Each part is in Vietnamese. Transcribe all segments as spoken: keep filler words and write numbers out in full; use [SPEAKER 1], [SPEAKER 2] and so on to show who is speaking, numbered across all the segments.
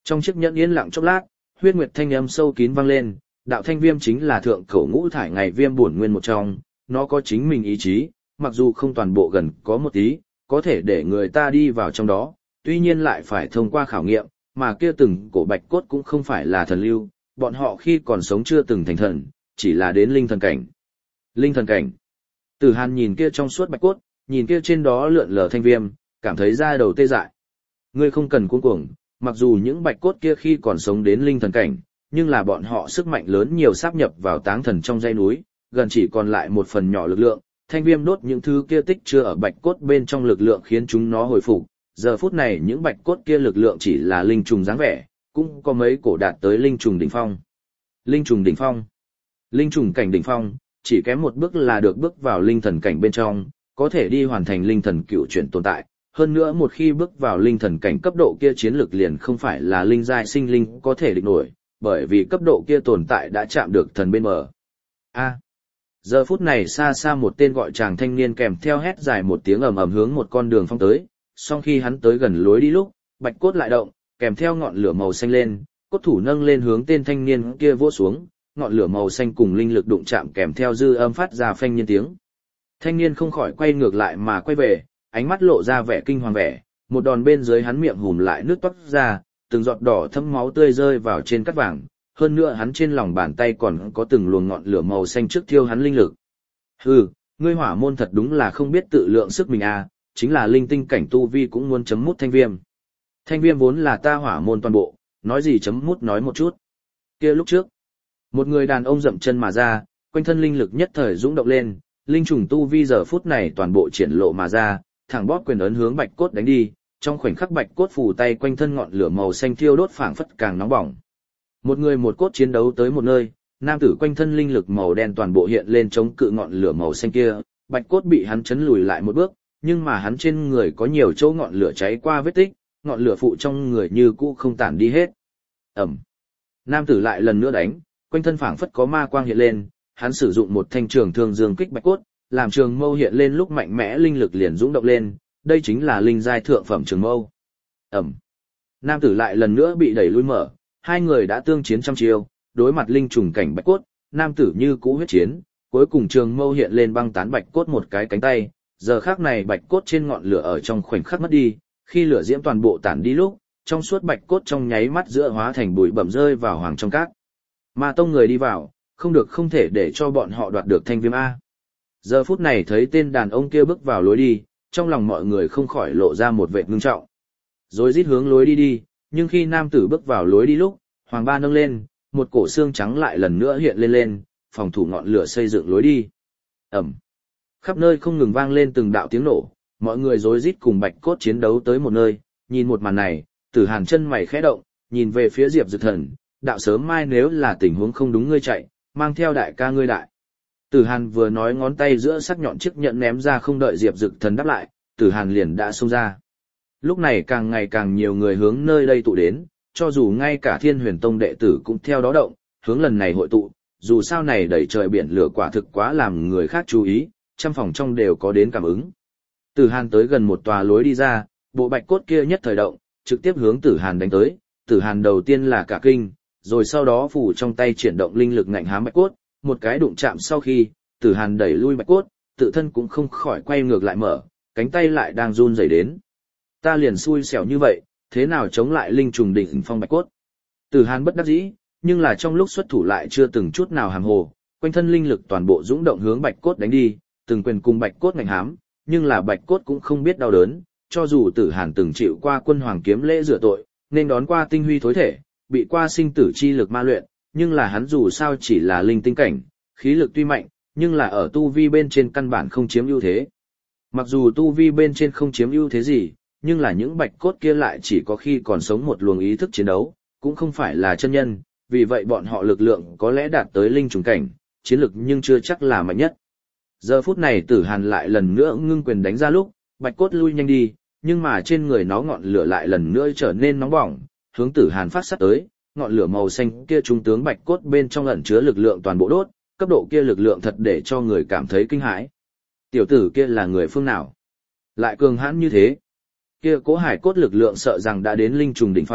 [SPEAKER 1] Trong chiếc nhẫn yên lặng chốc lát, huyết nguyệt thanh âm sâu kín vang lên, đạo thanh viêm chính là thượng cổ ngũ thải ngày viêm bổn nguyên một trong, nó có chính mình ý chí, mặc dù không toàn bộ gần có một tí, có thể để người ta đi vào trong đó, tuy nhiên lại phải thông qua khảo nghiệm, mà kia từng cổ bạch cốt cũng không phải là thần lưu, bọn họ khi còn sống chưa từng thành thần, chỉ là đến linh thần cảnh. Linh thần cảnh. Tử Hàn nhìn kia trong suốt bạch cốt, nhìn kia trên đó lượn lờ thanh viêm, cảm thấy da đầu tê dại. Ngươi không cần cuống cuồng, mặc dù những bạch cốt kia khi còn sống đến linh thần cảnh, nhưng là bọn họ sức mạnh lớn nhiều sáp nhập vào táng thần trong dãy núi, gần chỉ còn lại một phần nhỏ lực lượng, thanh viêm đốt những thứ kia tích chưa ở bạch cốt bên trong lực lượng khiến chúng nó hồi phục. Giờ phút này những bạch cốt kia lực lượng chỉ là linh trùng dáng vẻ, cũng có mấy cổ đạt tới linh trùng đỉnh phong. Linh trùng đỉnh phong. Linh trùng cảnh đỉnh phong, chỉ kém một bước là được bước vào linh thần cảnh bên trong, có thể đi hoàn thành linh thần cựu chuyển tồn tại. Hơn nữa một khi bước vào linh thần cảnh cấp độ kia chiến lược liền không phải là linh giai sinh linh có thể địch nổi, bởi vì cấp độ kia tồn tại đã chạm được thần bên mở. A. Giờ phút này xa xa một tên gọi chàng thanh niên kèm theo hét dài một tiếng ầm ầm hướng một con đường phong tới, song khi hắn tới gần lối đi lúc, bạch cốt lại động, kèm theo ngọn lửa màu xanh lên, cốt thủ nâng lên hướng tên thanh niên kia vỗ xuống, ngọn lửa màu xanh cùng linh lực đụng chạm kèm theo dư âm phát ra phanh nhiên tiếng. Thanh niên không khỏi quay ngược lại mà quay về, ánh mắt lộ ra vẻ kinh hoàng vẻ, một đòn bên dưới hắn miệng hùm lại nước toát ra, từng giọt đỏ thấm máu tươi rơi vào trên cát vàng, hơn nữa hắn trên lòng bàn tay còn có từng luồng ngọn lửa màu xanh trước thiêu hắn linh lực. Hừ, ngươi hỏa môn thật đúng là không biết tự lượng sức mình à, chính là linh tinh cảnh tu vi cũng muốn chấm mút thanh viêm. Thanh viêm vốn là ta hỏa môn toàn bộ, nói gì chấm mút nói một chút. Kia lúc trước, một người đàn ông dậm chân mà ra, quanh thân linh lực nhất thời dũng động lên, linh trùng tu vi giờ phút này toàn bộ triển lộ mà ra, thẳng bóp quyền ấn hướng bạch cốt đánh đi, trong khoảnh khắc bạch cốt phủ tay quanh thân ngọn lửa màu xanh thiêu đốt phảng phất càng nóng bỏng. Một người một cốt chiến đấu tới một nơi, nam tử quanh thân linh lực màu đen toàn bộ hiện lên chống cự ngọn lửa màu xanh kia, bạch cốt bị hắn chấn lùi lại một bước, nhưng mà hắn trên người có nhiều chỗ ngọn lửa cháy qua vết tích, ngọn lửa phụ trong người như cũ không tản đi hết. Ẩm. Nam tử lại lần nữa đánh, quanh thân phảng phất có ma quang hiện lên, hắn sử dụng một thanh trường thương dương kích bạch cốt, làm trường mâu hiện lên lúc mạnh mẽ linh lực liền dũng động lên, đây chính là linh giai thượng phẩm trường mâu. Ẩm. Nam tử lại lần nữa bị đẩy lui mở, hai người đã tương chiến trăm chiêu, đối mặt linh trùng cảnh bạch cốt, nam tử như cũ huyết chiến, cuối cùng trường mâu hiện lên băng tán bạch cốt một cái cánh tay, giờ khắc này bạch cốt trên ngọn lửa ở trong khoảnh khắc mất đi, khi lửa diễm toàn bộ tản đi lúc, trong suốt bạch cốt trong nháy mắt giữa hóa thành bụi bặm rơi vào hoàng trong cát. Ma tông người đi vào, không được không thể để cho bọn họ đoạt được thanh viêm A. Giờ phút này thấy tên đàn ông kia bước vào lối đi, trong lòng mọi người không khỏi lộ ra một vẻ ngưng trọng. Rồi rít hướng lối đi đi, nhưng khi nam tử bước vào lối đi lúc, hoàng ba nâng lên, một cổ xương trắng lại lần nữa hiện lên lên, phòng thủ ngọn lửa xây dựng lối đi. Ẩm. Khắp nơi không ngừng vang lên từng đạo tiếng nổ, mọi người rối rít cùng bạch cốt chiến đấu tới một nơi, nhìn một màn này, Tử Hàn chân mày khẽ động, nhìn về phía Diệp Dực Thần, đạo sớm mai nếu là tình huống không đúng ngươi chạy, mang theo đại ca ngươi đại. Tử Hàn vừa nói ngón tay giữa sắc nhọn chiếc nhẫn ném ra không đợi Diệp Dực Thần đáp lại, Tử Hàn liền đã xông ra. Lúc này càng ngày càng nhiều người hướng nơi đây tụ đến, cho dù ngay cả Thiên Huyền Tông đệ tử cũng theo đó động, hướng lần này hội tụ, dù sao này đẩy trời biển lửa quả thực quá làm người khác chú ý, trăm phòng trong đều có đến cảm ứng. Tử Hàn tới gần một tòa lối đi ra, bộ bạch cốt kia nhất thời động, trực tiếp hướng Tử Hàn đánh tới, Tử Hàn đầu tiên là cả kinh, rồi sau đó phủ trong tay triển động linh lực ngạnh hám bạch cốt, một cái đụng chạm sau khi, Tử Hàn đẩy lui bạch cốt, tự thân cũng không khỏi quay ngược lại mở, cánh tay lại đang run rẩy đến. Ta liền xui xẻo như vậy, thế nào chống lại linh trùng đỉnh phong bạch cốt? Tử Hàn bất đắc dĩ, nhưng là trong lúc xuất thủ lại chưa từng chút nào hàm hồ, quanh thân linh lực toàn bộ dũng động hướng bạch cốt đánh đi, từng quyền cùng bạch cốt ngạnh hám, nhưng là bạch cốt cũng không biết đau đớn, cho dù Tử Hàn từng chịu qua quân hoàng kiếm lễ rửa tội, nên đón qua tinh huy thối thể, bị qua sinh tử chi lực ma luyện, nhưng là hắn dù sao chỉ là linh tinh cảnh, khí lực tuy mạnh, nhưng là ở tu vi bên trên căn bản không chiếm ưu thế. Mặc dù tu vi bên trên không chiếm ưu thế gì, nhưng là những bạch cốt kia lại chỉ có khi còn sống một luồng ý thức chiến đấu, cũng không phải là chân nhân, vì vậy bọn họ lực lượng có lẽ đạt tới linh trùng cảnh, chiến lực nhưng chưa chắc là mạnh nhất. Giờ phút này Tử Hàn lại lần nữa ngưng quyền đánh ra lúc, bạch cốt lui nhanh đi, nhưng mà trên người nó ngọn lửa lại lần nữa trở nên nóng bỏng, hướng Tử Hàn phát sát tới, ngọn lửa màu xanh kia trung tướng bạch cốt bên trong ẩn chứa lực lượng toàn bộ đốt, cấp độ kia lực lượng thật để cho người cảm thấy kinh hãi. Tiểu tử kia là người phương nào? Lại cường hãn như thế? Kia cố hải cốt lực lượng sợ rằng đã đến linh trùng đỉnh phong,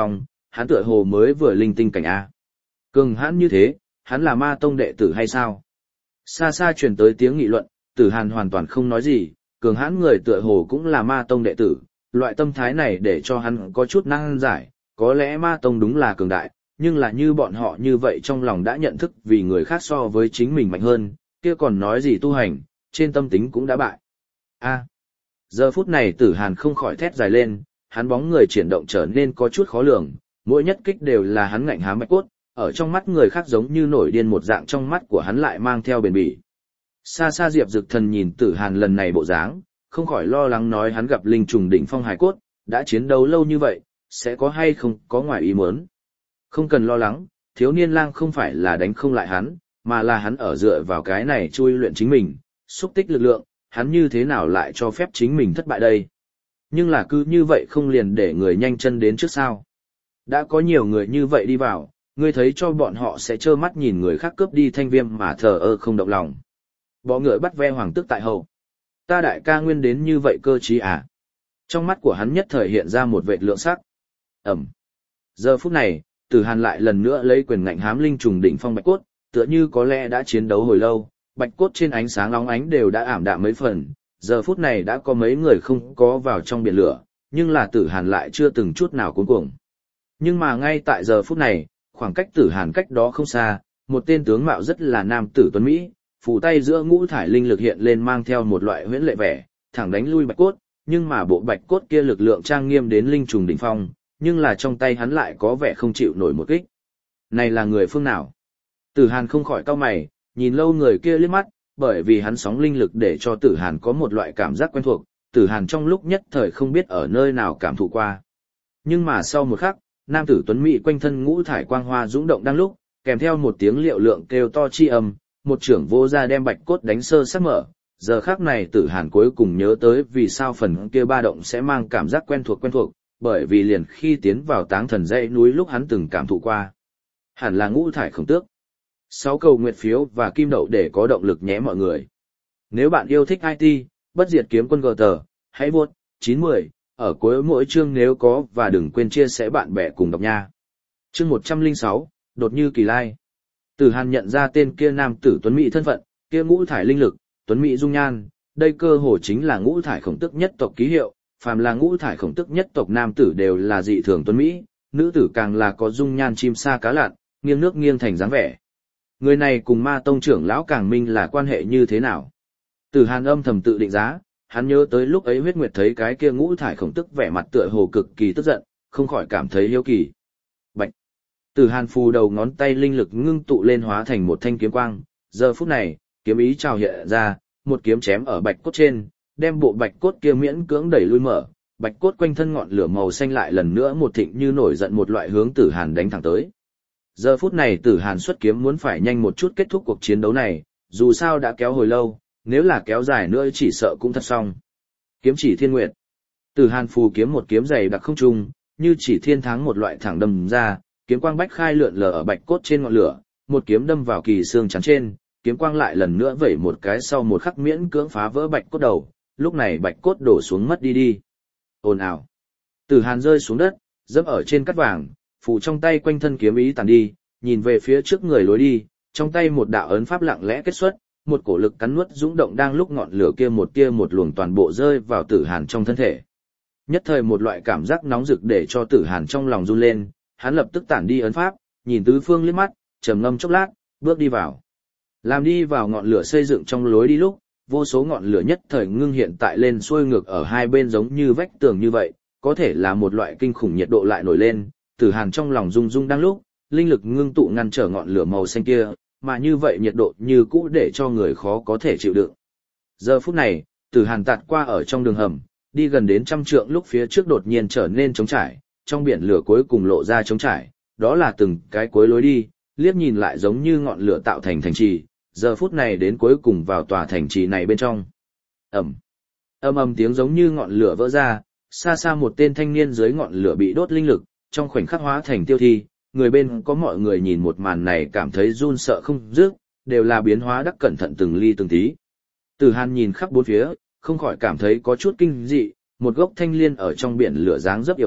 [SPEAKER 1] hắn tựa hồ mới vừa linh tinh cảnh A. Cường hãn như thế, hắn là ma tông đệ tử hay sao? Xa xa truyền tới tiếng nghị luận, Tử Hàn hoàn toàn không nói gì, cường hãn người tựa hồ cũng là ma tông đệ tử, loại tâm thái này để cho hắn có chút năng giải, có lẽ ma tông đúng là cường đại, nhưng là như bọn họ như vậy trong lòng đã nhận thức vì người khác so với chính mình mạnh hơn, kia còn nói gì tu hành, trên tâm tính cũng đã bại. A. Giờ phút này Tử Hàn không khỏi thét dài lên, hắn bóng người chuyển động trở nên có chút khó lường, mỗi nhất kích đều là hắn ngạnh hám bạch cốt, ở trong mắt người khác giống như nổi điên một dạng, trong mắt của hắn lại mang theo bền bỉ. Xa xa Diệp Dực Thần nhìn Tử Hàn lần này bộ dáng, không khỏi lo lắng nói hắn gặp linh trùng đỉnh phong hải cốt, đã chiến đấu lâu như vậy, sẽ có hay không có ngoài ý muốn. Không cần lo lắng, thiếu niên lang không phải là đánh không lại hắn, mà là hắn ở dựa vào cái này chui luyện chính mình, xúc tích lực lượng, hắn như thế nào lại cho phép chính mình thất bại đây. Nhưng là cứ như vậy không liền để người nhanh chân đến trước sao. Đã có nhiều người như vậy đi vào, ngươi thấy cho bọn họ sẽ trơ mắt nhìn người khác cướp đi thanh viêm mà thờ ơ không động lòng. Bọ ngựa bắt ve hoàng tức tại hậu. Ta đại ca nguyên đến như vậy cơ trí à? Trong mắt của hắn nhất thời hiện ra một vệt lượng sắc. Ẩm. Giờ phút này, Tử Hàn lại lần nữa lấy quyền ngạnh hám linh trùng đỉnh phong bạch cốt, tựa như có lẽ đã chiến đấu hồi lâu, bạch cốt trên ánh sáng óng ánh đều đã ảm đạm mấy phần, giờ phút này đã có mấy người không có vào trong biển lửa, nhưng là Tử Hàn lại chưa từng chút nào cuống cuồng. Nhưng mà ngay tại giờ phút này, khoảng cách Tử Hàn cách đó không xa, một tên tướng mạo rất là nam tử tuấn Mỹ, phủ tay giữa ngũ thải linh lực hiện lên mang theo một loại huyễn lệ vẻ, thẳng đánh lui bạch cốt, nhưng mà bộ bạch cốt kia lực lượng trang nghiêm đến linh trùng đỉnh phong, nhưng là trong tay hắn lại có vẻ không chịu nổi một kích. Này là người phương nào? Tử Hàn không khỏi cau mày, nhìn lâu người kia liếc mắt, bởi vì hắn sóng linh lực để cho Tử Hàn có một loại cảm giác quen thuộc, Tử Hàn trong lúc nhất thời không biết ở nơi nào cảm thụ qua. Nhưng mà sau một khắc, nam tử tuấn mỹ quanh thân ngũ thải quang hoa dũng động đang lúc, kèm theo một tiếng liệu lượng kêu to chi âm, một trưởng vô ra đem bạch cốt đánh sơ sắc mở. Giờ khắc này Tử Hàn cuối cùng nhớ tới vì sao phần kia ba động sẽ mang cảm giác quen thuộc quen thuộc, bởi vì liền khi tiến vào táng thần dãy núi lúc hắn từng cảm thụ qua. Hẳn là ngũ thải khổng tước. Sáu cầu nguyệt phiếu và kim đậu để có động lực nhé mọi người. Nếu bạn yêu thích i tê, bất diệt kiếm quân gờ tờ, hãy vuốt chín mươi ở cuối mỗi chương nếu có và đừng quên chia sẻ bạn bè cùng đọc nha. Chương một trăm lẻ sáu, đột như kỳ lai. Tử Hàn nhận ra tên kia nam tử tuấn mỹ thân phận, kia ngũ thải linh lực, tuấn mỹ dung nhan, đây cơ hồ chính là ngũ thải khổng tức nhất tộc ký hiệu, phàm là ngũ thải khổng tức nhất tộc nam tử đều là dị thường tuấn mỹ, nữ tử càng là có dung nhan chim sa cá lặn, nghiêng nước nghiêng thành dáng vẻ. Người này cùng ma tông trưởng lão Càng Minh là quan hệ như thế nào? Tử Hàn âm thầm tự định giá, hắn nhớ tới lúc ấy huyết nguyệt thấy cái kia ngũ thải khổng tức vẻ mặt tựa hồ cực kỳ tức giận, không khỏi cảm thấy hiếu kỳ. Bạch! Tử Hàn phù đầu ngón tay linh lực ngưng tụ lên hóa thành một thanh kiếm quang, giờ phút này, kiếm ý trào hiện ra, một kiếm chém ở bạch cốt trên, đem bộ bạch cốt kia miễn cưỡng đẩy lui mở, bạch cốt quanh thân ngọn lửa màu xanh lại lần nữa một thịnh như nổi giận một loại hướng Tử Hàn đánh thẳng tới. Giờ phút này Tử Hàn xuất kiếm muốn phải nhanh một chút kết thúc cuộc chiến đấu này, dù sao đã kéo hồi lâu, nếu là kéo dài nữa chỉ sợ cũng thật xong. Kiếm chỉ thiên nguyệt. Tử Hàn phù kiếm một kiếm dày đặc không trung, như chỉ thiên thắng một loại thẳng đâm ra, kiếm quang bách khai lượn lờ ở bạch cốt trên ngọn lửa, một kiếm đâm vào kỳ xương chắn trên, kiếm quang lại lần nữa vẩy một cái sau một khắc miễn cưỡng phá vỡ bạch cốt đầu, lúc này bạch cốt đổ xuống mất đi đi. Ồn ào. Tử Hàn rơi xuống đất, dẫm ở trên cát vàng, phủ trong tay quanh thân kiếm ý tàn đi, nhìn về phía trước người lối đi, trong tay một đạo ấn pháp lặng lẽ kết xuất, một cổ lực cắn nuốt dũng động đang lúc ngọn lửa kia một tia một luồng toàn bộ rơi vào Tử Hàn trong thân thể. Nhất thời một loại cảm giác nóng rực để cho Tử Hàn trong lòng run lên, hắn lập tức tản đi ấn pháp, nhìn tứ phương liếc mắt, trầm ngâm chốc lát, bước đi vào. Làm đi vào ngọn lửa xây dựng trong lối đi lúc, vô số ngọn lửa nhất thời ngưng hiện tại lên xuôi ngược ở hai bên giống như vách tường như vậy, có thể là một loại kinh khủng nhiệt độ lại nổi lên, Tử Hàn trong lòng rung rung đang lúc, linh lực ngưng tụ ngăn trở ngọn lửa màu xanh kia, mà như vậy nhiệt độ như cũ để cho người khó có thể chịu đựng. Giờ phút này, Tử Hàn tạt qua ở trong đường hầm, đi gần đến trăm trượng lúc phía trước đột nhiên trở nên trống trải, trong biển lửa cuối cùng lộ ra trống trải, đó là từng cái cuối lối đi, liếc nhìn lại giống như ngọn lửa tạo thành thành trì, giờ phút này đến cuối cùng vào tòa thành trì này bên trong. Ầm. Ầm ầm tiếng giống như ngọn lửa vỡ ra, xa xa một tên thanh niên dưới ngọn lửa bị đốt linh lực, trong khoảnh khắc hóa thành tiêu thi, người bên có mọi người nhìn một màn này cảm thấy run sợ không dứt, đều là biến hóa đắc cẩn thận từng ly từng tí. Tử Hàn nhìn khắp bốn phía, không khỏi cảm thấy có chút kinh dị, một gốc thanh liên ở trong biển lửa dáng rất yểu điệu,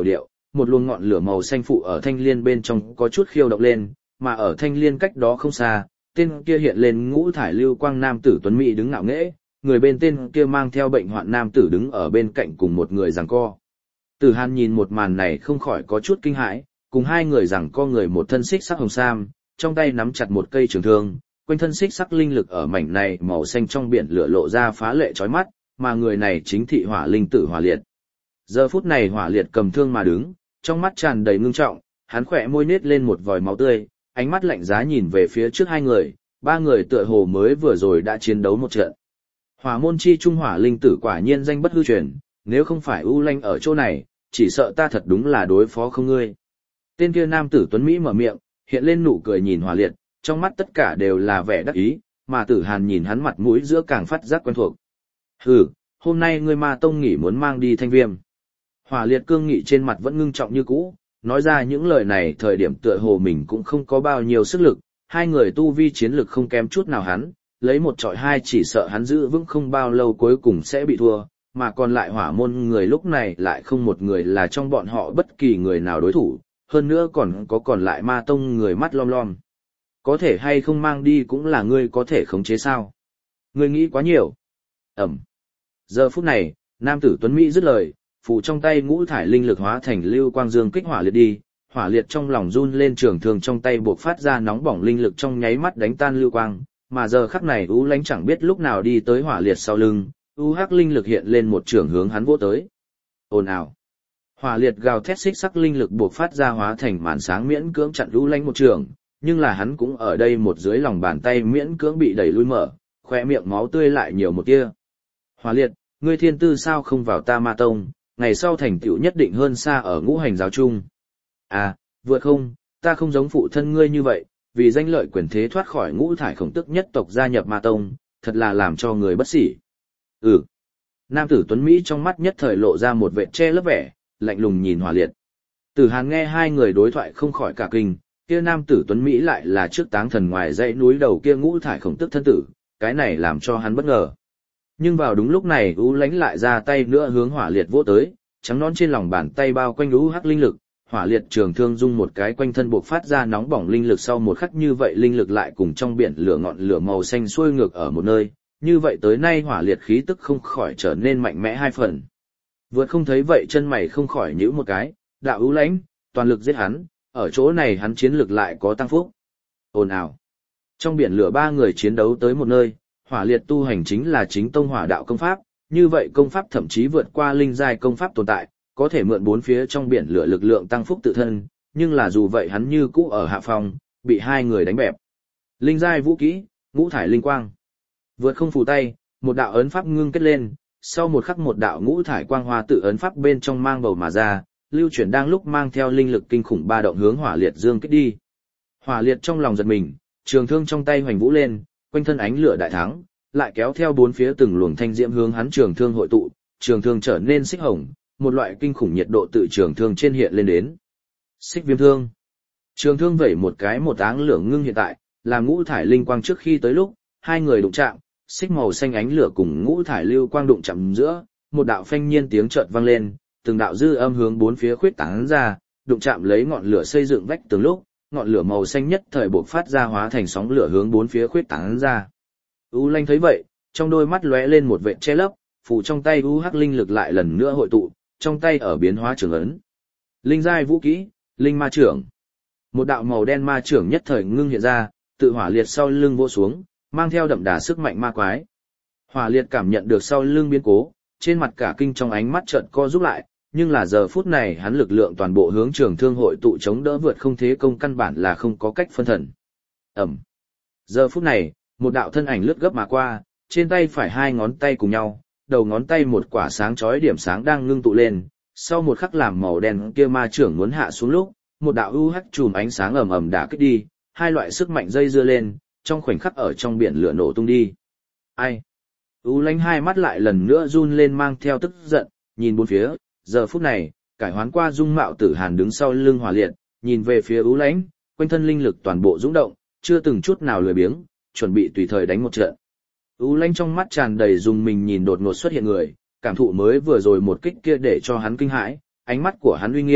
[SPEAKER 1] một luồng ngọn lửa màu xanh phụ ở thanh liên bên trong có chút khiêu động lên, mà ở thanh liên cách đó không xa, tên kia hiện lên ngũ thải lưu quang nam tử tuấn mỹ đứng ngạo nghễ, người bên tên kia mang theo bệnh hoạn nam tử đứng ở bên cạnh cùng một người giằng co. Tử Hàn nhìn một màn này không khỏi có chút kinh hãi, cùng hai người giằng co người một thân xích sắc hồng sam, trong tay nắm chặt một cây trường thương, quanh thân xích sắc linh lực ở mảnh này màu xanh trong biển lửa lộ ra phá lệ chói mắt, mà người này chính thị hỏa linh tử Hỏa Liệt. Giờ phút này Hỏa Liệt cầm thương mà đứng, trong mắt tràn đầy ngưng trọng, hắn khỏe môi nết lên một vòi máu tươi, ánh mắt lạnh giá nhìn về phía trước hai người, ba người tựa hồ mới vừa rồi đã chiến đấu một trận. Hỏa môn chi trung hỏa linh tử quả nhiên danh bất hư truyền, nếu không phải U Lanh ở chỗ này, chỉ sợ ta thật đúng là đối phó không ngươi. Tên kia nam tử tuấn Mỹ mở miệng, hiện lên nụ cười nhìn Hỏa Liệt, trong mắt tất cả đều là vẻ đắc ý, mà Tử Hàn nhìn hắn mặt mũi giữa càng phát giác quen thuộc. Hừ, hôm nay ngươi Ma Tông nghỉ muốn mang đi Thanh Viêm. Hỏa Liệt cương nghị trên mặt vẫn ngưng trọng như cũ, nói ra những lời này thời điểm tựa hồ mình cũng không có bao nhiêu sức lực, hai người tu vi chiến lực không kém chút nào hắn, lấy một trọi hai chỉ sợ hắn giữ vững không bao lâu cuối cùng sẽ bị thua, mà còn lại hỏa môn người lúc này lại không một người là trong bọn họ bất kỳ người nào đối thủ, hơn nữa còn có còn lại Ma Tông người mắt lom lom. Có thể hay không mang đi cũng là ngươi có thể khống chế sao? Ngươi nghĩ quá nhiều. Ẩm. Giờ phút này, nam tử tuấn Mỹ dứt lời, phủ trong tay ngũ thải linh lực hóa thành lưu quang dương kích hỏa liệt đi, hỏa liệt trong lòng run lên trường thường trong tay buộc phát ra nóng bỏng linh lực trong nháy mắt đánh tan lưu quang, mà giờ khắc này U Lánh chẳng biết lúc nào đi tới hỏa liệt sau lưng, u hắc linh lực hiện lên một trường hướng hắn vỗ tới. Ồn ào. Hỏa liệt gào thét xích sắc linh lực buộc phát ra hóa thành màn sáng miễn cưỡng chặn U Lánh một trường, nhưng là hắn cũng ở đây một dưới lòng bàn tay miễn cưỡng bị đẩy lui mở, khóe miệng máu tươi lại nhiều một tia. Hỏa liệt, ngươi thiên tư sao không vào ta Ma Tông, ngày sau thành tựu nhất định hơn xa ở ngũ hành giáo chung. À, vượt không, ta không giống phụ thân ngươi như vậy, vì danh lợi quyền thế thoát khỏi ngũ thải khổng tức nhất tộc gia nhập Ma Tông, thật là làm cho người bất sỉ. Ừ. Nam tử tuấn Mỹ trong mắt nhất thời lộ ra một vẻ che lấp vẻ, lạnh lùng nhìn Hỏa Liệt. Tử Hàn nghe hai người đối thoại không khỏi cả kinh, kia nam tử tuấn Mỹ lại là trước táng thần ngoài dãy núi đầu kia ngũ thải khổng tức thân tử, cái này làm cho hắn bất ngờ. Nhưng vào đúng lúc này U Lánh lại ra tay nữa hướng Hỏa Liệt vỗ tới, trắng nón trên lòng bàn tay bao quanh u hắc linh lực, Hỏa Liệt trường thương dung một cái quanh thân buộc phát ra nóng bỏng linh lực sau một khắc như vậy linh lực lại cùng trong biển lửa ngọn lửa màu xanh xuôi ngược ở một nơi, như vậy tới nay Hỏa Liệt khí tức không khỏi trở nên mạnh mẽ hai phần. Vượt không thấy vậy chân mày không khỏi nhíu một cái, đạo U Lánh, toàn lực giết hắn, ở chỗ này hắn chiến lực lại có tăng phúc. Ồn ào. Trong biển lửa ba người chiến đấu tới một nơi, Hỏa Liệt tu hành chính là chính tông hỏa đạo công pháp, như vậy công pháp thậm chí vượt qua linh giai công pháp tồn tại, có thể mượn bốn phía trong biển lửa lực lượng tăng phúc tự thân, nhưng là dù vậy hắn như cũ ở hạ phòng, bị hai người đánh bẹp. Linh giai vũ kỹ, ngũ thải linh quang. Vượt không phủ tay, một đạo ấn pháp ngưng kết lên, sau một khắc một đạo ngũ thải quang hoa tự ấn pháp bên trong mang bầu mà ra, lưu chuyển đang lúc mang theo linh lực kinh khủng ba động hướng Hỏa Liệt dương kích đi. Hỏa Liệt trong lòng giật mình, trường thương trong tay hoành vũ lên, quanh thân ánh lửa đại thắng, lại kéo theo bốn phía từng luồng thanh diễm hướng hắn trường thương hội tụ, trường thương trở nên xích hồng, một loại kinh khủng nhiệt độ tự trường thương trên hiện lên đến. Xích viêm thương. Trường thương vẩy một cái một áng lửa ngưng hiện tại, làm ngũ thải linh quang trước khi tới lúc, hai người đụng chạm, xích màu xanh ánh lửa cùng ngũ thải lưu quang đụng chạm giữa, một đạo phanh nhiên tiếng chợt vang lên, từng đạo dư âm hướng bốn phía khuyết tán ra, đụng chạm lấy ngọn lửa xây dựng vách tường lúc, ngọn lửa màu xanh nhất thời bộc phát ra hóa thành sóng lửa hướng bốn phía khuyết tán ra. U Lanh thấy vậy, trong đôi mắt lóe lên một vệt che lấp, phủ trong tay u hắc linh lực lại lần nữa hội tụ, trong tay ở biến hóa trường ấn. Linh giai vũ kỹ, linh ma trưởng. Một đạo màu đen ma trưởng nhất thời ngưng hiện ra, tự Hỏa Liệt sau lưng vỗ xuống, mang theo đậm đà sức mạnh ma quái. Hỏa Liệt cảm nhận được sau lưng biến cố, trên mặt cả kinh trong ánh mắt chợt co rút lại, nhưng là giờ phút này hắn lực lượng toàn bộ hướng trường thương hội tụ chống đỡ vượt không thế công căn bản là không có cách phân thần. Ẩm. Giờ phút này, một đạo thân ảnh lướt gấp mà qua, trên tay phải hai ngón tay cùng nhau, đầu ngón tay một quả sáng chói điểm sáng đang ngưng tụ lên, sau một khắc làm màu đen kia ma trưởng muốn hạ xuống lúc, một đạo u hắc chùm ánh sáng ầm ầm đả kích đi, hai loại sức mạnh dây dưa lên, trong khoảnh khắc ở trong biển lửa nổ tung đi. Ai? U Lánh hai mắt lại lần nữa run lên mang theo tức giận, nhìn bốn phía, giờ phút này, cải hoán qua dung mạo Tử Hàn đứng sau lưng Hỏa Liệt, nhìn về phía U Lánh, quanh thân linh lực toàn bộ dũng động, chưa từng chút nào lười biếng, chuẩn bị tùy thời đánh một trận. U Lánh trong mắt tràn đầy dùng mình nhìn đột ngột xuất hiện người, cảm thụ mới vừa rồi một kích kia để cho hắn kinh hãi, ánh mắt của hắn uy nghiêm,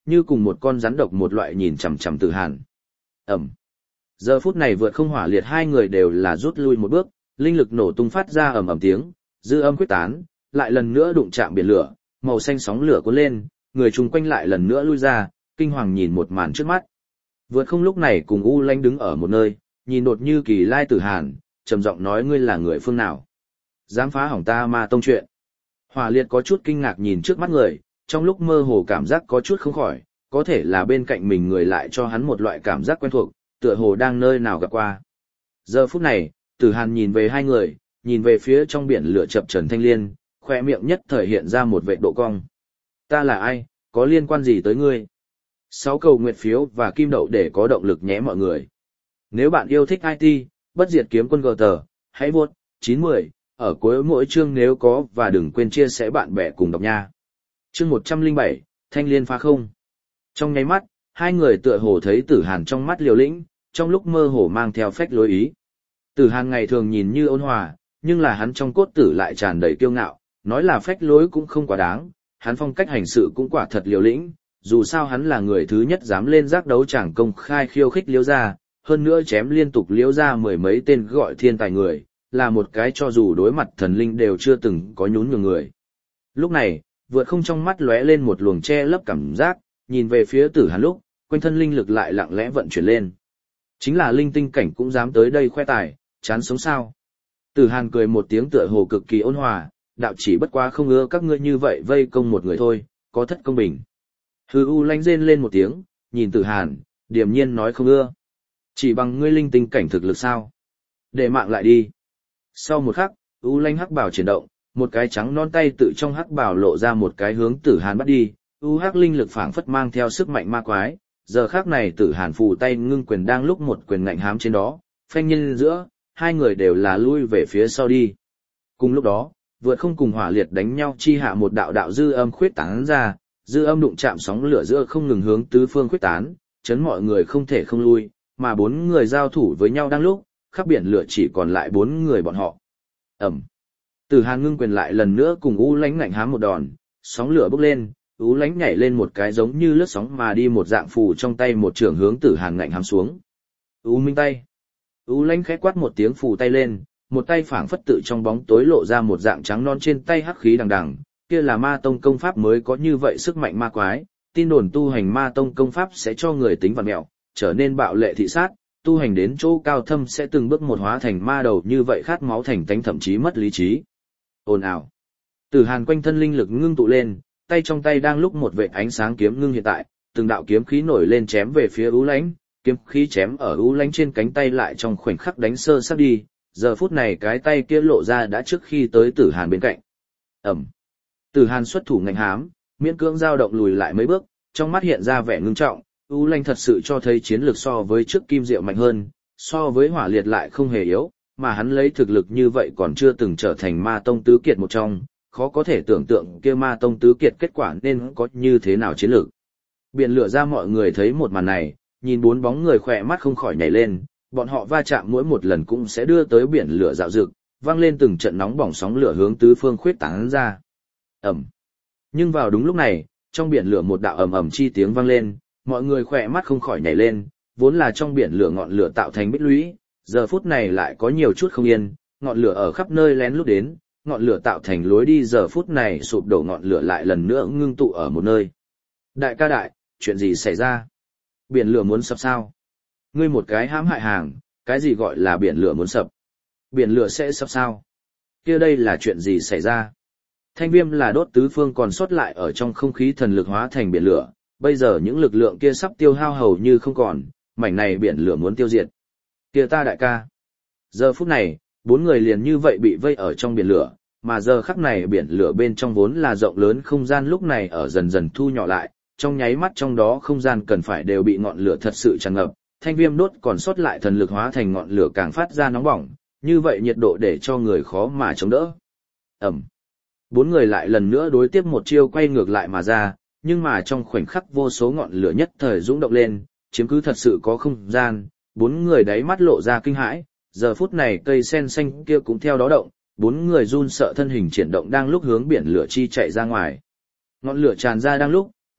[SPEAKER 1] như cùng một con rắn độc một loại nhìn chằm chằm Tử Hàn. Ẩm. Giờ phút này vượt không hỏa liệt hai người đều là rút lui một bước, linh lực nổ tung phát ra ầm ầm tiếng, dư âm quyết tán, lại lần nữa đụng chạm biển lửa, màu xanh sóng lửa cuốn lên, người chung quanh lại lần nữa lui ra, kinh hoàng nhìn một màn trước mắt. Vượt không lúc này cùng U Lanh đứng ở một nơi, nhìn đột như kỳ lai Tử Hàn, trầm giọng nói ngươi là người phương nào? Dám phá hỏng ta Ma Tông chuyện. Hỏa liệt có chút kinh ngạc nhìn trước mắt người, trong lúc mơ hồ cảm giác có chút không khỏi, có thể là bên cạnh mình người lại cho hắn một loại cảm giác quen thuộc, tựa hồ đang nơi nào gặp qua. Giờ phút này, Tử Hàn nhìn về hai người, nhìn về phía trong biển lửa chập trần Thanh Liên, khoe miệng nhất thời hiện ra một vệ độ cong. Ta là ai, có liên quan gì tới ngươi? Sáu cầu nguyệt phiếu và kim đậu để có động lực nhé mọi người. Nếu bạn yêu thích i tê, bất diệt kiếm quân gờ tờ, hãy vuốt chín mươi ở cuối mỗi chương nếu có và đừng quên chia sẻ bạn bè cùng đọc nha. Chương một trăm lẻ bảy, Thanh Liên phá không. Trong nháy mắt, hai người tựa hồ thấy Tử Hàn trong mắt liều lĩnh, trong lúc mơ hồ mang theo phách lối ý. Tử Hàn ngày thường nhìn như ôn hòa, nhưng là hắn trong cốt tử lại tràn đầy kiêu ngạo, nói là phách lối cũng không quá đáng, hắn phong cách hành sự cũng quả thật liều lĩnh, dù sao hắn là người thứ nhất dám lên giác đấu tràng công khai khiêu khích Liễu gia, hơn nữa chém liên tục Liễu gia mười mấy tên gọi thiên tài người, là một cái cho dù đối mặt thần linh đều chưa từng có nhún nhường người. Lúc này, vượt không trong mắt lóe lên một luồng che lấp cảm giác, nhìn về phía Tử Hàn lúc, quanh thân linh lực lại lặng lẽ vận chuyển lên. Chính là linh tinh cảnh cũng dám tới đây khoe tài, chán sống sao. Tử Hàn cười một tiếng tựa hồ cực kỳ ôn hòa, đạo chỉ bất quá không ưa các ngươi như vậy vây công một người thôi, có thất công bình. Hư U lánh rên lên một tiếng, nhìn Tử Hàn, điềm nhiên nói không ưa. Chỉ bằng ngươi linh tinh cảnh thực lực sao? Để mạng lại đi. Sau một khắc, U lánh hắc bảo chuyển động, một cái trắng non tay tự trong hắc bảo lộ ra một cái hướng Tử Hàn bắt đi, U hắc linh lực phảng phất mang theo sức mạnh ma quái. Giờ khắc này Tử Hàn phù tay ngưng quyền đang lúc một quyền ngạnh hám trên đó, phanh nhân giữa, hai người đều là lui về phía sau đi. Cùng lúc đó, vượt không cùng hỏa liệt đánh nhau chi hạ một đạo đạo dư âm khuyết tán ra, dư âm đụng chạm sóng lửa giữa không ngừng hướng tứ phương khuyết tán, chấn mọi người không thể không lui, mà bốn người giao thủ với nhau đang lúc, khắp biển lửa chỉ còn lại bốn người bọn họ. Ẩm. Tử Hàn ngưng quyền lại lần nữa cùng U Lánh ngạnh hám một đòn, sóng lửa bốc lên, U Lánh nhảy lên một cái giống như lướt sóng mà đi một dạng phù trong tay một trường hướng Tử Hàn ngạnh hám xuống. U Minh tay. U Lánh khẽ quát một tiếng phù tay lên, một tay phảng phất tự trong bóng tối lộ ra một dạng trắng non trên tay hắc khí đằng đằng, kia là Ma Tông công pháp mới có như vậy sức mạnh ma quái, tin đồn tu hành Ma Tông công pháp sẽ cho người tính vặn mẹo, trở nên bạo lệ thị sát, tu hành đến chỗ cao thâm sẽ từng bước một hóa thành ma đầu như vậy khát máu thành tánh thậm chí mất lý trí. Ồn ào. Tử Hàn quanh thân linh lực ngưng tụ lên, tay trong tay đang lúc một vệt ánh sáng kiếm ngưng hiện tại, từng đạo kiếm khí nổi lên chém về phía U Lánh, kiếm khí chém ở U Lánh trên cánh tay lại trong khoảnh khắc đánh sơ sát đi, giờ phút này cái tay kia lộ ra đã trước khi tới Tử Hàn bên cạnh. Ẩm. Tử Hàn xuất thủ ngạnh hám, miễn cưỡng dao động lùi lại mấy bước, trong mắt hiện ra vẻ ngưng trọng, U Lanh thật sự cho thấy chiến lược so với trước Kim Diệu mạnh hơn, so với Hỏa Liệt lại không hề yếu, mà hắn lấy thực lực như vậy còn chưa từng trở thành Ma Tông tứ kiệt một trong, khó có thể tưởng tượng kia Ma Tông tứ kiệt kết quả nên có như thế nào chiến lược. Biển lửa ra mọi người thấy một màn này, nhìn bốn bóng người khỏe mắt không khỏi nhảy lên, bọn họ va chạm mỗi một lần cũng sẽ đưa tới biển lửa dạo dực, vang lên từng trận nóng bỏng sóng lửa hướng tứ phương khuyết tán ra. Ẩm. Nhưng vào đúng lúc này, trong biển lửa một đạo ầm ầm chi tiếng vang lên, mọi người khỏe mắt không khỏi nhảy lên, vốn là trong biển lửa ngọn lửa tạo thành bích lũy, giờ phút này lại có nhiều chút không yên, ngọn lửa ở khắp nơi lén lút đến, ngọn lửa tạo thành lối đi giờ phút này sụp đổ ngọn lửa lại lần nữa ngưng tụ ở một nơi. Đại ca đại, chuyện gì xảy ra? Biển lửa muốn sập sao? Ngươi một cái hãm hại hàng, cái gì gọi là biển lửa muốn sập? Biển lửa sẽ sập sao? Kia đây là chuyện gì xảy ra? Thanh viêm là đốt tứ phương còn sót lại ở trong không khí thần lực hóa thành biển lửa, bây giờ những lực lượng kia sắp tiêu hao hầu như không còn, mảnh này biển lửa muốn tiêu diệt. Kia ta đại ca. Giờ phút này, bốn người liền như vậy bị vây ở trong biển lửa, mà giờ khắc này biển lửa bên trong vốn là rộng lớn không gian lúc này ở dần dần thu nhỏ lại, trong nháy mắt trong đó không gian cần phải đều bị ngọn lửa thật sự tràn ngập, thanh viêm đốt còn sót lại thần lực hóa thành ngọn lửa càng phát ra nóng bỏng, như vậy nhiệt độ để cho người khó mà chống đỡ. Ẩm. Bốn người lại lần nữa đối tiếp một chiêu quay ngược lại mà ra, nhưng mà trong khoảnh khắc vô số ngọn lửa nhất thời dũng động lên, chiếm cứ thật sự có không gian, bốn người đáy mắt lộ ra kinh hãi, giờ phút này cây sen xanh kia cũng theo đó động, bốn người run sợ thân hình triển động đang lúc hướng biển lửa chi chạy ra ngoài. Ngọn lửa tràn ra đang lúc,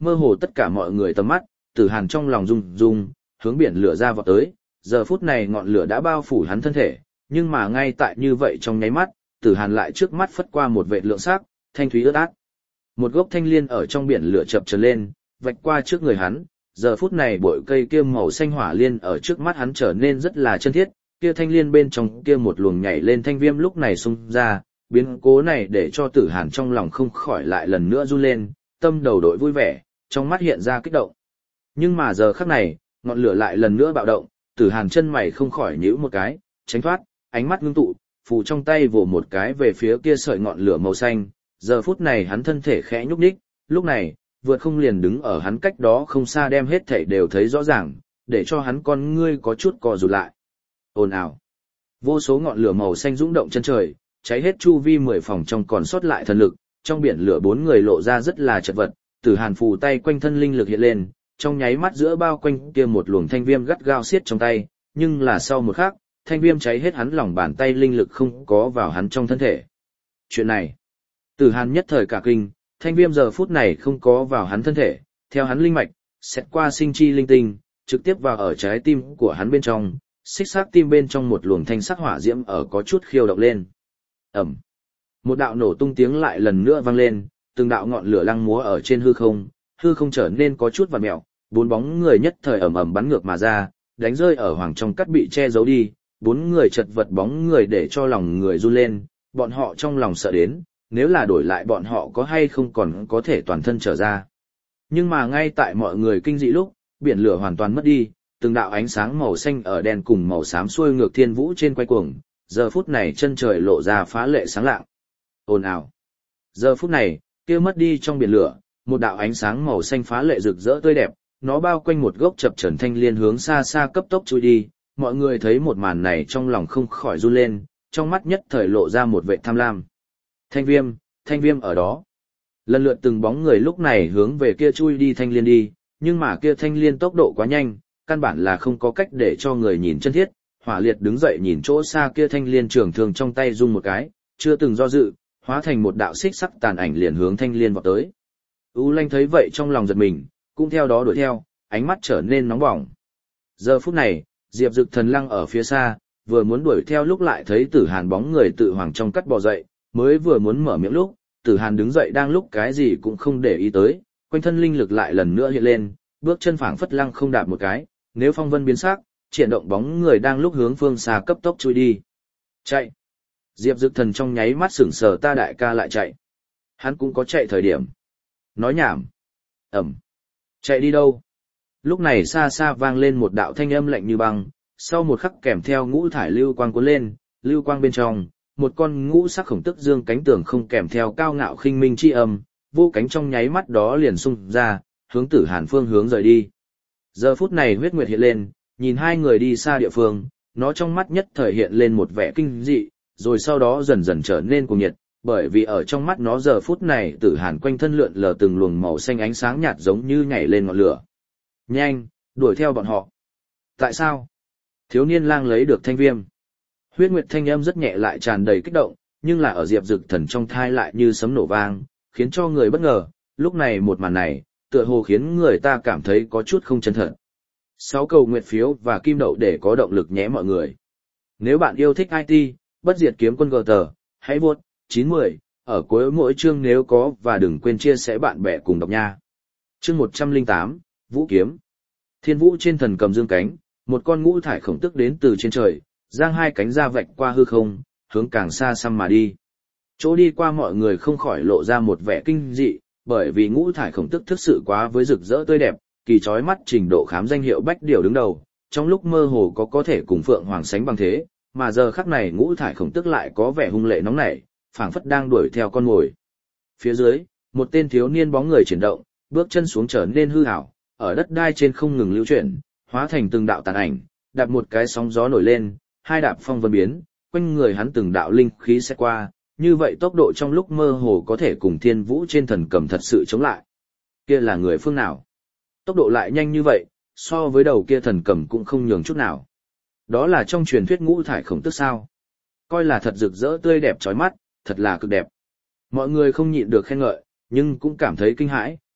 [SPEAKER 1] mơ hồ tất cả mọi người tầm mắt, Tử Hàn trong lòng rung rung, hướng biển lửa ra vọt tới, giờ phút này ngọn lửa đã bao phủ hắn thân thể, nhưng mà ngay tại như vậy trong nháy mắt, Tử Hàn lại trước mắt phất qua một vệt lượng sắc, thanh thúy ướt át. Một gốc thanh liên ở trong biển lửa chập chờn lên, vạch qua trước người hắn, giờ phút này bụi cây kia màu xanh hỏa liên ở trước mắt hắn trở nên rất là chân thiết, kia thanh liên bên trong kia một luồng nhảy lên thanh viêm lúc này xung ra, biến cố này để cho Tử Hàn trong lòng không khỏi lại lần nữa run lên, tâm đầu đội vui vẻ, trong mắt hiện ra kích động. Nhưng mà giờ khắc này, ngọn lửa lại lần nữa bạo động, Tử Hàn chân mày không khỏi nhíu một cái, tránh thoát, ánh mắt ngưng tụ, phù trong tay vồ một cái về phía kia sợi ngọn lửa màu xanh, giờ phút này hắn thân thể khẽ nhúc nhích, lúc này, vượt không liền đứng ở hắn cách đó không xa đem hết thảy đều thấy rõ ràng, để cho hắn con ngươi có chút co rụt lại. Ồn ào. Vô số ngọn lửa màu xanh dũng động chân trời, cháy hết chu vi mười phòng trong còn sót lại thần lực, trong biển lửa bốn người lộ ra rất là chật vật, Tử Hàn phù tay quanh thân linh lực hiện lên, trong nháy mắt giữa bao quanh kia một luồng thanh viêm gắt gao xiết trong tay, nhưng là sau một khắc, thanh viêm cháy hết hắn lòng bàn tay linh lực không có vào hắn trong thân thể. Chuyện này, Tử Hàn nhất thời cả kinh, thanh viêm giờ phút này không có vào hắn thân thể, theo hắn linh mạch, xét qua sinh chi linh tinh, trực tiếp vào ở trái tim của hắn bên trong, xích xác tim bên trong một luồng thanh sắc hỏa diễm ở có chút khiêu động lên. Ẩm. Một đạo nổ tung tiếng lại lần nữa vang lên, từng đạo ngọn lửa lăng múa ở trên hư không, hư không trở nên có chút vặn mèo, bốn bóng người nhất thời ầm ầm bắn ngược mà ra, đánh rơi ở hoàng trong cắt bị che giấu đi, bốn người chật vật bóng người để cho lòng người run lên, bọn họ trong lòng sợ đến, nếu là đổi lại bọn họ có hay không còn có thể toàn thân trở ra. Nhưng mà ngay tại mọi người kinh dị lúc, biển lửa hoàn toàn mất đi, từng đạo ánh sáng màu xanh ở đen cùng màu xám xuôi ngược thiên vũ trên quay cuồng, giờ phút này chân trời lộ ra phá lệ sáng lạng. Ồn ào. Giờ phút này, kia mất đi trong biển lửa, một đạo ánh sáng màu xanh phá lệ rực rỡ tươi đẹp, nó bao quanh một gốc chập chờn thanh liên hướng xa xa cấp tốc chui đi, mọi người thấy một màn này trong lòng không khỏi run lên, trong mắt nhất thời lộ ra một vẻ tham lam. Thanh viêm, thanh viêm ở đó. Lần lượt từng bóng người lúc này hướng về kia chui đi thanh liên đi, nhưng mà kia thanh liên tốc độ quá nhanh, căn bản là không có cách để cho người nhìn chân thiết. Hỏa Liệt đứng dậy nhìn chỗ xa kia thanh liên trường thường trong tay rung một cái, chưa từng do dự, hóa thành một đạo xích sắc tàn ảnh liền hướng thanh liên vọt tới. U Lanh thấy vậy trong lòng giật mình, cũng theo đó đuổi theo, ánh mắt trở nên nóng bỏng. Giờ phút này, Diệp Dực Thần lăng ở phía xa, vừa muốn đuổi theo lúc lại thấy Tử Hàn bóng người tự hoàng trong cắt bò dậy, mới vừa muốn mở miệng lúc, Tử Hàn đứng dậy đang lúc cái gì cũng không để ý tới, quanh thân linh lực lại lần nữa hiện lên, bước chân phảng phất lăng không đạp một cái, nếu phong vân biến sắc, triển động bóng người đang lúc hướng phương xa cấp tốc chui đi. Chạy. Diệp Dực Thần trong nháy mắt sững sờ, ta đại ca lại chạy. Hắn cũng có chạy thời điểm. Nói nhảm. Ẩm. Chạy đi đâu? Lúc này xa xa vang lên một đạo thanh âm lạnh như băng, sau một khắc kèm theo ngũ thải lưu quang cuốn lên, lưu quang bên trong, một con ngũ sắc khổng tức dương cánh tường không kèm theo cao ngạo khinh minh chi âm, vô cánh trong nháy mắt đó liền xung ra, hướng Tử Hàn phương hướng rời đi. Giờ phút này huyết nguyệt hiện lên, nhìn hai người đi xa địa phương, nó trong mắt nhất thời hiện lên một vẻ kinh dị, rồi sau đó dần dần trở nên cuồng nhiệt, bởi vì ở trong mắt nó giờ phút này Tử Hàn quanh thân lượn lờ từng luồng màu xanh ánh sáng nhạt giống như nhảy lên ngọn lửa. Nhanh, đuổi theo bọn họ. Tại sao? Thiếu niên lang lấy được thanh viêm. Huyết nguyệt thanh âm rất nhẹ lại tràn đầy kích động, nhưng là ở Diệp Dực Thần trong thai lại như sấm nổ vang, khiến cho người bất ngờ, lúc này một màn này, tựa hồ khiến người ta cảm thấy có chút không chân thật. Sáu cầu nguyệt phiếu và kim đậu để có động lực nhé mọi người. Nếu bạn yêu thích i tê, bất diệt kiếm quân gờ tờ, hãy vuốt chín mươi ở cuối mỗi chương nếu có và đừng quên chia sẻ bạn bè cùng đọc nha. Chương một trăm lẻ tám, Vũ kiếm. Thiên vũ trên thần cầm dương cánh, một con ngũ thải khổng tức đến từ trên trời, giang hai cánh ra vạch qua hư không, hướng càng xa xăm mà đi. Chỗ đi qua mọi người không khỏi lộ ra một vẻ kinh dị, bởi vì ngũ thải khổng tức thực sự quá với rực rỡ tươi đẹp, kỳ chói mắt trình độ khám danh hiệu bách điều đứng đầu, trong lúc mơ hồ có có thể cùng phượng hoàng sánh bằng thế, mà giờ khắc này ngũ thải khổng tức lại có vẻ hung lệ nóng nảy, phảng phất đang đuổi theo con mồi. Phía dưới, một tên thiếu niên bóng người chuyển động, bước chân xuống trở nên hư ảo, ở đất đai trên không ngừng lưu chuyển, hóa thành từng đạo tàn ảnh, đạp một cái sóng gió nổi lên, hai đạp phong vân biến, quanh người hắn từng đạo linh khí sẽ qua, như vậy tốc độ trong lúc mơ hồ có thể cùng thiên vũ trên thần cầm thật sự chống lại. Kia là người phương nào? Tốc độ lại nhanh như vậy, so với đầu kia thần cầm cũng không nhường chút nào. Đó là trong truyền thuyết ngũ thải khổng tức sao? Coi là thật rực rỡ tươi đẹp chói mắt, thật là cực đẹp. Mọi người không nhịn được khen ngợi, nhưng cũng cảm thấy kinh hãi,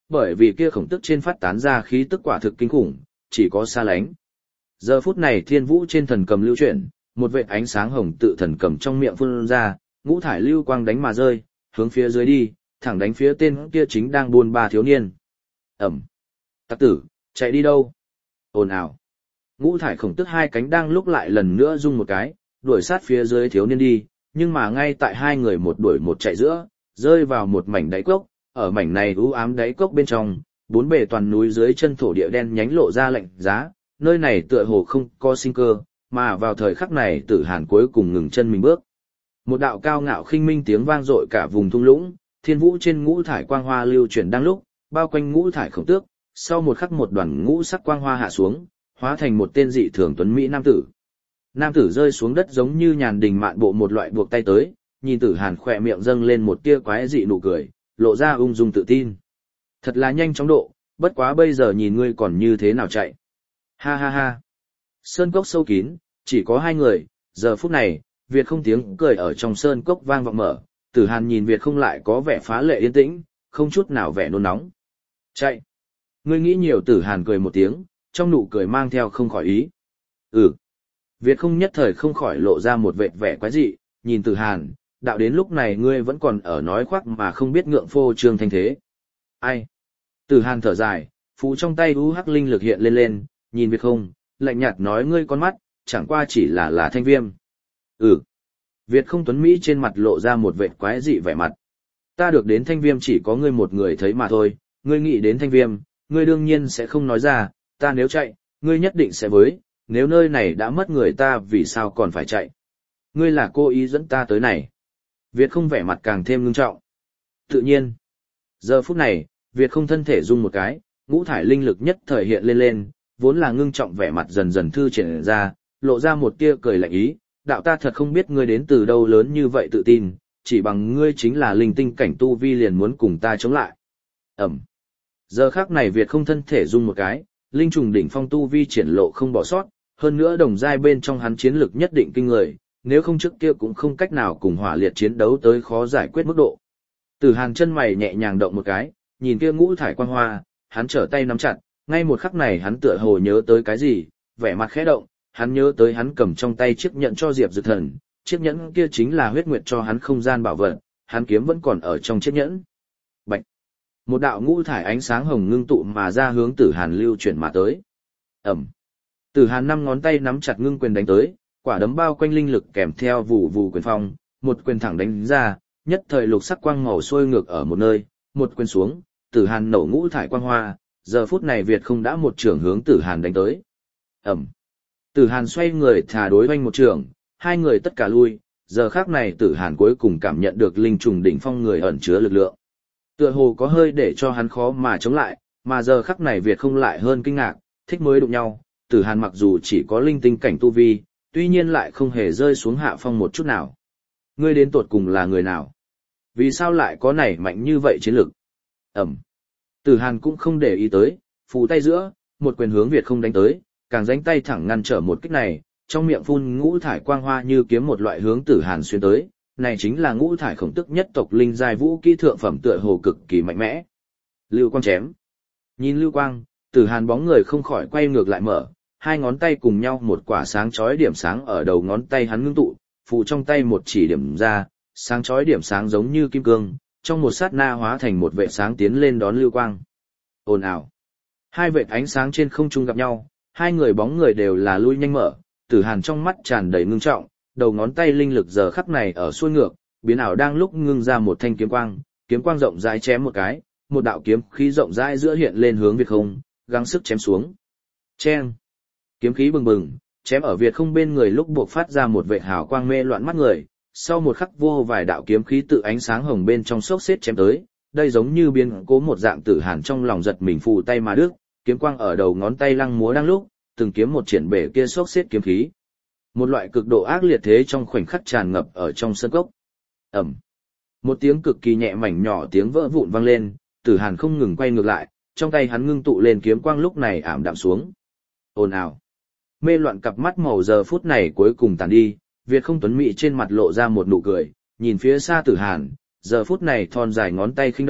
[SPEAKER 1] bởi vì kia khổng tức trên phát tán ra khí tức quả thực kinh khủng, chỉ có xa lánh. Giờ phút này thiên vũ trên thần cầm lưu chuyển, một vệt ánh sáng hồng tự thần cầm trong miệng phun ra, ngũ thải lưu quang đánh mà rơi, hướng phía dưới đi, thẳng đánh phía tên kia chính đang buôn ba thiếu niên. Ẩm. Tặc tử, chạy đi đâu? Ồn ào. Ngũ thải khổng tức hai cánh đang lúc lại lần nữa rung một cái, đuổi sát phía dưới thiếu niên đi, nhưng mà ngay tại hai người một đuổi một chạy giữa, rơi vào một mảnh đáy cốc, ở mảnh này u ám đáy cốc bên trong, bốn bề toàn núi dưới chân thổ địa đen nhánh lộ ra lạnh giá, nơi này tựa hồ không có sinh cơ, mà vào thời khắc này Tử Hàn cuối cùng ngừng chân mình bước. Một đạo cao ngạo khinh minh tiếng vang dội cả vùng thung lũng, thiên vũ trên ngũ thải quang hoa lưu chuyển đang lúc, bao quanh ngũ thải khổng tước, sau một khắc một đoàn ngũ sắc quang hoa hạ xuống, hóa thành một tên dị thường tuấn mỹ nam tử. Nam tử rơi xuống đất giống như nhàn đình mạn bộ một loại buộc tay tới, nhìn Tử Hàn khỏe miệng dâng lên một tia quái dị nụ cười, lộ ra ung dung tự tin. Thật là nhanh chóng độ, bất quá bây giờ nhìn ngươi còn như thế nào chạy. Ha ha ha. Sơn cốc sâu kín, chỉ có hai người, giờ phút này, Việt không tiếng cười ở trong sơn cốc vang vọng mở, Tử Hàn nhìn Việt không lại có vẻ phá lệ yên tĩnh, không chút nào vẻ nôn nóng. Chạy. Ngươi nghĩ nhiều. Tử Hàn cười một tiếng, trong nụ cười mang theo không khỏi ý. Ừ. Việt không nhất thời không khỏi lộ ra một vệt vẻ quái dị, nhìn Tử Hàn, đạo đến lúc này ngươi vẫn còn ở nói khoác mà không biết ngượng phô trương thanh thế. Ai? Tử Hàn thở dài, phù trong tay u hắc linh lực hiện lên lên, nhìn Việt không, lạnh nhạt nói ngươi con mắt, chẳng qua chỉ là là thanh viêm. Ừ. Việt không tuấn Mỹ trên mặt lộ ra một vệt quái dị vẻ mặt. Ta được đến thanh viêm chỉ có ngươi một người thấy mà thôi, ngươi nghĩ đến thanh viêm, ngươi đương nhiên sẽ không nói ra, ta nếu chạy, ngươi nhất định sẽ với, nếu nơi này đã mất người ta vì sao còn phải chạy. Ngươi là cố ý dẫn ta tới này. Việt không vẻ mặt càng thêm ngưng trọng. Tự nhiên. Giờ phút này, Việt không thân thể rung một cái, ngũ thải linh lực nhất thời hiện lên lên, vốn là ngưng trọng vẻ mặt dần dần thư triển ra, lộ ra một tia cười lạnh ý, đạo ta thật không biết ngươi đến từ đâu lớn như vậy tự tin, chỉ bằng ngươi chính là linh tinh cảnh tu vi liền muốn cùng ta chống lại. Ẩm. Giờ khắc này Việt không thân thể rung một cái, linh trùng đỉnh phong tu vi triển lộ không bỏ sót, hơn nữa đồng giai bên trong hắn chiến lực nhất định kinh người, nếu không trước kia cũng không cách nào cùng hỏa liệt chiến đấu tới khó giải quyết mức độ. Tử Hàn chân mày nhẹ nhàng động một cái, nhìn kia ngũ thải quang hoa, hắn trở tay nắm chặt, ngay một khắc này hắn tựa hồ nhớ tới cái gì, vẻ mặt khẽ động, hắn nhớ tới hắn cầm trong tay chiếc nhẫn cho Diệp Dực Thần, chiếc nhẫn kia chính là huyết nguyệt cho hắn không gian bảo vật, hắn kiếm vẫn còn ở trong chiếc nhẫn. Bạch. Một đạo ngũ thải ánh sáng hồng ngưng tụ mà ra hướng Tử Hàn lưu chuyển mà tới. Ẩm. Tử Hàn năm ngón tay nắm chặt ngưng quyền đánh tới, quả đấm bao quanh linh lực kèm theo vụ vụ quyền phong, một quyền thẳng đánh ra, nhất thời lục sắc quang màu xuôi ngược ở một nơi, một quyền xuống, Tử Hàn nổ ngũ thải quang hoa, giờ phút này Việt không đã một trường hướng Tử Hàn đánh tới. Ẩm. Tử Hàn xoay người thả đối oanh một trường, hai người tất cả lui, giờ khắc này Tử Hàn cuối cùng cảm nhận được linh trùng đỉnh phong người ẩn chứa lực lượng. Tựa hồ có hơi để cho hắn khó mà chống lại, mà giờ khắc này Việt không lại hơn kinh ngạc, thích mới đụng nhau, Tử Hàn mặc dù chỉ có linh tinh cảnh tu vi, tuy nhiên lại không hề rơi xuống hạ phong một chút nào. Ngươi đến tột cùng là người nào? Vì sao lại có nảy mạnh như vậy chiến lực? Ẩm. Tử Hàn cũng không để ý tới, phù tay giữa, một quyền hướng Việt không đánh tới, càng ránh tay thẳng ngăn trở một kích này, trong miệng phun ngũ thải quang hoa như kiếm một loại hướng Tử Hàn xuyên tới, này chính là ngũ thải khổng tức nhất tộc linh giai vũ kỹ thượng phẩm tựa hồ cực kỳ mạnh mẽ. Lưu quang chém. Nhìn lưu quang, Tử Hàn bóng người không khỏi quay ngược lại mở, hai ngón tay cùng nhau một quả sáng chói điểm sáng ở đầu ngón tay hắn ngưng tụ, phù trong tay một chỉ điểm ra, sáng chói điểm sáng giống như kim cương, trong một sát na hóa thành một vệ sáng tiến lên đón lưu quang. Ồn ào. Hai vệt ánh sáng trên không trung gặp nhau, hai người bóng người đều là lui nhanh mở, Tử Hàn trong mắt tràn đầy ngưng trọng, đầu ngón tay linh lực giờ khắc này ở xuôi ngược, biến ảo đang lúc ngưng ra một thanh kiếm quang, kiếm quang rộng rãi chém một cái, một đạo kiếm khí rộng rãi giữa hiện lên hướng Việt không, gắng sức chém xuống. Chen. Kiếm khí bừng bừng, chém ở Việt không bên người lúc buộc phát ra một vệt hào quang mê loạn mắt người, sau một khắc vô vài đạo kiếm khí tự ánh sáng hồng bên trong xốc xếp chém tới, đây giống như biến cố một dạng. Tử Hàn trong lòng giật mình phù tay mà đứt, kiếm quang ở đầu ngón tay lăng múa đang lúc, từng kiếm một triển bể kia xốc xếp kiếm khí. Một loại cực độ ác liệt thế trong khoảnh khắc tràn ngập ở trong sân cốc. Ẩm. Một tiếng cực kỳ nhẹ mảnh nhỏ tiếng vỡ vụn vang lên, Tử Hàn không ngừng quay ngược lại, trong tay hắn ngưng tụ lên kiếm quang lúc này ảm đạm xuống. Ồn ào. Mê loạn cặp mắt màu giờ phút này cuối cùng tàn đi, Việt không tuấn mỹ trên mặt lộ ra một nụ cười, nhìn phía xa Tử Hàn, giờ phút này thon dài ngón tay khinh động,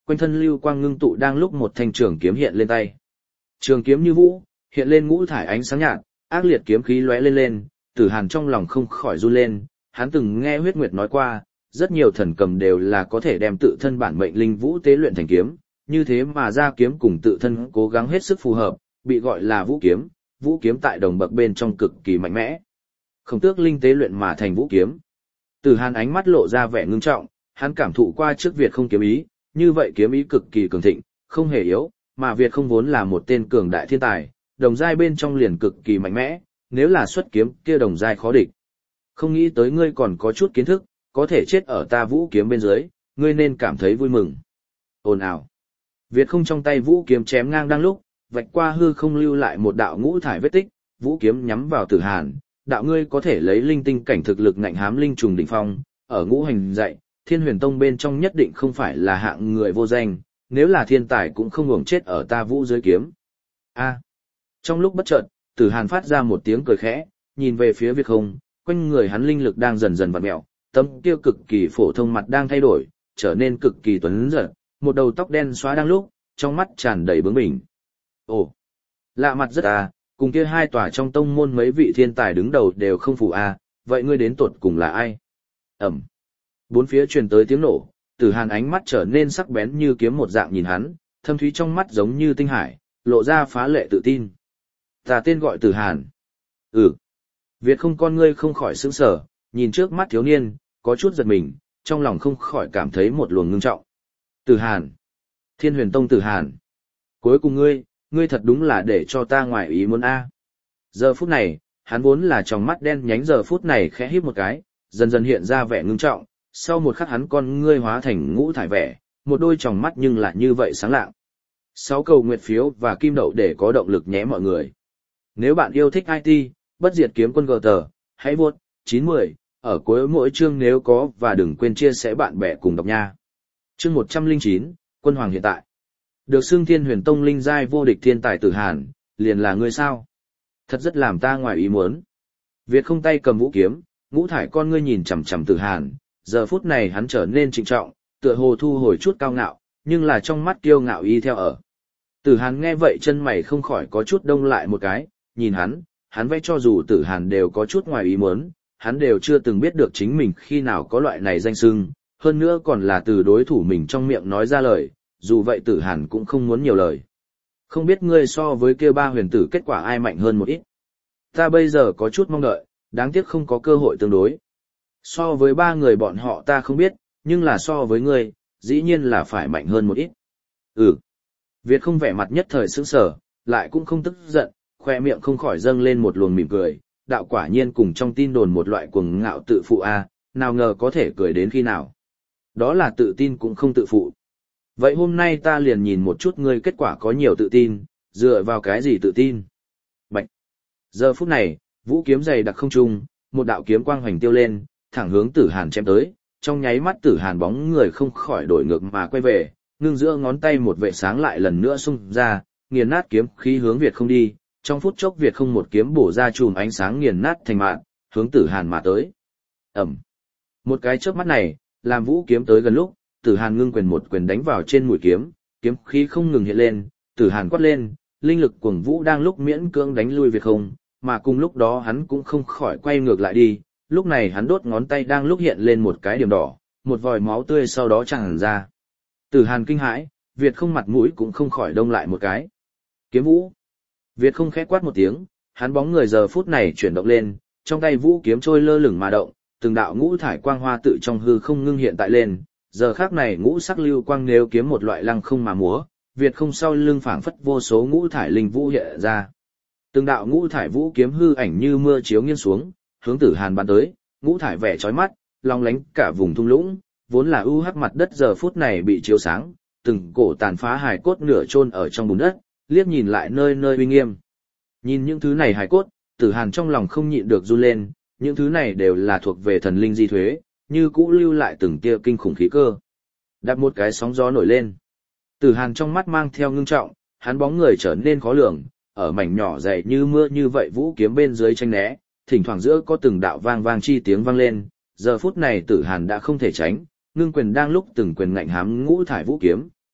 [SPEAKER 1] quanh thân lưu quang ngưng tụ đang lúc một thanh trường kiếm hiện lên tay. Trường kiếm như vũ, hiện lên ngũ thải ánh sáng nhạt, ác liệt kiếm khí lóe lên lên, Tử Hàn trong lòng không khỏi run lên, hắn từng nghe Huyết Nguyệt nói qua, rất nhiều thần cầm đều là có thể đem tự thân bản mệnh linh vũ tế luyện thành kiếm, như thế mà ra kiếm cùng tự thân cố gắng hết sức phù hợp, bị gọi là vũ kiếm, vũ kiếm tại đồng bậc bên trong cực kỳ mạnh mẽ. Khổng Tước linh tế luyện mà thành vũ kiếm. Tử Hàn ánh mắt lộ ra vẻ ngưng trọng, hắn cảm thụ qua trước Việt không kiếm ý, như vậy kiếm ý cực kỳ cường thịnh, không hề yếu, mà Việt không vốn là một tên cường đại thiên tài, đồng giai bên trong liền cực kỳ mạnh mẽ, nếu là xuất kiếm kia đồng giai khó địch. Không nghĩ tới ngươi còn có chút kiến thức, có thể chết ở ta vũ kiếm bên dưới, ngươi nên cảm thấy vui mừng. Ồn ào. Việt không trong tay vũ kiếm chém ngang đang lúc, vạch qua hư không lưu lại một đạo ngũ thải vết tích, vũ kiếm nhắm vào Tử Hàn, đạo ngươi có thể lấy linh tinh cảnh thực lực ngạnh hám linh trùng đỉnh phong, ở ngũ hành dạy, Thiên Huyền Tông bên trong nhất định không phải là hạng người vô danh, nếu là thiên tài cũng không ngủng chết ở ta vũ dưới kiếm. A. Trong lúc bất chợt, Tử Hàn phát ra một tiếng cười khẽ, nhìn về phía Việt không, quanh người hắn linh lực đang dần dần vặn mèo, tấm kia cực kỳ phổ thông mặt đang thay đổi, trở nên cực kỳ tuấn giật, một đầu tóc đen xóa đang lúc, trong mắt tràn đầy bướng bỉnh. Ồ, lạ mặt rất à, cùng kia hai tòa trong tông môn mấy vị thiên tài đứng đầu đều không phù à, vậy ngươi đến tột cùng là ai? Ẩm. Bốn phía truyền tới tiếng nổ, Tử Hàn ánh mắt trở nên sắc bén như kiếm một dạng nhìn hắn, thâm thúy trong mắt giống như tinh hải, lộ ra phá lệ tự tin. Ta tên gọi Tử Hàn. Ừ. Việt không con ngươi không khỏi sững sờ, nhìn trước mắt thiếu niên, có chút giật mình, trong lòng không khỏi cảm thấy một luồng ngưng trọng. Tử Hàn. Thiên Huyền Tông Tử Hàn. Cuối cùng ngươi, ngươi thật đúng là để cho ta ngoài ý muốn a. Giờ phút này, hắn vốn là tròng mắt đen nhánh giờ phút này khẽ híp một cái, dần dần hiện ra vẻ ngưng trọng, sau một khắc hắn con ngươi hóa thành ngũ thải vẻ, một đôi tròng mắt nhưng lại như vậy sáng lạng. Sáu cầu nguyệt phiếu và kim đậu để có động lực nhé mọi người. Nếu bạn yêu thích i tê, bất diệt kiếm quân gờ tờ, hãy vuốt, chín mươi, ở cuối mỗi chương nếu có và đừng quên chia sẻ bạn bè cùng đọc nha. Chương một trăm lẻ chín, Quân Hoàng hiện tại. Được xưng Thiên Huyền Tông linh giai vô địch thiên tài Tử Hàn, liền là ngươi sao? Thật rất làm ta ngoài ý muốn. Việt không tay cầm vũ kiếm, ngũ thải con ngươi nhìn chằm chằm Tử Hàn, giờ phút này hắn trở nên trịnh trọng, tựa hồ thu hồi chút cao ngạo, nhưng là trong mắt kiêu ngạo y theo ở. Tử Hàn nghe vậy chân mày không khỏi có chút đông lại một cái, nhìn hắn, hắn vẽ cho dù Tử Hàn đều có chút ngoài ý muốn, hắn đều chưa từng biết được chính mình khi nào có loại này danh xưng, hơn nữa còn là từ đối thủ mình trong miệng nói ra lời, dù vậy Tử Hàn cũng không muốn nhiều lời. Không biết ngươi so với kia ba huyền tử kết quả ai mạnh hơn một ít. Ta bây giờ có chút mong đợi, đáng tiếc không có cơ hội tương đối. So với ba người bọn họ ta không biết, nhưng là so với ngươi, dĩ nhiên là phải mạnh hơn một ít. Ừ. Việt không vẻ mặt nhất thời sững sờ, lại cũng không tức giận, khoe miệng không khỏi dâng lên một luồng mỉm cười, đạo quả nhiên cùng trong tin đồn một loại cuồng ngạo tự phụ a, nào ngờ có thể cười đến khi nào. Đó là tự tin cũng không tự phụ. Vậy hôm nay ta liền nhìn một chút ngươi kết quả có nhiều tự tin, dựa vào cái gì tự tin. Bạch. Giờ phút này, vũ kiếm dày đặc không trung, một đạo kiếm quang hoành tiêu lên, thẳng hướng Tử Hàn chém tới, trong nháy mắt Tử Hàn bóng người không khỏi đổi ngược mà quay về, ngưng giữa ngón tay một vệ sáng lại lần nữa xung ra, nghiền nát kiếm khí hướng Việt không đi, trong phút chốc Việt không một kiếm bổ ra chùm ánh sáng nghiền nát thành mạn, hướng Tử Hàn mà tới. Ẩm. Một cái chớp mắt này, làm vũ kiếm tới gần lúc, Tử Hàn ngưng quyền một quyền đánh vào trên mũi kiếm, kiếm khí không ngừng hiện lên, Tử Hàn quát lên, linh lực cuồng vũ đang lúc miễn cưỡng đánh lui Việt không, mà cùng lúc đó hắn cũng không khỏi quay ngược lại đi, lúc này hắn đốt ngón tay đang lúc hiện lên một cái điểm đỏ, một vòi máu tươi sau đó tràn ra. Tử Hàn kinh hãi, Việt không mặt mũi cũng không khỏi đông lại một cái. Kiếm vũ. Việt không khẽ quát một tiếng, hắn bóng người giờ phút này chuyển động lên, trong tay vũ kiếm trôi lơ lửng mà động, từng đạo ngũ thải quang hoa tự trong hư không ngưng hiện tại lên, giờ khắc này ngũ sắc lưu quang nếu kiếm một loại lăng không mà múa, Việt không sau lưng phảng phất vô số ngũ thải linh vũ hiện ra. Từng đạo ngũ thải vũ kiếm hư ảnh như mưa chiếu nghiêng xuống, hướng Tử Hàn bắn tới, ngũ thải vẻ chói mắt, long lánh cả vùng thung lũng, vốn là u hắc mặt đất giờ phút này bị chiếu sáng, từng cổ tàn phá hài cốt nửa chôn ở trong bùn đất, liếc nhìn lại nơi nơi uy nghiêm. Nhìn những thứ này hài cốt, Tử Hàn trong lòng không nhịn được run lên, những thứ này đều là thuộc về thần linh di thuế, như cũ lưu lại từng tia kinh khủng khí cơ. Đạp một cái sóng gió nổi lên. Tử Hàn trong mắt mang theo ngưng trọng, hắn bóng người trở nên khó lường, ở mảnh nhỏ dày như mưa như vậy vũ kiếm bên dưới tranh né, thỉnh thoảng giữa có từng đạo vang vang chi tiếng vang lên, giờ phút này Tử Hàn đã không thể tránh, ngưng quyền đang lúc từng quyền ngạnh hám ngũ thải vũ kiếm.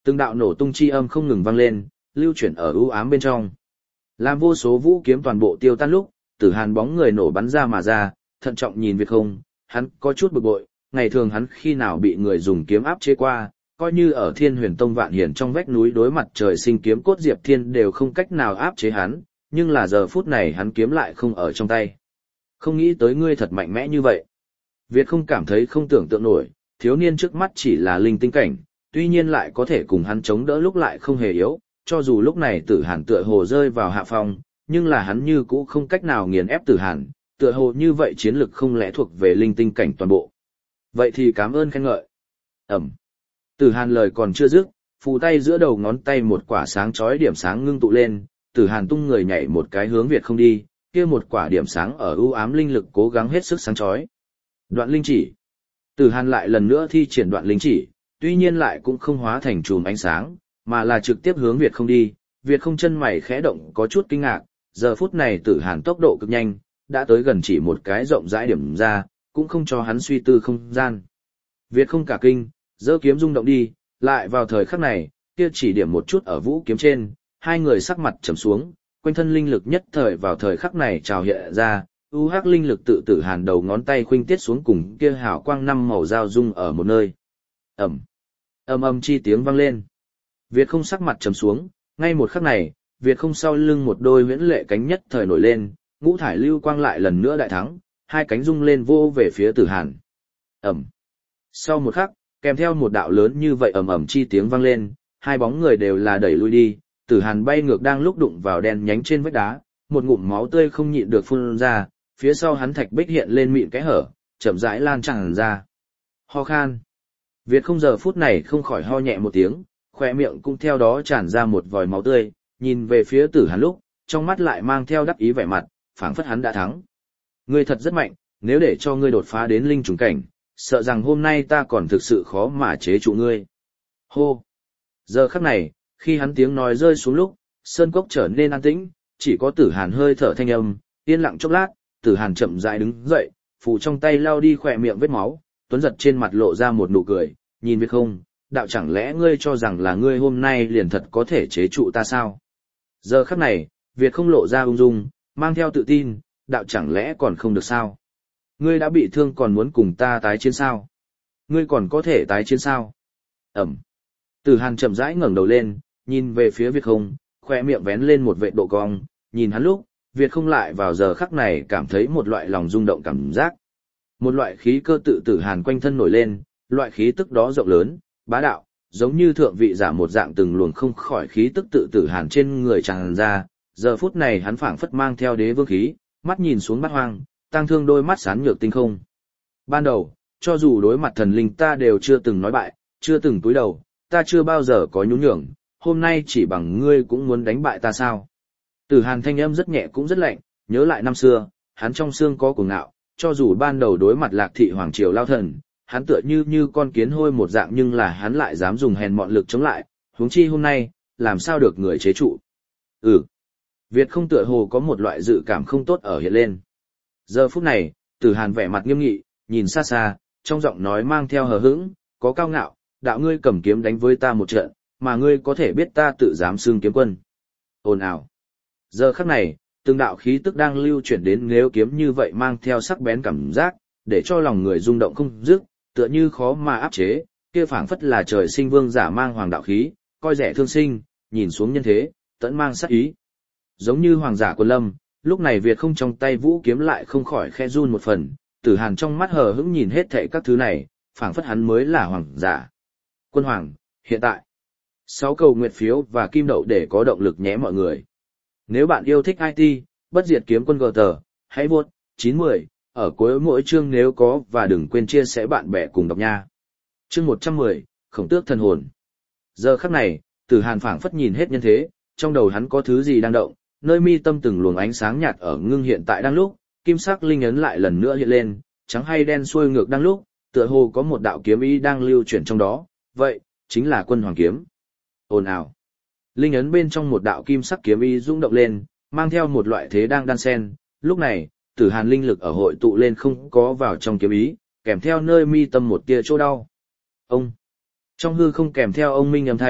[SPEAKER 1] Từng đạo nổ tung chi âm không ngừng vang lên, lưu chuyển ở u ám bên trong. Làm vô số vũ kiếm toàn bộ tiêu tan lúc, Tử Hàn bóng người nổ bắn ra mà ra, thận trọng nhìn Việt Không, hắn có chút bực bội, ngày thường hắn khi nào bị người dùng kiếm áp chế qua, coi như ở Thiên Huyền Tông Vạn Hiển trong vách núi đối mặt trời sinh kiếm cốt Diệp Thiên đều không cách nào áp chế hắn, nhưng là giờ phút này hắn kiếm lại không ở trong tay. Không nghĩ tới ngươi thật mạnh mẽ như vậy. Việt Không cảm thấy không tưởng tượng nổi, thiếu niên trước mắt chỉ là linh tinh cảnh, tuy nhiên lại có thể cùng hắn chống đỡ lúc lại không hề yếu, cho dù lúc này Tử Hàn tựa hồ rơi vào hạ phong, nhưng là hắn như cũ không cách nào nghiền ép Tử Hàn, tựa hồ như vậy chiến lực không lẽ thuộc về linh tinh cảnh toàn bộ. Vậy thì cảm ơn khen ngợi. Ẩm. Tử Hàn lời còn chưa dứt, phù tay giữa đầu ngón tay một quả sáng chói điểm sáng ngưng tụ lên, Tử Hàn tung người nhảy một cái hướng Việt Không đi, kia một quả điểm sáng ở ưu ám linh lực cố gắng hết sức sáng chói. Đoạn linh chỉ. Tử Hàn lại lần nữa thi triển đoạn linh chỉ, tuy nhiên lại cũng không hóa thành chùm ánh sáng, mà là trực tiếp hướng Việt Không đi. Việt Không chân mày khẽ động có chút kinh ngạc, giờ phút này Tử Hàn tốc độ cực nhanh, đã tới gần chỉ một cái rộng rãi điểm ra, cũng không cho hắn suy tư không gian. Việt Không cả kinh, giơ kiếm rung động đi, lại vào thời khắc này, kia chỉ điểm một chút ở vũ kiếm trên, hai người sắc mặt trầm xuống, quanh thân linh lực nhất thời vào thời khắc này trào hiện ra, u hắc linh lực tự Tử Hàn đầu ngón tay khuynh tiết xuống cùng kia hào quang năm màu giao dung ở một nơi. Ầm. Ầm ầm chi tiếng vang lên. Việt Không sắc mặt trầm xuống, ngay một khắc này, Việt Không sau lưng một đôi huyễn lệ cánh nhất thời nổi lên, ngũ thải lưu quang lại lần nữa đại thắng, hai cánh rung lên vô về phía Tử Hàn. Ầm. Sau một khắc, kèm theo một đạo lớn như vậy ầm ầm chi tiếng vang lên, hai bóng người đều là đẩy lui đi, Tử Hàn bay ngược đang lúc đụng vào đen nhánh trên vách đá, một ngụm máu tươi không nhịn được phun ra, phía sau hắn thạch bích hiện lên mịn cái hở, chậm rãi lan tràn ra. Ho khan. Việt Không giờ phút này không khỏi ho nhẹ một tiếng, khóe miệng cũng theo đó tràn ra một vòi máu tươi, nhìn về phía Tử Hàn lúc, trong mắt lại mang theo đắc ý vẻ mặt, phảng phất hắn đã thắng. Ngươi thật rất mạnh, nếu để cho ngươi đột phá đến linh trùng cảnh, sợ rằng hôm nay ta còn thực sự khó mà chế trụ ngươi. Hô. Giờ khắc này, khi hắn tiếng nói rơi xuống lúc, sơn cốc trở nên an tĩnh, chỉ có Tử Hàn hơi thở thanh âm, yên lặng chốc lát, Tử Hàn chậm rãi đứng dậy, phủ trong tay lau đi khỏe miệng vết máu, tuấn giật trên mặt lộ ra một nụ cười, nhìn Việt Không, đạo chẳng lẽ ngươi cho rằng là ngươi hôm nay liền thật có thể chế trụ ta sao? Giờ khắc này, Việt Không lộ ra ung dung, mang theo tự tin, đạo chẳng lẽ còn không được sao? Ngươi đã bị thương còn muốn cùng ta tái chiến sao? Ngươi còn có thể tái chiến sao? Ẩm. Tử Hàn chậm rãi ngẩng đầu lên, nhìn về phía Việt Không, khoe miệng vén lên một vệt độ cong, nhìn hắn lúc, Việt Không lại vào giờ khắc này cảm thấy một loại lòng rung động cảm giác. Một loại khí cơ tự Tử Hàn quanh thân nổi lên, loại khí tức đó rộng lớn, bá đạo, giống như thượng vị giả một dạng từng luồng không khỏi khí tức tự Tử Hàn trên người tràn ra, giờ phút này hắn phảng phất mang theo đế vương khí, mắt nhìn xuống bát hoang, tăng thương đôi mắt sáng nhược tinh không. Ban đầu, cho dù đối mặt thần linh ta đều chưa từng nói bại, chưa từng cúi đầu, ta chưa bao giờ có nhún nhường, hôm nay chỉ bằng ngươi cũng muốn đánh bại ta sao? Tử Hàn thanh âm rất nhẹ cũng rất lạnh, nhớ lại năm xưa, hắn trong xương có cuồng ngạo, cho dù ban đầu đối mặt Lạc Thị Hoàng Triều lao thần, hắn tựa như như con kiến hôi một dạng nhưng là hắn lại dám dùng hèn mọn lực chống lại, huống chi hôm nay, làm sao được người chế trụ. Ừ. Việt Không tựa hồ có một loại dự cảm không tốt ở hiện lên. Giờ phút này, Tử Hàn vẻ mặt nghiêm nghị, nhìn xa xa, trong giọng nói mang theo hờ hững, có cao ngạo, đạo ngươi cầm kiếm đánh với ta một trận, mà ngươi có thể biết ta tự dám xưng kiếm quân. Ồn ào. Giờ khắc này, từng đạo khí tức đang lưu chuyển đến nếu kiếm như vậy mang theo sắc bén cảm giác, để cho lòng người rung động không dứt, tựa như khó mà áp chế, kia phảng phất là trời sinh vương giả mang hoàng đạo khí, coi rẻ thương sinh, nhìn xuống nhân thế, tẫn mang sát ý. Giống như hoàng giả quân lâm, lúc này Việt Không trong tay vũ kiếm lại không khỏi khe run một phần, Tử Hàn trong mắt hờ hững nhìn hết thảy các thứ này, phảng phất hắn mới là hoàng giả. Quân hoàng, hiện tại. Sáu cầu nguyệt phiếu và kim đậu để có động lực nhé mọi người. Nếu bạn yêu thích i tê, bất diệt kiếm quân gờ tờ, hãy vote chín mười, ở cuối mỗi chương nếu có và đừng quên chia sẻ bạn bè cùng đọc nha. Chương một trăm mười, Khổng Tước thần hồn. Giờ khắc này, Tử Hàn phảng phất nhìn hết nhân thế, trong đầu hắn có thứ gì đang động, nơi mi tâm từng luồng ánh sáng nhạt ở ngưng hiện tại đang lúc, kim sắc linh ấn lại lần nữa hiện lên, trắng hay đen xuôi ngược đang lúc, tựa hồ có một đạo kiếm ý đang lưu chuyển trong đó, vậy, chính là quân hoàng kiếm. Ồn ào. Linh ấn bên trong một đạo kim sắc kiếm ý rung động lên, mang theo một loại thế đang đan xen, lúc này, Tử Hàn linh lực ở hội tụ lên không có vào trong kiếm ý, kèm theo nơi mi tâm một tia chỗ đau. Ông. Trong hư không kèm theo ông minh âm thanh,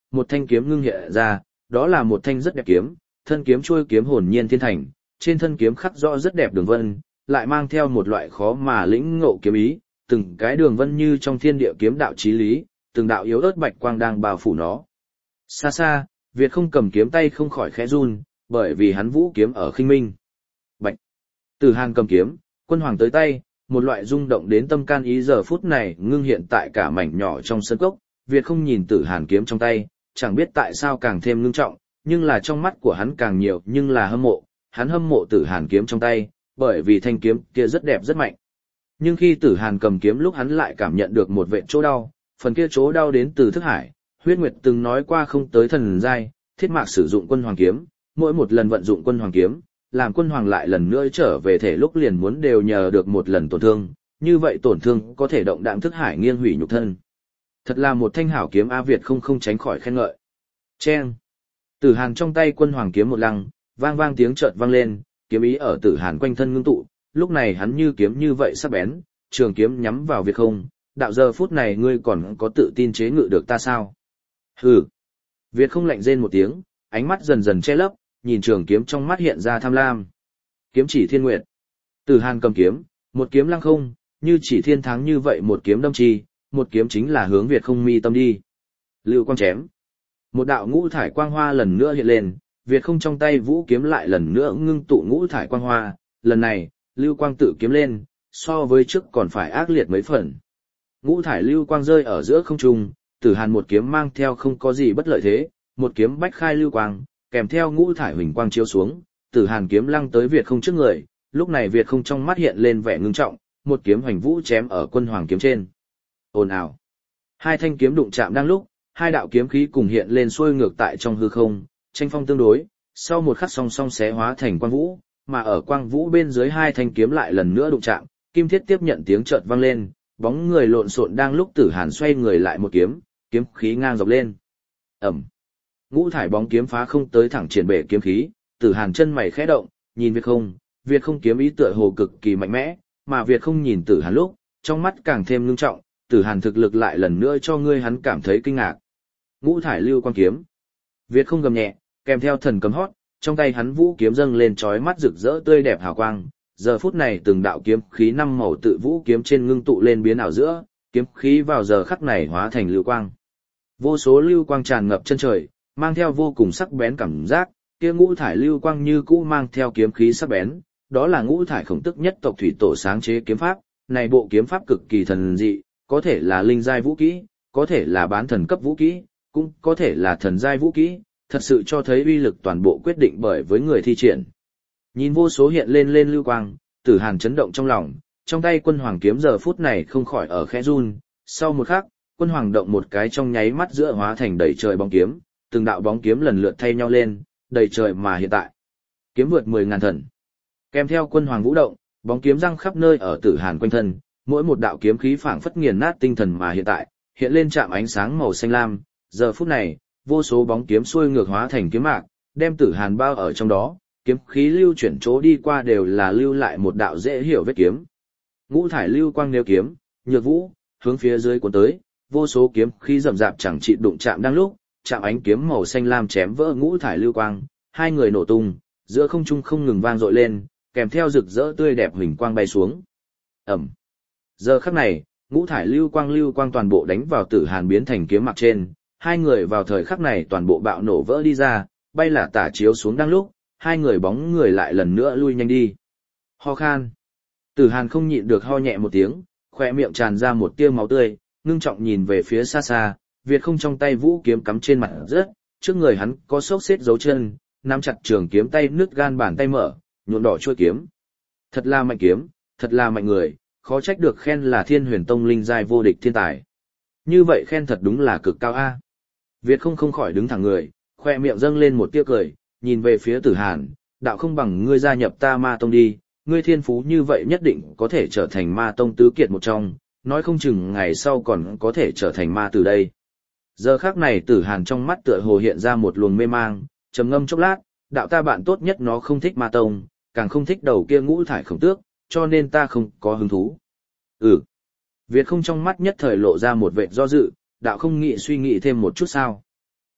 [SPEAKER 1] một thanh kiếm ngưng hiện ra, đó là một thanh rất đẹp kiếm, thân kiếm chuôi kiếm hồn nhiên thiên thành, trên thân kiếm khắc rõ rất đẹp đường vân, lại mang theo một loại khó mà lĩnh ngộ kiếm ý, từng cái đường vân như trong thiên địa kiếm đạo chí lý, từng đạo yếu ớt bạch quang đang bao phủ nó. Xa xa, Việt không cầm kiếm tay không khỏi khẽ run, bởi vì hắn vũ kiếm ở khinh minh. Bạch. Tử Hàn cầm kiếm, quân hoàng tới tay, một loại rung động đến tâm can ý giờ phút này ngưng hiện tại cả mảnh nhỏ trong sân cốc, Việt không nhìn Tử Hàn kiếm trong tay, chẳng biết tại sao càng thêm ngưng trọng, nhưng là trong mắt của hắn càng nhiều nhưng là hâm mộ, hắn hâm mộ Tử Hàn kiếm trong tay, bởi vì thanh kiếm kia rất đẹp rất mạnh. Nhưng khi Tử Hàn cầm kiếm lúc hắn lại cảm nhận được một vệt chỗ đau, phần kia chỗ đau đến từ thức hải. Huyết Nguyệt từng nói qua không tới thần giai, Thiết Mạc sử dụng quân hoàng kiếm, mỗi một lần vận dụng quân hoàng kiếm, làm quân hoàng lại lần nữa trở về thể lúc liền muốn đều nhờ được một lần tổn thương, như vậy tổn thương có thể động đạm thức hải nghiêng hủy nhục thân. Thật là một thanh hảo kiếm A Việt không không tránh khỏi khen ngợi. Chen. Tử Hàn trong tay quân hoàng kiếm một lăng, vang vang tiếng chợt vang lên, kiếm ý ở Tử Hàn quanh thân ngưng tụ, lúc này hắn như kiếm như vậy sắc bén, trường kiếm nhắm vào Việt không, đạo giờ phút này ngươi còn có tự tin chế ngự được ta sao? Hừ. Việt không lạnh rên một tiếng, ánh mắt dần dần che lấp, nhìn trường kiếm trong mắt hiện ra tham lam. Kiếm chỉ thiên nguyệt. Tử Hàn cầm kiếm, một kiếm lăng không, như chỉ thiên thắng như vậy một kiếm đâm chi, một kiếm chính là hướng Việt không mi tâm đi. Lưu quang chém. Một đạo ngũ thải quang hoa lần nữa hiện lên, Việt không trong tay vũ kiếm lại lần nữa ngưng tụ ngũ thải quang hoa, lần này, lưu quang tự kiếm lên, so với trước còn phải ác liệt mấy phần. Ngũ thải lưu quang rơi ở giữa không trung, Tử Hàn một kiếm mang theo không có gì bất lợi thế, một kiếm bách khai lưu quang, kèm theo ngũ thải huỳnh quang chiếu xuống, Tử Hàn kiếm lăng tới Việt không trước người, lúc này Việt không trong mắt hiện lên vẻ ngưng trọng, một kiếm hoành vũ chém ở quân hoàng kiếm trên. Ồn ào. Hai thanh kiếm đụng chạm đang lúc, hai đạo kiếm khí cùng hiện lên xuôi ngược tại trong hư không, tranh phong tương đối, sau một khắc song song xé hóa thành quang vũ, mà ở quang vũ bên dưới hai thanh kiếm lại lần nữa đụng chạm, kim thiết tiếp nhận tiếng chợt vang lên, bóng người lộn xộn đang lúc Tử Hàn xoay người lại một kiếm, kiếm khí ngang dọc lên. Ầm. Ngũ thải bóng kiếm phá không tới thẳng triển bể kiếm khí, Tử Hàn chân mày khẽ động, nhìn Việt không, Việt không kiếm ý tựa hồ cực kỳ mạnh mẽ, mà Việt không nhìn Tử Hàn lúc, trong mắt càng thêm ngưng trọng, Tử Hàn thực lực lại lần nữa cho ngươi hắn cảm thấy kinh ngạc. Ngũ thải lưu quang kiếm. Việt không gầm nhẹ, kèm theo thần cấm hót, trong tay hắn vũ kiếm dâng lên chói mắt rực rỡ tươi đẹp hào quang, giờ phút này từng đạo kiếm khí năm màu tự vũ kiếm trên ngưng tụ lên biến ảo giữa, kiếm khí vào giờ khắc này hóa thành lưu quang. Vô số lưu quang tràn ngập chân trời, mang theo vô cùng sắc bén cảm giác, kia ngũ thải lưu quang như cũ mang theo kiếm khí sắc bén, đó là ngũ thải khổng tức nhất tộc thủy tổ sáng chế kiếm pháp, này bộ kiếm pháp cực kỳ thần dị, có thể là linh giai vũ kỹ, có thể là bán thần cấp vũ kỹ, cũng có thể là thần giai vũ kỹ, thật sự cho thấy uy lực toàn bộ quyết định bởi với người thi triển. Nhìn vô số hiện lên lên lưu quang, Tử Hàn chấn động trong lòng, trong tay quân hoàng kiếm giờ phút này không khỏi ở khẽ run, sau một khắc, quân hoàng động một cái trong nháy mắt giữa hóa thành đầy trời bóng kiếm, từng đạo bóng kiếm lần lượt thay nhau lên, đầy trời mà hiện tại. Kiếm vượt mười ngàn thần. Kèm theo quân hoàng vũ động, bóng kiếm răng khắp nơi ở Tử Hàn quanh thân, mỗi một đạo kiếm khí phảng phất nghiền nát tinh thần mà hiện tại, hiện lên chạm ánh sáng màu xanh lam, giờ phút này, vô số bóng kiếm xuôi ngược hóa thành kiếm mạc, đem Tử Hàn bao ở trong đó, kiếm khí lưu chuyển chỗ đi qua đều là lưu lại một đạo dễ hiểu vết kiếm. Ngũ thải lưu quang nêu kiếm, nhược vũ, hướng phía dưới cuốn tới, vô số kiếm khí rầm rạp chẳng trị đụng chạm đang lúc, chạm ánh kiếm màu xanh lam chém vỡ ngũ thải lưu quang, hai người nổ tung, giữa không trung không ngừng vang dội lên, kèm theo rực rỡ tươi đẹp huỳnh quang bay xuống. Ầm. Giờ khắc này, ngũ thải lưu quang lưu quang toàn bộ đánh vào Tử Hàn biến thành kiếm mặc trên, hai người vào thời khắc này toàn bộ bạo nổ vỡ đi ra, bay là tả chiếu xuống đang lúc, hai người bóng người lại lần nữa lui nhanh đi. Ho khan. Tử Hàn không nhịn được ho nhẹ một tiếng, khóe miệng tràn ra một tia máu tươi, ngưng trọng nhìn về phía xa xa, Việt không trong tay vũ kiếm cắm trên mặt đất, trước người hắn có xốc xếp dấu chân, nắm chặt trường kiếm tay nứt gan bàn tay mở, nhuộm đỏ chuôi kiếm. Thật là mạnh kiếm, thật là mạnh người, khó trách được khen là Thiên Huyền Tông linh giai vô địch thiên tài. Như vậy khen thật đúng là cực cao a. Việt không không khỏi đứng thẳng người, khoe miệng dâng lên một tia cười, nhìn về phía Tử Hàn, đạo không bằng ngươi gia nhập ta Ma Tông đi, ngươi thiên phú như vậy nhất định có thể trở thành Ma Tông tứ kiệt một trong, nói không chừng ngày sau còn có thể trở thành ma từ đây. Giờ khắc này Tử Hàn trong mắt tựa hồ hiện ra một luồng mê mang, trầm ngâm chốc lát, đạo ta bạn tốt nhất nó không thích Ma Tông, càng không thích đầu kia ngũ thải khổng tước, cho nên ta không có hứng thú. Ừ. Việt không trong mắt nhất thời lộ ra một vẻ do dự, đạo không nghĩ suy nghĩ thêm một chút sao.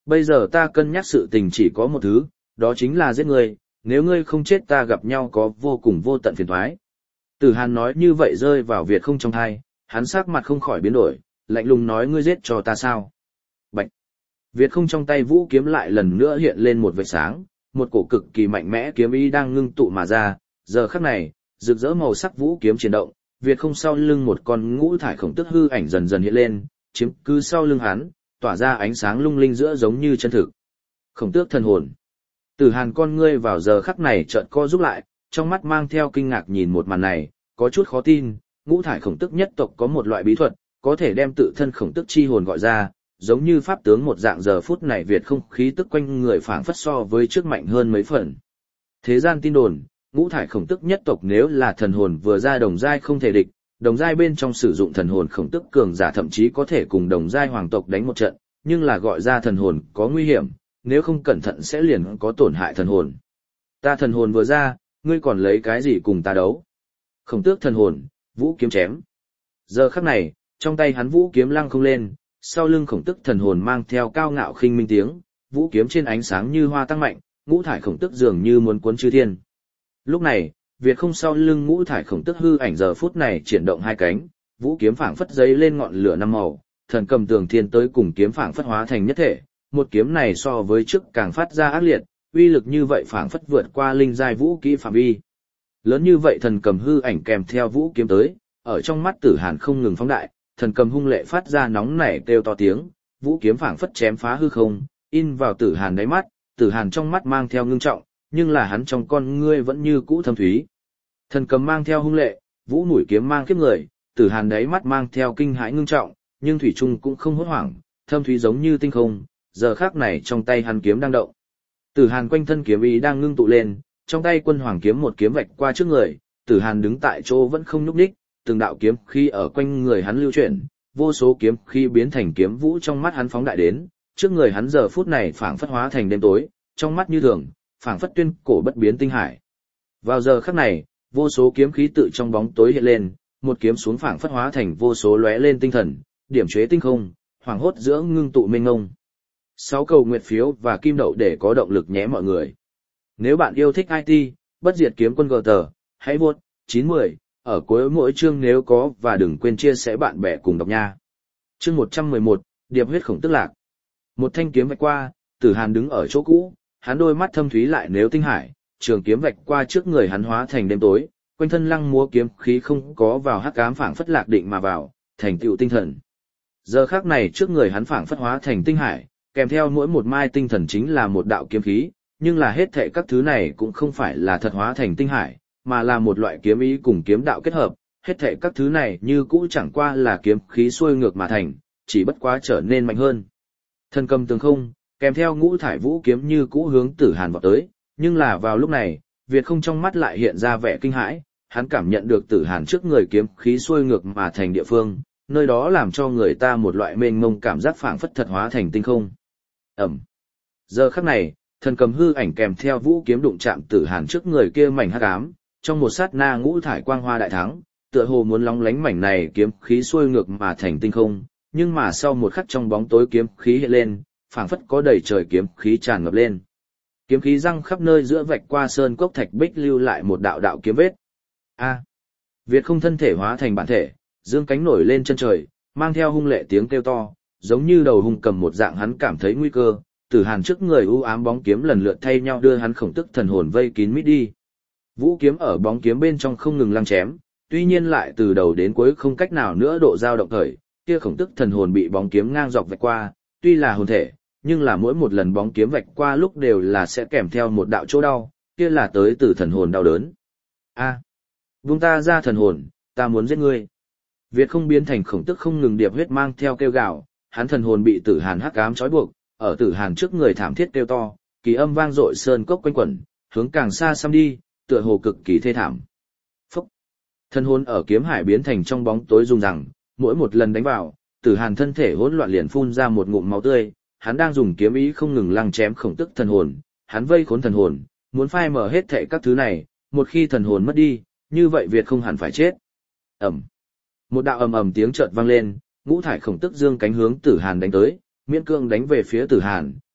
[SPEAKER 1] Bây giờ ta cân nhắc sự tình chỉ có một thứ, đó chính là giết ngươi, nếu ngươi không chết ta gặp nhau có vô cùng vô tận phiền toái. Tử Hàn nói như vậy rơi vào Việt không trong thai, hắn sắc mặt không khỏi biến đổi, lạnh lùng nói ngươi giết cho ta sao. Bạch. Việt không trong tay vũ kiếm lại lần nữa hiện lên một vệt sáng, một cổ cực kỳ mạnh mẽ kiếm ý đang ngưng tụ mà ra, giờ khắc này, rực rỡ màu sắc vũ kiếm chuyển động, Việt không sau lưng một con ngũ thải khổng tức hư ảnh dần dần hiện lên, chiếm cứ sau lưng hắn, tỏa ra ánh sáng lung linh giữa giống như chân thực. Khổng tước thần hồn. Tử Hàn con ngươi vào giờ khắc này chợt co rút lại, trong mắt mang theo kinh ngạc nhìn một màn này, có chút khó tin, ngũ thải khổng tức nhất tộc có một loại bí thuật, có thể đem tự thân khổng tức chi hồn gọi ra, giống như pháp tướng một dạng giờ phút này Việt không khí tức quanh người phảng phất so với trước mạnh hơn mấy phần. Thế gian tin đồn, ngũ thải khổng tức nhất tộc nếu là thần hồn vừa ra đồng giai không thể địch, đồng giai bên trong sử dụng thần hồn khổng tức cường giả thậm chí có thể cùng đồng giai hoàng tộc đánh một trận, nhưng là gọi ra thần hồn có nguy hiểm, nếu không cẩn thận sẽ liền có tổn hại thần hồn. Ta thần hồn vừa ra, ngươi còn lấy cái gì cùng ta đấu? Khổng tước thần hồn, vũ kiếm chém. Giờ khắc này, trong tay hắn vũ kiếm lăng không lên, sau lưng khổng tức thần hồn mang theo cao ngạo khinh minh tiếng, vũ kiếm trên ánh sáng như hoa tăng mạnh, ngũ thải khổng tức dường như muốn cuốn chư thiên. Lúc này, Việt không sau lưng ngũ thải khổng tức hư ảnh giờ phút này triển động hai cánh, vũ kiếm phảng phất giấy lên ngọn lửa năm màu, thần cầm tường thiên tới cùng kiếm phảng phất hóa thành nhất thể, một kiếm này so với trước càng phát ra ác liệt, uy lực như vậy phảng phất vượt qua linh giai vũ kỹ phạm vi. Lớn như vậy thần cầm hư ảnh kèm theo vũ kiếm tới, ở trong mắt Tử Hàn không ngừng phóng đại, thần cầm hung lệ phát ra nóng nảy kêu to tiếng, vũ kiếm phảng phất chém phá hư không, in vào Tử Hàn đáy mắt, Tử Hàn trong mắt mang theo ngưng trọng, nhưng là hắn trong con ngươi vẫn như cũ thâm thúy. Thần cầm mang theo hung lệ, vũ mũi kiếm mang kiếp người, Tử Hàn đáy mắt mang theo kinh hãi ngưng trọng, nhưng thủy trung cũng không hốt hoảng, thâm thúy giống như tinh không, giờ khắc này trong tay hắn kiếm đang động. Tử Hàn quanh thân kiếm ý đang ngưng tụ lên, trong tay quân hoàng kiếm một kiếm vạch qua trước người, Tử Hàn đứng tại chỗ vẫn không nhúc nhích, từng đạo kiếm khi ở quanh người hắn lưu chuyển, vô số kiếm khi biến thành kiếm vũ trong mắt hắn phóng đại đến, trước người hắn giờ phút này phảng phất hóa thành đêm tối, trong mắt như thường, phảng phất tuyên cổ bất biến tinh hải. Vào giờ khắc này, vô số kiếm khí tự trong bóng tối hiện lên, một kiếm xuống phảng phất hóa thành vô số lóe lên tinh thần, điểm chế tinh không, hoàng hốt giữa ngưng tụ mênh ngông. Sáu cầu nguyệt phiếu và kim đậu để có động lực nhé mọi người. Nếu bạn yêu thích i tê, bất diệt kiếm quân gờ tờ, hãy vuốt chín mười ở cuối mỗi chương nếu có và đừng quên chia sẻ bạn bè cùng đọc nha. Chương một trăm mười một, Điệp huyết khổng tức lạc. Một thanh kiếm vạch qua, Tử Hàn đứng ở chỗ cũ, hắn đôi mắt thâm thúy lại nếu tinh hải, trường kiếm vạch qua trước người hắn hóa thành đêm tối, quanh thân lăng múa kiếm khí không có vào hắc ám phảng phất lạc định mà vào, thành tựu tinh thần. Giờ khắc này trước người hắn phảng phất hóa thành tinh hải, kèm theo mỗi một mai tinh thần chính là một đạo kiếm khí, nhưng là hết thệ các thứ này cũng không phải là thật hóa thành tinh hải, mà là một loại kiếm ý cùng kiếm đạo kết hợp, hết thệ các thứ này như cũ chẳng qua là kiếm khí xuôi ngược mà thành, chỉ bất quá trở nên mạnh hơn. Thần cầm tường không, kèm theo ngũ thải vũ kiếm như cũ hướng Tử Hàn vọt tới, nhưng là vào lúc này, Việt không trong mắt lại hiện ra vẻ kinh hãi, hắn cảm nhận được Tử Hàn trước người kiếm khí xuôi ngược mà thành địa phương, nơi đó làm cho người ta một loại mênh mông cảm giác phảng phất thật hóa thành tinh không. Ẩm. Giờ khắc này, thần cầm hư ảnh kèm theo vũ kiếm đụng chạm Tử Hàn trước người kia mảnh hắc ám, trong một sát na ngũ thải quang hoa đại thắng, tựa hồ muốn lóng lánh mảnh này kiếm khí xuôi ngược mà thành tinh không, nhưng mà sau một khắc trong bóng tối kiếm khí hiện lên, phảng phất có đầy trời kiếm khí tràn ngập lên. Kiếm khí răng khắp nơi giữa vạch qua sơn cốc thạch bích lưu lại một đạo đạo kiếm vết. A. Việt không thân thể hóa thành bản thể, dương cánh nổi lên chân trời, mang theo hung lệ tiếng kêu to, giống như đầu hung cầm một dạng hắn cảm thấy nguy cơ, Tử Hàn trước người u ám bóng kiếm lần lượt thay nhau đưa hắn khổng tức thần hồn vây kín mít đi. Vũ kiếm ở bóng kiếm bên trong không ngừng lăng chém, tuy nhiên lại từ đầu đến cuối không cách nào nữa độ dao động khởi, kia khổng tức thần hồn bị bóng kiếm ngang dọc vạch qua, tuy là hồn thể, nhưng là mỗi một lần bóng kiếm vạch qua lúc đều là sẽ kèm theo một đạo chỗ đau, kia là tới từ thần hồn đau đớn. A, vung ta ra thần hồn, ta muốn giết ngươi. Việt không biến thành khổng tức không ngừng điệp huyết mang theo kêu gào, hắn thần hồn bị Tử Hàn hắc ám trói buộc, ở Tử Hàn trước người thảm thiết kêu to, kỳ âm vang dội sơn cốc quanh quẩn, hướng càng xa xăm đi, tựa hồ cực kỳ thê thảm. Phốc. Thần hồn ở kiếm hải biến thành trong bóng tối rung rằng, mỗi một lần đánh vào, Tử Hàn thân thể hỗn loạn liền phun ra một ngụm máu tươi, hắn đang dùng kiếm ý không ngừng lăng chém khổng tức thần hồn, hắn vây khốn thần hồn, muốn phai mở hết thảy các thứ này, một khi thần hồn mất đi, như vậy Việt không hẳn phải chết. Ầm. Một đạo ầm ầm tiếng chợt vang lên, ngũ thải khổng tức dương cánh hướng Tử Hàn đánh tới, miễn cương đánh về phía Tử Hàn,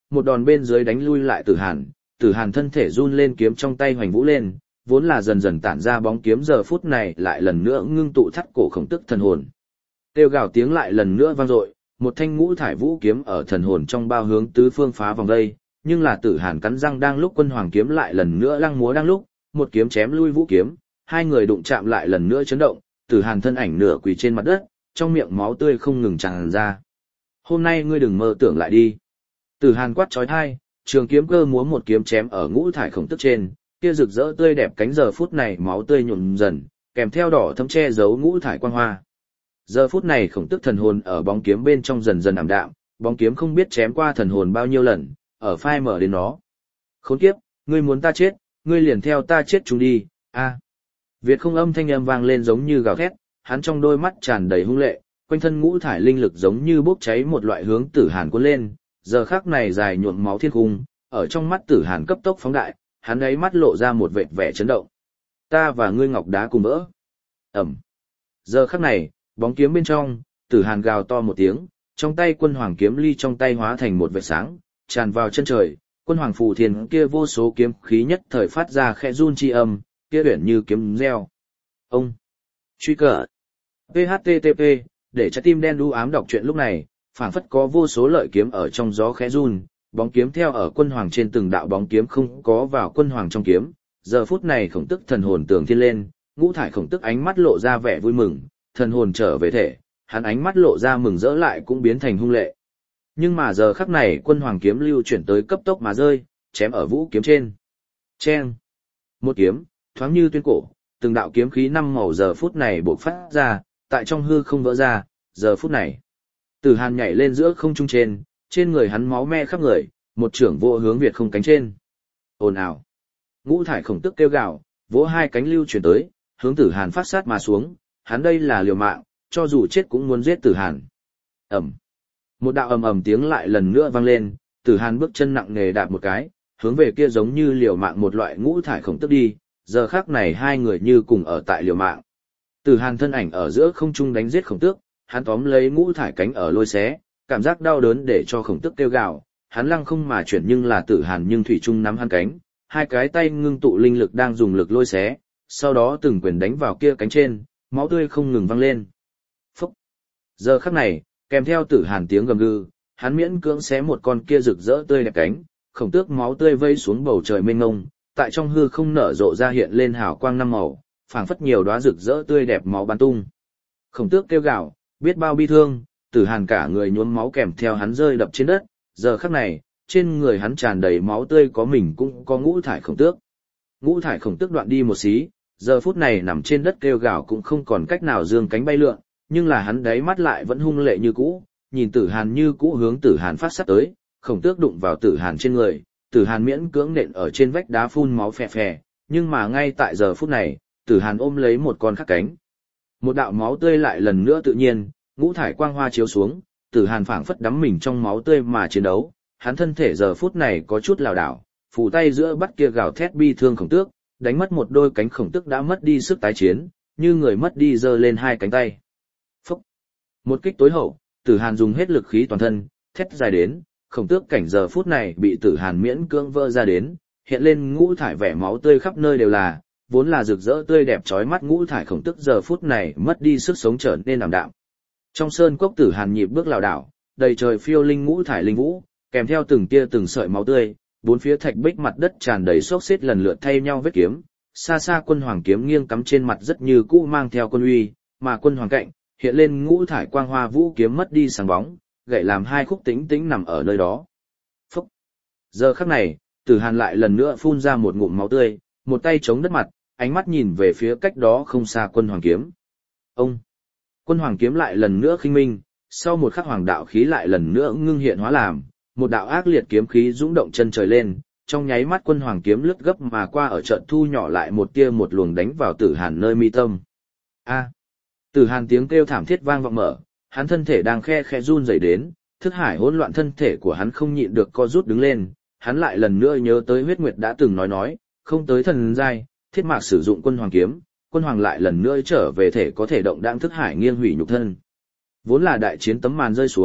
[SPEAKER 1] một đòn bên dưới đánh lui lại Tử Hàn, Tử Hàn thân thể run lên, kiếm trong tay hoành vũ lên, vốn là dần dần tản ra bóng kiếm giờ phút này lại lần nữa ngưng tụ thắt cổ khổng tức thần hồn. Kêu gào tiếng lại lần nữa vang dội, một thanh ngũ thải vũ kiếm ở thần hồn trong bao hướng tứ phương phá vòng đây, nhưng là Tử Hàn cắn răng đang lúc quân hoàng kiếm lại lần nữa lăng múa đang lúc, một kiếm chém lui vũ kiếm, hai người đụng chạm lại lần nữa chấn động, Tử Hàn thân ảnh nửa quỳ trên mặt đất, trong miệng máu tươi không ngừng tràn ra. Hôm nay ngươi đừng mơ tưởng lại đi. Tử Hàn quát chói tai, trường kiếm cơ múa một kiếm chém ở ngũ thải khổng tức trên, kia rực rỡ tươi đẹp cánh giờ phút này máu tươi nhuộm dần, kèm theo đỏ thẫm che giấu ngũ thải quang hoa. Giờ phút này khổng tức thần hồn ở bóng kiếm bên trong dần dần ảm đạm, bóng kiếm không biết chém qua thần hồn bao nhiêu lần, ở phai mở đến nó. Khốn kiếp, ngươi muốn ta chết, ngươi liền theo ta chết chúng đi, a. Việt không âm thanh âm vang lên giống như gào thét, hắn trong đôi mắt tràn đầy hung lệ, quanh thân ngũ thải linh lực giống như bốc cháy một loại hướng Tử Hàn cuốn lên, giờ khắc này dài nhuộm máu thiên cung, ở trong mắt Tử Hàn cấp tốc phóng đại, hắn ấy mắt lộ ra một vệt vẻ chấn động. Ta và ngươi ngọc đá cùng vỡ. Ẩm. Giờ khắc này, bóng kiếm bên trong, Tử Hàn gào to một tiếng, trong tay quân hoàng kiếm ly trong tay hóa thành một vệt sáng, tràn vào chân trời, quân hoàng phù thiên kia vô số kiếm khí nhất thời phát ra khẽ run chi âm, kia uyển như kiếm reo. Ông. Truy cờ. pê hát tê tê pê, để trái tim đen đu ám đọc truyện lúc này, phảng phất có vô số lợi kiếm ở trong gió khẽ run, bóng kiếm theo ở quân hoàng trên từng đạo bóng kiếm không có vào quân hoàng trong kiếm. Giờ phút này khổng tức thần hồn tường thiên lên, ngũ thải khổng tức ánh mắt lộ ra vẻ vui mừng, thần hồn trở về thể, hắn ánh mắt lộ ra mừng rỡ lại cũng biến thành hung lệ. Nhưng mà giờ khắc này quân hoàng kiếm lưu chuyển tới cấp tốc mà rơi, chém ở vũ kiếm trên. Chen! Một kiếm, thoáng như tuyên cổ, từng đạo kiếm khí năm màu giờ phút này bộc phát ra, tại trong hư không vỡ ra, giờ phút này. Tử Hàn nhảy lên giữa không trung trên, trên người hắn máu me khắp người, một trưởng vô hướng Việt không cánh trên. Ồn ào. Ngũ thải khổng tức kêu gào, vỗ hai cánh lưu chuyển tới, hướng Tử Hàn phát sát mà xuống, hắn đây là liều mạng, cho dù chết cũng muốn giết Tử Hàn. Ầm. Một đạo ầm ầm tiếng lại lần nữa vang lên, Tử Hàn bước chân nặng nề đạp một cái, hướng về kia giống như liều mạng một loại ngũ thải khổng tức đi, giờ khắc này hai người như cùng ở tại liều mạng. Tử Hàn thân ảnh ở giữa không trung đánh giết khổng tước, hắn tóm lấy ngũ thải cánh ở lôi xé, cảm giác đau đớn để cho khổng tước kêu gào, hắn lăng không mà chuyển nhưng là Tử Hàn nhưng thủy chung nắm hắn cánh, hai cái tay ngưng tụ linh lực đang dùng lực lôi xé, sau đó từng quyền đánh vào kia cánh trên, máu tươi không ngừng văng lên. Phúc! Giờ khắc này, kèm theo Tử Hàn tiếng gầm gừ, hắn miễn cưỡng xé một con kia rực rỡ tươi đẹp cánh, khổng tước máu tươi vây xuống bầu trời mênh mông, tại trong hư không nở rộ ra hiện lên hào quang năm màu, phảng phất nhiều đóa rực rỡ tươi đẹp máu bắn tung. Khổng tước kêu gào, biết bao bi thương, Tử Hàn cả người nhuốm máu kèm theo hắn rơi đập trên đất, giờ khắc này, trên người hắn tràn đầy máu tươi, có mình cũng có ngũ thải khổng tước. Ngũ thải khổng tước đoạn đi một xí, giờ phút này nằm trên đất kêu gào cũng không còn cách nào dương cánh bay lượn, nhưng là hắn đáy mắt lại vẫn hung lệ như cũ, nhìn Tử Hàn như cũ hướng Tử Hàn phát sát tới, khổng tước đụng vào Tử Hàn trên người, Tử Hàn miễn cưỡng nện ở trên vách đá phun máu phè phè, nhưng mà ngay tại giờ phút này, Tử Hàn ôm lấy một con khác cánh. Một đạo máu tươi lại lần nữa tự nhiên, ngũ thải quang hoa chiếu xuống, Tử Hàn phảng phất đắm mình trong máu tươi mà chiến đấu, hắn thân thể giờ phút này có chút lảo đảo, phủ tay giữa bắt kia gào thét bi thương khổng tước, đánh mất một đôi cánh khổng tước đã mất đi sức tái chiến, như người mất đi giơ lên hai cánh tay. Phúc! Một kích tối hậu, Tử Hàn dùng hết lực khí toàn thân, thét dài đến, khổng tước cảnh giờ phút này bị Tử Hàn miễn cưỡng vỡ ra đến, hiện lên ngũ thải vẻ máu tươi khắp nơi đều là, vốn là rực rỡ tươi đẹp chói mắt ngũ thải khổng tước giờ phút này mất đi sức sống trở nên ảm đạm. Trong sơn cốc Tử Hàn nhịp bước lảo đảo, đầy trời phiêu linh ngũ thải linh vũ, kèm theo từng tia từng sợi máu tươi, bốn phía thạch bích mặt đất tràn đầy xốc xếp lần lượt thay nhau vết kiếm, xa xa quân hoàng kiếm nghiêng cắm trên mặt rất như cũ mang theo quân uy, mà quân hoàng cạnh hiện lên ngũ thải quang hoa vũ kiếm mất đi sáng bóng, gậy làm hai khúc tĩnh tĩnh nằm ở nơi đó. Phúc! Giờ khắc này, Tử Hàn lại lần nữa phun ra một ngụm máu tươi, một tay chống đất mặt, ánh mắt nhìn về phía cách đó không xa quân hoàng kiếm. Ông! Quân hoàng kiếm lại lần nữa khinh minh, sau một khắc hoàng đạo khí lại lần nữa ngưng hiện hóa làm, một đạo ác liệt kiếm khí dũng động chân trời lên, trong nháy mắt quân hoàng kiếm lướt gấp mà qua ở trận thu nhỏ lại một tia một luồng đánh vào Tử Hàn nơi mi tâm. A! Tử Hàn tiếng kêu thảm thiết vang vọng mở, hắn thân thể đang khe khe run rẩy đến, thức hải hỗn loạn thân thể của hắn không nhịn được co rút đứng lên, hắn lại lần nữa nhớ tới Huyết Nguyệt đã từng nói nói, không tới thần giai, thiết mạc sử dụng quân hoàng kiếm, quân hoàng lại lần nữa trở về thể có thể động đãng thức hải nghiêng hủy nhục thân. Vốn là đại chiến tấm màn rơi xuống,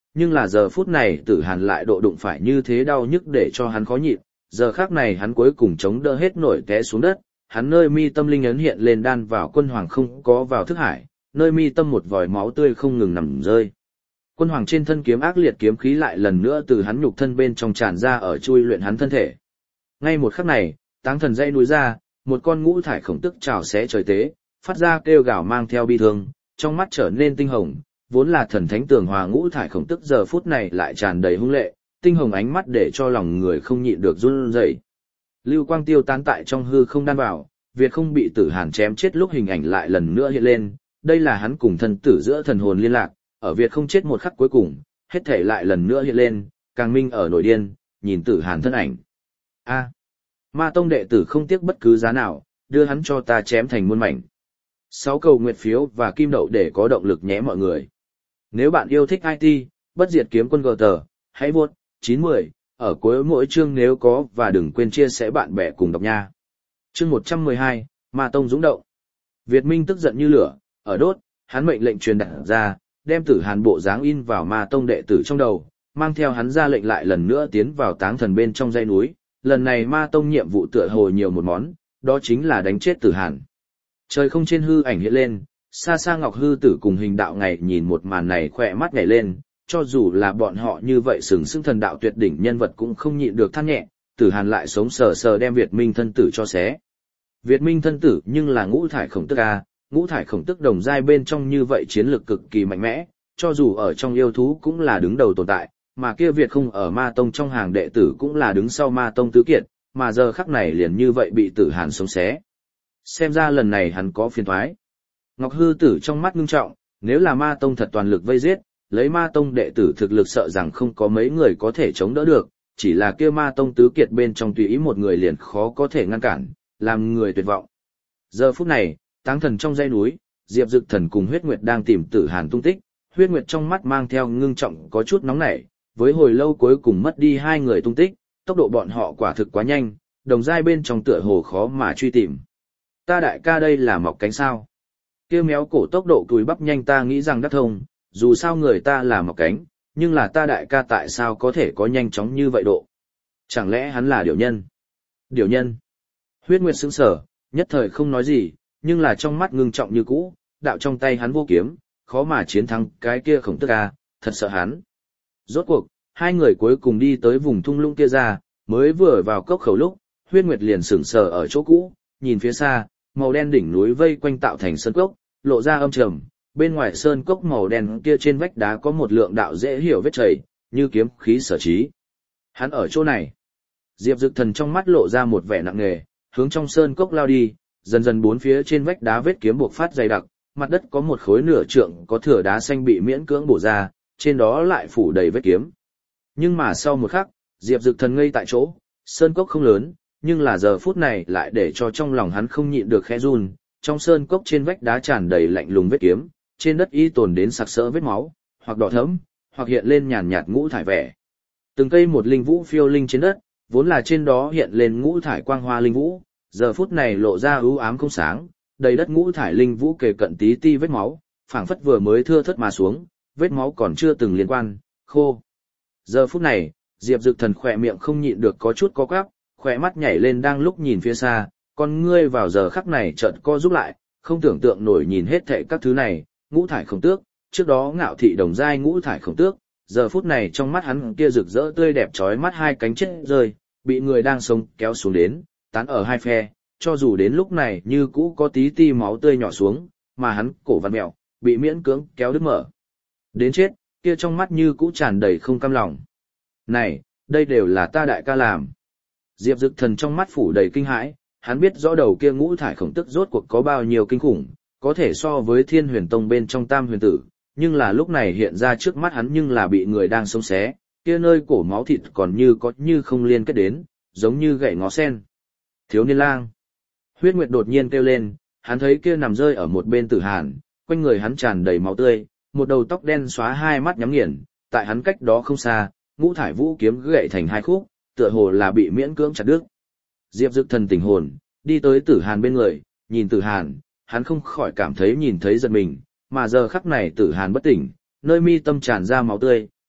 [SPEAKER 1] nhưng là giờ phút này Tử Hàn lại độ đụng phải như thế đau nhức để cho hắn khó nhịn, giờ khắc này hắn cuối cùng chống đỡ hết nổi té xuống đất, hắn nơi mi tâm linh ấn hiện lên đan vào quân hoàng không có vào thức hải, nơi mi tâm một vòi máu tươi không ngừng nằm rơi. Quân hoàng trên thân kiếm ác liệt kiếm khí lại lần nữa từ hắn nhục thân bên trong tràn ra ở chui luyện hắn thân thể. Ngay một khắc này, Táng Thần dãy núi ra, một con ngũ thải khổng tức trào xé trời tế, phát ra kêu gào mang theo bi thương, trong mắt trở nên tinh hồng, vốn là thần thánh tường hòa ngũ thải khổng tức giờ phút này lại tràn đầy hung lệ, tinh hồng ánh mắt để cho lòng người không nhịn được run rẩy. Lưu quang tiêu tán tại trong hư không đan vào, Việt không bị Tử Hàn chém chết lúc hình ảnh lại lần nữa hiện lên, đây là hắn cùng thần tử giữa thần hồn liên lạc, ở Việt không chết một khắc cuối cùng, hết thể lại lần nữa hiện lên, càng minh ở nổi điên, nhìn Tử Hàn thân ảnh. A, Ma tông đệ tử không tiếc bất cứ giá nào, đưa hắn cho ta chém thành muôn mảnh. Sáu cầu nguyệt phiếu và kim đậu để có động lực nhé mọi người. Nếu bạn yêu thích i tê, bất diệt kiếm quân gờ tờ, hãy vuốt chín mươi ở cuối mỗi chương nếu có và đừng quên chia sẻ bạn bè cùng đọc nha. Chương một trăm mười hai, Ma tông dũng động. Việt Minh tức giận như lửa, ở đốt, hắn mệnh lệnh truyền đạt ra, đem Tử Hàn bộ dáng in vào Ma tông đệ tử trong đầu, mang theo hắn ra lệnh lại lần nữa tiến vào Táng Thần bên trong dãy núi. Lần này Ma tông nhiệm vụ tựa hồ nhiều một món, đó chính là đánh chết Tử Hàn. Trời không trên hư ảnh hiện lên, xa xa Ngọc Hư Tử cùng Hình Đạo Ngày nhìn một màn này khỏe mắt nhảy lên, cho dù là bọn họ như vậy sừng sững thần đạo tuyệt đỉnh nhân vật cũng không nhịn được than nhẹ, Tử Hàn lại sống sờ sờ đem Việt Minh thân tử cho xé. Việt Minh thân tử nhưng là ngũ thải khổng tức a, ngũ thải khổng tức đồng giai bên trong như vậy chiến lược cực kỳ mạnh mẽ, cho dù ở trong yêu thú cũng là đứng đầu tồn tại, mà kia Việt không ở Ma tông trong hàng đệ tử cũng là đứng sau Ma tông tứ kiệt, mà giờ khắc này liền như vậy bị Tử Hàn sống xé. Xem ra lần này hắn có phiền toái. Ngọc Hư Tử trong mắt ngưng trọng, nếu là Ma tông thật toàn lực vây giết, lấy Ma tông đệ tử thực lực sợ rằng không có mấy người có thể chống đỡ được, chỉ là kia Ma tông tứ kiệt bên trong tùy ý một người liền khó có thể ngăn cản, làm người tuyệt vọng. Giờ phút này, Táng Thần trong dãy núi, Diệp Dực Thần cùng Huyết Nguyệt đang tìm Tử Hàn tung tích, Huyết Nguyệt trong mắt mang theo ngưng trọng có chút nóng nảy, với hồi lâu cuối cùng mất đi hai người tung tích, tốc độ bọn họ quả thực quá nhanh, đồng giai bên trong tựa hồ khó mà truy tìm. Ta đại ca đây là mọc cánh sao? Kia méo cổ tốc độ cùi bắp nhanh ta nghĩ rằng đắc thông, dù sao người ta là mọc cánh, nhưng là ta đại ca tại sao có thể có nhanh chóng như vậy độ? Chẳng lẽ hắn là điểu nhân? Điểu nhân? Huyết Nguyệt sững sờ, nhất thời không nói gì, nhưng là trong mắt ngưng trọng như cũ, đạo trong tay hắn vô kiếm, khó mà chiến thắng cái kia khổng tức ca, thật sợ hắn. Rốt cuộc, hai người cuối cùng đi tới vùng thung lũng kia ra, mới vừa vào cốc khẩu lúc, Huyết Nguyệt liền sững sờ ở chỗ cũ, nhìn phía xa, màu đen đỉnh núi vây quanh tạo thành sơn cốc, lộ ra âm trầm, bên ngoài sơn cốc màu đen kia trên vách đá có một lượng đạo dễ hiểu vết chảy, như kiếm khí sở trí. Hắn ở chỗ này. Diệp Dực Thần trong mắt lộ ra một vẻ nặng nề, hướng trong sơn cốc lao đi, dần dần bốn phía trên vách đá vết kiếm buộc phát dày đặc, mặt đất có một khối nửa trượng có thửa đá xanh bị miễn cưỡng bổ ra, trên đó lại phủ đầy vết kiếm. Nhưng mà sau một khắc, Diệp Dực Thần ngây tại chỗ, sơn cốc không lớn, nhưng là giờ phút này lại để cho trong lòng hắn không nhịn được khẽ run, trong sơn cốc trên vách đá tràn đầy lạnh lùng vết kiếm, trên đất y tồn đến sặc sỡ vết máu, hoặc đỏ thẫm, hoặc hiện lên nhàn nhạt ngũ thải vẻ. Từng cây một linh vũ phiêu linh trên đất, vốn là trên đó hiện lên ngũ thải quang hoa linh vũ, giờ phút này lộ ra ưu ám không sáng, đầy đất ngũ thải linh vũ kề cận tí ti vết máu, phảng phất vừa mới thưa thớt mà xuống, vết máu còn chưa từng liên quan, khô. Giờ phút này, Diệp Dực Thần khỏe miệng không nhịn được có chút co quắp, khỏe mắt nhảy lên đang lúc nhìn phía xa, con ngươi vào giờ khắc này chợt co rút lại, không tưởng tượng nổi nhìn hết thảy các thứ này, ngũ thải khổng tước, trước đó ngạo thị đồng giai ngũ thải khổng tước, giờ phút này trong mắt hắn kia rực rỡ tươi đẹp chói mắt hai cánh chết rơi, bị người đang sống kéo xuống đến, tán ở hai phe, cho dù đến lúc này như cũ có tí ti máu tươi nhỏ xuống, mà hắn cổ vặn mèo, bị miễn cưỡng kéo đứt mở. Đến chết, kia trong mắt như cũ tràn đầy không cam lòng. Này, đây đều là ta đại ca làm. Diệp Dực Thần trong mắt phủ đầy kinh hãi, hắn biết rõ đầu kia ngũ thải khổng tức rốt cuộc có bao nhiêu kinh khủng, có thể so với Thiên Huyền Tông bên trong Tam Huyền Tử, nhưng là lúc này hiện ra trước mắt hắn nhưng là bị người đang sống xé, kia nơi cổ máu thịt còn như có như không liên kết đến, giống như gậy ngó sen. Thiếu niên lang. Huyết Nguyệt đột nhiên kêu lên, hắn thấy kia nằm rơi ở một bên Tử Hàn, quanh người hắn tràn đầy máu tươi, một đầu tóc đen xóa hai mắt nhắm nghiền, tại hắn cách đó không xa, ngũ thải vũ kiếm gãy thành hai khúc, tựa hồ là bị miễn cưỡng chặt đứt. Diệp Dực Thần tỉnh hồn, đi tới Tử Hàn bên người, nhìn Tử Hàn, hắn không khỏi cảm thấy nhìn thấy giật mình, mà giờ khắc này Tử Hàn bất tỉnh, nơi mi tâm tràn ra máu tươi,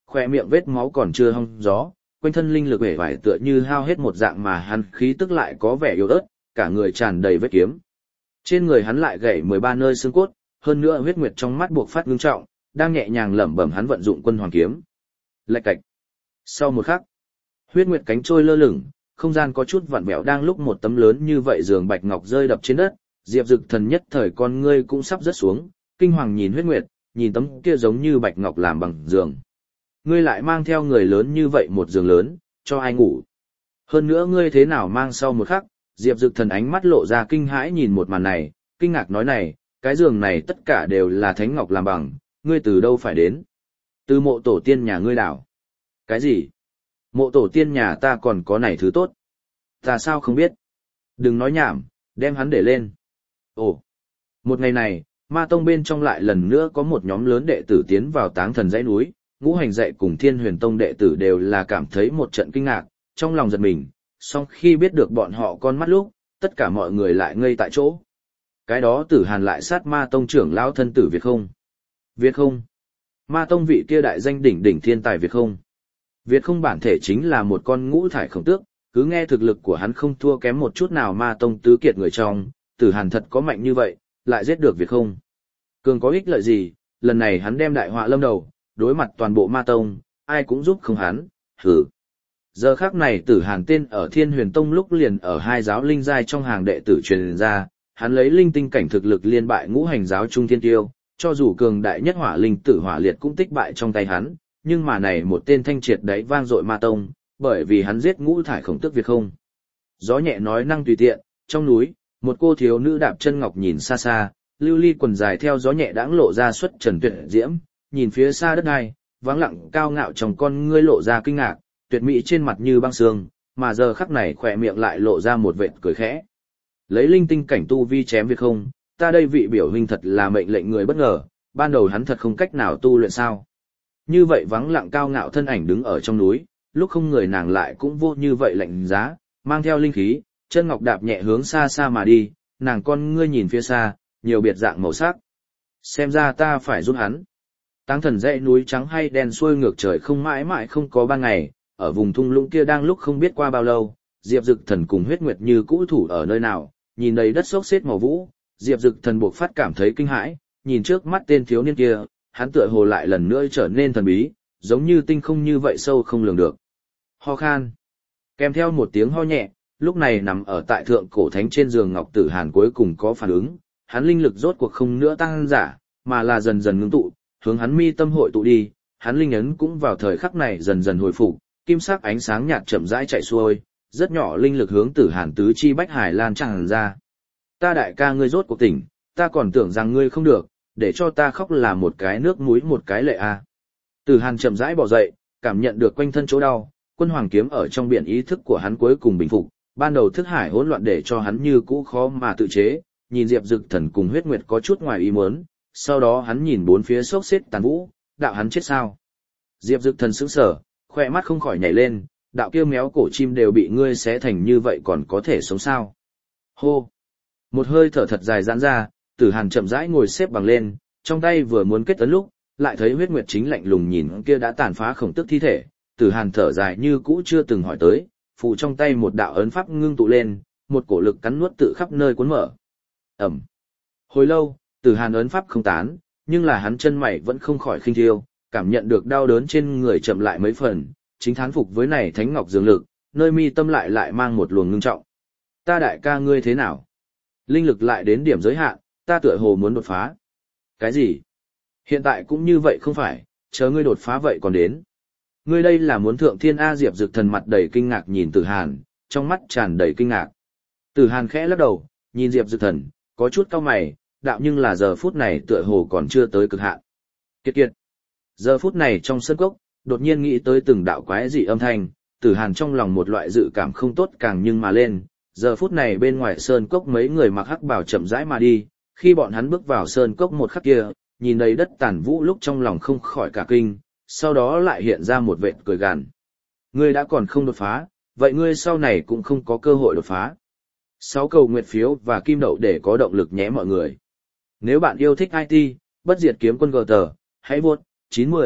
[SPEAKER 1] khoe miệng vết máu còn chưa hong gió, quanh thân linh lực vẻ vải tựa như hao hết một dạng mà hắn khí tức lại có vẻ yếu ớt, cả người tràn đầy vết kiếm. Trên người hắn lại gãy mười ba nơi xương cốt, hơn nữa huyết nguyệt trong mắt buộc phát ngưng trọng, đang nhẹ nhàng lẩm bẩm hắn vận dụng quân hoàng kiếm. Lạch cạch. Sau một khắc, huyết nguyệt cánh trôi lơ lửng, không gian có chút vặn vẹo đang lúc một tấm lớn như vậy giường bạch ngọc rơi đập trên đất, Diệp Dực Thần nhất thời con ngươi cũng sắp rớt xuống, kinh hoàng nhìn huyết nguyệt, nhìn tấm kia giống như bạch ngọc làm bằng giường. Ngươi lại mang theo người lớn như vậy một giường lớn, cho ai ngủ? Hơn nữa ngươi thế nào mang sau một khắc, Diệp Dực Thần ánh mắt lộ ra kinh hãi nhìn một màn này, kinh ngạc nói này, cái giường này tất cả đều là thánh ngọc làm bằng, ngươi từ đâu phải đến? Từ mộ tổ tiên nhà ngươi đảo. Cái gì? Mộ tổ tiên nhà ta còn có này thứ tốt? Ta sao không biết? Đừng nói nhảm, đem hắn để lên. Ồ! Một ngày này, ma tông bên trong lại lần nữa có một nhóm lớn đệ tử tiến vào táng thần dãy núi, ngũ hành dạy cùng thiên huyền tông đệ tử đều là cảm thấy một trận kinh ngạc, trong lòng giật mình, song khi biết được bọn họ con mắt lúc, tất cả mọi người lại ngây tại chỗ. Cái đó Tử Hàn lại sát ma tông trưởng lão thân tử Việt không? Việt không? Ma tông vị kia đại danh đỉnh đỉnh thiên tài Việt không? Việt không bản thể chính là một con ngũ thải khổng tước, cứ nghe thực lực của hắn không thua kém một chút nào ma tông tứ kiệt người trong, Tử Hàn thật có mạnh như vậy, lại giết được Việt không? Cường có ích lợi gì, lần này hắn đem đại họa lâm đầu, đối mặt toàn bộ ma tông, ai cũng giúp không hắn, hử. Giờ khắc này Tử Hàn tên ở Thiên Huyền Tông lúc liền ở hai giáo linh giai trong hàng đệ tử truyền ra, hắn lấy linh tinh cảnh thực lực liên bại ngũ hành giáo trung thiên tiêu, cho dù cường đại nhất hỏa linh tử hỏa liệt cũng tích bại trong tay hắn, nhưng mà này một tên thanh triệt đấy vang dội ma tông, bởi vì hắn giết ngũ thải khổng tước Việt không. Gió nhẹ nói năng tùy tiện, trong núi, một cô thiếu nữ đạp chân ngọc nhìn xa xa, lưu ly quần dài theo gió nhẹ đãng lộ ra xuất trần tuyệt diễm, nhìn phía xa đất đai, vắng lặng cao ngạo trong con ngươi lộ ra kinh ngạc, tuyệt mỹ trên mặt như băng sương, mà giờ khắc này khỏe miệng lại lộ ra một vệt cười khẽ. Lấy linh tinh cảnh tu vi chém Việt không, ta đây vị biểu huynh thật là mệnh lệnh người bất ngờ, ban đầu hắn thật không cách nào tu luyện sao. Như vậy vắng lặng cao ngạo thân ảnh đứng ở trong núi, lúc không người nàng lại cũng vô như vậy lạnh giá, mang theo linh khí, chân ngọc đạp nhẹ hướng xa xa mà đi, nàng con ngươi nhìn phía xa, nhiều biệt dạng màu sắc. Xem ra ta phải giúp hắn. Táng thần dãy núi trắng hay đen xuôi ngược trời không mãi mãi không có ban ngày, ở vùng thung lũng kia đang lúc không biết qua bao lâu, Diệp Dực Thần cùng huyết nguyệt như cũ thủ ở nơi nào, nhìn đầy đất xốc xếp màu vũ, Diệp Dực Thần buộc phát cảm thấy kinh hãi, nhìn trước mắt tên thiếu niên kia, hắn tựa hồ lại lần nữa trở nên thần bí, giống như tinh không như vậy sâu không lường được. Ho khan. Kèm theo một tiếng ho nhẹ, lúc này nằm ở tại thượng cổ thánh trên giường Ngọc Tử Hàn cuối cùng có phản ứng, hắn linh lực rốt cuộc không nữa tăng giả, mà là dần dần ngưng tụ, hướng hắn mi tâm hội tụ đi, hắn linh ấn cũng vào thời khắc này dần dần hồi phục, kim sắc ánh sáng nhạt chậm rãi chạy xuôi, rất nhỏ linh lực hướng Tử Hàn tứ chi bách hải lan tràn ra. Ta đại ca ngươi rốt cuộc tỉnh, ta còn tưởng rằng ngươi không được, để cho ta khóc là một cái nước mũi một cái lệ a. À. Tử Hàn chậm rãi bò dậy, cảm nhận được quanh thân chỗ đau, quân hoàng kiếm ở trong biển ý thức của hắn cuối cùng bình phục, ban đầu thức hải hỗn loạn để cho hắn như cũ khó mà tự chế, nhìn Diệp Dực Thần cùng huyết nguyệt có chút ngoài ý muốn, sau đó hắn nhìn bốn phía xốc xếp tàn vũ, đạo hắn chết sao? Diệp Dực Thần sững sờ, khoe mắt không khỏi nhảy lên, đạo kia méo cổ chim đều bị ngươi xé thành như vậy còn có thể sống sao? Hô! Một hơi thở thật dài giãn ra, Tử Hàn chậm rãi ngồi xếp bằng lên, trong tay vừa muốn kết ấn lúc, lại thấy huyết nguyệt chính lạnh lùng nhìn kia đã tàn phá khổng tức thi thể, Tử Hàn thở dài như cũ chưa từng hỏi tới, phụ trong tay một đạo ấn pháp ngưng tụ lên, một cổ lực cắn nuốt tự khắp nơi cuốn mở. Ẩm. Hồi lâu, Tử Hàn ấn pháp không tán, nhưng là hắn chân mày vẫn không khỏi khinh thiêu, cảm nhận được đau đớn trên người chậm lại mấy phần, chính thán phục với này thánh ngọc dường lực, nơi mi tâm lại lại mang một luồng ngưng trọng. Ta đại ca ngươi thế nào? Linh lực lại đến điểm giới hạn, ta tựa hồ muốn đột phá. Cái gì? Hiện tại cũng như vậy không phải, chờ ngươi đột phá vậy còn đến. Ngươi đây là muốn thượng thiên A. Diệp Dực Thần mặt đầy kinh ngạc nhìn Tử Hàn, trong mắt tràn đầy kinh ngạc. Tử Hàn khẽ lắc đầu, nhìn Diệp Dực Thần, có chút cau mày, đạo nhưng là giờ phút này tựa hồ còn chưa tới cực hạn. Kiệt kiệt. Giờ phút này trong sân cốc, đột nhiên nghĩ tới từng đạo quái dị âm thanh, Tử Hàn trong lòng một loại dự cảm không tốt càng nhưng mà lên. Giờ phút này bên ngoài sơn cốc mấy người mặc hắc bào chậm rãi mà đi, khi bọn hắn bước vào sơn cốc một khắc kia, nhìn đầy đất tàn vũ lúc trong lòng không khỏi cả kinh, sau đó lại hiện ra một vệt cười gằn. Ngươi đã còn không đột phá, vậy ngươi sau này cũng không có cơ hội đột phá. Sáu cầu nguyệt phiếu và kim đậu để có động lực nhé mọi người. Nếu bạn yêu thích i tê, bất diệt kiếm quân gờ tờ, hãy vuốt chín mười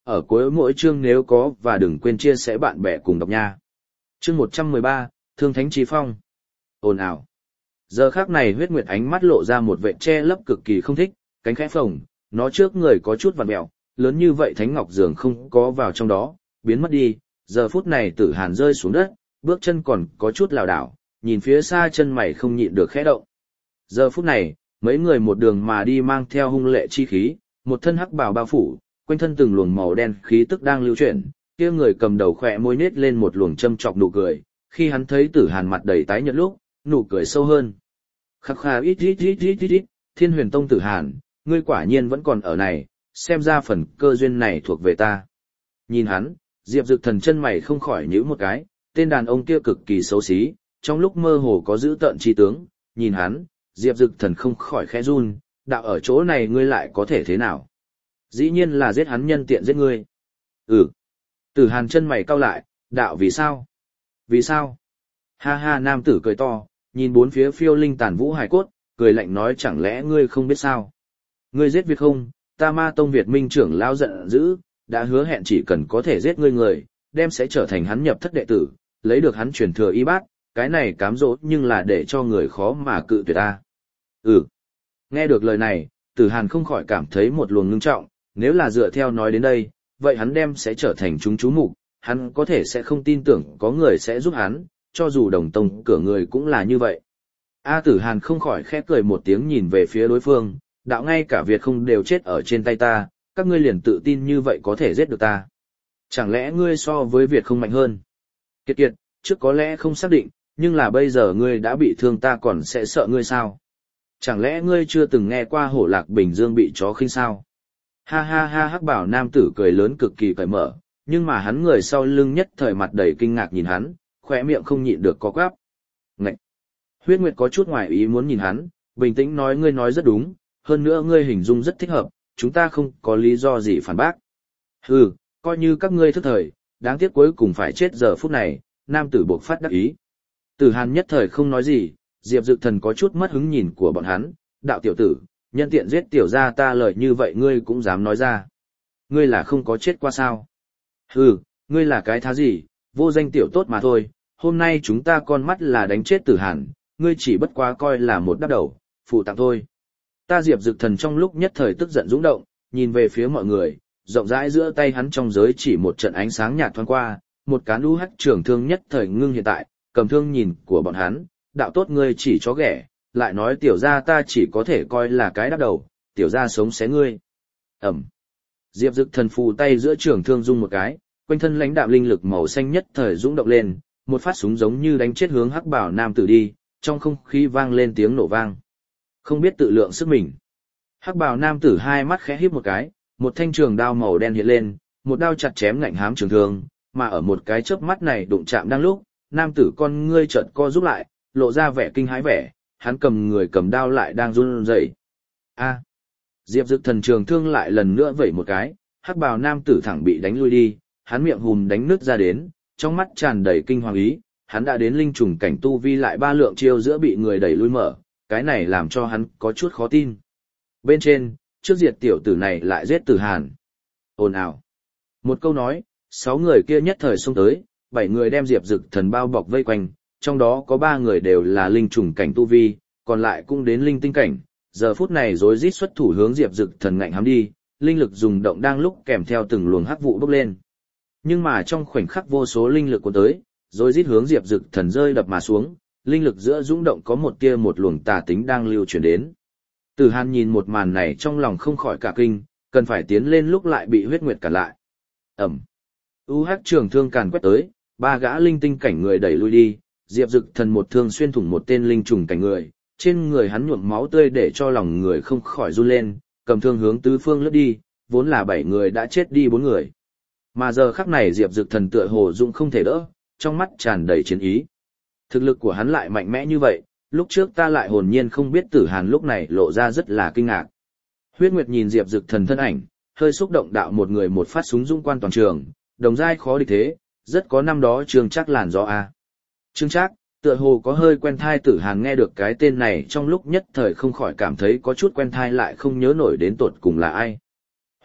[SPEAKER 1] ở cuối mỗi chương nếu có và đừng quên chia sẻ bạn bè cùng đọc nha. Chương một trăm mười ba, Thương Thánh Chí Phong. Ồn ào. Giờ khắc này Huyết Nguyệt ánh mắt lộ ra một vẻ che lấp cực kỳ không thích, cánh khẽ phồng, nó trước người có chút vặn mèo, lớn như vậy Thánh Ngọc Dường không có vào trong đó, biến mất đi. Giờ phút này Tử Hàn rơi xuống đất, bước chân còn có chút lảo đảo, nhìn phía xa chân mày không nhịn được khẽ động. Giờ phút này, mấy người một đường mà đi mang theo hung lệ chi khí, một thân hắc bào bao phủ, quanh thân từng luồng màu đen khí tức đang lưu chuyển, kia người cầm đầu khỏe môi nết lên một luồng châm chọc nụ cười, khi hắn thấy Tử Hàn mặt đầy tái nhợt lúc, nụ cười sâu hơn. Khắc khà ít ít ít ít ít ít, Thiên Huyền Tông Tử Hàn, ngươi quả nhiên vẫn còn ở này, xem ra phần cơ duyên này thuộc về ta. Nhìn hắn, Diệp Dực Thần chân mày không khỏi nhíu một cái, tên đàn ông kia cực kỳ xấu xí, trong lúc mơ hồ có dữ tợn chi tướng, nhìn hắn, Diệp Dực Thần không khỏi khẽ run, đạo ở chỗ này ngươi lại có thể thế nào? Dĩ nhiên là giết hắn nhân tiện giết ngươi. Ừ. Tử Hàn chân mày cau lại, đạo vì sao? Vì sao? Ha ha, nam tử cười to, nhìn bốn phía phiêu linh tàn vũ hài cốt, cười lạnh nói chẳng lẽ ngươi không biết sao? Ngươi giết Việt không, ta Ma Tông Việt Minh trưởng lao giận dữ, đã hứa hẹn chỉ cần có thể giết ngươi người, đem sẽ trở thành hắn nhập thất đệ tử, lấy được hắn truyền thừa y bát, cái này cám dỗ nhưng là để cho người khó mà cự tuyệt ta. Ừ. Nghe được lời này, Tử Hàn không khỏi cảm thấy một luồng ngưng trọng, nếu là dựa theo nói đến đây, vậy hắn đem sẽ trở thành chúng chú mục, hắn có thể sẽ không tin tưởng có người sẽ giúp hắn, cho dù đồng tông cửa người cũng là như vậy. A Tử Hàn không khỏi khẽ cười một tiếng nhìn về phía đối phương, đạo ngay cả Việt không đều chết ở trên tay ta, các ngươi liền tự tin như vậy có thể giết được ta. Chẳng lẽ ngươi so với Việt không mạnh hơn? Kiệt kiệt, trước có lẽ không xác định, nhưng là bây giờ ngươi đã bị thương ta còn sẽ sợ ngươi sao? Chẳng lẽ ngươi chưa từng nghe qua hổ lạc Bình Dương bị chó khinh sao? Ha ha ha, hắc bảo nam tử cười lớn cực kỳ cởi mở, nhưng mà hắn người sau lưng nhất thời mặt đầy kinh ngạc nhìn hắn, khỏe miệng không nhịn được có quắp. Ngậy! Huyết Nguyệt có chút ngoài ý muốn nhìn hắn, bình tĩnh nói ngươi nói rất đúng, hơn nữa ngươi hình dung rất thích hợp, chúng ta không có lý do gì phản bác. Hừ, coi như các ngươi thức thời, đáng tiếc cuối cùng phải chết giờ phút này, nam tử buộc phát đắc ý. Tử Hàn nhất thời không nói gì, Diệp Dực Thần có chút mất hứng nhìn của bọn hắn, đạo tiểu tử, nhân tiện giết tiểu gia ta lời như vậy ngươi cũng dám nói ra. Ngươi là không có chết qua sao? Hừ, ngươi là cái thá gì, vô danh tiểu tốt mà thôi, hôm nay chúng ta con mắt là đánh chết Tử Hàn, ngươi chỉ bất quá coi là một đắp đầu, phụ tặng thôi. Ta Diệp Dực Thần trong lúc nhất thời tức giận dũng động, nhìn về phía mọi người, rộng rãi giữa tay hắn trong giới chỉ một trận ánh sáng nhạt thoáng qua, một cán u hắc trường thương nhất thời ngưng hiện tại, cầm thương nhìn của bọn hắn, đạo tốt ngươi chỉ chó ghẻ, lại nói tiểu gia ta chỉ có thể coi là cái đắp đầu, tiểu gia sống xé ngươi. Ẩm. Diệp Dực Thần phù tay giữa trường thương rung một cái, quanh thân lãnh đạm linh lực màu xanh nhất thời dũng động lên, một phát súng giống như đánh chết hướng hắc bảo nam tử đi, trong không khí vang lên tiếng nổ vang. Không biết tự lượng sức mình. Hắc bào nam tử hai mắt khẽ híp một cái, một thanh trường đao màu đen hiện lên, một đao chặt chém ngạnh hám trường thương, mà ở một cái chớp mắt này đụng chạm đang lúc, nam tử con ngươi chợt co rút lại, lộ ra vẻ kinh hãi vẻ, hắn cầm người cầm đao lại đang run rẩy. A! Diệp Dực Thần trường thương lại lần nữa vẩy một cái, hắc bào nam tử thẳng bị đánh lui đi, hắn miệng hùm đánh nứt ra đến, trong mắt tràn đầy kinh hoàng ý, hắn đã đến linh trùng cảnh tu vi lại ba lượng chiêu giữa bị người đẩy lui mở, cái này làm cho hắn có chút khó tin. Bên trên, trước diệt tiểu tử này lại giết Tử Hàn. Ồn ào. Một câu nói, sáu người kia nhất thời xông tới, bảy người đem Diệp Dực Thần bao bọc vây quanh, trong đó có ba người đều là linh trùng cảnh tu vi, còn lại cũng đến linh tinh cảnh. Giờ phút này rối rít xuất thủ hướng Diệp Dực Thần ngạnh hám đi, linh lực dùng động đang lúc kèm theo từng luồng hắc vụ bốc lên. Nhưng mà trong khoảnh khắc vô số linh lực cuốn tới, rối rít hướng Diệp Dực Thần rơi đập mà xuống, linh lực giữa dũng động có một tia một luồng tà tính đang lưu chuyển đến. Tử Hàn nhìn một màn này trong lòng không khỏi cả kinh, cần phải tiến lên lúc lại bị Huyết Nguyệt cản lại. Ẩm. U hắc trường thương càn quét tới, ba gã linh tinh cảnh người đẩy lui đi, Diệp Dực Thần một thương xuyên thủng một tên linh trùng cảnh người, trên người hắn nhuộm máu tươi để cho lòng người không khỏi run lên, cầm thương hướng tứ phương lướt đi, vốn là bảy người đã chết đi bốn người. Mà giờ khắc này Diệp Dực Thần tựa hồ dụng không thể đỡ, trong mắt tràn đầy chiến ý. Thực lực của hắn lại mạnh mẽ như vậy, lúc trước ta lại hồn nhiên không biết Tử Hàn lúc này lộ ra rất là kinh ngạc. Huyết Nguyệt nhìn Diệp Dực Thần thân ảnh, hơi xúc động đạo một người một phát súng dung quan toàn trường, đồng giai khó địch thế, rất có năm đó Trương Trác làn gió a. Trương Trác, tựa hồ có hơi quen thai. Tử Hàn nghe được cái tên này trong lúc nhất thời không khỏi cảm thấy có chút quen thai lại không nhớ nổi đến tột cùng là ai.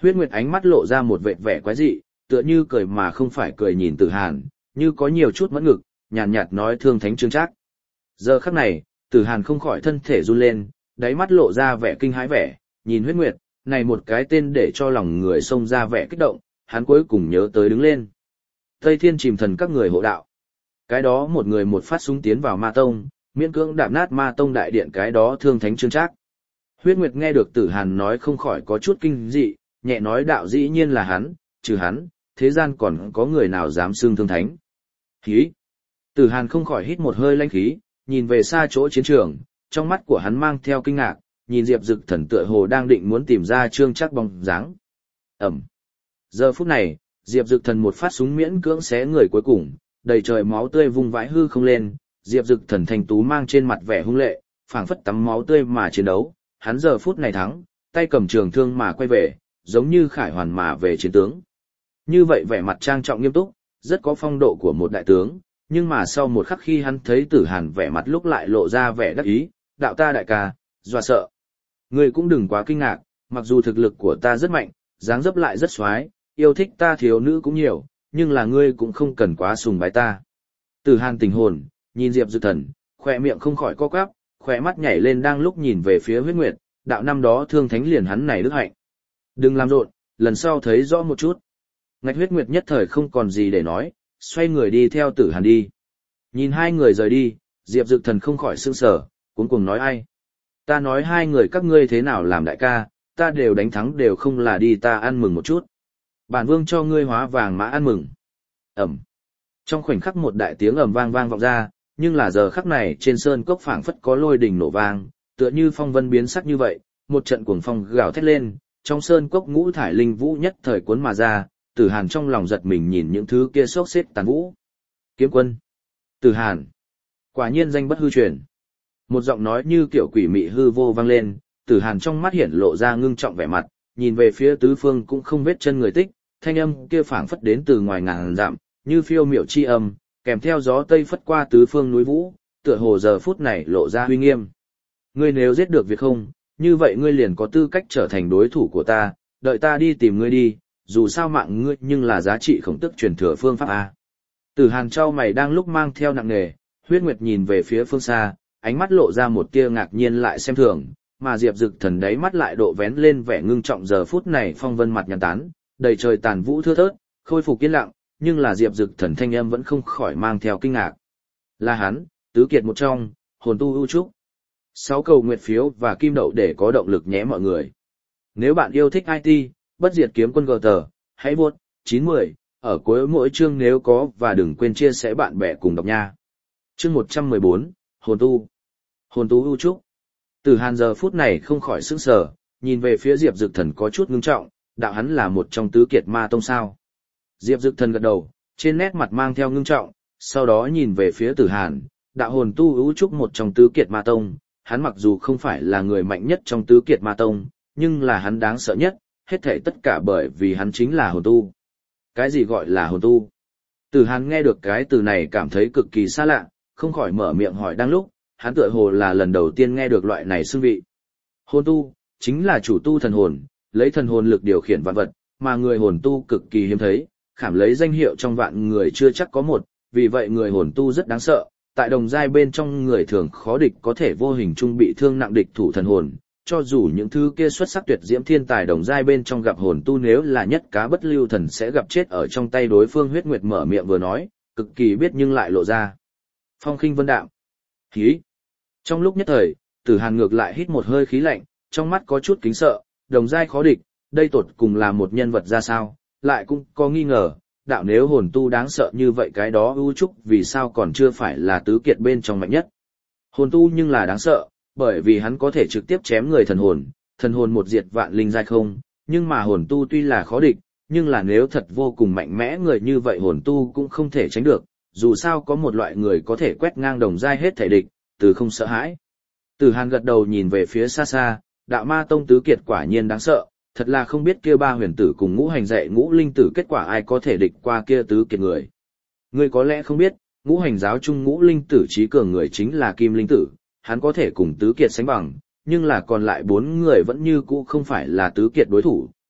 [SPEAKER 1] Huyết Nguyệt ánh mắt lộ ra một vệt vẻ quái dị, tựa như cười mà không phải cười nhìn Tử Hàn, như có nhiều chút mẫn ngực, nhàn nhạt, nhạt nói thương thánh Trương Trác. Giờ khắc này, Tử Hàn không khỏi thân thể run lên, đáy mắt lộ ra vẻ kinh hãi vẻ, nhìn Huyết Nguyệt, này một cái tên để cho lòng người xông ra vẻ kích động, hắn cuối cùng nhớ tới đứng lên. Tây Thiên Chìm Thần các người hộ đạo. Cái đó một người một phát súng tiến vào Ma Tông, miễn cưỡng đạp nát Ma Tông đại điện cái đó thương thánh Trương Trác. Huyết Nguyệt nghe được Tử Hàn nói không khỏi có chút kinh dị, nhẹ nói đạo dĩ nhiên là hắn, trừ hắn, thế gian còn có người nào dám xưng thương thánh. Khí. Tử Hàn không khỏi hít một hơi lãnh khí, nhìn về xa chỗ chiến trường, trong mắt của hắn mang theo kinh ngạc, nhìn Diệp Dực Thần tựa hồ đang định muốn tìm ra Trương Trác bóng dáng. Ẩm. Giờ phút này, Diệp Dực Thần một phát súng miễn cưỡng xé người cuối cùng, đầy trời máu tươi vung vãi hư không lên, Diệp Dực Thần thành tú mang trên mặt vẻ hung lệ, phảng phất tắm máu tươi mà chiến đấu, hắn giờ phút này thắng, tay cầm trường thương mà quay về, giống như khải hoàn mà về chiến tướng. Như vậy vẻ mặt trang trọng nghiêm túc, rất có phong độ của một đại tướng, nhưng mà sau một khắc khi hắn thấy Tử Hàn vẻ mặt lúc lại lộ ra vẻ đắc ý, đạo ta đại ca, dọa sợ. Ngươi cũng đừng quá kinh ngạc, mặc dù thực lực của ta rất mạnh, dáng dấp lại rất xoái, yêu thích ta thiếu nữ cũng nhiều, nhưng là ngươi cũng không cần quá sùng bái ta. Tử Hàn tình hồn, nhìn Diệp Dực Thần, khỏe miệng không khỏi co quắp, khỏe mắt nhảy lên đang lúc nhìn về phía Huyết Nguyệt, đạo năm đó thương thánh liền hắn này đức hạnh. Đừng làm rộn, lần sau thấy rõ một chút. Ngạch Huyết Nguyệt nhất thời không còn gì để nói, xoay người đi theo Tử Hàn đi. Nhìn hai người rời đi, Diệp Dực Thần không khỏi sững sờ, cuống cuồng nói ai. Ta nói hai người các ngươi thế nào làm đại ca, ta đều đánh thắng đều không là đi ta ăn mừng một chút. Bản vương cho ngươi hóa vàng mã ăn mừng. Ẩm. Trong khoảnh khắc một đại tiếng ầm vang vang vọng ra, nhưng là giờ khắc này trên sơn cốc phảng phất có lôi đình nổ vang, tựa như phong vân biến sắc như vậy, một trận cuồng phong gào thét lên, trong sơn cốc ngũ thải linh vũ nhất thời cuốn mà ra, Tử Hàn trong lòng giật mình nhìn những thứ kia xốc xếp tàn vũ. Kiếm quân. Tử Hàn. Quả nhiên danh bất hư truyền. Một giọng nói như kiểu quỷ mị hư vô vang lên, Tử Hàn trong mắt hiển lộ ra ngưng trọng vẻ mặt, nhìn về phía tứ phương cũng không vết chân người tích, thanh âm kia phảng phất đến từ ngoài ngàn dặm, như phiêu miểu chi âm, kèm theo gió tây phất qua tứ phương núi vũ, tựa hồ giờ phút này lộ ra uy nghiêm. Ngươi nếu giết được việc không, như vậy ngươi liền có tư cách trở thành đối thủ của ta, đợi ta đi tìm ngươi đi, dù sao mạng ngươi nhưng là giá trị khổng tức truyền thừa phương pháp a. Tử Hàn trao mày đang lúc mang theo nặng nề, Huyết Nguyệt nhìn về phía phương xa, ánh mắt lộ ra một tia ngạc nhiên lại xem thường, mà Diệp Dực Thần đáy mắt lại độ vén lên vẻ ngưng trọng giờ phút này phong vân mặt nhàn tán, đầy trời tàn vũ thưa thớt, khôi phục yên lặng, nhưng là Diệp Dực Thần thanh âm vẫn không khỏi mang theo kinh ngạc. Là hắn, tứ kiệt một trong, hồn tu ưu trúc. Sáu cầu nguyệt phiếu và kim đậu để có động lực nhé mọi người. Nếu bạn yêu thích i tê, bất diệt kiếm quân gờ tờ, hãy vuốt chín mươi ở cuối mỗi chương nếu có và đừng quên chia sẻ bạn bè cùng đọc nha. Chương một trăm mười bốn, hồn tu. Hồn tu ưu trúc. Tử Hàn giờ phút này không khỏi sững sờ, nhìn về phía Diệp Dực Thần có chút ngưng trọng, đạo hắn là một trong tứ kiệt ma tông sao. Diệp Dực Thần gật đầu, trên nét mặt mang theo ngưng trọng, sau đó nhìn về phía Tử Hàn, đạo hồn tu ưu trúc một trong tứ kiệt ma tông, hắn mặc dù không phải là người mạnh nhất trong tứ kiệt ma tông, nhưng là hắn đáng sợ nhất, hết thảy tất cả bởi vì hắn chính là hồn tu. Cái gì gọi là hồn tu? Tử Hàn nghe được cái từ này cảm thấy cực kỳ xa lạ, không khỏi mở miệng hỏi đang lúc, hắn tựa hồ là lần đầu tiên nghe được loại này xưng vị. Hồn tu, chính là chủ tu thần hồn, lấy thần hồn lực điều khiển vạn vật, mà người hồn tu cực kỳ hiếm thấy, khảm lấy danh hiệu trong vạn người chưa chắc có một, vì vậy người hồn tu rất đáng sợ, tại đồng giai bên trong người thường khó địch có thể vô hình trung bị thương nặng địch thủ thần hồn, cho dù những thứ kia xuất sắc tuyệt diễm thiên tài đồng giai bên trong gặp hồn tu nếu là nhất cá bất lưu thần sẽ gặp chết ở trong tay đối phương. Huyết Nguyệt mở miệng vừa nói, cực kỳ biết nhưng lại lộ ra phong khinh vân đạm. Khí. Trong lúc nhất thời, Tử Hàn ngược lại hít một hơi khí lạnh, trong mắt có chút kính sợ, đồng giai khó địch, đây tột cùng là một nhân vật ra sao, lại cũng có nghi ngờ, đạo nếu hồn tu đáng sợ như vậy cái đó ưu trúc vì sao còn chưa phải là tứ kiệt bên trong mạnh nhất. Hồn tu nhưng là đáng sợ, bởi vì hắn có thể trực tiếp chém người thần hồn, thần hồn một diệt vạn linh giai không, nhưng mà hồn tu tuy là khó địch, nhưng là nếu thật vô cùng mạnh mẽ người như vậy hồn tu cũng không thể tránh được, dù sao có một loại người có thể quét ngang đồng giai hết thể địch, từ không sợ hãi. Tử Hàn gật đầu nhìn về phía xa xa, đạo ma tông tứ kiệt quả nhiên đáng sợ, thật là không biết kia ba huyền tử cùng ngũ hành dạy ngũ linh tử kết quả ai có thể địch qua kia tứ kiệt người. Ngươi có lẽ không biết, ngũ hành giáo chung ngũ linh tử trí cường người chính là Kim Linh Tử, hắn có thể cùng tứ kiệt sánh bằng, nhưng là còn lại bốn người vẫn như cũ không phải là tứ kiệt đối thủ,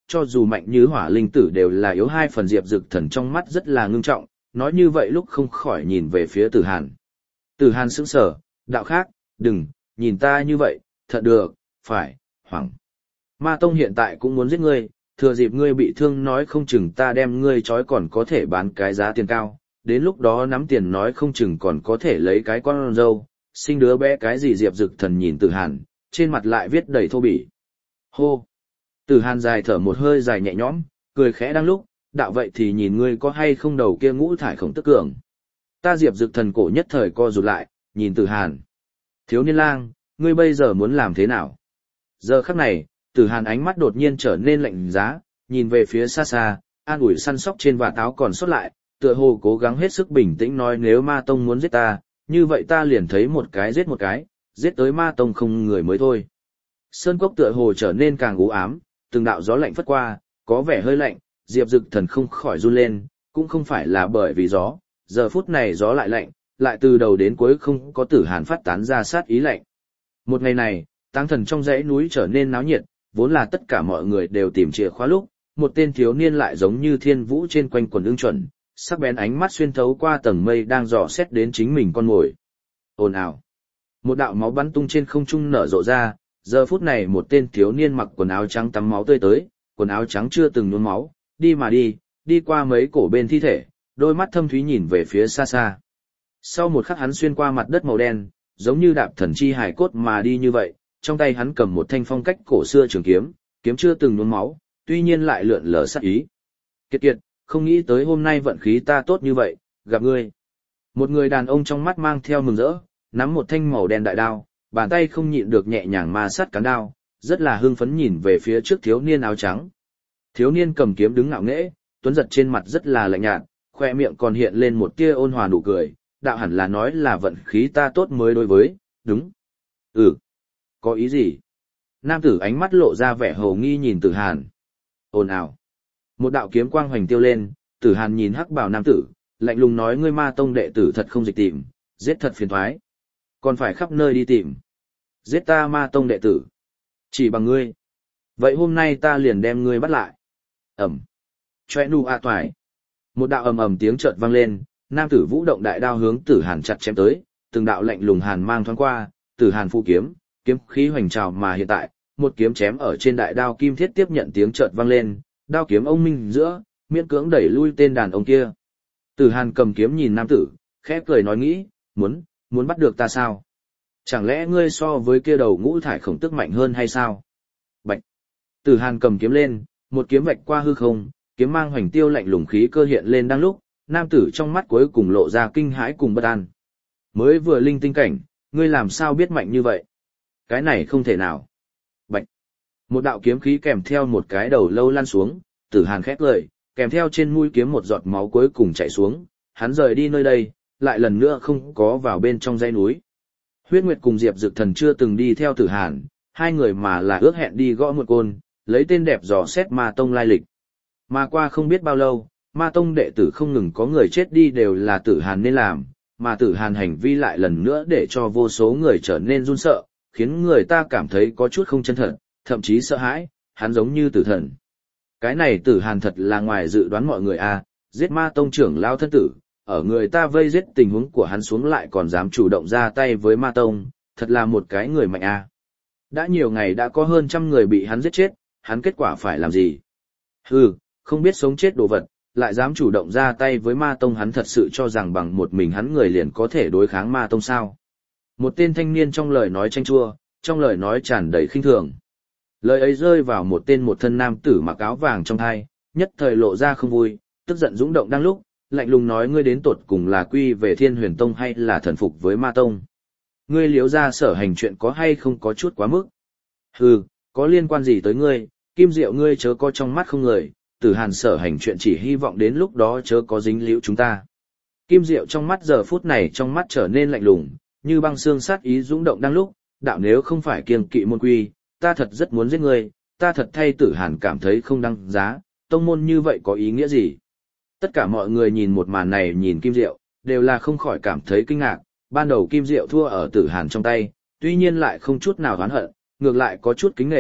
[SPEAKER 1] cho dù mạnh như hỏa linh tử đều là yếu hai phần. Diệp Dực Thần trong mắt rất là ngưng trọng, nói như vậy lúc không khỏi nhìn về phía Tử Hàn. Tử Hàn sững sờ, đạo khác, đừng, nhìn ta như vậy, thật được, phải, hoảng. Ma Tông hiện tại cũng muốn giết ngươi, thừa dịp ngươi bị thương nói không chừng ta đem ngươi trói còn có thể bán cái giá tiền cao, đến lúc đó nắm tiền nói không chừng còn có thể lấy cái con dâu, sinh đứa bé cái gì. Diệp Dực Thần nhìn Tử Hàn, trên mặt lại viết đầy thô bỉ. Hô! Tử Hàn dài thở một hơi dài nhẹ nhõm, cười khẽ đang lúc, đạo vậy thì nhìn ngươi có hay không đầu kia ngũ thải khổng tức cường. Ta Diệp Dực Thần cổ nhất thời co rụt lại, nhìn Tử Hàn. Thiếu niên lang, ngươi bây giờ muốn làm thế nào? Giờ khắc này, Tử Hàn ánh mắt đột nhiên trở nên lạnh giá, nhìn về phía xa xa, an ủi săn sóc trên vạt áo còn sót lại, tựa hồ cố gắng hết sức bình tĩnh nói nếu Ma Tông muốn giết ta, như vậy ta liền thấy một cái giết một cái, giết tới Ma Tông không người mới thôi. Sơn cốc tựa hồ trở nên càng u ám, từng đạo gió lạnh phất qua, có vẻ hơi lạnh, Diệp Dực Thần không khỏi run lên, cũng không phải là bởi vì gió, giờ phút này gió lại lạnh, lại từ đầu đến cuối không có Tử Hàn phát tán ra sát ý lạnh. Một ngày này, Táng Thần trong dãy núi trở nên náo nhiệt, vốn là tất cả mọi người đều tìm chìa khóa lúc, một tên thiếu niên lại giống như thiên vũ trên quanh quần ưng chuẩn, sắc bén ánh mắt xuyên thấu qua tầng mây đang dò xét đến chính mình con mồi. Ồn ào. Một đạo máu bắn tung trên không trung nở rộ ra, giờ phút này một tên thiếu niên mặc quần áo trắng tắm máu tươi tới, quần áo trắng chưa từng nhuốm máu, đi mà đi, đi qua mấy cổ bên thi thể, đôi mắt thâm thúy nhìn về phía xa xa. Sau một khắc hắn xuyên qua mặt đất màu đen, giống như đạp thần chi hải cốt mà đi như vậy, trong tay hắn cầm một thanh phong cách cổ xưa trường kiếm, kiếm chưa từng nhuốm máu, tuy nhiên lại lượn lờ sát ý. Kiệt kiệt, không nghĩ tới hôm nay vận khí ta tốt như vậy, gặp ngươi. Một người đàn ông trong mắt mang theo mừng rỡ, nắm một thanh màu đen đại đao, bàn tay không nhịn được nhẹ nhàng ma sát cán đao, rất là hưng phấn nhìn về phía trước thiếu niên áo trắng. Thiếu niên cầm kiếm đứng ngạo nghễ, tuấn giật trên mặt rất là lạnh nhạt, khoe miệng còn hiện lên một tia ôn hòa nụ cười, đạo hẳn là nói là vận khí ta tốt mới đối với, đúng. Ừ, có ý gì? Nam tử ánh mắt lộ ra vẻ hồ nghi nhìn Tử Hàn. Ồn ào. Một đạo kiếm quang hoành tiêu lên, Tử Hàn nhìn hắc bào nam tử, lạnh lùng nói ngươi Ma Tông đệ tử thật không dịch tìm, giết thật phiền toái. Còn phải khắp nơi đi tìm. Giết ta Ma Tông đệ tử. Chỉ bằng ngươi. Vậy hôm nay ta liền đem ngươi bắt lại. Ẩm. Choe nu a toài. Một đạo ầm ầm tiếng chợt vang lên, nam tử vũ động đại đao hướng Tử Hàn chặt chém tới, từng đạo lạnh lùng hàn mang thoáng qua, Tử Hàn phụ kiếm, kiếm khí hoành trào mà hiện tại, một kiếm chém ở trên đại đao kim thiết tiếp nhận tiếng chợt vang lên, đao kiếm ông minh giữa, miễn cưỡng đẩy lui tên đàn ông kia. Tử Hàn cầm kiếm nhìn nam tử, khẽ cười nói nghĩ, muốn, muốn bắt được ta sao? Chẳng lẽ ngươi so với kia đầu ngũ thải khổng tức mạnh hơn hay sao? Bạch. Tử Hàn cầm kiếm lên, một kiếm vạch qua hư không, kiếm mang hoành tiêu lạnh lùng khí cơ hiện lên đang lúc, nam tử trong mắt cuối cùng lộ ra kinh hãi cùng bất an. Mới vừa linh tinh cảnh, ngươi làm sao biết mạnh như vậy? Cái này không thể nào. Bạch. Một đạo kiếm khí kèm theo một cái đầu lâu lăn xuống, Tử Hàn khét lời, kèm theo trên mũi kiếm một giọt máu cuối cùng chảy xuống, hắn rời đi nơi đây, lại lần nữa không có vào bên trong dãy núi. Huyết Nguyệt cùng Diệp Dực Thần chưa từng đi theo Tử Hàn, hai người mà là ước hẹn đi gõ một côn, lấy tên đẹp dò xét Ma Tông lai lịch. Mà qua không biết bao lâu, Ma Tông đệ tử không ngừng có người chết đi đều là Tử Hàn nên làm, mà Tử Hàn hành vi lại lần nữa để cho vô số người trở nên run sợ, khiến người ta cảm thấy có chút không chân thật, thậm chí sợ hãi, hắn giống như tử thần. Cái này Tử Hàn thật là ngoài dự đoán mọi người a, giết Ma Tông trưởng lao thân tử, ở người ta vây giết tình huống của hắn xuống lại còn dám chủ động ra tay với Ma Tông, thật là một cái người mạnh a. Đã nhiều ngày đã có hơn trăm người bị hắn giết chết, hắn kết quả phải làm gì? Hừ, không biết sống chết đồ vật, lại dám chủ động ra tay với Ma Tông, hắn thật sự cho rằng bằng một mình hắn người liền có thể đối kháng Ma Tông sao? Một tên thanh niên trong lời nói chanh chua, trong lời nói tràn đầy khinh thường. Lời ấy rơi vào một tên một thân nam tử mặc áo vàng trong thai, nhất thời lộ ra không vui, tức giận dũng động đang lúc, lạnh lùng nói ngươi đến tột cùng là quy về Thiên Huyền Tông hay là thần phục với Ma Tông. Ngươi liếu ra sở hành chuyện có hay không có chút quá mức. Hừ, có liên quan gì tới ngươi, Kim Diệu ngươi chớ có trong mắt không người, Tử Hàn sở hành chuyện chỉ hy vọng đến lúc đó chớ có dính liễu chúng ta. Kim Diệu trong mắt giờ phút này trong mắt trở nên lạnh lùng, như băng xương sát ý dũng động đang lúc, đạo nếu không phải kiêng kỵ môn quy, ta thật rất muốn giết ngươi, ta thật thay Tử Hàn cảm thấy không đăng giá, tông môn như vậy có ý nghĩa gì? Tất cả mọi người nhìn một màn này nhìn Kim Diệu, đều là không khỏi cảm thấy kinh ngạc, ban đầu Kim Diệu thua ở Tử Hàn trong tay, tuy nhiên lại không chút nào oán hận, ngược lại có chút kính nể,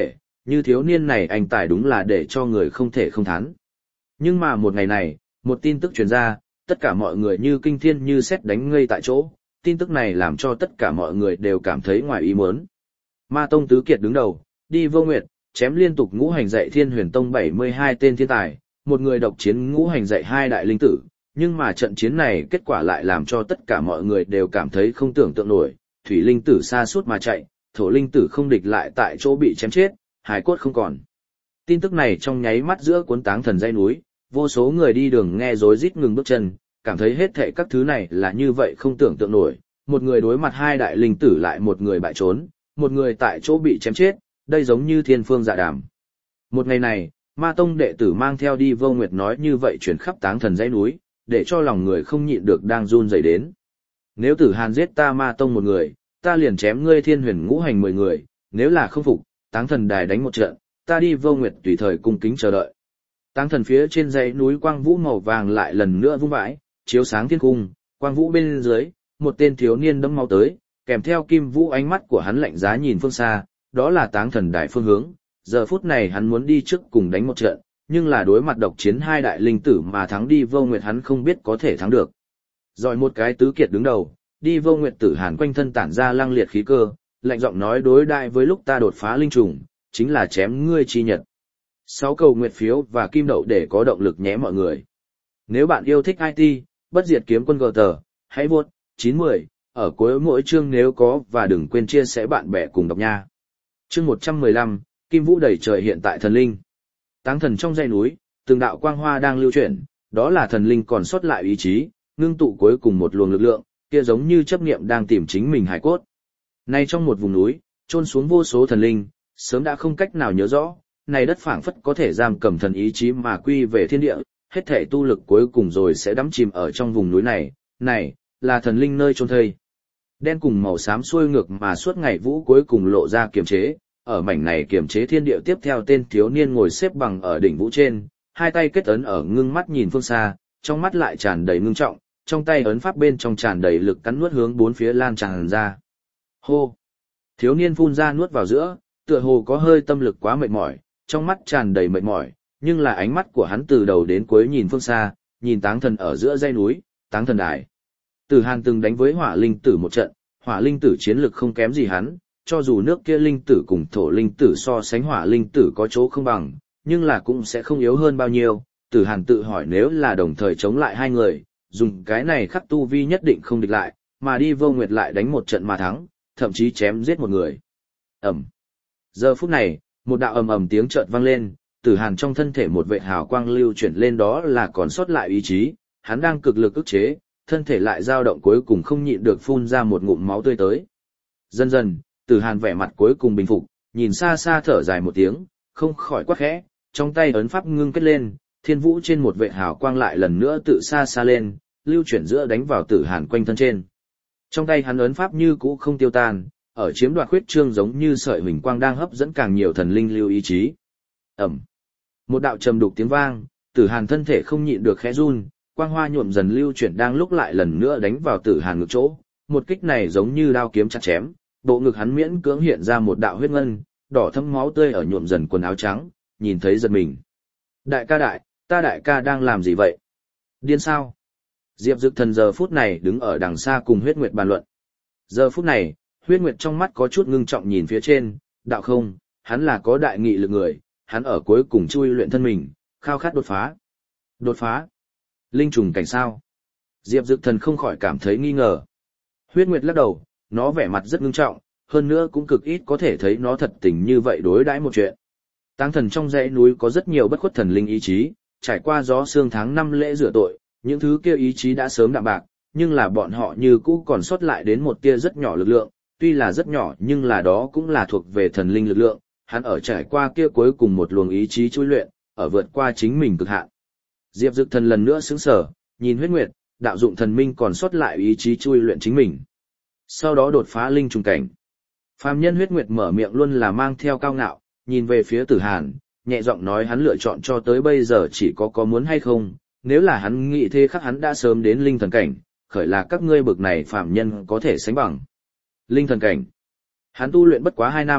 [SPEAKER 1] như thiếu niên này anh tài đúng là để cho người không thể không thán. Nhưng mà một ngày này, một tin tức truyền ra, tất cả mọi người như kinh thiên như sét đánh ngây tại chỗ, tin tức này làm cho tất cả mọi người đều cảm thấy ngoài ý muốn. Ma Tông Tứ Kiệt đứng đầu, Đi Vô Nguyệt, chém liên tục ngũ hành dạy Thiên Huyền Tông bảy mươi hai tên thiên tài, một người độc chiến ngũ hành dạy hai đại linh tử, nhưng mà trận chiến này kết quả lại làm cho tất cả mọi người đều cảm thấy không tưởng tượng nổi, thủy linh tử xa suốt mà chạy, thổ linh tử không địch lại tại chỗ bị chém chết, hải cốt không còn. Tin tức này trong nháy mắt giữa cuốn táng thần dãy núi, vô số người đi đường nghe rối rít ngừng bước chân, cảm thấy hết thảy các thứ này là như vậy không tưởng tượng nổi, một người đối mặt hai đại linh tử lại một người bại trốn, một người tại chỗ bị chém chết, đây giống như thiên phương dạ đàm. Một ngày này, Ma Tông đệ tử mang theo Đi Vô Nguyệt nói như vậy chuyển khắp táng thần dãy núi, để cho lòng người không nhịn được đang run rẩy đến. Nếu Tử Hàn giết ta Ma Tông một người, ta liền chém ngươi Thiên Huyền ngũ hành mười người, nếu là không phục, táng thần đài đánh một trận, ta Đi Vô Nguyệt tùy thời cung kính chờ đợi. Táng thần phía trên dãy núi quang vũ màu vàng lại lần nữa vung vãi, chiếu sáng thiên cung, quang vũ bên dưới, một tên thiếu niên đẫm máu tới, kèm theo kim vũ ánh mắt của hắn lạnh giá nhìn phương xa, đó là táng thần đài phương hướng. Giờ phút này hắn muốn đi trước cùng đánh một trận, nhưng là đối mặt độc chiến hai đại linh tử mà thắng Đi Vô Nguyệt hắn không biết có thể thắng được. Rồi một cái Tứ Kiệt đứng đầu, Đi Vô Nguyệt Tử Hàn quanh thân tản ra lăng liệt khí cơ, lạnh giọng nói đối đại với lúc ta đột phá linh trùng, chính là chém ngươi chi nhật. Sáu cầu nguyệt phiếu và kim đậu để có động lực nhé mọi người. Nếu bạn yêu thích i tê, bất diệt kiếm quân gờ tờ, hãy vuốt chín mươi ở cuối mỗi chương nếu có và đừng quên chia sẻ bạn bè cùng đọc nha. Chương một trăm mười lăm, Kim Vũ đầy trời hiện tại thần linh. Táng thần trong dãy núi, từng đạo quang hoa đang lưu chuyển, đó là thần linh còn sót lại ý chí, ngưng tụ cuối cùng một luồng lực lượng, kia giống như chấp niệm đang tìm chính mình hải cốt. Nay trong một vùng núi, chôn xuống vô số thần linh, sớm đã không cách nào nhớ rõ, này đất phảng phất có thể giam cầm thần ý chí mà quy về thiên địa, hết thể tu lực cuối cùng rồi sẽ đắm chìm ở trong vùng núi này, này, là thần linh nơi chôn thây. Đen cùng màu xám xuôi ngược mà suốt ngày vũ cuối cùng lộ ra kiềm chế, ở mảnh này kiềm chế thiên địa tiếp theo tên thiếu niên ngồi xếp bằng ở đỉnh vũ trên, hai tay kết ấn ở ngưng mắt nhìn phương xa, trong mắt lại tràn đầy ngưng trọng, trong tay ấn pháp bên trong tràn đầy lực cắn nuốt hướng bốn phía lan tràn ra. Hô! Thiếu niên phun ra nuốt vào giữa, tựa hồ có hơi tâm lực quá mệt mỏi, trong mắt tràn đầy mệt mỏi, nhưng là ánh mắt của hắn từ đầu đến cuối nhìn phương xa, nhìn táng thần ở giữa dãy núi, táng thần đài. Tử Hàn từng đánh với hỏa linh tử một trận, hỏa linh tử chiến lực không kém gì hắn, cho dù nước kia linh tử cùng thổ linh tử so sánh hỏa linh tử có chỗ không bằng, nhưng là cũng sẽ không yếu hơn bao nhiêu. Tử Hàn tự hỏi nếu là đồng thời chống lại hai người, dùng cái này khắc tu vi nhất định không địch lại, mà Đi Vô Nguyệt lại đánh một trận mà thắng, thậm chí chém giết một người. Ầm. Giờ phút này, một đạo ầm ầm tiếng chợt vang lên, Tử Hàn trong thân thể một vệt hào quang lưu chuyển lên, đó là còn sót lại ý chí, hắn đang cực lực ức chế, thân thể lại dao động cuối cùng không nhịn được phun ra một ngụm máu tươi tới. Dần dần, Tử Hàn vẻ mặt cuối cùng bình phục, nhìn xa xa thở dài một tiếng, không khỏi quát khẽ, trong tay ấn pháp ngưng kết lên, thiên vũ trên một vệt hào quang lại lần nữa tự xa xa lên, lưu chuyển giữa đánh vào Tử Hàn quanh thân trên. Trong tay hắn ấn pháp như cũ không tiêu tan, ở chiếm đoạt khuyết trương giống như sợi huỳnh quang đang hấp dẫn càng nhiều thần linh lưu ý chí. Ầm. Một đạo trầm đục tiếng vang, Tử Hàn thân thể không nhịn được khẽ run, quang hoa nhuộm dần lưu chuyển đang lúc lại lần nữa đánh vào Tử Hàn ngực chỗ, một kích này giống như đao kiếm chặt chém, bộ ngực hắn miễn cưỡng hiện ra một đạo huyết ngân, đỏ thẫm máu tươi ở nhuộm dần quần áo trắng, nhìn thấy giật mình. Đại ca đại, ta đại ca đang làm gì vậy? Điên sao? Diệp Dực Thần giờ phút này đứng ở đằng xa cùng Huyết Nguyệt bàn luận. Giờ phút này, Huyết Nguyệt trong mắt có chút ngưng trọng nhìn phía trên, đạo không, hắn là có đại nghị lực người, hắn ở cuối cùng chui luyện thân mình, khao khát đột phá. Đột phá? Linh trùng cảnh sao? Diệp Dực Thần không khỏi cảm thấy nghi ngờ. Huyết Nguyệt lắc đầu, nó vẻ mặt rất ngưng trọng, hơn nữa cũng cực ít có thể thấy nó thật tình như vậy đối đãi một chuyện. Táng thần trong dãy núi có rất nhiều bất khuất thần linh ý chí, trải qua gió sương tháng năm lễ rửa tội, những thứ kia ý chí đã sớm đạm bạc, nhưng là bọn họ như cũ còn sót lại đến một tia rất nhỏ lực lượng, tuy là rất nhỏ nhưng là đó cũng là thuộc về thần linh lực lượng, hắn ở trải qua kia cuối cùng một luồng ý chí chui luyện, ở vượt qua chính mình cực hạn. Diệp Dực Thần lần nữa sững sờ, nhìn Huyết Nguyệt, đạo dụng thần minh còn sót lại ý chí chui luyện chính mình. Sau đó đột phá linh trùng cảnh. Phàm nhân Huyết Nguyệt mở miệng luôn là mang theo cao ngạo, nhìn về phía Tử Hàn, nhẹ giọng nói hắn lựa chọn cho tới bây giờ chỉ có có muốn hay không, nếu là hắn nghĩ thế khắc hắn đã sớm đến linh thần cảnh, khởi là các ngươi bực này phàm nhân có thể sánh bằng. Linh thần cảnh. Hắn tu luyện bất quá hai năm,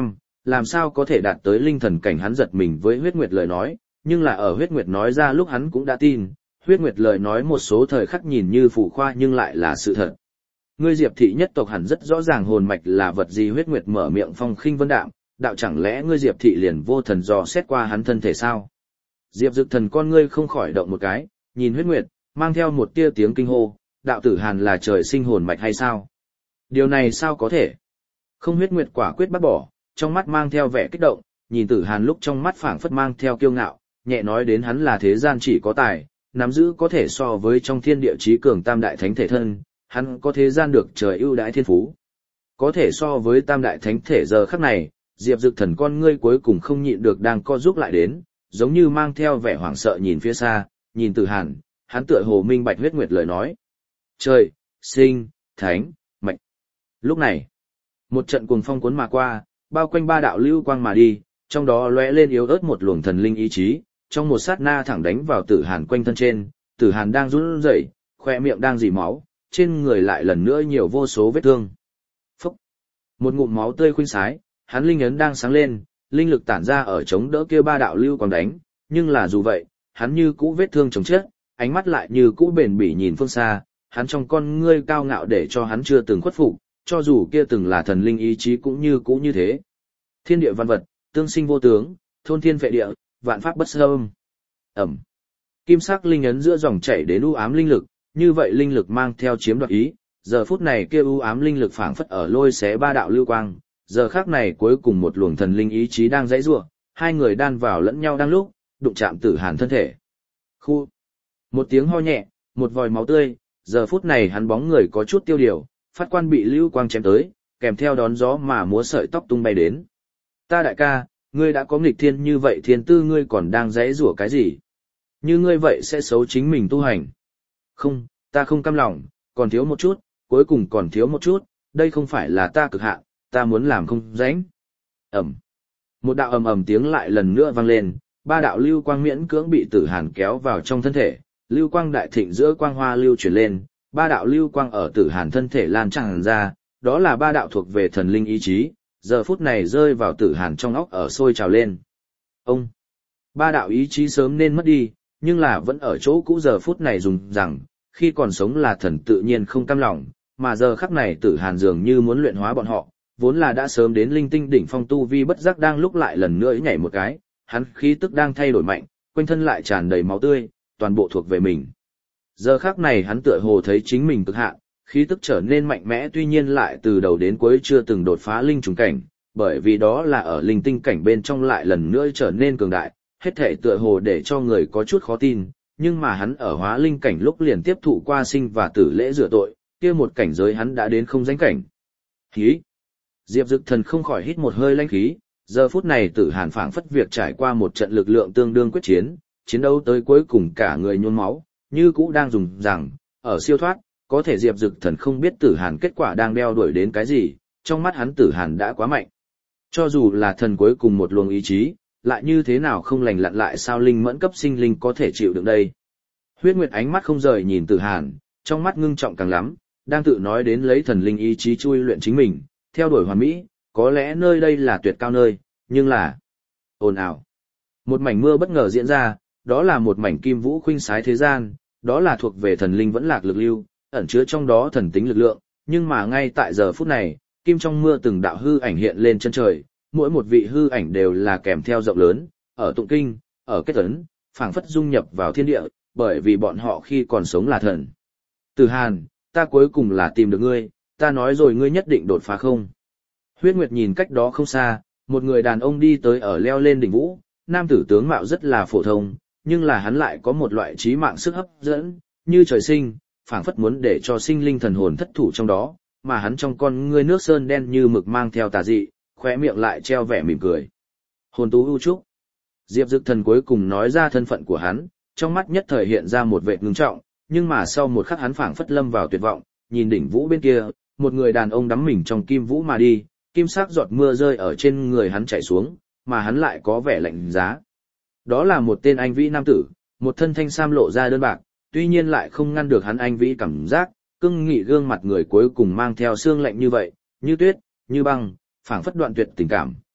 [SPEAKER 1] làm sao có thể đạt tới linh thần cảnh. Hắn giật mình với Huyết Nguyệt lời nói, nhưng là ở Huyết Nguyệt nói ra lúc hắn cũng đã tin, Huyết Nguyệt lời nói một số thời khắc nhìn như phù khoa nhưng lại là sự thật. Ngươi Diệp thị nhất tộc hẳn rất rõ ràng hồn mạch là vật gì. Huyết Nguyệt mở miệng phong khinh vân đạm, đạo chẳng lẽ ngươi Diệp thị liền vô thần dò xét qua hắn thân thể sao? Diệp Dực Thần con ngươi không khỏi động một cái, nhìn Huyết Nguyệt, mang theo một tia tiếng kinh hô, đạo tử Hàn là trời sinh hồn mạch hay sao? Điều này sao có thể? Không. Huyết Nguyệt quả quyết bác bỏ, trong mắt mang theo vẻ kích động, nhìn tử Hàn lúc trong mắt phảng phất mang theo kiêu ngạo, nhẹ nói đến hắn là thế gian chỉ có tài, nắm giữ có thể so với trong thiên địa chí cường tam đại thánh thể thân, hắn có thế gian được trời ưu đãi thiên phú. Có thể so với tam đại thánh thể giờ khắc này, Diệp Dực Thần con ngươi cuối cùng không nhịn được đang co giúp lại đến, giống như mang theo vẻ hoảng sợ nhìn phía xa, nhìn tử Hàn, hắn tựa hồ minh bạch Huyết Nguyệt lời nói. Trời, sinh, thánh, mạch. Lúc này, một trận cuồng phong cuốn mà qua, bao quanh ba đạo lưu quang mà đi, trong đó lóe lên yếu ớt một luồng thần linh ý chí, trong một sát na thẳng đánh vào tử Hàn quanh thân trên, tử Hàn đang run rẩy, khoe miệng đang rỉ máu, trên người lại lần nữa nhiều vô số vết thương. Phúc! Một ngụm máu tươi khuynh sái, hắn linh ấn đang sáng lên, linh lực tản ra ở chống đỡ kia ba đạo lưu quang đánh, nhưng là dù vậy, hắn như cũ vết thương chồng chết, ánh mắt lại như cũ bền bỉ nhìn phương xa, hắn trong con ngươi cao ngạo để cho hắn chưa từng khuất phục, cho dù kia từng là thần linh ý chí cũng như cũ như thế. Thiên địa văn vật, tương sinh vô tướng, thôn thiên phệ địa, vạn pháp bất xâm. Ẩm. Kim sắc linh ấn giữa dòng chảy đến u ám linh lực, như vậy linh lực mang theo chiếm đoạt ý, giờ phút này kia u ám linh lực phảng phất ở lôi xé ba đạo lưu quang, giờ khắc này cuối cùng một luồng thần linh ý chí đang dãy giụa, hai người đan vào lẫn nhau đang lúc, đụng chạm tử Hàn thân thể. Khu. Một tiếng ho nhẹ, một vòi máu tươi, giờ phút này hắn bóng người có chút tiêu điều, phát quan bị lưu quang chém tới, kèm theo đón gió mà múa sợi tóc tung bay đến. Ta đại ca, ngươi đã có nghịch thiên như vậy thiên tư ngươi còn đang dãy rủa cái gì? Như ngươi vậy sẽ xấu chính mình tu hành. Không, ta không cam lòng, còn thiếu một chút, cuối cùng còn thiếu một chút, đây không phải là ta cực hạn, ta muốn làm không rãnh. Ẩm. Một đạo ầm ầm tiếng lại lần nữa vang lên, ba đạo lưu quang miễn cưỡng bị tử Hàn kéo vào trong thân thể, lưu quang đại thịnh giữa quang hoa lưu chuyển lên, ba đạo lưu quang ở tử Hàn thân thể lan tràn ra, đó là ba đạo thuộc về thần linh ý chí, giờ phút này rơi vào tử Hàn trong óc ở sôi trào lên. Ông, ba đạo ý chí sớm nên mất đi, nhưng là vẫn ở chỗ cũ giờ phút này dùng rằng, khi còn sống là thần tự nhiên không cam lòng, mà giờ khắc này tử Hàn dường như muốn luyện hóa bọn họ, vốn là đã sớm đến linh tinh đỉnh phong tu vi bất giác đang lúc lại lần nữa nhảy một cái, hắn khí tức đang thay đổi mạnh, quanh thân lại tràn đầy máu tươi, toàn bộ thuộc về mình. Giờ khắc này hắn tựa hồ thấy chính mình cực hạn, khí tức trở nên mạnh mẽ tuy nhiên lại từ đầu đến cuối chưa từng đột phá linh trùng cảnh, bởi vì đó là ở linh tinh cảnh bên trong lại lần nữa trở nên cường đại, hết thể tựa hồ để cho người có chút khó tin, nhưng mà hắn ở hóa linh cảnh lúc liền tiếp thụ qua sinh và tử lễ rửa tội, kia một cảnh giới hắn đã đến không danh cảnh. Khí. Diệp Dực Thần không khỏi hít một hơi lãnh khí, giờ phút này tử Hàn phảng phất việc trải qua một trận lực lượng tương đương quyết chiến, chiến đấu tới cuối cùng cả người nhuốm máu, như cũ đang dùng rằng, ở siêu thoát, có thể Diệp Dực Thần không biết tử Hàn kết quả đang đeo đuổi đến cái gì, trong mắt hắn tử Hàn đã quá mạnh. Cho dù là thần cuối cùng một luồng ý chí, lại như thế nào không lành lặn lại sao linh mẫn cấp sinh linh có thể chịu đựng đây. Huyết Nguyệt ánh mắt không rời nhìn tử Hàn, trong mắt ngưng trọng càng lắm, đang tự nói đến lấy thần linh ý chí chui luyện chính mình, theo đuổi hoàn mỹ, có lẽ nơi đây là tuyệt cao nơi, nhưng là ồn ào. Một mảnh mưa bất ngờ diễn ra, đó là một mảnh kim vũ khuynh sái thế gian, đó là thuộc về thần linh vẫn lạc lực lưu, ẩn chứa trong đó thần tính lực lượng, nhưng mà ngay tại giờ phút này, kim trong mưa từng đạo hư ảnh hiện lên chân trời, mỗi một vị hư ảnh đều là kèm theo rộng lớn, ở tụng kinh, ở kết ấn, phảng phất dung nhập vào thiên địa, bởi vì bọn họ khi còn sống là thần. Tử Hàn, ta cuối cùng là tìm được ngươi, ta nói rồi ngươi nhất định đột phá không. Huyết Nguyệt nhìn cách đó không xa, một người đàn ông đi tới ở leo lên đỉnh vũ, nam tử tướng mạo rất là phổ thông, nhưng là hắn lại có một loại trí mạng sức hấp dẫn, như trời sinh, phảng phất muốn để cho sinh linh thần hồn thất thủ trong đó, mà hắn trong con ngươi nước sơn đen như mực mang theo tà dị, khóe miệng lại treo vẻ mỉm cười. Hồn tú ưu trúc. Diệp Dực Thần cuối cùng nói ra thân phận của hắn, trong mắt nhất thời hiện ra một vẻ ngưng trọng, nhưng mà sau một khắc hắn phảng phất lâm vào tuyệt vọng, nhìn đỉnh vũ bên kia, một người đàn ông đắm mình trong kim vũ mà đi, kim sắc giọt mưa rơi ở trên người hắn chảy xuống, mà hắn lại có vẻ lạnh giá. Đó là một tên anh vĩ nam tử, một thân thanh sam lộ ra đơn bạc, tuy nhiên lại không ngăn được hắn anh vĩ cảm giác, cưng nghị gương mặt người cuối cùng mang theo xương lạnh như vậy, như tuyết, như băng, phảng phất đoạn tuyệt tình cảm,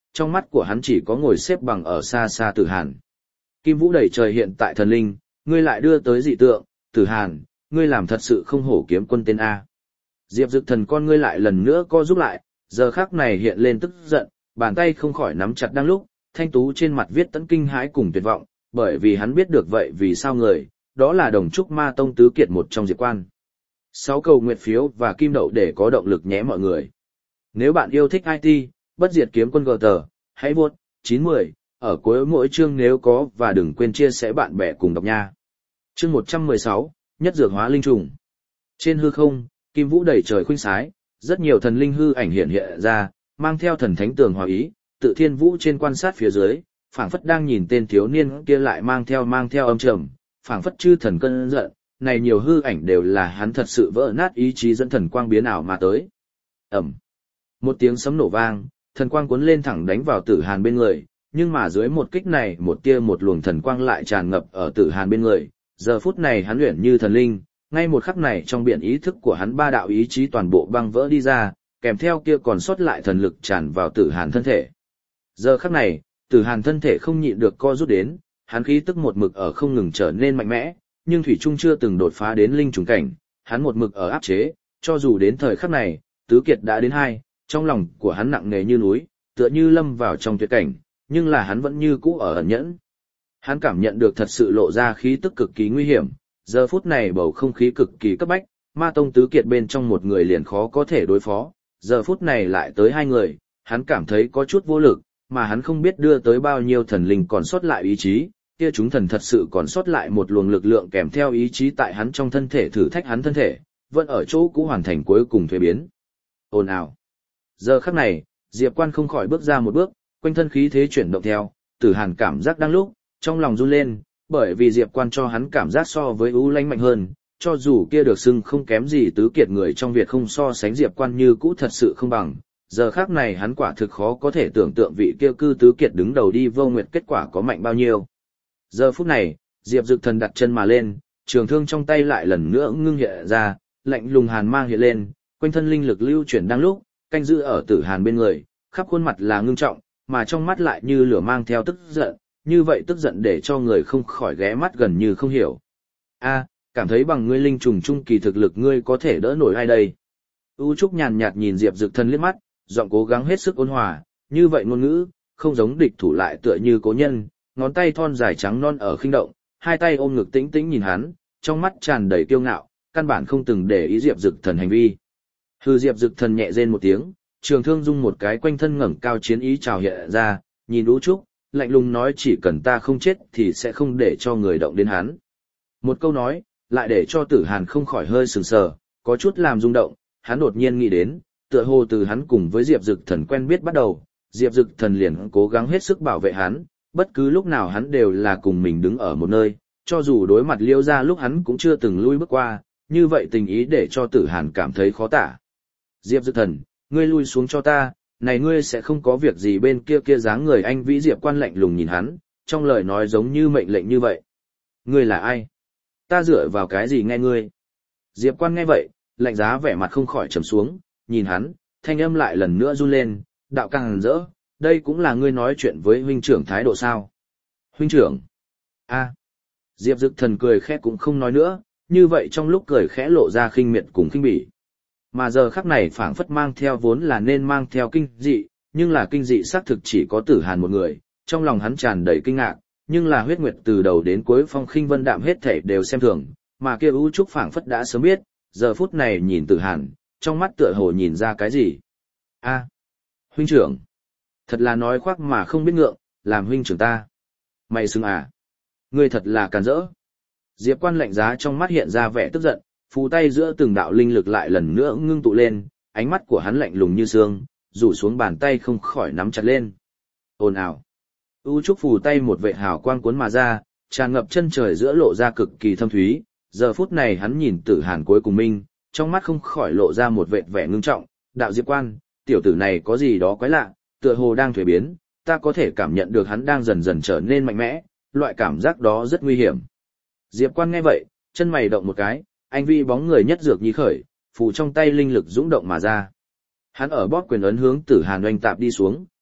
[SPEAKER 1] trong mắt của hắn chỉ có ngồi xếp bằng ở xa xa Tử Hàn. Kim Vũ đầy trời hiện tại thần linh, ngươi lại đưa tới dị tượng, Tử Hàn, ngươi làm thật sự không hổ kiếm quân tên A. Diệp Dực Thần con ngươi lại lần nữa co giúp lại, giờ khắc này hiện lên tức giận, bàn tay không khỏi nắm chặt đang lúc, thanh tú trên mặt viết tẫn kinh hãi cùng tuyệt vọng, bởi vì hắn biết được vậy vì sao người, đó là Đồng Trúc Ma Tông tứ kiệt một trong Diệp Quan. Sáu cầu nguyệt phiếu và kim đậu để có động lực nhé mọi người. Nếu bạn yêu thích i tê, bất diệt kiếm quân gờ tờ, hãy vuốt chín mươi ở cuối mỗi chương nếu có và đừng quên chia sẻ bạn bè cùng đọc nha. Chương một trăm mười sáu, nhất dược hóa linh trùng. Trên hư không, kim vũ đầy trời khuynh sái, rất nhiều thần linh hư ảnh hiện hiện ra, mang theo thần thánh tường hòa ý, tự thiên vũ trên quan sát phía dưới, phảng phất đang nhìn tên thiếu niên kia lại mang theo mang theo âm trầm, phảng phất chư thần cơn giận, này nhiều hư ảnh đều là hắn thật sự vỡ nát ý chí dẫn thần quang biến ảo mà tới. Ầm. Một tiếng sấm nổ vang, thần quang cuốn lên thẳng đánh vào Tử Hàn bên người, nhưng mà dưới một kích này, một tia một luồng thần quang lại tràn ngập ở Tử Hàn bên người. Giờ phút này hắn luyện như thần linh, ngay một khắc này trong biển ý thức của hắn ba đạo ý chí toàn bộ băng vỡ đi ra, kèm theo kia còn sót lại thần lực tràn vào Tử Hàn thân thể. Giờ khắc này, Tử Hàn thân thể không nhịn được co rút đến, hắn khí tức một mực ở không ngừng trở nên mạnh mẽ, nhưng thủy trung chưa từng đột phá đến linh trùng cảnh, hắn một mực ở áp chế, cho dù đến thời khắc này, tứ kiệt đã đến hai, trong lòng của hắn nặng nề như núi, tựa như lâm vào trong tuyệt cảnh, nhưng là hắn vẫn như cũ ở ẩn nhẫn. Hắn cảm nhận được thật sự lộ ra khí tức cực kỳ nguy hiểm, giờ phút này bầu không khí cực kỳ cấp bách, Ma Tông tứ kiệt bên trong một người liền khó có thể đối phó, giờ phút này lại tới hai người, hắn cảm thấy có chút vô lực, mà hắn không biết đưa tới bao nhiêu thần linh còn sót lại ý chí, kia chúng thần thật sự còn sót lại một luồng lực lượng kèm theo ý chí tại hắn trong thân thể thử thách hắn thân thể, vẫn ở chỗ cũ hoàn thành cuối cùng thuế biến. Ồn ào. Giờ khắc này, Diệp Quan không khỏi bước ra một bước, quanh thân khí thế chuyển động theo, Tử Hàn cảm giác đang lúc, trong lòng run lên, bởi vì Diệp Quan cho hắn cảm giác so với U Lanh mạnh hơn, cho dù kia được xưng không kém gì tứ kiệt người trong Việt không so sánh Diệp Quan như cũ thật sự không bằng. Giờ khắc này hắn quả thực khó có thể tưởng tượng vị kia cư tứ kiệt đứng đầu đi vô nguyệt kết quả có mạnh bao nhiêu. Giờ phút này, Diệp Dực Thần đặt chân mà lên, trường thương trong tay lại lần nữa ngưng hiện ra, lạnh lùng hàn mang hiện lên, quanh thân linh lực lưu chuyển đang lúc, canh giữ ở Tử Hàn bên người, khắp khuôn mặt là ngưng trọng, mà trong mắt lại như lửa mang theo tức giận, như vậy tức giận để cho người không khỏi ghé mắt gần như không hiểu. A, cảm thấy bằng ngươi linh trùng trung kỳ thực lực ngươi có thể đỡ nổi ai đây? U Trúc nhàn nhạt nhìn Diệp Dực Thần liếc mắt, giọng cố gắng hết sức ôn hòa, như vậy ngôn ngữ, không giống địch thủ lại tựa như cố nhân, ngón tay thon dài trắng non ở khinh động, hai tay ôm ngực tĩnh tĩnh nhìn hắn, trong mắt tràn đầy kiêu ngạo, căn bản không từng để ý Diệp Dực Thần hành vi. Hừ, Diệp Dực Thần nhẹ rên một tiếng, trường thương dung một cái quanh thân ngẩng cao chiến ý trào hiện ra, nhìn U Trúc, lạnh lùng nói chỉ cần ta không chết thì sẽ không để cho người động đến hắn. Một câu nói, lại để cho Tử Hàn không khỏi hơi sừng sờ, có chút làm rung động, hắn đột nhiên nghĩ đến, tựa hồ từ hắn cùng với Diệp Dực Thần quen biết bắt đầu, Diệp Dực Thần liền cố gắng hết sức bảo vệ hắn, bất cứ lúc nào hắn đều là cùng mình đứng ở một nơi, cho dù đối mặt Liêu gia lúc hắn cũng chưa từng lui bước qua, như vậy tình ý để cho Tử Hàn cảm thấy khó tả. Diệp Dực Thần, ngươi lui xuống cho ta, này ngươi sẽ không có việc gì. Bên kia kia dáng người anh vĩ Diệp Quan lạnh lùng nhìn hắn, trong lời nói giống như mệnh lệnh như vậy. Ngươi là ai? Ta dựa vào cái gì nghe ngươi? Diệp Quan nghe vậy, lạnh giá vẻ mặt không khỏi trầm xuống, nhìn hắn, thanh âm lại lần nữa run lên, đạo càng rỡ, đây cũng là ngươi nói chuyện với huynh trưởng thái độ sao? Huynh trưởng? A. Diệp Dực Thần cười khẽ cũng không nói nữa, như vậy trong lúc cười khẽ lộ ra khinh miệt cùng khinh bỉ. Mà giờ khắc này phảng phất mang theo vốn là nên mang theo kinh dị, nhưng là kinh dị xác thực chỉ có Tử Hàn một người, trong lòng hắn tràn đầy kinh ngạc, nhưng là huyết nguyệt từ đầu đến cuối phong khinh vân đạm hết thảy đều xem thường, mà kia U Trúc phảng phất đã sớm biết, giờ phút này nhìn Tử Hàn, trong mắt tựa hồ nhìn ra cái gì. A, huynh trưởng, thật là nói khoác mà không biết ngượng, làm huynh trưởng ta. Mày xứng à? Ngươi thật là càn rỡ. Diệp Quan lạnh giá trong mắt hiện ra vẻ tức giận, phù tay giữa từng đạo linh lực lại lần nữa ngưng tụ lên, ánh mắt của hắn lạnh lùng như xương, rủ xuống bàn tay không khỏi nắm chặt lên. Ồn ào. U Trúc phù tay một vệ hào quang cuốn mà ra, tràn ngập chân trời giữa lộ ra cực kỳ thâm thúy, giờ phút này hắn nhìn Tử Hàn cuối cùng minh, trong mắt không khỏi lộ ra một vệt vẻ ngưng trọng, đạo Diệp Quan, tiểu tử này có gì đó quái lạ, tựa hồ đang thuế biến, ta có thể cảm nhận được hắn đang dần dần trở nên mạnh mẽ, loại cảm giác đó rất nguy hiểm. Diệp Quan nghe vậy, chân mày động một cái, anh vi bóng người nhất dược nhí khởi, phù trong tay linh lực dũng động mà ra. Hắn ở bóp quyền ấn hướng Tử Hàn oanh tạp đi xuống,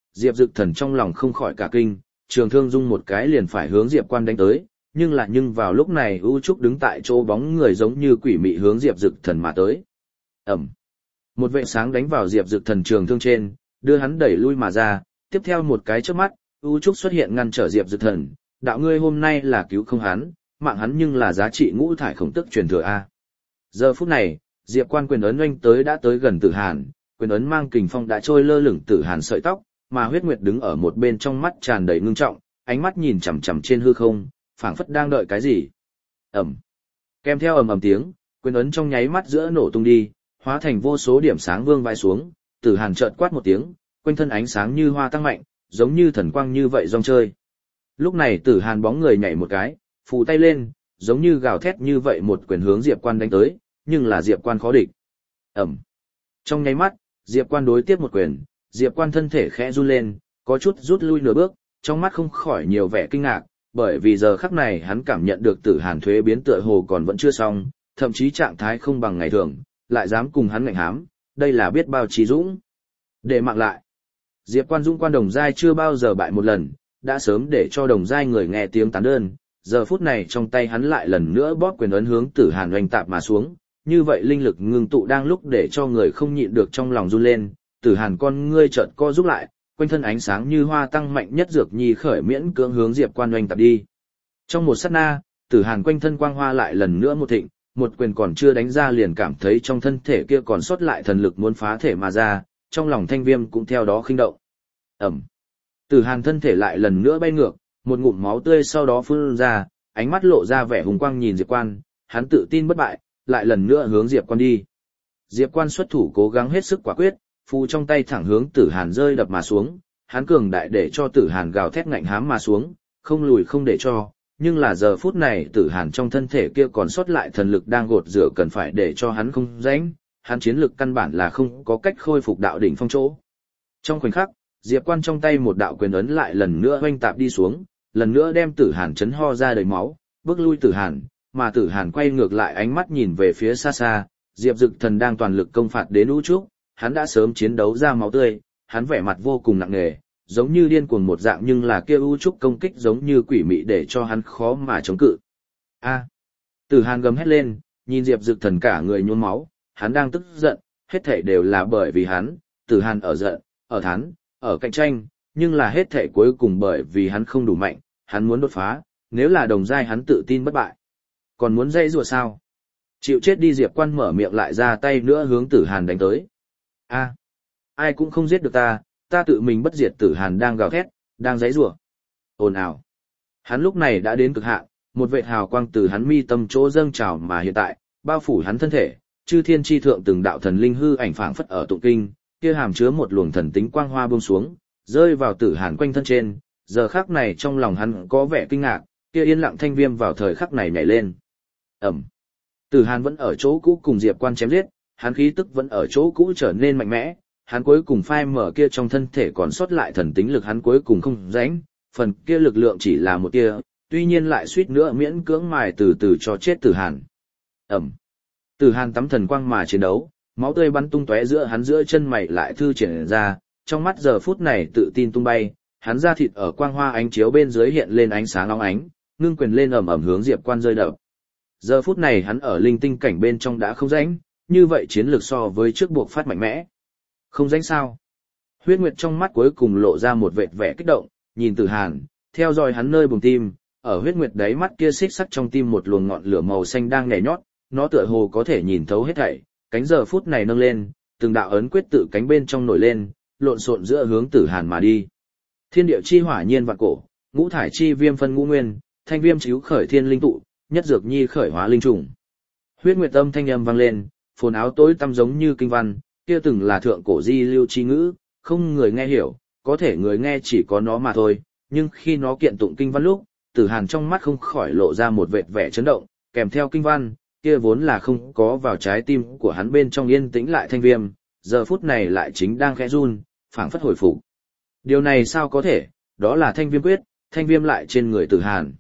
[SPEAKER 1] Diệp Dực Thần trong lòng không khỏi cả kinh, trường thương dung một cái liền phải hướng Diệp Quan đánh tới, nhưng là nhưng vào lúc này U Trúc đứng tại chỗ bóng người giống như quỷ mị hướng Diệp Dực Thần mà tới. Ẩm. Một vệ sáng đánh vào Diệp Dực Thần trường thương trên, đưa hắn đẩy lui mà ra, tiếp theo một cái chớp mắt, U Trúc xuất hiện ngăn trở Diệp Dực Thần, đạo ngươi hôm nay là cứu không hắn, mạng hắn nhưng là giá trị ngũ thải khổng tức truyền thừa a. Giờ phút này, Diệp Quan quyền ấn oanh tới đã tới gần Tử Hàn, quyền ấn mang kình phong đã trôi lơ lửng Tử Hàn sợi tóc, mà Huyết Nguyệt đứng ở một bên trong mắt tràn đầy ngưng trọng, ánh mắt nhìn chằm chằm trên hư không, phảng phất đang đợi cái gì. Ầm. Kèm theo ầm ầm tiếng, quyền ấn trong nháy mắt giữa nổ tung đi, hóa thành vô số điểm sáng vương vai xuống, Tử Hàn chợt quát một tiếng, quanh thân ánh sáng như hoa tăng mạnh, giống như thần quang như vậy rong chơi. Lúc này Tử Hàn bóng người nhảy một cái, phù tay lên, giống như gào thét như vậy một quyền hướng Diệp Quan đánh tới, nhưng là Diệp Quan khó địch. Ầm. Trong nháy mắt, Diệp Quan đối tiếp một quyền, Diệp Quan thân thể khẽ run lên, có chút rút lui nửa bước, trong mắt không khỏi nhiều vẻ kinh ngạc, bởi vì giờ khắc này hắn cảm nhận được Tử Hàn thuế biến tựa hồ còn vẫn chưa xong, thậm chí trạng thái không bằng ngày thường, lại dám cùng hắn ngạnh hám, đây là biết bao trí dũng. Để mạng lại. Diệp Quan dũng quan đồng giai chưa bao giờ bại một lần, đã sớm để cho đồng giai người nghe tiếng tán đơn, giờ phút này trong tay hắn lại lần nữa bóp quyền ấn hướng Tử Hàn oanh tạp mà xuống, như vậy linh lực ngưng tụ đang lúc để cho người không nhịn được trong lòng run lên, Tử Hàn con ngươi chợt co rút lại, quanh thân ánh sáng như hoa tăng mạnh nhất dược nhi khởi miễn cưỡng hướng Diệp Quan oanh tạp đi. Trong một sát na, Tử Hàn quanh thân quang hoa lại lần nữa một thịnh, một quyền còn chưa đánh ra liền cảm thấy trong thân thể kia còn sót lại thần lực muốn phá thể mà ra, trong lòng Thanh Viêm cũng theo đó khinh động. Ẩm. Tử Hàn thân thể lại lần nữa bay ngược, một ngụm máu tươi sau đó phun ra, ánh mắt lộ ra vẻ hùng quang nhìn Diệp Quan, hắn tự tin bất bại, lại lần nữa hướng Diệp Quan đi. Diệp Quan xuất thủ cố gắng hết sức quả quyết, phù trong tay thẳng hướng Tử Hàn rơi đập mà xuống, hắn cường đại để cho Tử Hàn gào thét ngạnh hám mà xuống, không lùi không để cho, nhưng là giờ phút này Tử Hàn trong thân thể kia còn sót lại thần lực đang gột rửa cần phải để cho hắn không rãnh, hắn chiến lực căn bản là không có cách khôi phục đạo đỉnh phong chỗ. Trong khoảnh khắc, Diệp Quan trong tay một đạo quyền ấn lại lần nữa oanh tạp đi xuống, lần nữa đem Tử Hàn chấn ho ra đầy máu, bước lui Tử Hàn, mà Tử Hàn quay ngược lại ánh mắt nhìn về phía xa xa, Diệp Dực Thần đang toàn lực công phạt đến U Trúc, hắn đã sớm chiến đấu ra máu tươi, hắn vẻ mặt vô cùng nặng nề, giống như điên cuồng một dạng nhưng là kia U Trúc công kích giống như quỷ mị để cho hắn khó mà chống cự. A! Tử Hàn gầm hét lên, nhìn Diệp Dực Thần cả người nhuốm máu, hắn đang tức giận, hết thảy đều là bởi vì hắn, Tử Hàn ở giận, ở thán, ở cạnh tranh, nhưng là hết thảy cuối cùng bởi vì hắn không đủ mạnh, hắn muốn đột phá, nếu là đồng giai hắn tự tin bất bại. Còn muốn dây rùa sao? Chịu chết đi. Diệp Quan mở miệng lại ra tay nữa hướng Tử Hàn đánh tới. A, ai cũng không giết được ta, ta tự mình bất diệt. Tử Hàn đang gào thét, đang giãy giụa. Ồn ào. Hắn lúc này đã đến cực hạn, một vệt hào quang từ hắn mi tâm chỗ dâng trào mà hiện tại bao phủ hắn thân thể, chư thiên chi thượng từng đạo thần linh hư ảnh phảng phất ở tụng kinh, kia hàm chứa một luồng thần tính quang hoa buông xuống, rơi vào Tử Hàn quanh thân trên. Giờ khắc này trong lòng hắn có vẻ kinh ngạc, kia yên lặng Thanh Viêm vào thời khắc này nhảy lên. Ẩm. Tử Hàn vẫn ở chỗ cũ cùng Diệp Quan chém giết, hắn khí tức vẫn ở chỗ cũ trở nên mạnh mẽ, hắn cuối cùng phai mở kia trong thân thể còn sót lại thần tính lực hắn cuối cùng không rãnh, phần kia lực lượng chỉ là một tia, tuy nhiên lại suýt nữa miễn cưỡng mài từ từ cho chết Tử Hàn. Ẩm. Tử Hàn tắm thần quang mà chiến đấu, máu tươi bắn tung tóe giữa hắn giữa chân mày lại thư triển ra, trong mắt giờ phút này tự tin tung bay, hắn da thịt ở quang hoa ánh chiếu bên dưới hiện lên ánh sáng óng ánh, ngưng quyền lên ầm ầm hướng Diệp Quan rơi đập. Giờ phút này hắn ở linh tinh cảnh bên trong đã không rãnh, như vậy chiến lược so với trước buộc phát mạnh mẽ. Không rãnh sao? Huyết Nguyệt trong mắt cuối cùng lộ ra một vệt vẻ kích động, nhìn Tử Hàn, theo dõi hắn nơi bùng tim, ở Huyết Nguyệt đáy mắt kia xích sắc trong tim một luồng ngọn lửa màu xanh đang nhảy nhót, nó tựa hồ có thể nhìn thấu hết thảy, cánh giờ phút này nâng lên, từng đạo ấn quyết tự cánh bên trong nổi lên, lộn xộn giữa hướng Tử Hàn mà đi. Thiên địa chi hỏa nhiên vạn cổ, ngũ thải chi viêm phân ngũ nguyên, thanh viêm chiếu khởi thiên linh tụ, nhất dược nhi khởi hóa linh trùng. Huyết Nguyệt âm thanh âm vang lên, phồn áo tối tăm giống như kinh văn, kia từng là thượng cổ di lưu chi ngữ, không người nghe hiểu, có thể người nghe chỉ có nó mà thôi, nhưng khi nó kiện tụng kinh văn lúc, Tử Hàn trong mắt không khỏi lộ ra một vệt vẻ chấn động, kèm theo kinh văn, kia vốn là không có vào trái tim của hắn bên trong yên tĩnh lại thanh viêm, giờ phút này lại chính đang khẽ run, phảng phất hồi phục. Điều này sao có thể, đó là thanh viêm quyết, thanh viêm lại trên người Tử Hàn.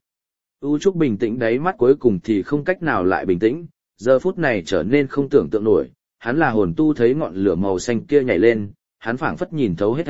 [SPEAKER 1] U Trúc bình tĩnh đáy mắt cuối cùng thì không cách nào lại bình tĩnh, giờ phút này trở nên không tưởng tượng nổi, hắn là hồn tu thấy ngọn lửa màu xanh kia nhảy lên, hắn phảng phất nhìn thấu hết thảy,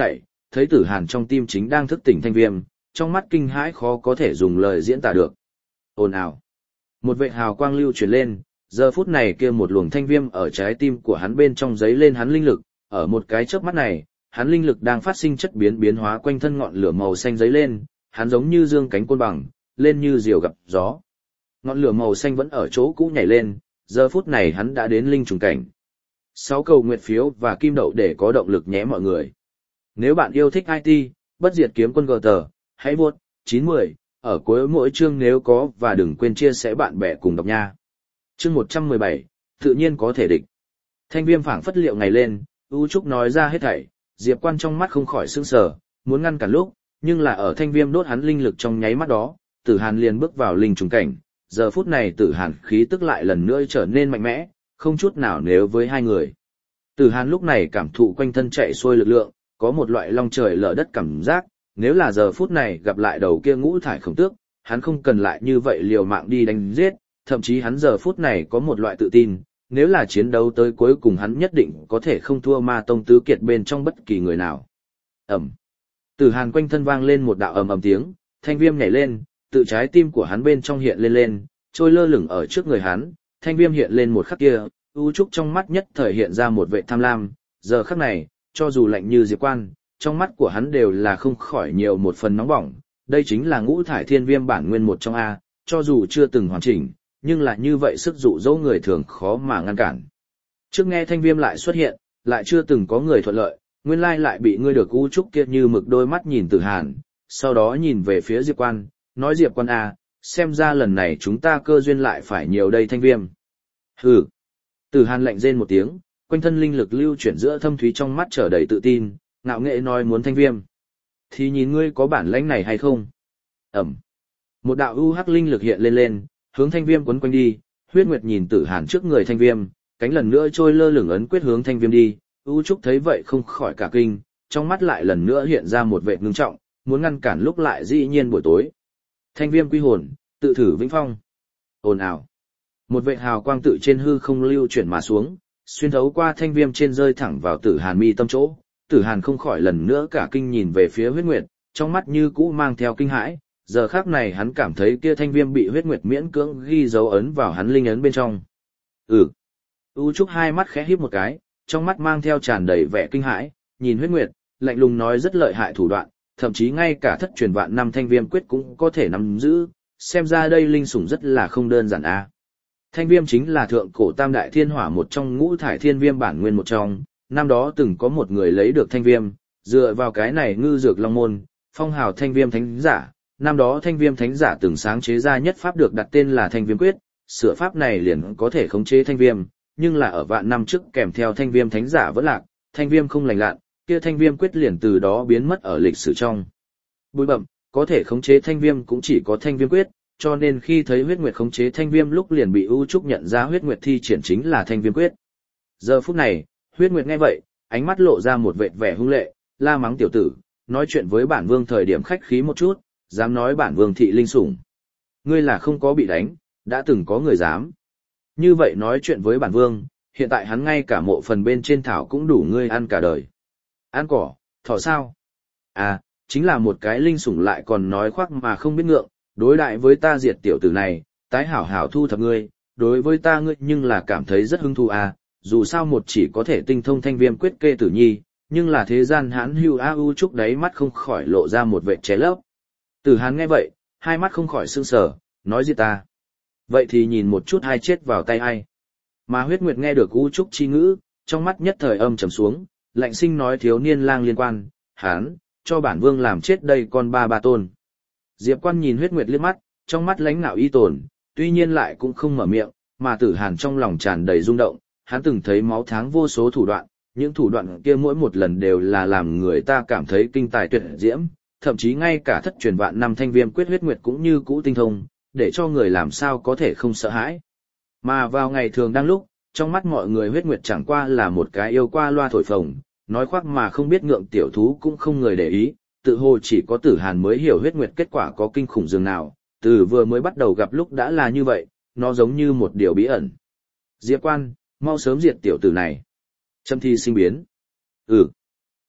[SPEAKER 1] thấy Tử Hàn trong tim chính đang thức tỉnh Thanh Viêm, trong mắt kinh hãi khó có thể dùng lời diễn tả được. Ồn ào. Một vệt hào quang lưu chuyển lên, giờ phút này kia một luồng thanh viêm ở trái tim của hắn bên trong giấy lên hắn linh lực, ở một cái chớp mắt này, hắn linh lực đang phát sinh chất biến biến hóa quanh thân ngọn lửa màu xanh giấy lên, hắn giống như dương cánh côn bằng, lên như diều gặp gió. Ngọn lửa màu xanh vẫn ở chỗ cũ nhảy lên, giờ phút này hắn đã đến linh trùng cảnh. Sáu cầu nguyệt phiếu và kim đậu để có động lực nhé mọi người. Nếu bạn yêu thích i tê, bất diệt kiếm quân gờ tờ, hãy vuốt chín mươi ở cuối mỗi chương nếu có và đừng quên chia sẻ bạn bè cùng đọc nha. Chương một trăm mười bảy, tự nhiên có thể địch. Thanh viêm phảng phất liệu ngày lên, U Trúc nói ra hết thảy, Diệp Quan trong mắt không khỏi sững sờ, muốn ngăn cản lúc, nhưng là ở thanh viêm đốt hắn linh lực trong nháy mắt đó, Tử Hàn liền bước vào linh trùng cảnh, giờ phút này Tử Hàn khí tức lại lần nữa trở nên mạnh mẽ, không chút nào nếu với hai người. Tử Hàn lúc này cảm thụ quanh thân chạy xuôi lực lượng, có một loại long trời lở đất cảm giác, nếu là giờ phút này gặp lại đầu kia ngũ thải khổng tước, hắn không cần lại như vậy liều mạng đi đánh giết, thậm chí hắn giờ phút này có một loại tự tin, nếu là chiến đấu tới cuối cùng hắn nhất định có thể không thua ma tông tứ kiệt bên trong bất kỳ người nào. Ẩm. Tử Hàn quanh thân vang lên một đạo ầm ầm tiếng, thanh viêm nhảy lên, tự trái tim của hắn bên trong hiện lên lên, trôi lơ lửng ở trước người hắn, thanh viêm hiện lên một khắc kia, U Trúc trong mắt nhất thời hiện ra một vệ tham lam, giờ khắc này, cho dù lạnh như Diệp Quan, trong mắt của hắn đều là không khỏi nhiều một phần nóng bỏng, đây chính là ngũ thải thiên viêm bản nguyên một trong A, cho dù chưa từng hoàn chỉnh, nhưng là như vậy sức dụ dỗ người thường khó mà ngăn cản. Trước nghe thanh viêm lại xuất hiện, lại chưa từng có người thuận lợi, nguyên lai lại bị ngươi được U Trúc kia như mực đôi mắt nhìn Tử Hàn, sau đó nhìn về phía Diệp Quan, nói Diệp Quan A, xem ra lần này chúng ta cơ duyên lại phải nhiều đây thanh viêm. Hừ. Tử Hàn lạnh rên một tiếng, quanh thân linh lực lưu chuyển giữa thâm thúy trong mắt trở đầy tự tin, ngạo nghệ nói muốn thanh viêm. Thì nhìn ngươi có bản lãnh này hay không? Ẩm. Một đạo u hắc linh lực hiện lên lên, hướng thanh viêm quấn quanh đi, huyết nguyệt nhìn Tử Hàn trước người thanh viêm, cánh lần nữa trôi lơ lửng ấn quyết hướng thanh viêm đi, U Trúc thấy vậy không khỏi cả kinh, trong mắt lại lần nữa hiện ra một vẻ ngưng trọng, muốn ngăn cản lúc lại dĩ nhiên buổi tối. Thanh viêm quy hồn, tự thử vĩnh phong. Ồn ào. Một vệ hào quang tự trên hư không lưu chuyển mà xuống, xuyên thấu qua thanh viêm trên rơi thẳng vào Tử Hàn mi tâm chỗ. Tử Hàn không khỏi lần nữa cả kinh nhìn về phía huyết nguyệt, trong mắt như cũ mang theo kinh hãi, giờ khắc này hắn cảm thấy kia thanh viêm bị huyết nguyệt miễn cưỡng ghi dấu ấn vào hắn linh ấn bên trong. Ừ. U Trúc hai mắt khẽ híp một cái, trong mắt mang theo tràn đầy vẻ kinh hãi, nhìn huyết nguyệt, lạnh lùng nói rất lợi hại thủ đoạn, thậm chí ngay cả thất truyền vạn năm thanh viêm quyết cũng có thể nắm giữ, xem ra đây linh sủng rất là không đơn giản a. Thanh viêm chính là thượng cổ tam đại thiên hỏa một trong ngũ thải thiên viêm bản nguyên một trong, năm đó từng có một người lấy được thanh viêm, dựa vào cái này ngư dược long môn, phong hào thanh viêm thánh giả, năm đó thanh viêm thánh giả từng sáng chế ra nhất pháp được đặt tên là thanh viêm quyết, sửa pháp này liền có thể khống chế thanh viêm, nhưng là ở vạn năm trước kèm theo thanh viêm thánh giả vẫn lạc, thanh viêm không lành lặn, kia thanh viêm quyết liền từ đó biến mất ở lịch sử trong. Bụi bậm, có thể khống chế thanh viêm cũng chỉ có thanh viêm quyết, cho nên khi thấy huyết nguyệt khống chế thanh viêm lúc liền bị U Trúc nhận ra huyết nguyệt thi triển chính là thanh viêm quyết. Giờ phút này, huyết nguyệt nghe vậy, ánh mắt lộ ra một vệt vẻ hung lệ, la mắng tiểu tử, nói chuyện với bản vương thời điểm khách khí một chút, dám nói bản vương thị linh sủng. Ngươi là không có bị đánh, đã từng có người dám. Như vậy nói chuyện với bản vương, hiện tại hắn ngay cả mộ phần bên trên thảo cũng đủ ngươi ăn cả đời. Ăn cỏ, thỏ sao? À, chính là một cái linh sủng lại còn nói khoác mà không biết ngượng, đối đại với ta diệt tiểu tử này, tái hảo hảo thu thập ngươi, đối với ta ngươi nhưng là cảm thấy rất hứng thú à, dù sao một chỉ có thể tinh thông thanh viêm quyết kê tử nhi, nhưng là thế gian hãn hưu a U Trúc đáy mắt không khỏi lộ ra một vệ ché lấp. Tử Hàn nghe vậy, hai mắt không khỏi sưng sờ, nói gì ta? Vậy thì nhìn một chút hai chết vào tay ai. Mà huyết nguyệt nghe được U Trúc chi ngữ, trong mắt nhất thời âm trầm xuống, lạnh sinh nói thiếu niên lang liên quan, hán, cho bản vương làm chết đây con ba ba tôn. Diệp Quan nhìn huyết nguyệt liếc mắt, trong mắt lãnh nạo y tồn, tuy nhiên lại cũng không mở miệng, mà Tử Hàn trong lòng tràn đầy rung động, hắn từng thấy máu tháng vô số thủ đoạn, những thủ đoạn kia mỗi một lần đều là làm người ta cảm thấy kinh tài tuyệt diễm, thậm chí ngay cả thất truyền vạn năm thanh viêm quyết huyết nguyệt cũng như cũ tinh thông, để cho người làm sao có thể không sợ hãi. Mà vào ngày thường đang lúc, trong mắt mọi người huyết nguyệt chẳng qua là một cái yêu qua loa thổi phồng, nói khoác mà không biết ngượng tiểu thú cũng không người để ý, tự hồ chỉ có Tử Hàn mới hiểu huyết nguyệt kết quả có kinh khủng dường nào, từ vừa mới bắt đầu gặp lúc đã là như vậy, nó giống như một điều bí ẩn. Diệp Quan, mau sớm diệt tiểu tử này. Châm thi sinh biến. Ừ.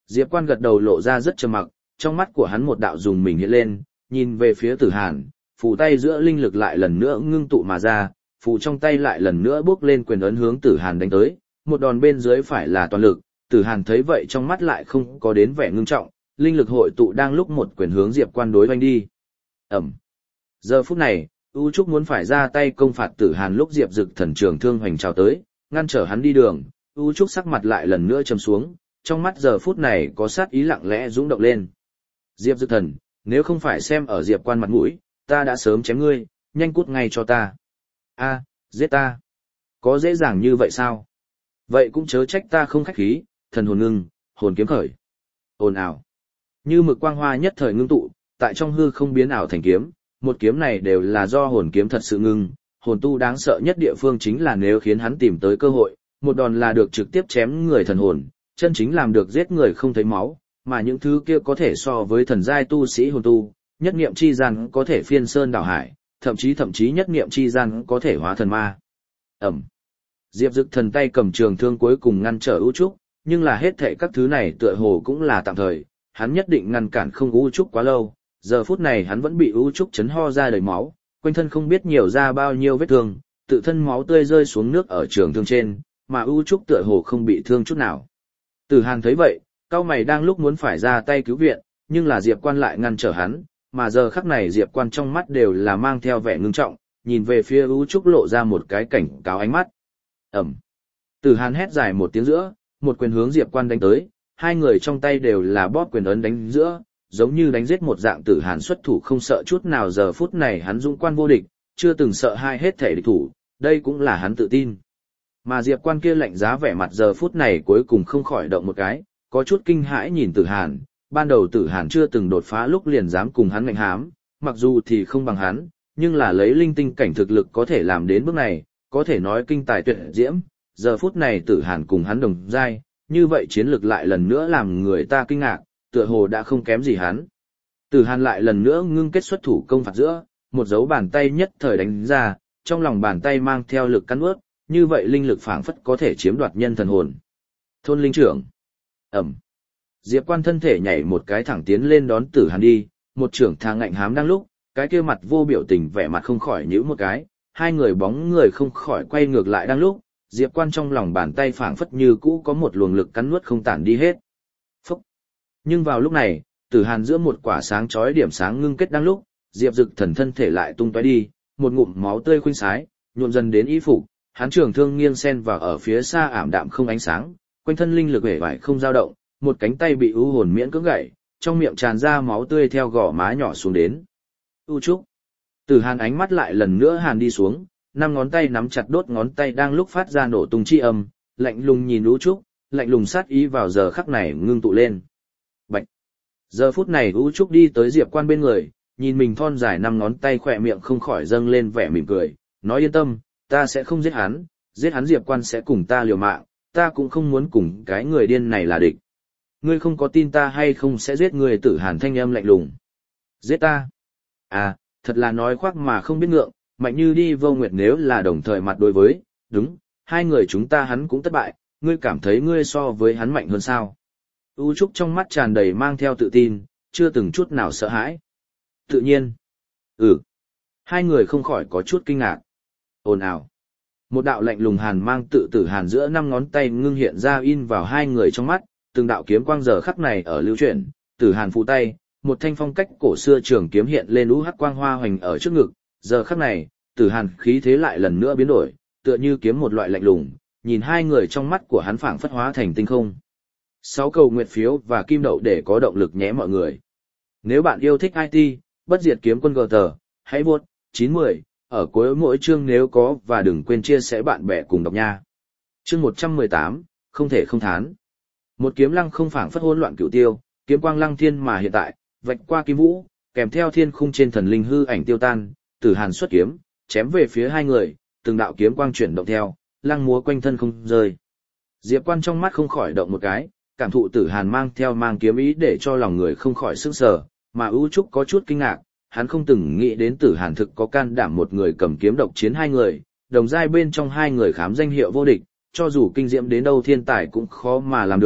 [SPEAKER 1] Diệp Quan gật đầu lộ ra rất trầm mặc, trong mắt của hắn một đạo dùng mình hiện lên, nhìn về phía Tử Hàn, phù tay giữa linh lực lại lần nữa ngưng tụ mà ra, phù trong tay lại lần nữa bước lên quyền ấn hướng Tử Hàn đánh tới, một đòn bên dưới phải là toàn lực, Tử Hàn thấy vậy trong mắt lại không có đến vẻ ngưng trọng, linh lực hội tụ đang lúc một quyền hướng Diệp Quan đối oanh đi. Ẩm. Giờ phút này, U Trúc muốn phải ra tay công phạt Tử Hàn lúc Diệp Dực Thần trường thương hoành trào tới, ngăn trở hắn đi đường, U Trúc sắc mặt lại lần nữa trầm xuống, trong mắt giờ phút này có sát ý lặng lẽ dũng động lên. Diệp Dực Thần, nếu không phải xem ở Diệp Quan mặt mũi, ta đã sớm chém ngươi, nhanh cút ngay cho ta. A, giết ta. Có dễ dàng như vậy sao? Vậy cũng chớ trách ta không khách khí, thần hồn ngưng, hồn kiếm khởi. Ồn ào. Như mực quang hoa nhất thời ngưng tụ, tại trong hư không biến ảo thành kiếm, một kiếm này đều là do hồn kiếm thật sự ngưng, hồn tu đáng sợ nhất địa phương chính là nếu khiến hắn tìm tới cơ hội, một đòn là được trực tiếp chém người thần hồn, chân chính làm được giết người không thấy máu, mà những thứ kia có thể so với thần giai tu sĩ hồn tu, nhất niệm chi gian có thể phiên sơn đảo hải, thậm chí thậm chí nhất niệm chi gian có thể hóa thần ma. Ẩm. Diệp Dực Thần tay cầm trường thương cuối cùng ngăn trở U Trúc, nhưng là hết thảy các thứ này tựa hồ cũng là tạm thời, hắn nhất định ngăn cản không U Trúc quá lâu, giờ phút này hắn vẫn bị U Trúc chấn ho ra đầy máu, quanh thân không biết nhiều ra bao nhiêu vết thương, tự thân máu tươi rơi xuống nước ở trường thương trên, mà U Trúc tựa hồ không bị thương chút nào. Tử Hàn thấy vậy, cao mày đang lúc muốn phải ra tay cứu viện, nhưng là Diệp Quan lại ngăn trở hắn, mà giờ khắc này Diệp Quan trong mắt đều là mang theo vẻ ngưng trọng, nhìn về phía U Trúc lộ ra một cái cảnh cáo ánh mắt. Ẩm. Tử Hàn hét dài một tiếng giữa, một quyền hướng Diệp Quan đánh tới, hai người trong tay đều là bóp quyền ấn đánh giữa, giống như đánh giết một dạng. Tử Hàn xuất thủ không sợ chút nào, giờ phút này hắn dũng quan vô địch, chưa từng sợ hai hết thể địch thủ, đây cũng là hắn tự tin. Mà Diệp Quan kia lạnh giá vẻ mặt giờ phút này cuối cùng không khỏi động một cái, có chút kinh hãi nhìn Tử Hàn, ban đầu Tử Hàn chưa từng đột phá lúc liền dám cùng hắn ngạnh hám, mặc dù thì không bằng hắn, nhưng là lấy linh tinh cảnh thực lực có thể làm đến bước này, có thể nói kinh tài tuyệt diễm, giờ phút này Tử Hàn cùng hắn đồng giai, như vậy chiến lực lại lần nữa làm người ta kinh ngạc, tựa hồ đã không kém gì hắn. Tử Hàn lại lần nữa ngưng kết xuất thủ công phạt giữa, một dấu bàn tay nhất thời đánh ra, trong lòng bàn tay mang theo lực cắn ướt, như vậy linh lực phảng phất có thể chiếm đoạt nhân thần hồn. Thôn linh trưởng. Ẩm. Diệp Quan thân thể nhảy một cái thẳng tiến lên đón Tử Hàn đi, một trưởng thang ngạnh hám đang lúc, cái kia mặt vô biểu tình vẻ mặt không khỏi nhíu một cái, hai người bóng người không khỏi quay ngược lại đang lúc, Diệp Quan trong lòng bàn tay phảng phất như cũ có một luồng lực cắn nuốt không tản đi hết. Phúc. Nhưng vào lúc này, Tử Hàn giữa một quả sáng chói điểm sáng ngưng kết đang lúc, Diệp Dực Thần thân thể lại tung tóe đi, một ngụm máu tươi khuynh sái, nhuộm dần đến y phục, hắn trường thương nghiêng sen vào ở phía xa ảm đạm không ánh sáng, quanh thân linh lực hề vải không dao động, một cánh tay bị u hồn miễn cưỡng gãy, trong miệng tràn ra máu tươi theo gò má nhỏ xuống đến. U Trúc. Tử Hàn ánh mắt lại lần nữa hàn đi xuống, năm ngón tay nắm chặt đốt ngón tay đang lúc phát ra nổ tung chi âm, lạnh lùng nhìn U Trúc, lạnh lùng sát ý vào giờ khắc này ngưng tụ lên. Bạch. Giờ phút này U Trúc đi tới Diệp Quan bên người, nhìn mình thon dài năm ngón tay khỏe miệng không khỏi dâng lên vẻ mỉm cười, nói yên tâm, ta sẽ không giết hắn, giết hắn Diệp Quan sẽ cùng ta liều mạng, ta cũng không muốn cùng cái người điên này là địch. Ngươi không có tin ta hay không sẽ giết người. Tử Hàn thanh âm lạnh lùng. Giết ta? À, thật là nói khoác mà không biết ngượng, Mạnh Như đi Vô Nguyệt nếu là đồng thời mặt đối với, đúng, hai người chúng ta hắn cũng thất bại, ngươi cảm thấy ngươi so với hắn mạnh hơn sao? U Trúc trong mắt tràn đầy mang theo tự tin, chưa từng chút nào sợ hãi. Tự nhiên. Ừ. Hai người không khỏi có chút kinh ngạc. Ồn ào. Một đạo lạnh lùng hàn mang tự Tử Hàn giữa năm ngón tay ngưng hiện ra in vào hai người trong mắt, từng đạo kiếm quang giờ khắc này ở lưu chuyển, Tử Hàn phụ tay, một thanh phong cách cổ xưa trường kiếm hiện lên u hắc quang hoa hoành ở trước ngực, giờ khắc này, Tử Hàn khí thế lại lần nữa biến đổi, tựa như kiếm một loại lạnh lùng, nhìn hai người trong mắt của hắn phảng phất hóa thành tinh không. Sáu cầu nguyệt phiếu và kim đậu để có động lực nhé mọi người. Nếu bạn yêu thích i tê, bất diệt kiếm quân gờ tờ, hãy vuốt chín mươi ở cuối mỗi chương nếu có và đừng quên chia sẻ bạn bè cùng đọc nha. Chương một trăm mười tám, không thể không thán. Một kiếm lăng không phảng phất hỗn loạn cửu tiêu, kiếm quang lăng thiên mà hiện tại, vạch qua kim vũ, kèm theo thiên khung trên thần linh hư ảnh tiêu tan, Tử Hàn xuất kiếm, chém về phía hai người, từng đạo kiếm quang chuyển động theo, lăng múa quanh thân không rơi. Diệp Quan trong mắt không khỏi động một cái, cảm thụ Tử Hàn mang theo mang kiếm ý để cho lòng người không khỏi sửng sờ, mà U Trúc có chút kinh ngạc, hắn không từng nghĩ đến Tử Hàn thực có can đảm một người cầm kiếm độc chiến hai người, đồng giai bên trong hai người khám danh hiệu vô địch, cho dù kinh diễm đến đâu thiên tài cũng khó mà làm được,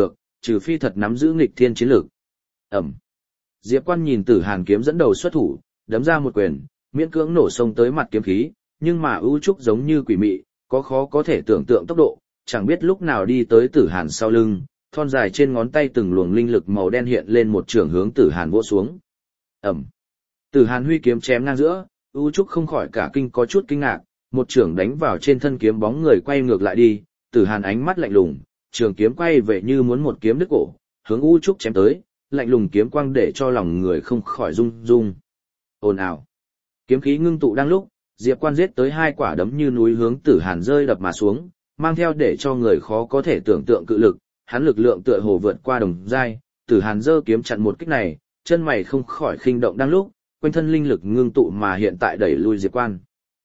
[SPEAKER 1] trừ phi thật nắm giữ nghịch thiên chiến lược. Ẩm. Diệp Quan nhìn Tử Hàn kiếm dẫn đầu xuất thủ, đấm ra một quyền, miễn cưỡng nổ sông tới mặt kiếm khí, nhưng mà ưu trúc giống như quỷ mị, có khó có thể tưởng tượng tốc độ, chẳng biết lúc nào đi tới Tử Hàn sau lưng, thon dài trên ngón tay từng luồng linh lực màu đen hiện lên một trường hướng Tử Hàn vỗ xuống. Ẩm. Tử Hàn huy kiếm chém ngang giữa, ưu trúc không khỏi cả kinh có chút kinh ngạc, một trường đánh vào trên thân kiếm bóng người quay ngược lại đi, Tử Hàn ánh mắt lạnh lùng, trường kiếm quay về như muốn một kiếm đứt cổ, hướng ưu trúc chém tới, lạnh lùng kiếm quang để cho lòng người không khỏi rung rung. Ồn ào. Kiếm khí ngưng tụ đang lúc, Diệp Quan giết tới hai quả đấm như núi hướng Tử Hàn rơi đập mà xuống, mang theo để cho người khó có thể tưởng tượng cự lực, hắn lực lượng tựa hồ vượt qua đồng giai, Tử Hàn giơ kiếm chặn một kích này, chân mày không khỏi khinh động đang lúc, quanh thân linh lực ngưng tụ mà hiện tại đẩy lui Diệp Quan.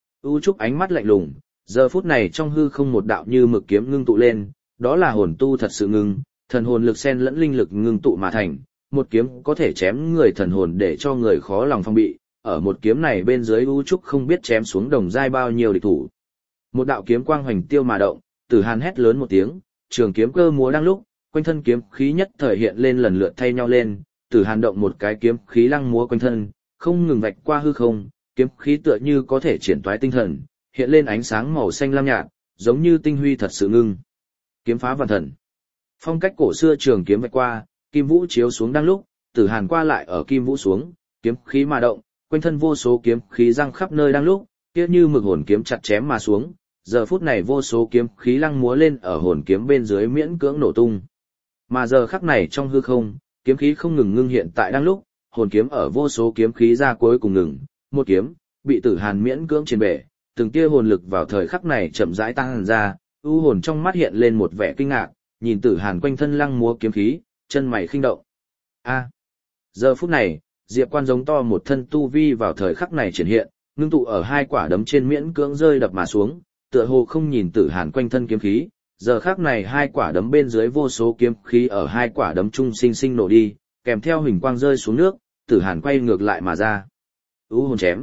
[SPEAKER 1] U Trúc ánh mắt lạnh lùng, giờ phút này trong hư không một đạo như mực kiếm ngưng tụ lên, đó là hồn tu thật sự ngưng, thần hồn lực xen lẫn linh lực ngưng tụ mà thành, một kiếm có thể chém người thần hồn để cho người khó lòng phòng bị, ở một kiếm này bên dưới U Trúc không biết chém xuống đồng giai bao nhiêu địch thủ. Một đạo kiếm quang hoành tiêu mà động, Tử Hàn hét lớn một tiếng, trường kiếm cơ múa đang lúc, quanh thân kiếm khí nhất thời hiện lên lần lượt thay nhau lên, Tử Hàn động một cái kiếm khí lăng múa quanh thân, không ngừng vạch qua hư không, kiếm khí tựa như có thể triển toái tinh thần, hiện lên ánh sáng màu xanh lam nhạt, giống như tinh huy thật sự ngưng. Kiếm phá vạn thần. Phong cách cổ xưa trường kiếm vạch qua, kim vũ chiếu xuống đang lúc, Tử Hàn qua lại ở kim vũ xuống, kiếm khí mà động, quanh thân vô số kiếm khí răng khắp nơi đang lúc, kia như mực hồn kiếm chặt chém mà xuống, giờ phút này vô số kiếm khí lăng múa lên ở hồn kiếm bên dưới miễn cưỡng nổ tung. Mà giờ khắc này trong hư không, kiếm khí không ngừng ngưng hiện tại đang lúc, hồn kiếm ở vô số kiếm khí ra cuối cùng ngừng, một kiếm bị Tử Hàn miễn cưỡng trên bể, từng tia hồn lực vào thời khắc này chậm rãi tăng ra, u hồn trong mắt hiện lên một vẻ kinh ngạc, nhìn Tử Hàn quanh thân lăng múa kiếm khí, chân mày khinh động. A. Giờ phút này, Diệp Quan giống to một thân tu vi vào thời khắc này triển hiện, ngưng tụ ở hai quả đấm trên miễn cưỡng rơi đập mà xuống, tựa hồ không nhìn Tử Hàn quanh thân kiếm khí, giờ khắc này hai quả đấm bên dưới vô số kiếm khí ở hai quả đấm chung sinh sinh nổ đi, kèm theo hình quang rơi xuống nước, Tử Hàn quay ngược lại mà ra. U hồn chém.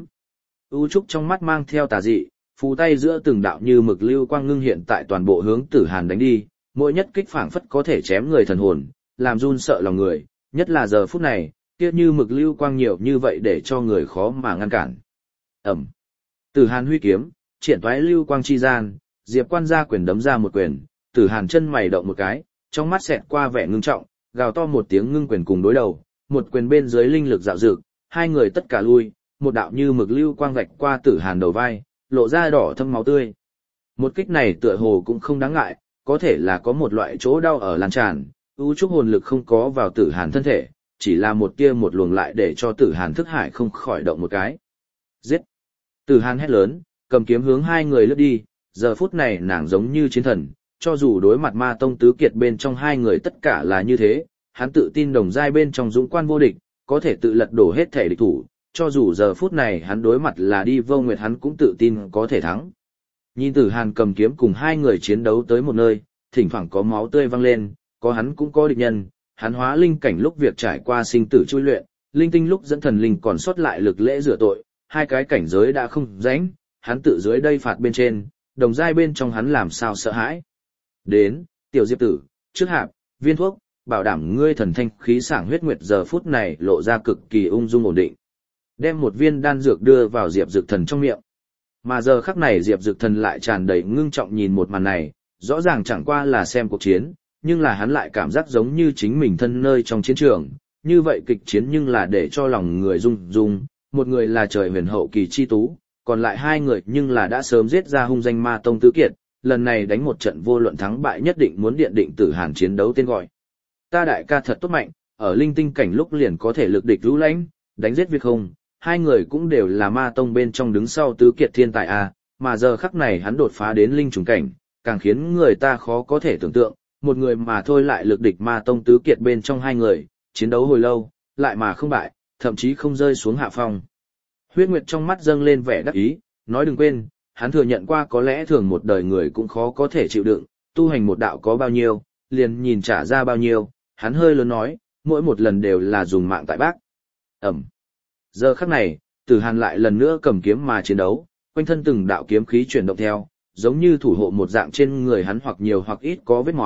[SPEAKER 1] U trúc trong mắt mang theo tà dị, phù tay giữa từng đạo như mực lưu quang ngưng hiện tại toàn bộ hướng Tử Hàn đánh đi, mỗi nhất kích phảng phất có thể chém người thần hồn, làm run sợ lòng người, nhất là giờ phút này, kia như mực lưu quang nhiều như vậy để cho người khó mà ngăn cản. Ẩm. Tử Hàn huy kiếm, triển toái lưu quang chi gian, Diệp Quan ra quyền đấm ra một quyền, Tử Hàn chân mày động một cái, trong mắt xẹt qua vẻ ngưng trọng, gào to một tiếng ngưng quyền cùng đối đầu, một quyền bên dưới linh lực dạo dực, hai người tất cả lui, một đạo như mực lưu quang vạch qua Tử Hàn đầu vai, lộ ra đỏ thâm máu tươi. Một kích này tựa hồ cũng không đáng ngại, có thể là có một loại chỗ đau ở lan tràn, u trúc hồn lực không có vào Tử Hàn thân thể, chỉ là một tia một luồng lại để cho Tử Hàn thức hải không khỏi động một cái. Giết! Tử Hàn hét lớn, cầm kiếm hướng hai người lướt đi, giờ phút này nàng giống như chiến thần, cho dù đối mặt ma tông tứ kiệt bên trong hai người tất cả là như thế, hắn tự tin đồng giai bên trong dũng quan vô địch, có thể tự lật đổ hết thể địch thủ, cho dù giờ phút này hắn đối mặt là đi vô nguyệt hắn cũng tự tin có thể thắng. Nhìn Tử Hàn cầm kiếm cùng hai người chiến đấu tới một nơi, thỉnh thoảng có máu tươi văng lên, có hắn cũng có địch nhân, hắn hóa linh cảnh lúc việc trải qua sinh tử chui luyện, linh tinh lúc dẫn thần linh còn sót lại lực lễ rửa tội, hai cái cảnh giới đã không rãnh, hắn tự dưới đây phạt bên trên, đồng giai bên trong hắn làm sao sợ hãi. Đến, tiểu Diệp tử, trước hạp, viên thuốc, bảo đảm ngươi thần thanh khí sảng huyết nguyệt giờ phút này lộ ra cực kỳ ung dung ổn định. Đem một viên đan dược đưa vào Diệp Dực Thần trong miệng. Mà giờ khắc này Diệp Dực Thần lại tràn đầy ngưng trọng nhìn một màn này, rõ ràng chẳng qua là xem cuộc chiến, nhưng là hắn lại cảm giác giống như chính mình thân nơi trong chiến trường, như vậy kịch chiến nhưng là để cho lòng người rung rung, một người là trời huyền hậu kỳ chi tú, còn lại hai người nhưng là đã sớm giết ra hung danh ma tông tứ kiệt, lần này đánh một trận vô luận thắng bại nhất định muốn điện định Tử Hàn chiến đấu tên gọi. Ta đại ca thật tốt mạnh, ở linh tinh cảnh lúc liền có thể lực địch lũ lãnh, đánh giết việc không, hai người cũng đều là ma tông bên trong đứng sau tứ kiệt thiên tài a, mà giờ khắc này hắn đột phá đến linh trùng cảnh, càng khiến người ta khó có thể tưởng tượng, một người mà thôi lại lực địch ma tông tứ kiệt bên trong hai người, chiến đấu hồi lâu, lại mà không bại, thậm chí không rơi xuống hạ phong. Huyết Nguyệt trong mắt dâng lên vẻ đắc ý, nói đừng quên, hắn thừa nhận qua có lẽ thường một đời người cũng khó có thể chịu đựng, tu hành một đạo có bao nhiêu, liền nhìn trả ra bao nhiêu, hắn hơi lớn nói, mỗi một lần đều là dùng mạng tại bác. Ẩm. Giờ khắc này, Tử Hàn lại lần nữa cầm kiếm mà chiến đấu, quanh thân từng đạo kiếm khí chuyển động theo, giống như thủ hộ một dạng trên người hắn hoặc nhiều hoặc ít có vết máu,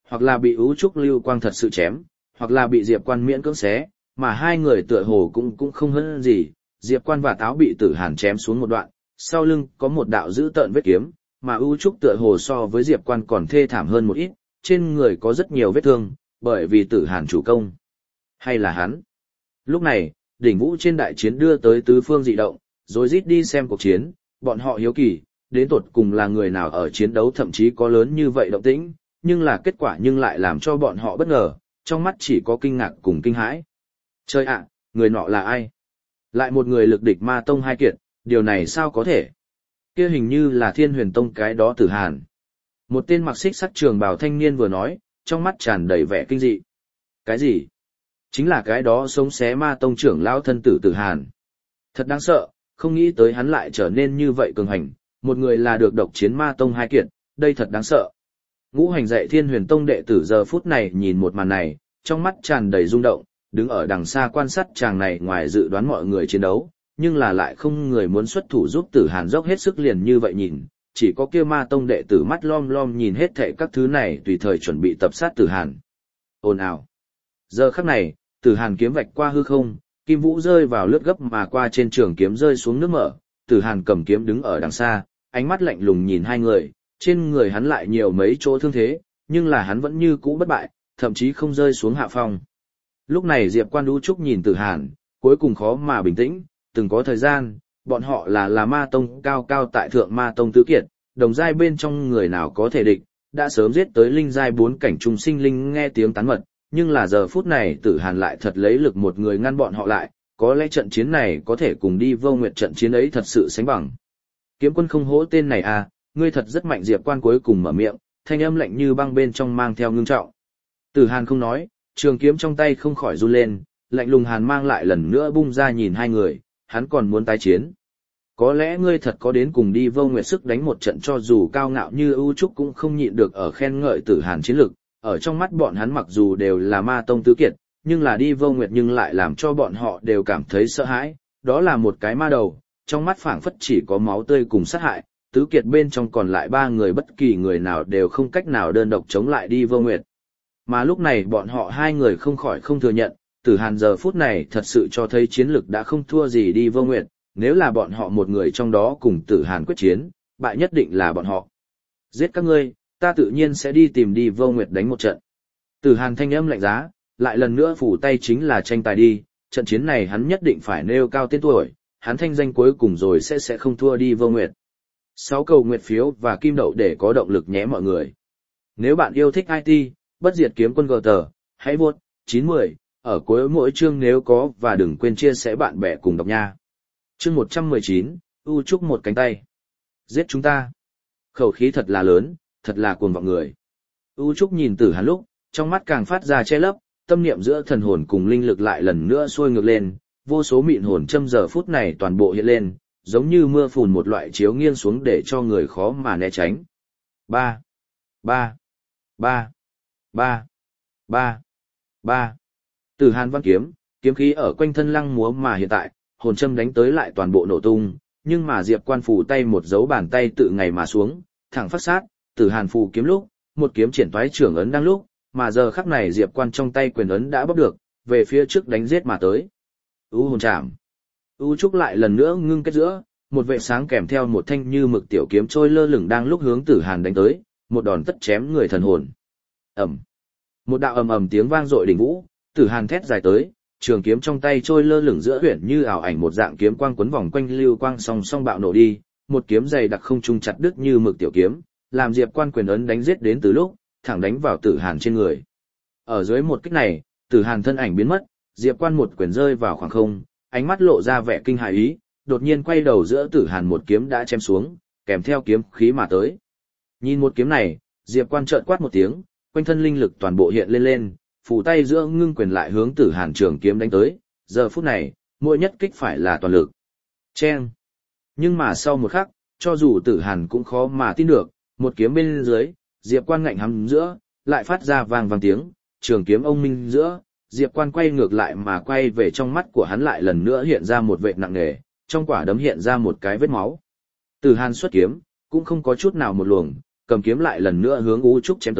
[SPEAKER 1] hoặc là bị ưu trúc lưu quang thật sự chém, hoặc là bị Diệp Quan miễn cưỡng xé, mà hai người tựa hồ cũng cũng không hơn gì, Diệp Quan và Táo bị Tử Hàn chém xuống một đoạn, sau lưng có một đạo dữ tợn vết kiếm, mà ưu trúc tựa hồ so với Diệp Quan còn thê thảm hơn một ít, trên người có rất nhiều vết thương, bởi vì Tử Hàn chủ công. Hay là hắn? Lúc này, đỉnh vũ trên đại chiến đưa tới tứ phương dị động, rồi rít đi xem cuộc chiến, bọn họ hiếu kỳ, đến tột cùng là người nào ở chiến đấu thậm chí có lớn như vậy động tĩnh, nhưng là kết quả nhưng lại làm cho bọn họ bất ngờ, trong mắt chỉ có kinh ngạc cùng kinh hãi. Trời ạ, người nọ là ai? Lại một người lực địch Ma Tông hai kiệt, điều này sao có thể? Kia hình như là Thiên Huyền Tông cái đó Tử Hàn. Một tên mặc xích sắt trường bào thanh niên vừa nói, trong mắt tràn đầy vẻ kinh dị. Cái gì? Chính là cái đó sống xé Ma Tông trưởng lão thân tử Tử Hàn. Thật đáng sợ, không nghĩ tới hắn lại trở nên như vậy cường hành, một người là được độc chiến Ma Tông hai kiệt, đây thật đáng sợ. Ngũ hành dạy Thiên Huyền Tông đệ tử giờ phút này nhìn một màn này, trong mắt tràn đầy rung động, đứng ở đằng xa quan sát chàng này ngoài dự đoán mọi người chiến đấu, nhưng là lại không người muốn xuất thủ giúp Tử Hàn dốc hết sức liền như vậy nhìn, chỉ có kia Ma Tông đệ tử mắt lom lom nhìn hết thảy các thứ này tùy thời chuẩn bị tập sát Tử Hàn. Ồn ào. Giờ khắc này, Tử Hàn kiếm vạch qua hư không, kim vũ rơi vào lướt gấp mà qua trên trường kiếm rơi xuống nước mở, Tử Hàn cầm kiếm đứng ở đằng xa, ánh mắt lạnh lùng nhìn hai người, trên người hắn lại nhiều mấy chỗ thương thế, nhưng là hắn vẫn như cũ bất bại, thậm chí không rơi xuống hạ phong. Lúc này Diệp Quan Đu Trúc nhìn Tử Hàn, cuối cùng khó mà bình tĩnh, từng có thời gian, bọn họ là là Ma Tông cao cao tại thượng Ma Tông tứ kiệt, đồng giai bên trong người nào có thể địch, đã sớm giết tới linh giai bốn cảnh trung sinh linh nghe tiếng tán mật, nhưng là giờ phút này Tử Hàn lại thật lấy lực một người ngăn bọn họ lại, có lẽ trận chiến này có thể cùng đi vô nguyệt trận chiến ấy thật sự sánh bằng. Kiếm quân không hổ tên này à, ngươi thật rất mạnh. Diệp Quan cuối cùng mở miệng, thanh âm lạnh như băng bên trong mang theo ngưng trọng. Tử Hàn không nói, trường kiếm trong tay không khỏi run lên, lạnh lùng hàn mang lại lần nữa bung ra nhìn hai người, hắn còn muốn tái chiến. Có lẽ ngươi thật có đến cùng đi vô nguyệt sức đánh một trận, cho dù cao ngạo như ưu trúc cũng không nhịn được ở khen ngợi Tử Hàn chiến lực, ở trong mắt bọn hắn mặc dù đều là Ma Tông tứ kiệt, nhưng là đi vô nguyệt nhưng lại làm cho bọn họ đều cảm thấy sợ hãi, đó là một cái ma đầu, trong mắt phảng phất chỉ có máu tươi cùng sát hại, tứ kiệt bên trong còn lại ba người bất kỳ người nào đều không cách nào đơn độc chống lại đi vô nguyệt. Mà lúc này bọn họ hai người không khỏi không thừa nhận, Tử Hàn giờ phút này thật sự cho thấy chiến lực đã không thua gì đi vô nguyệt, nếu là bọn họ một người trong đó cùng Tử Hàn quyết chiến, bại nhất định là bọn họ. Giết các ngươi, ta tự nhiên sẽ đi tìm đi vô nguyệt đánh một trận. Tử Hàn thanh âm lạnh giá, lại lần nữa phủ tay chính là tranh tài đi, trận chiến này hắn nhất định phải nêu cao tên tuổi, hắn thanh danh cuối cùng rồi sẽ sẽ không thua đi vô nguyệt. Sáu cầu nguyệt phiếu và kim đậu để có động lực nhé mọi người. Nếu bạn yêu thích i tê, bất diệt kiếm quân gờ tờ, hãy vuốt, chín mươi, ở cuối mỗi chương nếu có và đừng quên chia sẻ bạn bè cùng đọc nha. Chương một trăm mười chín, U Trúc một cánh tay. Giết chúng ta. Khẩu khí thật là lớn, thật là cuồng vọng người. U Trúc nhìn Tử Hàn lúc, trong mắt càng phát ra che lấp, tâm niệm giữa thần hồn cùng linh lực lại lần nữa xuôi ngược lên, vô số mịn hồn châm giờ phút này toàn bộ hiện lên, giống như mưa phùn một loại chiếu nghiêng xuống để cho người khó mà né tránh. Ba, ba, ba, ba, ba, ba. Tử Hàn văn kiếm, kiếm khí ở quanh thân lăng múa mà hiện tại, hồn châm đánh tới lại toàn bộ nổ tung, nhưng mà Diệp Quan phủ tay một dấu bàn tay tự ngày mà xuống, thẳng phát sát, Tử Hàn phù kiếm lúc, một kiếm triển toái trưởng ấn đang lúc, mà giờ khắc này Diệp Quan trong tay quyền ấn đã bóc được, về phía trước đánh giết mà tới. U hồn chạm. U Trúc lại lần nữa ngưng kết giữa, một vệ sáng kèm theo một thanh như mực tiểu kiếm trôi lơ lửng đang lúc hướng Tử Hàn đánh tới, một đòn tất chém người thần hồn. Ầm. Một đạo ầm ầm tiếng vang dội đỉnh vũ, Tử Hàn thét dài tới, trường kiếm trong tay trôi lơ lửng giữa huyền như ảo ảnh một dạng kiếm quang quấn vòng quanh lưu quang song song bạo nổ đi, một kiếm dày đặc không trung chặt đứt như mực tiểu kiếm, làm Diệp Quan quyền ấn đánh giết đến từ lúc, thẳng đánh vào Tử Hàn trên người. Ở dưới một kích này, Tử Hàn thân ảnh biến mất, Diệp Quan một quyền rơi vào khoảng không, ánh mắt lộ ra vẻ kinh hãi ý, đột nhiên quay đầu giữa Tử Hàn một kiếm đã chém xuống, kèm theo kiếm khí mà tới. Nhìn một kiếm này, Diệp Quan chợt quát một tiếng, quanh thân linh lực toàn bộ hiện lên lên, phủ tay giữa ngưng quyền lại hướng Tử Hàn trường kiếm đánh tới, giờ phút này, mỗi nhất kích phải là toàn lực. Chen. Nhưng mà sau một khắc, cho dù Tử Hàn cũng khó mà tin được, một kiếm bên dưới, Diệp Quan ngạnh hắm giữa, lại phát ra vang vang tiếng, trường kiếm ông minh giữa, Diệp Quan quay ngược lại mà quay về trong mắt của hắn lại lần nữa hiện ra một vệt nặng nề, trong quả đấm hiện ra một cái vết máu. Tử Hàn xuất kiếm, cũng không có chút nào một luồng, cầm kiếm lại lần nữa hướng U Trúc chém tới,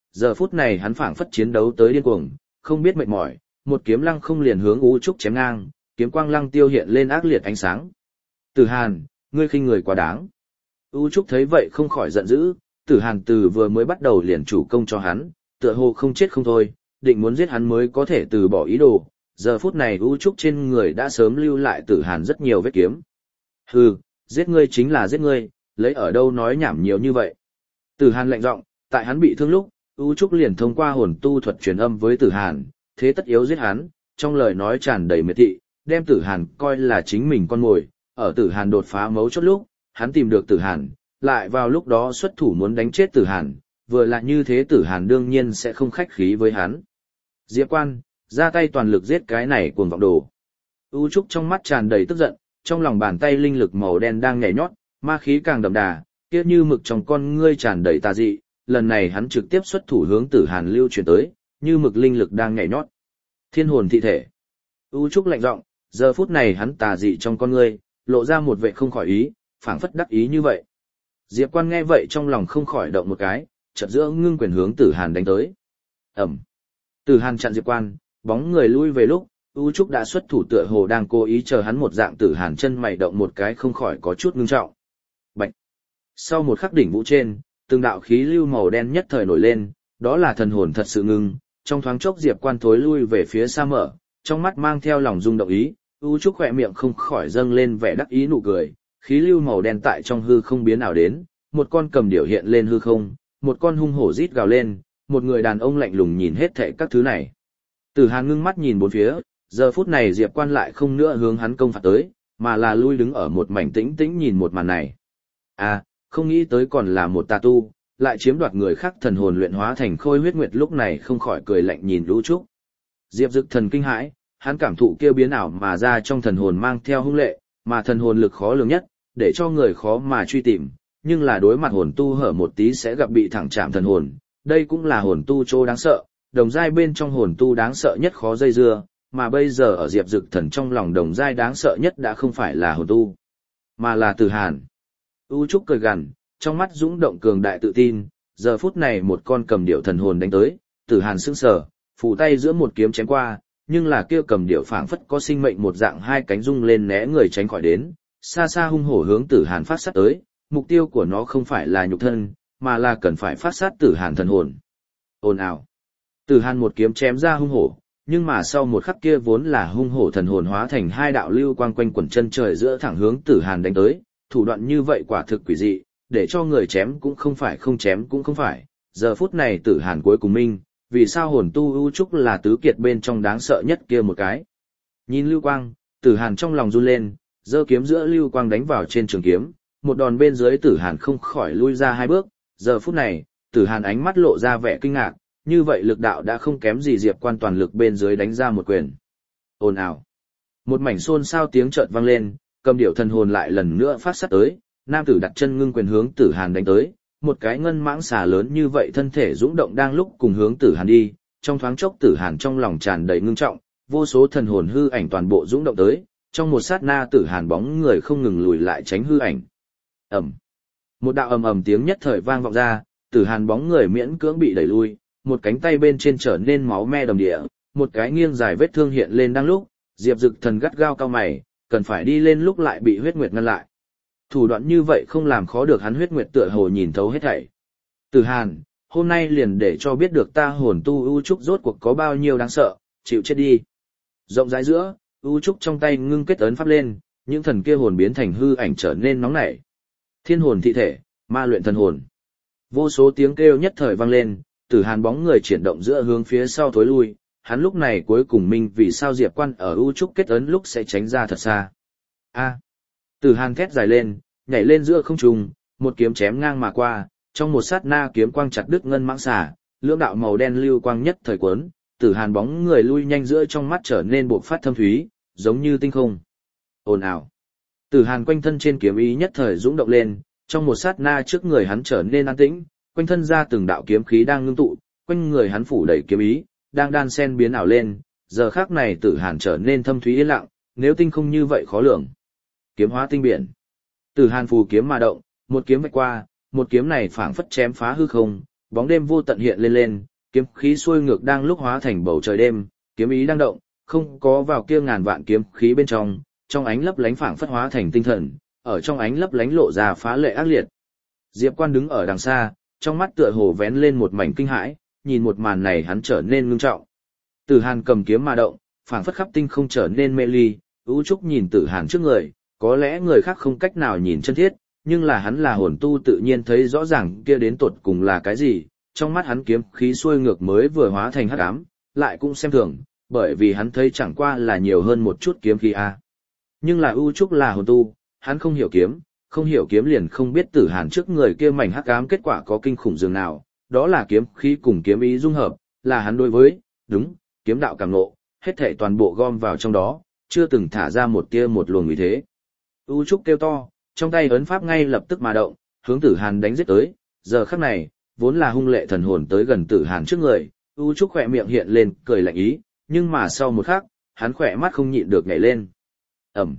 [SPEAKER 1] giờ phút này hắn phảng phất chiến đấu tới điên cuồng, không biết mệt mỏi, một kiếm lăng không liền hướng U Trúc chém ngang, kiếm quang lăng tiêu hiện lên ác liệt ánh sáng. Tử Hàn, ngươi khinh người quá đáng. U Trúc thấy vậy không khỏi giận dữ, Tử Hàn từ vừa mới bắt đầu liền chủ công cho hắn, tựa hồ không chết không thôi, định muốn giết hắn mới có thể từ bỏ ý đồ. Giờ phút này U Trúc trên người đã sớm lưu lại Tử Hàn rất nhiều vết kiếm. Hừ, giết ngươi chính là giết ngươi, lấy ở đâu nói nhảm nhiều như vậy. Tử Hàn lạnh giọng, tại hắn bị thương lúc, U Trúc liền thông qua hồn tu thuật truyền âm với Tử Hàn, thế tất yếu giết hắn, trong lời nói tràn đầy miệt thị, đem Tử Hàn coi là chính mình con mồi. Ở Tử Hàn đột phá mấu chốt lúc, hắn tìm được Tử Hàn, lại vào lúc đó xuất thủ muốn đánh chết Tử Hàn, vừa là như thế Tử Hàn đương nhiên sẽ không khách khí với hắn. Diệp Quan, ra tay toàn lực giết cái này cuồng vọng đồ. U Trúc trong mắt tràn đầy tức giận, trong lòng bàn tay linh lực màu đen đang nhảy nhót, ma khí càng đậm đà, kia như mực trong con ngươi tràn đầy tà dị, lần này hắn trực tiếp xuất thủ hướng Tử Hàn lưu chuyển tới, như mực linh lực đang nhảy nhót. Thiên hồn thị thể. U Trúc lạnh giọng, giờ phút này hắn tà dị trong con ngươi, lộ ra một vẻ không khỏi ý, phảng phất đắc ý như vậy. Diệp Quan nghe vậy trong lòng không khỏi động một cái, chợt giữa ngưng quyền hướng Tử Hàn đánh tới. Ầm. Tử Hàn chặn Diệp Quan, bóng người lui về lúc, U Trúc đã xuất thủ tựa hồ đang cố ý chờ hắn một dạng. Tử Hàn chân mày động một cái không khỏi có chút ngưng trọng. Bạch. Sau một khắc đỉnh vũ trên, từng đạo khí lưu màu đen nhất thời nổi lên, đó là thần hồn thật sự ngưng, trong thoáng chốc Diệp Quan thối lui về phía xa mở, trong mắt mang theo lòng rung động ý, U Trúc khỏe miệng không khỏi dâng lên vẻ đắc ý nụ cười, khí lưu màu đen tại trong hư không biến ảo đến, một con cầm điểu hiện lên hư không, một con hung hổ rít gào lên, một người đàn ông lạnh lùng nhìn hết thảy các thứ này. Tử Hàn ngưng mắt nhìn bốn phía, giờ phút này Diệp Quan lại không nữa hướng hắn công phạt tới, mà là lui đứng ở một mảnh tĩnh tĩnh nhìn một màn này. À, không nghĩ tới còn là một tà tu, lại chiếm đoạt người khác thần hồn luyện hóa thành khôi huyết nguyệt, lúc này không khỏi cười lạnh nhìn U Trúc. Diệp Dực thần kinh hãi, hắn cảm thụ kia biến ảo mà ra trong thần hồn mang theo hung lệ, mà thần hồn lực khó lường nhất, để cho người khó mà truy tìm, nhưng là đối mặt hồn tu hở một tí sẽ gặp bị thẳng chạm thần hồn, đây cũng là hồn tu chỗ đáng sợ, đồng giai bên trong hồn tu đáng sợ nhất khó dây dưa, mà bây giờ ở Diệp Dực thần trong lòng đồng giai đáng sợ nhất đã không phải là hồn tu, mà là Tử Hàn. U Trúc cười gằn, trong mắt dũng động cường đại tự tin, giờ phút này một con cầm điểu thần hồn đánh tới, Tử Hàn sững sờ, phủ tay giữa một kiếm chém qua, nhưng là kia cầm điểu phảng phất có sinh mệnh một dạng, hai cánh rung lên né người tránh khỏi đến, xa xa hung hổ hướng Tử Hàn phát sát tới, mục tiêu của nó không phải là nhục thân, mà là cần phải phát sát Tử Hàn thần hồn. Ồn ào. Tử Hàn một kiếm chém ra hung hổ, nhưng mà sau một khắc kia vốn là hung hổ thần hồn hóa thành hai đạo lưu quang quanh quẩn chân trời giữa thẳng hướng Tử Hàn đánh tới, thủ đoạn như vậy quả thực quỷ dị, để cho người chém cũng không phải không chém cũng không phải. Giờ phút này Tử Hàn cuối cùng minh, vì sao hồn tu U Trúc là tứ kiệt bên trong đáng sợ nhất kia một cái. Nhìn lưu quang, Tử Hàn trong lòng run lên, giơ kiếm giữa lưu quang đánh vào trên trường kiếm, một đòn bên dưới Tử Hàn không khỏi lui ra hai bước. Giờ phút này, Tử Hàn ánh mắt lộ ra vẻ kinh ngạc, như vậy lực đạo đã không kém gì Diệp Quan toàn lực bên dưới đánh ra một quyền. Ồn ào. Một mảnh xôn xao tiếng chợt vang lên, cầm điểu thần hồn lại lần nữa phát sát tới, nam tử đặt chân ngưng quyền hướng Tử Hàn đánh tới, một cái ngân mãng xà lớn như vậy thân thể dũng động đang lúc cùng hướng Tử Hàn đi, trong thoáng chốc Tử Hàn trong lòng tràn đầy ngưng trọng, vô số thần hồn hư ảnh toàn bộ dũng động tới, trong một sát na Tử Hàn bóng người không ngừng lùi lại tránh hư ảnh. Ầm. Một đạo ầm ầm tiếng nhất thời vang vọng ra, Tử Hàn bóng người miễn cưỡng bị đẩy lui, một cánh tay bên trên trở nên máu me đầm địa, một cái nghiêng dài vết thương hiện lên đang lúc, Diệp Dực thần gắt gao cao mày, cần phải đi lên lúc lại bị huyết nguyệt ngăn lại. Thủ đoạn như vậy không làm khó được hắn, huyết nguyệt tựa hồ nhìn thấu hết thảy. Tử Hàn, hôm nay liền để cho biết được ta hồn tu U Trúc rốt cuộc có bao nhiêu đáng sợ, chịu chết đi. Rộng rãi giữa, U Trúc trong tay ngưng kết ấn pháp lên, những thần kia hồn biến thành hư ảnh trở nên nóng nảy. Thiên hồn thị thể, ma luyện thần hồn. Vô số tiếng kêu nhất thời vang lên, Tử Hàn bóng người chuyển động giữa hướng phía sau thối lui, hắn lúc này cuối cùng minh vì sao Diệp Quan ở U Trúc kết ấn lúc sẽ tránh ra thật xa. A. Tử Hàn thét dài lên, nhảy lên giữa không trung, một kiếm chém ngang mà qua, trong một sát na kiếm quang chặt đứt ngân mãng xà, lưỡng đạo màu đen lưu quang nhất thời cuốn, Tử Hàn bóng người lui nhanh giữa trong mắt trở nên bộc phát thâm thúy, giống như tinh không. Ồn ào. Tử Hàn quanh thân trên kiếm ý nhất thời dũng động lên, trong một sát na trước người hắn trở nên an tĩnh, quanh thân ra từng đạo kiếm khí đang ngưng tụ, quanh người hắn phủ đầy kiếm ý, đang đan sen biến ảo lên, giờ khắc này Tử Hàn trở nên thâm thúy yên lặng, nếu tinh không như vậy khó lường. Kiếm hóa tinh biển. Tử Hàn phù kiếm mà động, một kiếm vạch qua, một kiếm này phảng phất chém phá hư không, bóng đêm vô tận hiện lên lên, kiếm khí xuôi ngược đang lúc hóa thành bầu trời đêm, kiếm ý đang động, không có vào kia ngàn vạn kiếm khí bên trong, trong ánh lấp lánh phảng phất hóa thành tinh thần, ở trong ánh lấp lánh lộ ra phá lệ ác liệt. Diệp Quan đứng ở đằng xa, trong mắt tựa hồ vén lên một mảnh kinh hãi, nhìn một màn này hắn trở nên ngưng trọng. Tử Hàn cầm kiếm mà động, phảng phất khắp tinh không trở nên mê ly, U Trúc nhìn Tử Hàn trước người, có lẽ người khác không cách nào nhìn chân thiết, nhưng là hắn là hồn tu tự nhiên thấy rõ ràng kia đến tột cùng là cái gì, trong mắt hắn kiếm khí xuôi ngược mới vừa hóa thành hắc ám, lại cũng xem thường, bởi vì hắn thấy chẳng qua là nhiều hơn một chút kiếm khí a. Nhưng là U Trúc là hồn tu, hắn không hiểu kiếm, không hiểu kiếm liền không biết Tử Hàn trước người kia mảnh hắc ám kết quả có kinh khủng dường nào, đó là kiếm khí cùng kiếm ý dung hợp, là hắn đối với, đúng, kiếm đạo cảm ngộ, hết thảy toàn bộ gom vào trong đó, chưa từng thả ra một tia một luồng ý thế. U Trúc kêu to, trong tay ấn pháp ngay lập tức mà động, hướng Tử Hàn đánh giết tới, giờ khắc này, vốn là hung lệ thần hồn tới gần Tử Hàn trước người, U Trúc khỏe miệng hiện lên, cười lạnh ý, nhưng mà sau một khắc, hắn khỏe mắt không nhịn được nhảy lên. Ẩm.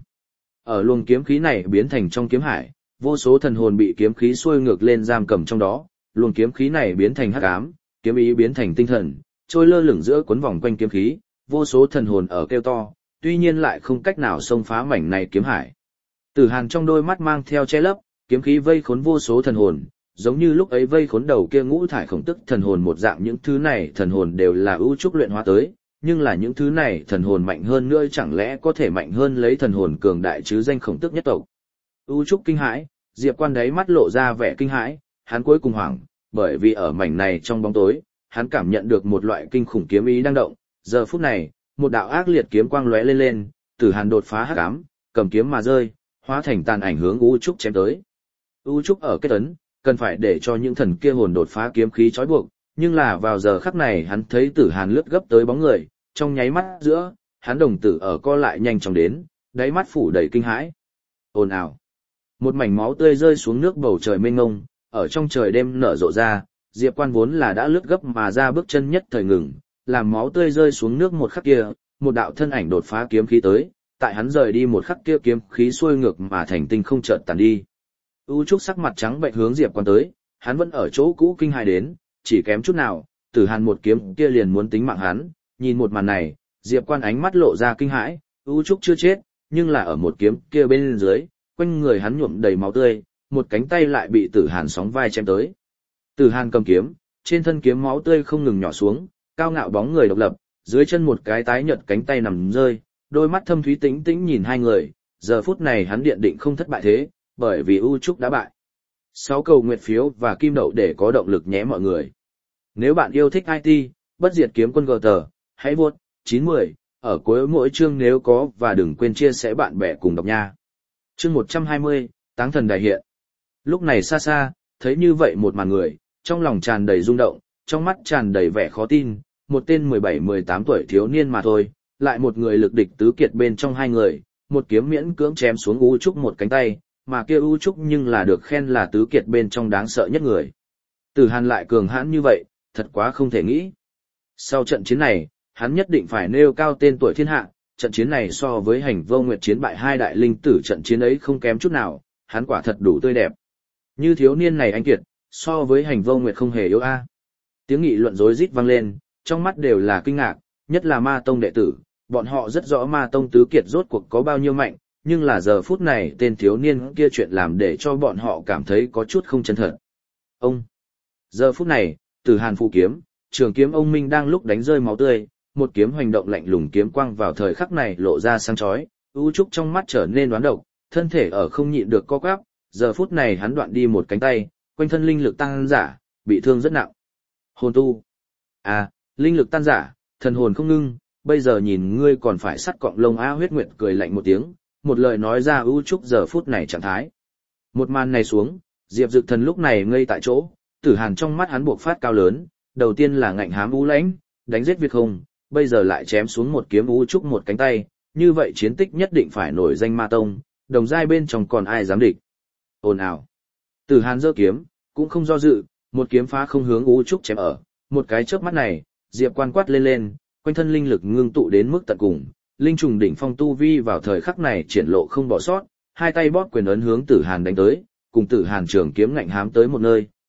[SPEAKER 1] Ở luồng kiếm khí này biến thành trong kiếm hải, vô số thần hồn bị kiếm khí xuôi ngược lên giam cầm trong đó, luồng kiếm khí này biến thành hắc ám, kiếm ý biến thành tinh thần, trôi lơ lửng giữa cuốn vòng quanh kiếm khí, vô số thần hồn ở kêu to, tuy nhiên lại không cách nào xông phá mảnh này kiếm hải. Tử Hàn trong đôi mắt mang theo che lấp, kiếm khí vây khốn vô số thần hồn, giống như lúc ấy vây khốn đầu kia ngũ thải khổng tức thần hồn một dạng, những thứ này thần hồn đều là ưu trúc luyện hóa tới, nhưng là những thứ này thần hồn mạnh hơn nữa chẳng lẽ có thể mạnh hơn lấy thần hồn cường đại chứ danh khổng tức nhất tộc. ưu trúc kinh hãi, Diệp Quan đáy mắt lộ ra vẻ kinh hãi, hắn cuối cùng hoảng, bởi vì ở mảnh này trong bóng tối, hắn cảm nhận được một loại kinh khủng kiếm ý đang động, giờ phút này, một đạo ác liệt kiếm quang lóe lên lên, Tử Hàn đột phá hắc ám, cầm kiếm mà rơi, hóa thành tàn ảnh hướng U Trúc chém tới. U Trúc ở kết ấn, cần phải để cho những thần kia hồn đột phá kiếm khí trói buộc, nhưng là vào giờ khắc này hắn thấy Tử Hàn lướt gấp tới bóng người, trong nháy mắt giữa, hắn đồng tử ở co lại nhanh chóng đến, đáy mắt phủ đầy kinh hãi. Ồn ào. Một mảnh máu tươi rơi xuống nước bầu trời mênh mông, ở trong trời đêm nở rộ ra, Diệp Quan vốn là đã lướt gấp mà ra bước chân nhất thời ngừng, làm máu tươi rơi xuống nước một khắc kia, một đạo thân ảnh đột phá kiếm khí tới, tại hắn rời đi một khắc kia kiếm khí xuôi ngược mà thành tinh không chợt tàn đi. U Trúc sắc mặt trắng bệch hướng Diệp Quan tới, hắn vẫn ở chỗ cũ kinh hãi đến, chỉ kém chút nào, Tử Hàn một kiếm kia liền muốn tính mạng hắn, nhìn một màn này, Diệp Quan ánh mắt lộ ra kinh hãi, U Trúc chưa chết, nhưng là ở một kiếm kia bên dưới, quanh người hắn nhuộm đầy máu tươi, một cánh tay lại bị Tử Hàn sóng vai chém tới. Tử Hàn cầm kiếm, trên thân kiếm máu tươi không ngừng nhỏ xuống, cao ngạo bóng người độc lập, dưới chân một cái tái nhợt cánh tay nằm rơi, đôi mắt thâm thúy tĩnh tĩnh nhìn hai người, giờ phút này hắn điện định không thất bại thế, bởi vì U Trúc đã bại. Sáu cầu nguyệt phiếu và kim đậu để có động lực nhé mọi người. Nếu bạn yêu thích i tê, bất diệt kiếm quân gờ tờ, hãy vuốt chín mười ở cuối mỗi chương nếu có và đừng quên chia sẻ bạn bè cùng đọc nha. Chương một trăm hai mươi, Táng thần đại hiện. Lúc này xa xa, thấy như vậy một màn người, trong lòng tràn đầy rung động, trong mắt tràn đầy vẻ khó tin, một tên mười bảy mười tám tuổi thiếu niên mà thôi, lại một người lực địch tứ kiệt bên trong hai người, một kiếm miễn cưỡng chém xuống U Trúc một cánh tay, mà kia U Trúc nhưng là được khen là tứ kiệt bên trong đáng sợ nhất người. Tử Hàn lại cường hãn như vậy, thật quá không thể nghĩ. Sau trận chiến này, hắn nhất định phải nêu cao tên tuổi thiên hạ, trận chiến này so với Hành Vô Nguyệt chiến bại hai đại linh tử trận chiến ấy không kém chút nào, hắn quả thật đủ tươi đẹp. Như thiếu niên này anh kiệt, so với Hành Vô Nguyệt không hề yếu a. Tiếng nghị luận rối rít vang lên, trong mắt đều là kinh ngạc, nhất là Ma Tông đệ tử, bọn họ rất rõ Ma Tông tứ kiệt rốt cuộc có bao nhiêu mạnh, nhưng là giờ phút này tên thiếu niên kia chuyện làm để cho bọn họ cảm thấy có chút không chân thật. Ông. Giờ phút này, Tử Hàn phụ kiếm, trường kiếm ông Minh đang lúc đánh rơi máu tươi, một kiếm hoành động lạnh lùng kiếm quang vào thời khắc này lộ ra sáng chói, U Trúc trong mắt trở nên đoán độc, thân thể ở không nhịn được co quắp, giờ phút này hắn đoạn đi một cánh tay, quanh thân linh lực tăng giả, bị thương rất nặng. Hồn tu. À, linh lực tan giả, thần hồn không ngưng, bây giờ nhìn ngươi còn phải sắt cọng lông a. Huyết Nguyệt cười lạnh một tiếng, một lời nói ra U Trúc giờ phút này trạng thái. Một màn này xuống, Diệp Dực Thần lúc này ngây tại chỗ, Tử Hàn trong mắt hắn buộc phát cao lớn, đầu tiên là ngạnh hám u lãnh, đánh giết Việt không, bây giờ lại chém xuống một kiếm U Trúc một cánh tay, như vậy chiến tích nhất định phải nổi danh Ma Tông, đồng giai bên trong còn ai dám địch. Ồn ào. Tử Hàn giơ kiếm, cũng không do dự, một kiếm phá không hướng U Trúc chém ở, một cái chớp mắt này, Diệp Quan quát lên lên, quanh thân linh lực ngưng tụ đến mức tận cùng, linh trùng đỉnh phong tu vi vào thời khắc này triển lộ không bỏ sót, hai tay bóp quyền ấn hướng Tử Hàn đánh tới, cùng Tử Hàn trường kiếm ngạnh hám tới một nơi,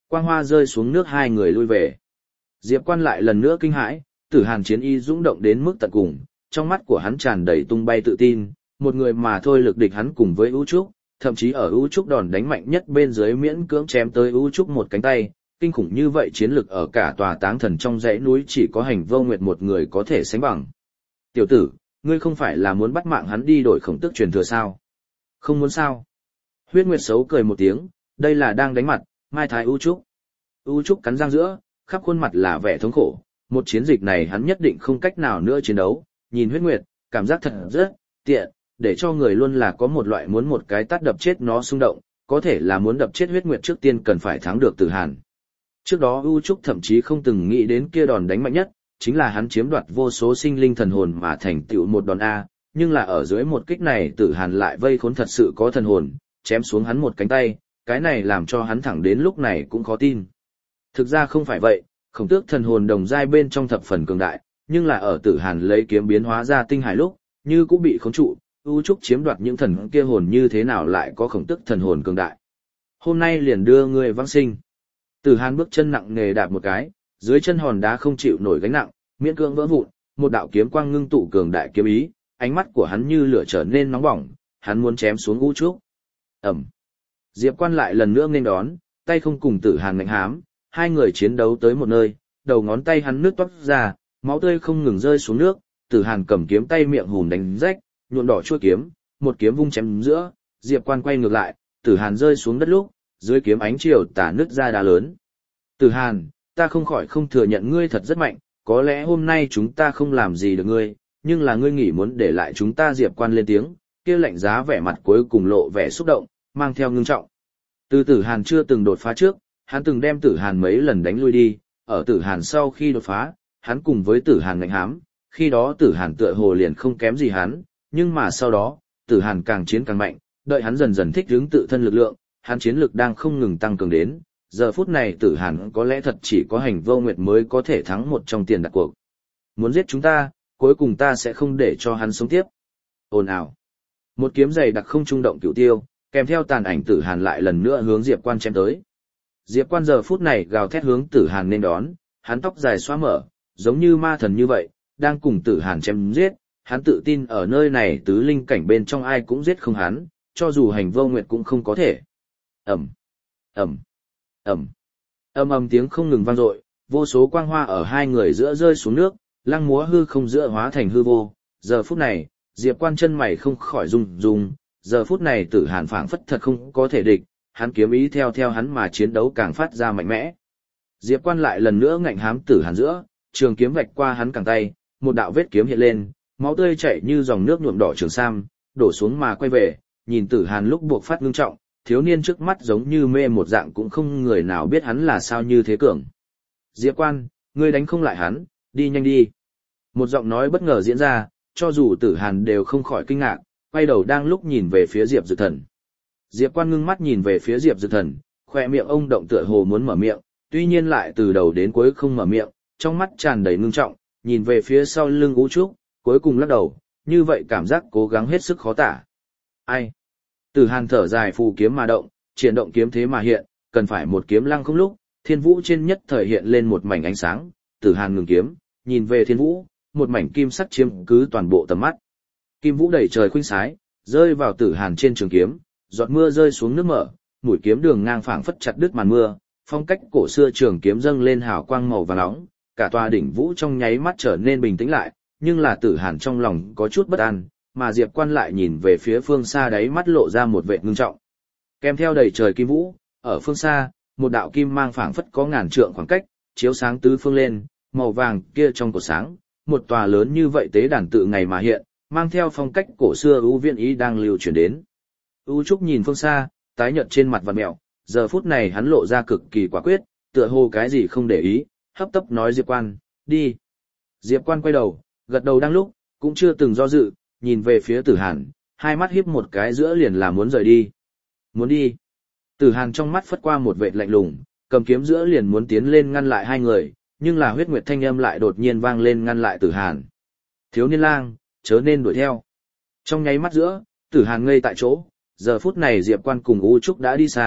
[SPEAKER 1] Quang hoa rơi xuống nước hai người lui về. Diệp Quan lại lần nữa kinh hãi, Tử Hàn chiến y dũng động đến mức tận cùng, trong mắt của hắn tràn đầy tung bay tự tin, một người mà thôi lực địch hắn cùng với U Trúc, thậm chí ở U Trúc đòn đánh mạnh nhất bên dưới miễn cưỡng chém tới U Trúc một cánh tay, kinh khủng như vậy chiến lực ở cả tòa Táng Thần trong dãy núi chỉ có Hành Vô Nguyệt một người có thể sánh bằng. Tiểu tử, ngươi không phải là muốn bắt mạng hắn đi đổi khổng tước truyền thừa sao? Không muốn sao? Huyết Nguyệt xấu cười một tiếng, đây là đang đánh mặt, mai thái U Trúc. U Trúc cắn răng giữa, khắp khuôn mặt là vẻ thống khổ, một chiến dịch này hắn nhất định không cách nào nữa chiến đấu, nhìn Huyết Nguyệt, cảm giác thật rất tiện, để cho người luôn là có một loại muốn một cái tát đập chết nó xung động, có thể là muốn đập chết Huyết Nguyệt trước tiên cần phải thắng được Tử Hàn. Trước đó U Trúc thậm chí không từng nghĩ đến kia đòn đánh mạnh nhất, chính là hắn chiếm đoạt vô số sinh linh thần hồn mà thành tựu một đòn A, nhưng là ở dưới một kích này Tử Hàn lại vây khốn thật sự có thần hồn, chém xuống hắn một cánh tay, cái này làm cho hắn thẳng đến lúc này cũng khó tin. Thực ra không phải vậy, khổng tước thần hồn đồng giai bên trong thập phần cường đại, nhưng là ở Tử Hàn lấy kiếm biến hóa ra tinh hải lúc, như cũng bị khống trụ, U Trúc chiếm đoạt những thần kia hồn như thế nào lại có khổng tước thần hồn cường đại. Hôm nay liền đưa ngươi vãng sinh. Tử Hàn bước chân nặng nề đạp một cái, dưới chân hòn đá không chịu nổi gánh nặng, miễn cưỡng vỡ vụn, một đạo kiếm quang ngưng tụ cường đại kiếm ý, ánh mắt của hắn như lửa trở nên nóng bỏng, hắn muốn chém xuống U Trúc. Ầm. Diệp Quan lại lần nữa nghênh đón, tay không cùng Tử Hàn ngạnh hám, hai người chiến đấu tới một nơi, đầu ngón tay hắn nước toát ra, máu tươi không ngừng rơi xuống nước, Tử Hàn cầm kiếm tay miệng hùm đánh rách, nhuộm đỏ chuôi kiếm, một kiếm vung chém giữa, Diệp Quan quay ngược lại, Tử Hàn rơi xuống đất lúc, dưới kiếm ánh chiều tà nứt ra đá lớn. Tử Hàn, ta không khỏi không thừa nhận ngươi thật rất mạnh, có lẽ hôm nay chúng ta không làm gì được ngươi, nhưng là ngươi nghĩ muốn để lại chúng ta. Diệp Quan lên tiếng, kia lạnh giá vẻ mặt cuối cùng lộ vẻ xúc động, mang theo ngưng trọng. Từ Tử Hàn chưa từng đột phá trước, hắn từng đem Tử Hàn mấy lần đánh lui đi, ở Tử Hàn sau khi đột phá, hắn cùng với Tử Hàn ngạnh hám, khi đó Tử Hàn tựa hồ liền không kém gì hắn, nhưng mà sau đó, Tử Hàn càng chiến càng mạnh, đợi hắn dần dần thích ứng tự thân lực lượng, hắn chiến lực đang không ngừng tăng cường đến, giờ phút này Tử Hàn có lẽ thật chỉ có Hành Vô Nguyệt mới có thể thắng một trong tiền đặt cuộc. Muốn giết chúng ta, cuối cùng ta sẽ không để cho hắn sống tiếp. Ồn ào. Một kiếm dày đặc không trung động cửu tiêu, kèm theo tàn ảnh Tử Hàn lại lần nữa hướng Diệp Quan chém tới. Diệp Quan giờ phút này gào thét hướng Tử Hàn nên đón, hắn tóc dài xóa mở, giống như ma thần như vậy, đang cùng Tử Hàn chém giết, hắn tự tin ở nơi này tứ linh cảnh bên trong ai cũng giết không hắn, cho dù Hành Vô Nguyệt cũng không có thể. Ầm, ầm, ầm. Ầm ầm tiếng không ngừng vang dội, vô số quang hoa ở hai người giữa rơi xuống nước, lăng múa hư không giữa hóa thành hư vô. Giờ phút này, Diệp Quan chân mày không khỏi rung rung, giờ phút này Tử Hàn phảng phất thật không có thể địch, hắn kiếm ý theo theo hắn mà chiến đấu càng phát ra mạnh mẽ. Diệp Quan lại lần nữa ngạnh hám Tử Hàn giữa, trường kiếm vạch qua hắn cẳng tay, một đạo vết kiếm hiện lên, máu tươi chảy như dòng nước nhuộm đỏ trường sam, đổ xuống mà quay về, nhìn Tử Hàn lúc buộc phát ngưng trọng, thiếu niên trước mắt giống như mê một dạng cũng không người nào biết hắn là sao như thế cường. Diệp Quan, ngươi đánh không lại hắn, đi nhanh đi. Một giọng nói bất ngờ diễn ra, cho dù Tử Hàn đều không khỏi kinh ngạc, quay đầu đang lúc nhìn về phía Diệp Dực Thần. Diệp Quan ngưng mắt nhìn về phía Diệp Dực Thần, khoe miệng ông động tựa hồ muốn mở miệng, tuy nhiên lại từ đầu đến cuối không mở miệng, trong mắt tràn đầy ngưng trọng, nhìn về phía sau lưng U Trúc, cuối cùng lắc đầu, như vậy cảm giác cố gắng hết sức khó tả. Ai? Tử Hàn thở dài phù kiếm mà động, triển động kiếm thế mà hiện, cần phải một kiếm lăng không lúc, thiên vũ trên nhất thời hiện lên một mảnh ánh sáng, Tử Hàn ngừng kiếm, nhìn về thiên vũ, một mảnh kim sắc chiếm cứ toàn bộ tầm mắt. Kim vũ đẩy trời khuynh sái, rơi vào Tử Hàn trên trường kiếm, giọt mưa rơi xuống nước mở, mũi kiếm đường ngang phảng phất chặt đứt màn mưa, phong cách cổ xưa trường kiếm dâng lên hào quang màu vàng nóng, cả tòa đỉnh vũ trong nháy mắt trở nên bình tĩnh lại, nhưng là Tử Hàn trong lòng có chút bất an, mà Diệp Quan lại nhìn về phía phương xa đáy mắt lộ ra một vẻ ngưng trọng. Kèm theo đầy trời kim vũ, ở phương xa, một đạo kim mang phảng phất có ngàn trượng khoảng cách, chiếu sáng tứ phương lên, màu vàng kia trong cột sáng, một tòa lớn như vậy tế đàn tự ngày mà hiện, mang theo phong cách cổ xưa ưu viên ý đang lưu truyền đến. U Trúc nhìn phương xa, tái nhợt trên mặt vặn mẹo, giờ phút này hắn lộ ra cực kỳ quả quyết, tựa hồ cái gì không để ý, hấp tấp nói Diệp Quan, đi. Diệp Quan quay đầu, gật đầu đang lúc, cũng chưa từng do dự, nhìn về phía Tử Hàn, hai mắt híp một cái giữa liền là muốn rời đi. Muốn đi. Tử Hàn trong mắt phất qua một vệt lạnh lùng, cầm kiếm giữa liền muốn tiến lên ngăn lại hai người, nhưng là huyết nguyệt thanh âm lại đột nhiên vang lên ngăn lại Tử Hàn. Thiếu niên lang, chớ nên đuổi theo. Trong nháy mắt giữa, Tử Hàn ngây tại chỗ, giờ phút này Diệp Quan cùng U Trúc đã đi xa,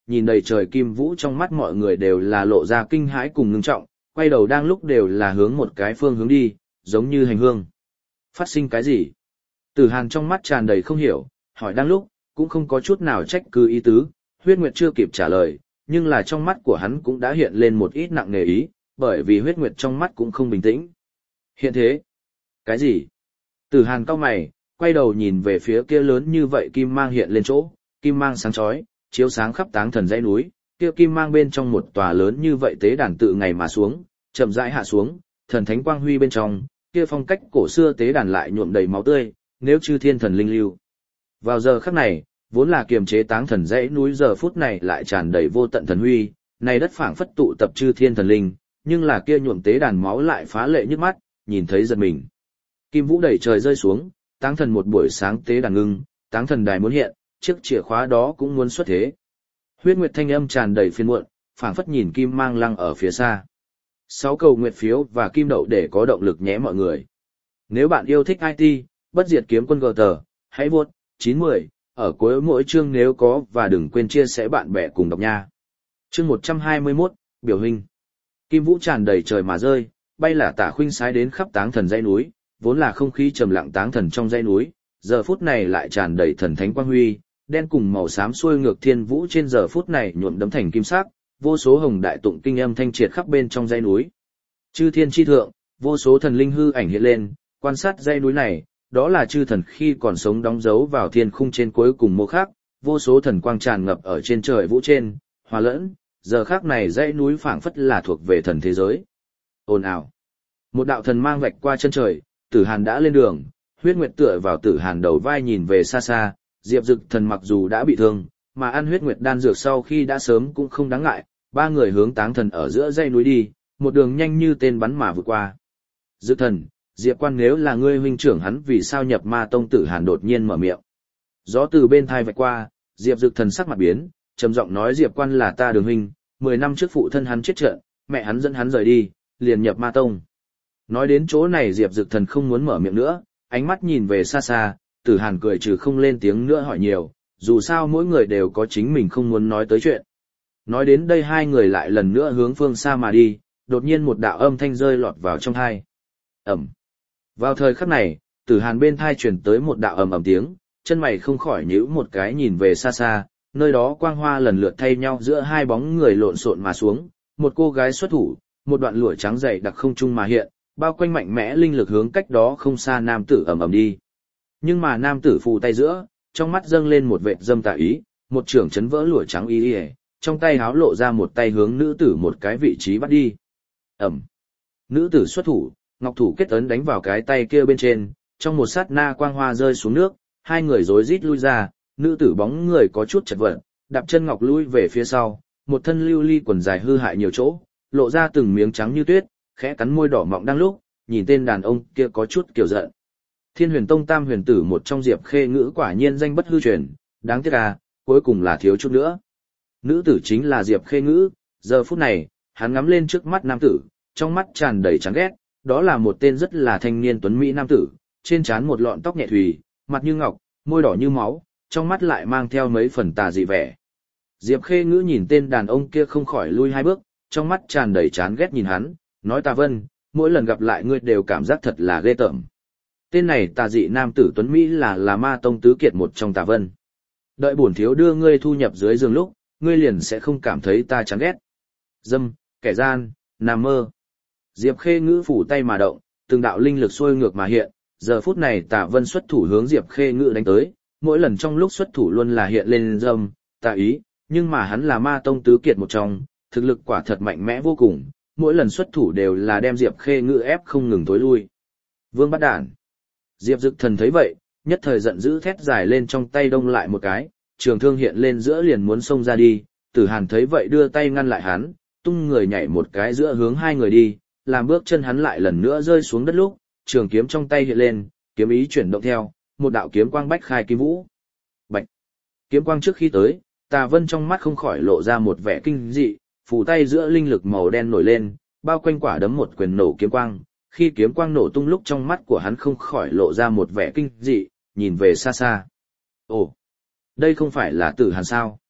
[SPEAKER 1] nhìn đầy trời kim vũ trong mắt mọi người đều là lộ ra kinh hãi cùng ngưng trọng, quay đầu đang lúc đều là hướng một cái phương hướng đi, giống như hành hương. Phát sinh cái gì? Tử Hàn trong mắt tràn đầy không hiểu, hỏi đang lúc, cũng không có chút nào trách cứ ý tứ, Huyết Nguyệt chưa kịp trả lời, nhưng là trong mắt của hắn cũng đã hiện lên một ít nặng nề ý, bởi vì Huyết Nguyệt trong mắt cũng không bình tĩnh. Hiện thế? Cái gì? Tử Hàn cau mày, quay đầu nhìn về phía kia lớn như vậy kim mang hiện lên chỗ, kim mang sáng chói, chiếu sáng khắp táng thần dãy núi, kia kim mang bên trong một tòa lớn như vậy tế đàn tự ngày mà xuống, chậm rãi hạ xuống, thần thánh quang huy bên trong, kia phong cách cổ xưa tế đàn lại nhuộm đầy máu tươi, nếu chư thiên thần linh lưu. Vào giờ khắc này, vốn là kiềm chế táng thần dãy núi giờ phút này lại tràn đầy vô tận thần huy, này đất phảng phất tụ tập chư thiên thần linh, nhưng là kia nhuộm tế đàn máu lại phá lệ nhức mắt, nhìn thấy giật mình. Kim vũ đầy trời rơi xuống, táng thần một buổi sáng tế đàn ngưng, táng thần đài muốn hiện, chiếc chìa khóa đó cũng muốn xuất thế. Huyết Nguyệt thanh âm tràn đầy phiền muộn, phảng phất nhìn kim mang lăng ở phía xa. Sáu cầu nguyệt phiếu và kim đậu để có động lực nhé mọi người. Nếu bạn yêu thích i tê, bất diệt kiếm quân gờ tờ, hãy vuốt chín mươi ở cuối mỗi chương nếu có và đừng quên chia sẻ bạn bè cùng đọc nha. Chương một trăm hai mươi mốt, biểu hình. Kim vũ tràn đầy trời mà rơi, bay là tả khuynh sái đến khắp táng thần dãy núi, vốn là không khí trầm lặng táng thần trong dãy núi, giờ phút này lại tràn đầy thần thánh quang huy, đen cùng màu xám xuôi ngược thiên vũ trên giờ phút này nhuộm đấm thành kim sắc, vô số hồng đại tụng kinh âm thanh triệt khắp bên trong dãy núi. Chư thiên chi thượng, vô số thần linh hư ảnh hiện lên, quan sát dãy núi này, đó là chư thần khi còn sống đóng dấu vào thiên khung trên cuối cùng mô khác, vô số thần quang tràn ngập ở trên trời vũ trên, hòa lẫn, giờ khác này dãy núi phảng phất là thuộc về thần thế giới. Ồn ào. Một đạo thần mang vạch qua chân trời, Tử Hàn đã lên đường, Huyết Nguyệt tựa vào Tử Hàn đầu vai nhìn về xa xa, Diệp Dực Thần mặc dù đã bị thương, mà ăn Huyết Nguyệt đan dược sau khi đã sớm cũng không đáng ngại, ba người hướng táng thần ở giữa dãy núi đi, một đường nhanh như tên bắn mà vượt qua. Dực Thần, Diệp Quan nếu là ngươi huynh trưởng hắn vì sao nhập ma tông? Tử Hàn đột nhiên mở miệng. Gió từ bên thai vạch qua, Diệp Dực Thần sắc mặt biến, trầm giọng nói Diệp Quan là ta Đường huynh, mười năm trước phụ thân hắn chết trận, mẹ hắn dẫn hắn rời đi, liền nhập ma tông. Nói đến chỗ này Diệp Dực Thần không muốn mở miệng nữa, ánh mắt nhìn về xa xa, Tử Hàn cười trừ không lên tiếng nữa hỏi nhiều, dù sao mỗi người đều có chính mình không muốn nói tới chuyện. Nói đến đây hai người lại lần nữa hướng phương xa mà đi, đột nhiên một đạo âm thanh rơi lọt vào trong tai. Ầm. Vào thời khắc này, Tử Hàn bên tai truyền tới một đạo ầm ầm tiếng, chân mày không khỏi nhíu một cái nhìn về xa xa, nơi đó quang hoa lần lượt thay nhau giữa hai bóng người lộn xộn mà xuống, một cô gái xuất thủ, một đoạn lụa trắng dày đặc không trung mà hiện, bao quanh mạnh mẽ linh lực hướng cách đó không xa nam tử ầm ầm đi. Nhưng mà nam tử phù tay giữa, trong mắt dâng lên một vệt dâm tà ý, một trưởng chấn vỡ lụa trắng y y, trong tay háo lộ ra một tay hướng nữ tử một cái vị trí bắt đi. Ầm. Nữ tử xuất thủ, ngọc thủ kết ấn đánh vào cái tay kia bên trên, trong một sát na quang hoa rơi xuống nước, hai người rối rít lui ra, nữ tử bóng người có chút chật vật, đạp chân ngọc lui về phía sau, một thân lưu ly quần dài hư hại nhiều chỗ, lộ ra từng miếng trắng như tuyết, khẽ cắn môi đỏ mọng đang lúc, nhìn tên đàn ông kia có chút kiều giận. Thiên Huyền Tông Tam huyền tử một trong Diệp Khê Ngữ quả nhiên danh bất hư truyền, đáng tiếc à, cuối cùng là thiếu chút nữa. Nữ tử chính là Diệp Khê Ngữ, giờ phút này, hắn ngắm lên trước mắt nam tử, trong mắt tràn đầy chán ghét, đó là một tên rất là thanh niên tuấn mỹ nam tử, trên trán một lọn tóc nhẹ thùy, mặt như ngọc, môi đỏ như máu, trong mắt lại mang theo mấy phần tà dị vẻ. Diệp Khê Ngữ nhìn tên đàn ông kia không khỏi lui hai bước, trong mắt tràn đầy chán ghét nhìn hắn, nói Tà Vân, mỗi lần gặp lại ngươi đều cảm giác thật là ghê tởm. Tên này tà dị nam tử tuấn Mỹ là là ma tông tứ kiệt một trong Tà Vân. Đợi bổn thiếu đưa ngươi thu nhập dưới giường lúc, ngươi liền sẽ không cảm thấy ta chán ghét. Dâm, kẻ gian, nằm mơ. Diệp Khê Ngữ phủ tay mà động, từng đạo linh lực xuôi ngược mà hiện, giờ phút này Tà Vân xuất thủ hướng Diệp Khê Ngữ đánh tới, mỗi lần trong lúc xuất thủ luôn là hiện lên dâm, tà ý, nhưng mà hắn là ma tông tứ kiệt một trong, thực lực quả thật mạnh mẽ vô cùng, mỗi lần xuất thủ đều là đem Diệp Khê Ngữ ép không ngừng tối lui. Vương bắt đản. Diệp Dực Thần thấy vậy, nhất thời giận dữ thét dài lên trong tay đông lại một cái, trường thương hiện lên giữa liền muốn xông ra đi, Tử Hàn thấy vậy đưa tay ngăn lại hắn, tung người nhảy một cái giữa hướng hai người đi, làm bước chân hắn lại lần nữa rơi xuống đất lúc, trường kiếm trong tay hiện lên, kiếm ý chuyển động theo, một đạo kiếm quang bách khai kim vũ. Bạch. Kiếm quang trước khi tới, Tà Vân trong mắt không khỏi lộ ra một vẻ kinh dị, phủ tay giữa linh lực màu đen nổi lên, bao quanh quả đấm một quyền nổ kiếm quang, khi kiếm quang nổ tung lúc trong mắt của hắn không khỏi lộ ra một vẻ kinh dị, nhìn về xa xa. Ồ, đây không phải là Tử Hàn sao?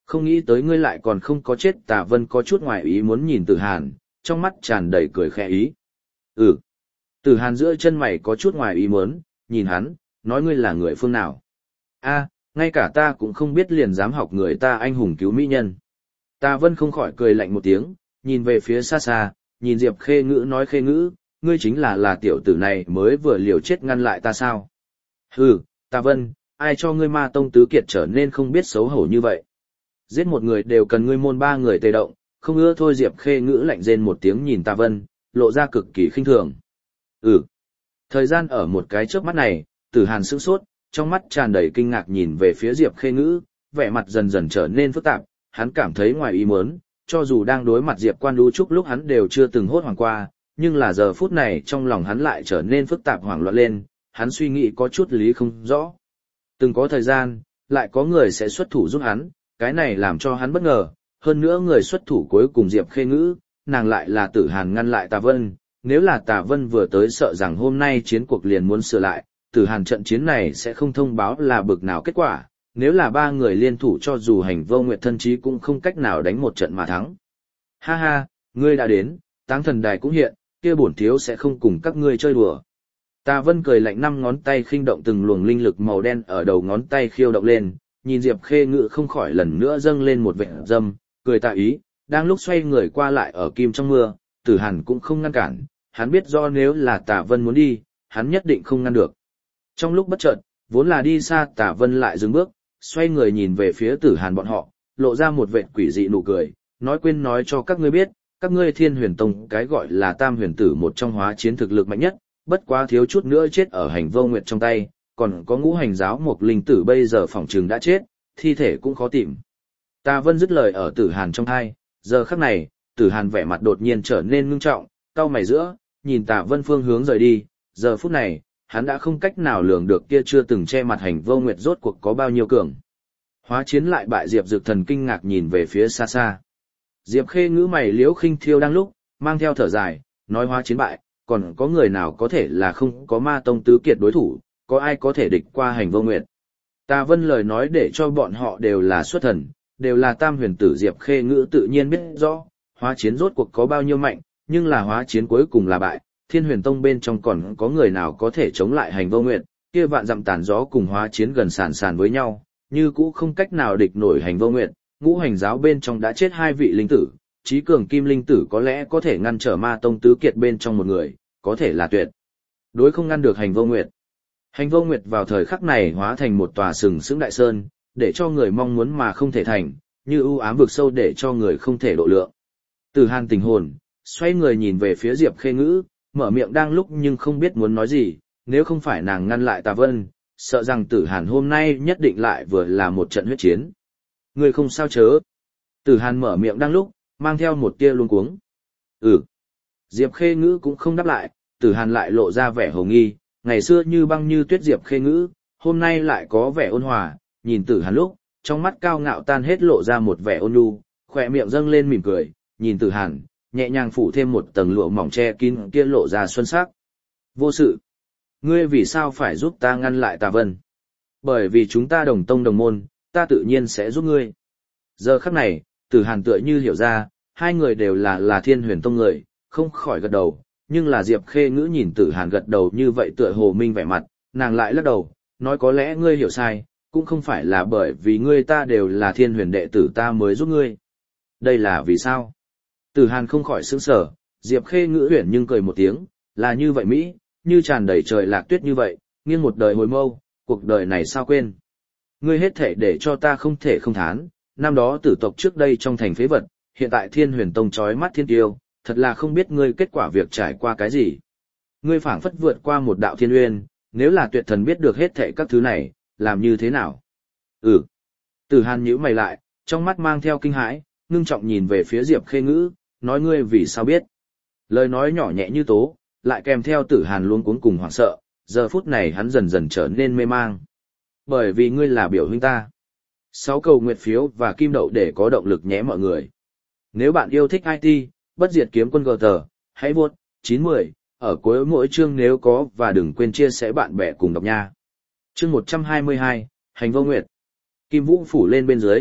[SPEAKER 1] Không nghĩ tới ngươi lại còn không có chết. Tà Vân có chút ngoài ý muốn nhìn Tử Hàn, trong mắt tràn đầy cười khẽ ý. Ừ. Tử Hàn giữa chân mày có chút ngoài ý muốn, nhìn hắn, nói ngươi là người phương nào. A, ngay cả ta cũng không biết liền dám học người ta anh hùng cứu mỹ nhân. Tà Vân không khỏi cười lạnh một tiếng, nhìn về phía xa xa, nhìn Diệp Khê Ngữ nói Khê Ngữ, ngươi chính là là tiểu tử này mới vừa liều chết ngăn lại ta sao. Hừ, Tà Vân, ai cho ngươi ma tông tứ kiệt trở nên không biết xấu hổ như vậy. Giết một người đều cần ngươi môn ba người tề động, không ưa thôi. Diệp Khê Ngữ lạnh rên một tiếng nhìn Tà Vân, lộ ra cực kỳ khinh thường. Ừ. Thời gian ở một cái chớp mắt này, Tử Hàn sững sốt, trong mắt tràn đầy kinh ngạc nhìn về phía Diệp Khê Ngữ, vẻ mặt dần dần trở nên phức tạp, hắn cảm thấy ngoài ý muốn, cho dù đang đối mặt Diệp Quan Đu Trúc lúc hắn đều chưa từng hốt hoảng qua, nhưng là giờ phút này trong lòng hắn lại trở nên phức tạp hoảng loạn lên, hắn suy nghĩ có chút lý không rõ. Từng có thời gian, lại có người sẽ xuất thủ giúp hắn, cái này làm cho hắn bất ngờ, hơn nữa người xuất thủ cuối cùng Diệp Khê Ngữ, nàng lại là Tử Hàn ngăn lại Tà Vân, nếu là Tà Vân vừa tới sợ rằng hôm nay chiến cuộc liền muốn sửa lại, Tử Hàn trận chiến này sẽ không thông báo là bực nào kết quả, nếu là ba người liên thủ cho dù Hành Vô Nguyệt thân chí cũng không cách nào đánh một trận mà thắng. Ha ha, ngươi đã đến, Táng Thần Đài cũng hiện, kia bổn thiếu sẽ không cùng các ngươi chơi đùa. Tà Vân cười lạnh, năm ngón tay khinh động từng luồng linh lực màu đen ở đầu ngón tay khiêu động lên, nhìn Diệp Khê Ngữ không khỏi lần nữa dâng lên một vẻ dâm, cười tà ý, đang lúc xoay người qua lại ở kim trong mưa, Tử Hàn cũng không ngăn cản, hắn biết do nếu là Tà Vân muốn đi, hắn nhất định không ngăn được. Trong lúc bất chợt, vốn là đi xa Tà Vân lại dừng bước, xoay người nhìn về phía Tử Hàn bọn họ, lộ ra một vệt quỷ dị nụ cười, nói quên nói cho các ngươi biết, các ngươi Thiên Huyền Tông cái gọi là Tam Huyền Tử một trong hóa chiến thực lực mạnh nhất, bất quá thiếu chút nữa chết ở Hành Vô Nguyệt trong tay, còn có Ngũ Hành Giáo một linh tử bây giờ phỏng chừng đã chết, thi thể cũng khó tìm. Tà Vân dứt lời ở Tử Hàn trong tai, giờ khắc này, Tử Hàn vẻ mặt đột nhiên trở nên ngưng trọng, cau mày giữa, nhìn Tà Vân phương hướng rời đi, giờ phút này, hắn đã không cách nào lường được kia chưa từng che mặt Hành Vô Nguyệt rốt cuộc có bao nhiêu cường. Hóa chiến lại bại. Diệp Dực Thần kinh ngạc nhìn về phía xa xa. Diệp Khê Ngữ mày liễu khinh thiêu đang lúc, mang theo thở dài, nói hóa chiến bại, còn có người nào có thể là không có ma tông tứ kiệt đối thủ, có ai có thể địch qua Hành Vô Nguyệt. Tà Vân lời nói để cho bọn họ đều là xuất thần, đều là Tam Huyền Tử. Diệp Khê Ngữ tự nhiên biết rõ, hóa chiến rốt cuộc có bao nhiêu mạnh, nhưng là hóa chiến cuối cùng là bại, Thiên Huyền Tông bên trong còn có người nào có thể chống lại Hành Vô Nguyệt, kia vạn dặm tàn gió cùng hóa chiến gần sàn sàn với nhau, như cũ không cách nào địch nổi Hành Vô Nguyệt. Ngũ Hành Giáo bên trong đã chết hai vị linh tử, Chí Cường Kim linh tử có lẽ có thể ngăn trở ma tông tứ kiệt bên trong một người, có thể là tuyệt đối không ngăn được Hành Vô Nguyệt. Hành Vô Nguyệt vào thời khắc này hóa thành một tòa sừng sững đại sơn, để cho người mong muốn mà không thể thành, như u ám vực sâu để cho người không thể độ lượng. Tử Hàn tình hồn, xoay người nhìn về phía Diệp Khê Ngữ, mở miệng đang lúc nhưng không biết muốn nói gì, nếu không phải nàng ngăn lại Tà Vân, sợ rằng Tử Hàn hôm nay nhất định lại vừa là một trận huyết chiến. Người không sao chớ. Tử Hàn mở miệng đang lúc, mang theo một tia luống cuống. Ừ. Diệp Khê Ngữ cũng không đáp lại, Tử Hàn lại lộ ra vẻ hồ nghi, ngày xưa như băng như tuyết Diệp Khê Ngữ, hôm nay lại có vẻ ôn hòa, nhìn Tử Hàn lúc, trong mắt cao ngạo tan hết lộ ra một vẻ ôn nhu, khỏe miệng dâng lên mỉm cười, nhìn Tử Hàn, nhẹ nhàng phủ thêm một tầng lụa mỏng che kín kia lộ ra xuân sắc. Vô sự. Ngươi vì sao phải giúp ta ngăn lại Tà Vân? Bởi vì chúng ta đồng tông đồng môn, ta tự nhiên sẽ giúp ngươi. Giờ khắc này, Tử Hàn tựa như hiểu ra, hai người đều là là Thiên Huyền Tông người, không khỏi gật đầu, nhưng là Diệp Khê Ngữ nhìn Tử Hàn gật đầu như vậy tựa hồ minh vẻ mặt, nàng lại lắc đầu, nói có lẽ ngươi hiểu sai, cũng không phải là bởi vì ngươi ta đều là Thiên Huyền đệ tử ta mới giúp ngươi. Đây là vì sao? Tử Hàn không khỏi sững sờ, Diệp Khê Ngữ huyền nhưng cười một tiếng, là như vậy Mỹ, như tràn đầy trời lạc tuyết như vậy, nghiêng một đời hồi mâu, cuộc đời này sao quên. Ngươi hết thể để cho ta không thể không thán, năm đó tử tộc trước đây trong thành phế vật, hiện tại Thiên Huyền Tông chói mắt thiên tiêu, thật là không biết ngươi kết quả việc trải qua cái gì. Ngươi phảng phất vượt qua một đạo thiên uyên, nếu là tuyệt thần biết được hết thảy các thứ này, làm như thế nào? Ừ. Tử Hàn nhíu mày lại, trong mắt mang theo kinh hãi, ngưng trọng nhìn về phía Diệp Khê Ngữ, nói ngươi vì sao biết? Lời nói nhỏ nhẹ như tố, lại kèm theo Tử Hàn luống cuống cùng hoảng sợ, giờ phút này hắn dần dần trở nên mê mang. Bởi vì ngươi là biểu huynh ta. Sáu cầu nguyệt phiếu và kim đậu để có động lực nhé mọi người. Nếu bạn yêu thích i tê, bất diệt kiếm quân gờ tờ, hãy vuốt chín mươi ở cuối mỗi chương nếu có và đừng quên chia sẻ bạn bè cùng đọc nha. Chương một trăm hai mươi hai, Hành Vô Nguyệt. Kim Vũ phủ lên bên dưới,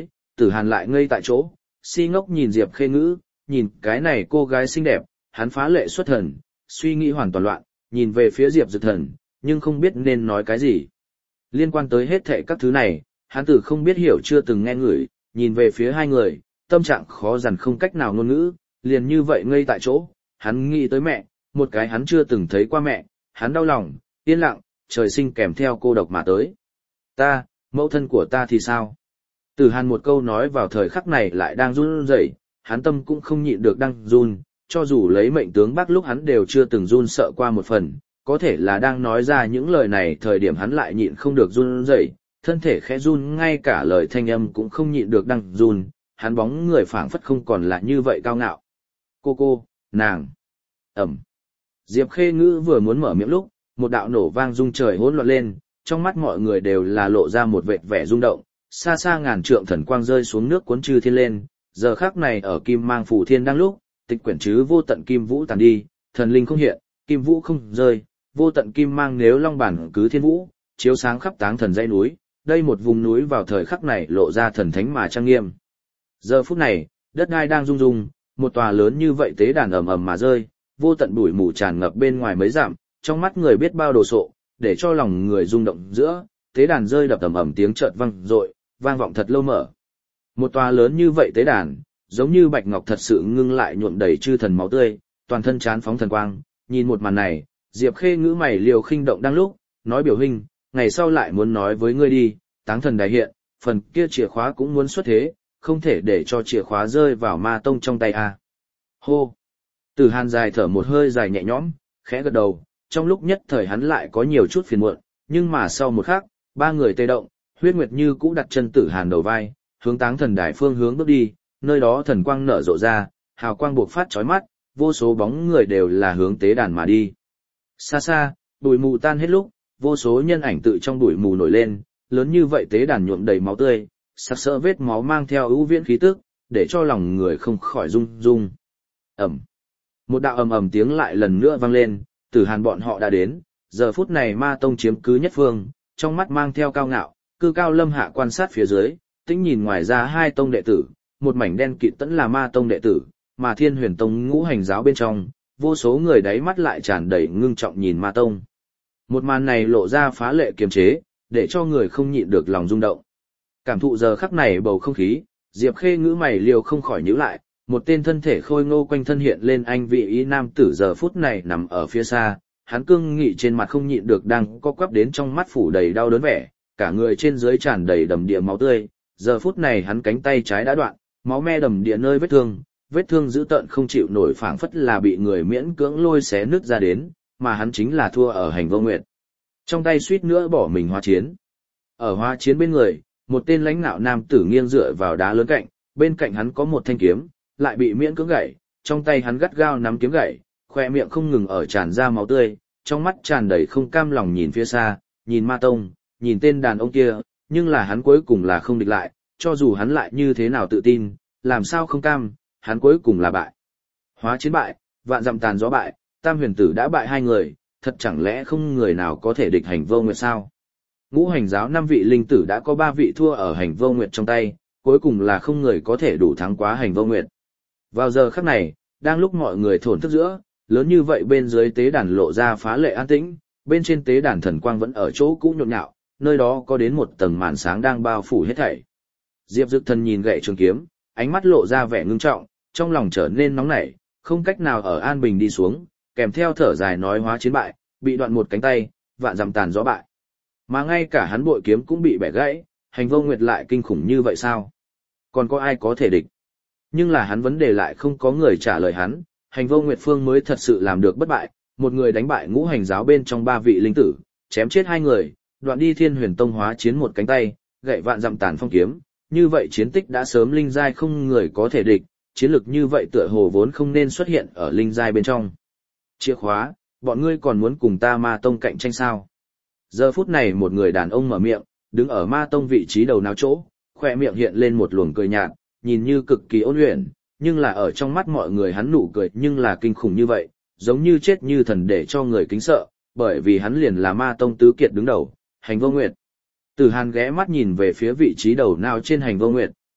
[SPEAKER 1] Tử Hàn lại ngây tại chỗ, si ngốc nhìn Diệp Khê Ngữ, nhìn cái này cô gái xinh đẹp, hắn phá lệ xuất thần, suy nghĩ hoàn toàn loạn, nhìn về phía Diệp Dực Thần, nhưng không biết nên nói cái gì. Liên quan tới hết thảy các thứ này, hắn tử không biết hiểu chưa từng nghe ngửi, nhìn về phía hai người, tâm trạng khó dằn không cách nào ngôn ngữ, liền như vậy ngây tại chỗ, hắn nghĩ tới mẹ, một cái hắn chưa từng thấy qua mẹ, hắn đau lòng, yên lặng, trời sinh kèm theo cô độc mà tới. Ta, mẫu thân của ta thì sao? Tử Hàn một câu nói vào thời khắc này lại đang run rẩy, hắn tâm cũng không nhịn được đang run, cho dù lấy mệnh tướng Bắc lúc hắn đều chưa từng run sợ qua một phần, có thể là đang nói ra những lời này thời điểm hắn lại nhịn không được run rẩy, thân thể khẽ run ngay cả lời thanh âm cũng không nhịn được đang run, hắn bóng người phảng phất không còn là như vậy cao ngạo. Cô cô, nàng, ẩm. Diệp Khê Ngữ vừa muốn mở miệng lúc, một đạo nổ vang rung trời hỗn loạn lên, trong mắt mọi người đều là lộ ra một vệt vẻ rung động, xa xa ngàn trượng thần quang rơi xuống nước cuốn chư thiên lên, giờ khắc này ở kim mang phủ thiên đang lúc, tịch quyển chứ vô tận kim vũ tàn đi, thần linh không hiện, kim vũ không rơi, vô tận kim mang nếu long bản cứ thiên vũ, chiếu sáng khắp táng thần dãy núi, đây một vùng núi vào thời khắc này lộ ra thần thánh mà trang nghiêm. Giờ phút này, đất đai đang rung rung, một tòa lớn như vậy tế đàn ầm ầm mà rơi, vô tận bụi mù tràn ngập bên ngoài mấy dặm, trong mắt người biết bao đồ sộ, để cho lòng người rung động giữa, tế đàn rơi đập ầm ầm tiếng chợt vang dội, vang vọng thật lâu mở. Một tòa lớn như vậy tế đàn, giống như bạch ngọc thật sự ngưng lại nhuộm đầy chư thần máu tươi, toàn thân chán phóng thần quang, nhìn một màn này, Diệp Khê Ngữ mày liều khinh động đang lúc, nói biểu hình, ngày sau lại muốn nói với ngươi đi, táng thần đại hiện, phần kia chìa khóa cũng muốn xuất thế, không thể để cho chìa khóa rơi vào ma tông trong tay a. Hô. Tử Hàn dài thở một hơi dài nhẹ nhõm, khẽ gật đầu, trong lúc nhất thời hắn lại có nhiều chút phiền muộn, nhưng mà sau một khắc, ba người tê động, Huyết Nguyệt Như cũ đặt chân Tử Hàn đầu vai, hướng táng thần đài phương hướng bước đi, nơi đó thần quang nở rộ ra, hào quang buộc phát chói mắt, vô số bóng người đều là hướng tế đàn mà đi. Xa xa, bụi mù tan hết lúc, vô số nhân ảnh tự trong bụi mù nổi lên, lớn như vậy tế đàn nhuộm đầy máu tươi, sặc sỡ vết máu mang theo ưu viễn khí tức, để cho lòng người không khỏi rung rung. Ầm. Một đạo ầm ầm tiếng lại lần nữa vang lên, Tử Hàn bọn họ đã đến, giờ phút này Ma Tông chiếm cứ nhất phương, trong mắt mang theo cao ngạo, cư cao lâm hạ quan sát phía dưới, tĩnh nhìn ngoài ra hai tông đệ tử, một mảnh đen kịt tẫn là Ma Tông đệ tử, mà Thiên Huyền Tông ngũ hành giáo bên trong, vô số người đáy mắt lại tràn đầy ngưng trọng nhìn Ma Tông. Một màn này lộ ra phá lệ kiềm chế, để cho người không nhịn được lòng rung động. Cảm thụ giờ khắc này bầu không khí, Diệp Khê Ngữ mày liều không khỏi nhíu lại, một tên thân thể khôi ngô quanh thân hiện lên anh vị ý nam tử giờ phút này nằm ở phía xa, hắn cương nghị trên mặt không nhịn được đang co quắp đến trong mắt phủ đầy đau đớn vẻ, cả người trên dưới tràn đầy đầm địa máu tươi, giờ phút này hắn cánh tay trái đã đoạn, máu me đầm địa nơi vết thương, vết thương dữ tợn không chịu nổi phảng phất là bị người miễn cưỡng lôi xé nứt ra đến, mà hắn chính là thua ở Hành Vô Nguyệt. Trong tay suýt nữa bỏ mình hóa chiến. Ở hóa chiến bên người, một tên lãnh nạo nam tử nghiêng dựa vào đá lớn cạnh, bên cạnh hắn có một thanh kiếm, lại bị miễn cưỡng gãy, trong tay hắn gắt gao nắm kiếm gãy, khoe miệng không ngừng ở tràn ra máu tươi, trong mắt tràn đầy không cam lòng nhìn phía xa, nhìn Ma Tông, nhìn tên đàn ông kia, nhưng là hắn cuối cùng là không địch lại, cho dù hắn lại như thế nào tự tin, làm sao không cam, hắn cuối cùng là bại. Hóa chiến bại, vạn dặm tàn gió bại, Tam Huyền Tử đã bại hai người, thật chẳng lẽ không người nào có thể địch Hành Vô Nguyệt sao? Ngũ hành giáo năm vị linh tử đã có ba vị thua ở Hành Vô Nguyệt trong tay, cuối cùng là không người có thể đủ thắng quá Hành Vô Nguyệt. Vào giờ khắc này, đang lúc mọi người thổn thức giữa, lớn như vậy bên dưới tế đàn lộ ra phá lệ an tĩnh, bên trên tế đàn thần quang vẫn ở chỗ cũ nhộn nhạo, nơi đó có đến một tầng màn sáng đang bao phủ hết thảy. Diệp Dực Thần nhìn gậy trường kiếm, ánh mắt lộ ra vẻ ngưng trọng, trong lòng trở nên nóng nảy, không cách nào ở an bình đi xuống, kèm theo thở dài nói hóa chiến bại, bị đoạn một cánh tay, vạn dặm tàn gió bại. Mà ngay cả hắn bội kiếm cũng bị bẻ gãy, Hành Vô Nguyệt lại kinh khủng như vậy sao? Còn có ai có thể địch? Nhưng là hắn vấn đề lại không có người trả lời hắn, Hành Vô Nguyệt phương mới thật sự làm được bất bại, một người đánh bại ngũ hành giáo bên trong ba vị linh tử, chém chết hai người, đoạn đi Thiên Huyền Tông hóa chiến một cánh tay, gậy vạn dặm tàn phong kiếm, như vậy chiến tích đã sớm linh giai không người có thể địch, chiến lực như vậy tựa hồ vốn không nên xuất hiện ở linh giai bên trong. Chìa khóa, bọn ngươi còn muốn cùng ta Ma Tông cạnh tranh sao? Giờ phút này một người đàn ông mở miệng, đứng ở Ma Tông vị trí đầu não chỗ, khỏe miệng hiện lên một luồng cười nhạt, nhìn như cực kỳ ôn luyện, nhưng là ở trong mắt mọi người hắn nụ cười nhưng là kinh khủng như vậy, giống như chết như thần để cho người kính sợ, bởi vì hắn liền là Ma Tông tứ kiệt đứng đầu, Hành Vô Nguyệt. Tử Hàn ghé mắt nhìn về phía vị trí đầu não trên Hành Vô Nguyệt,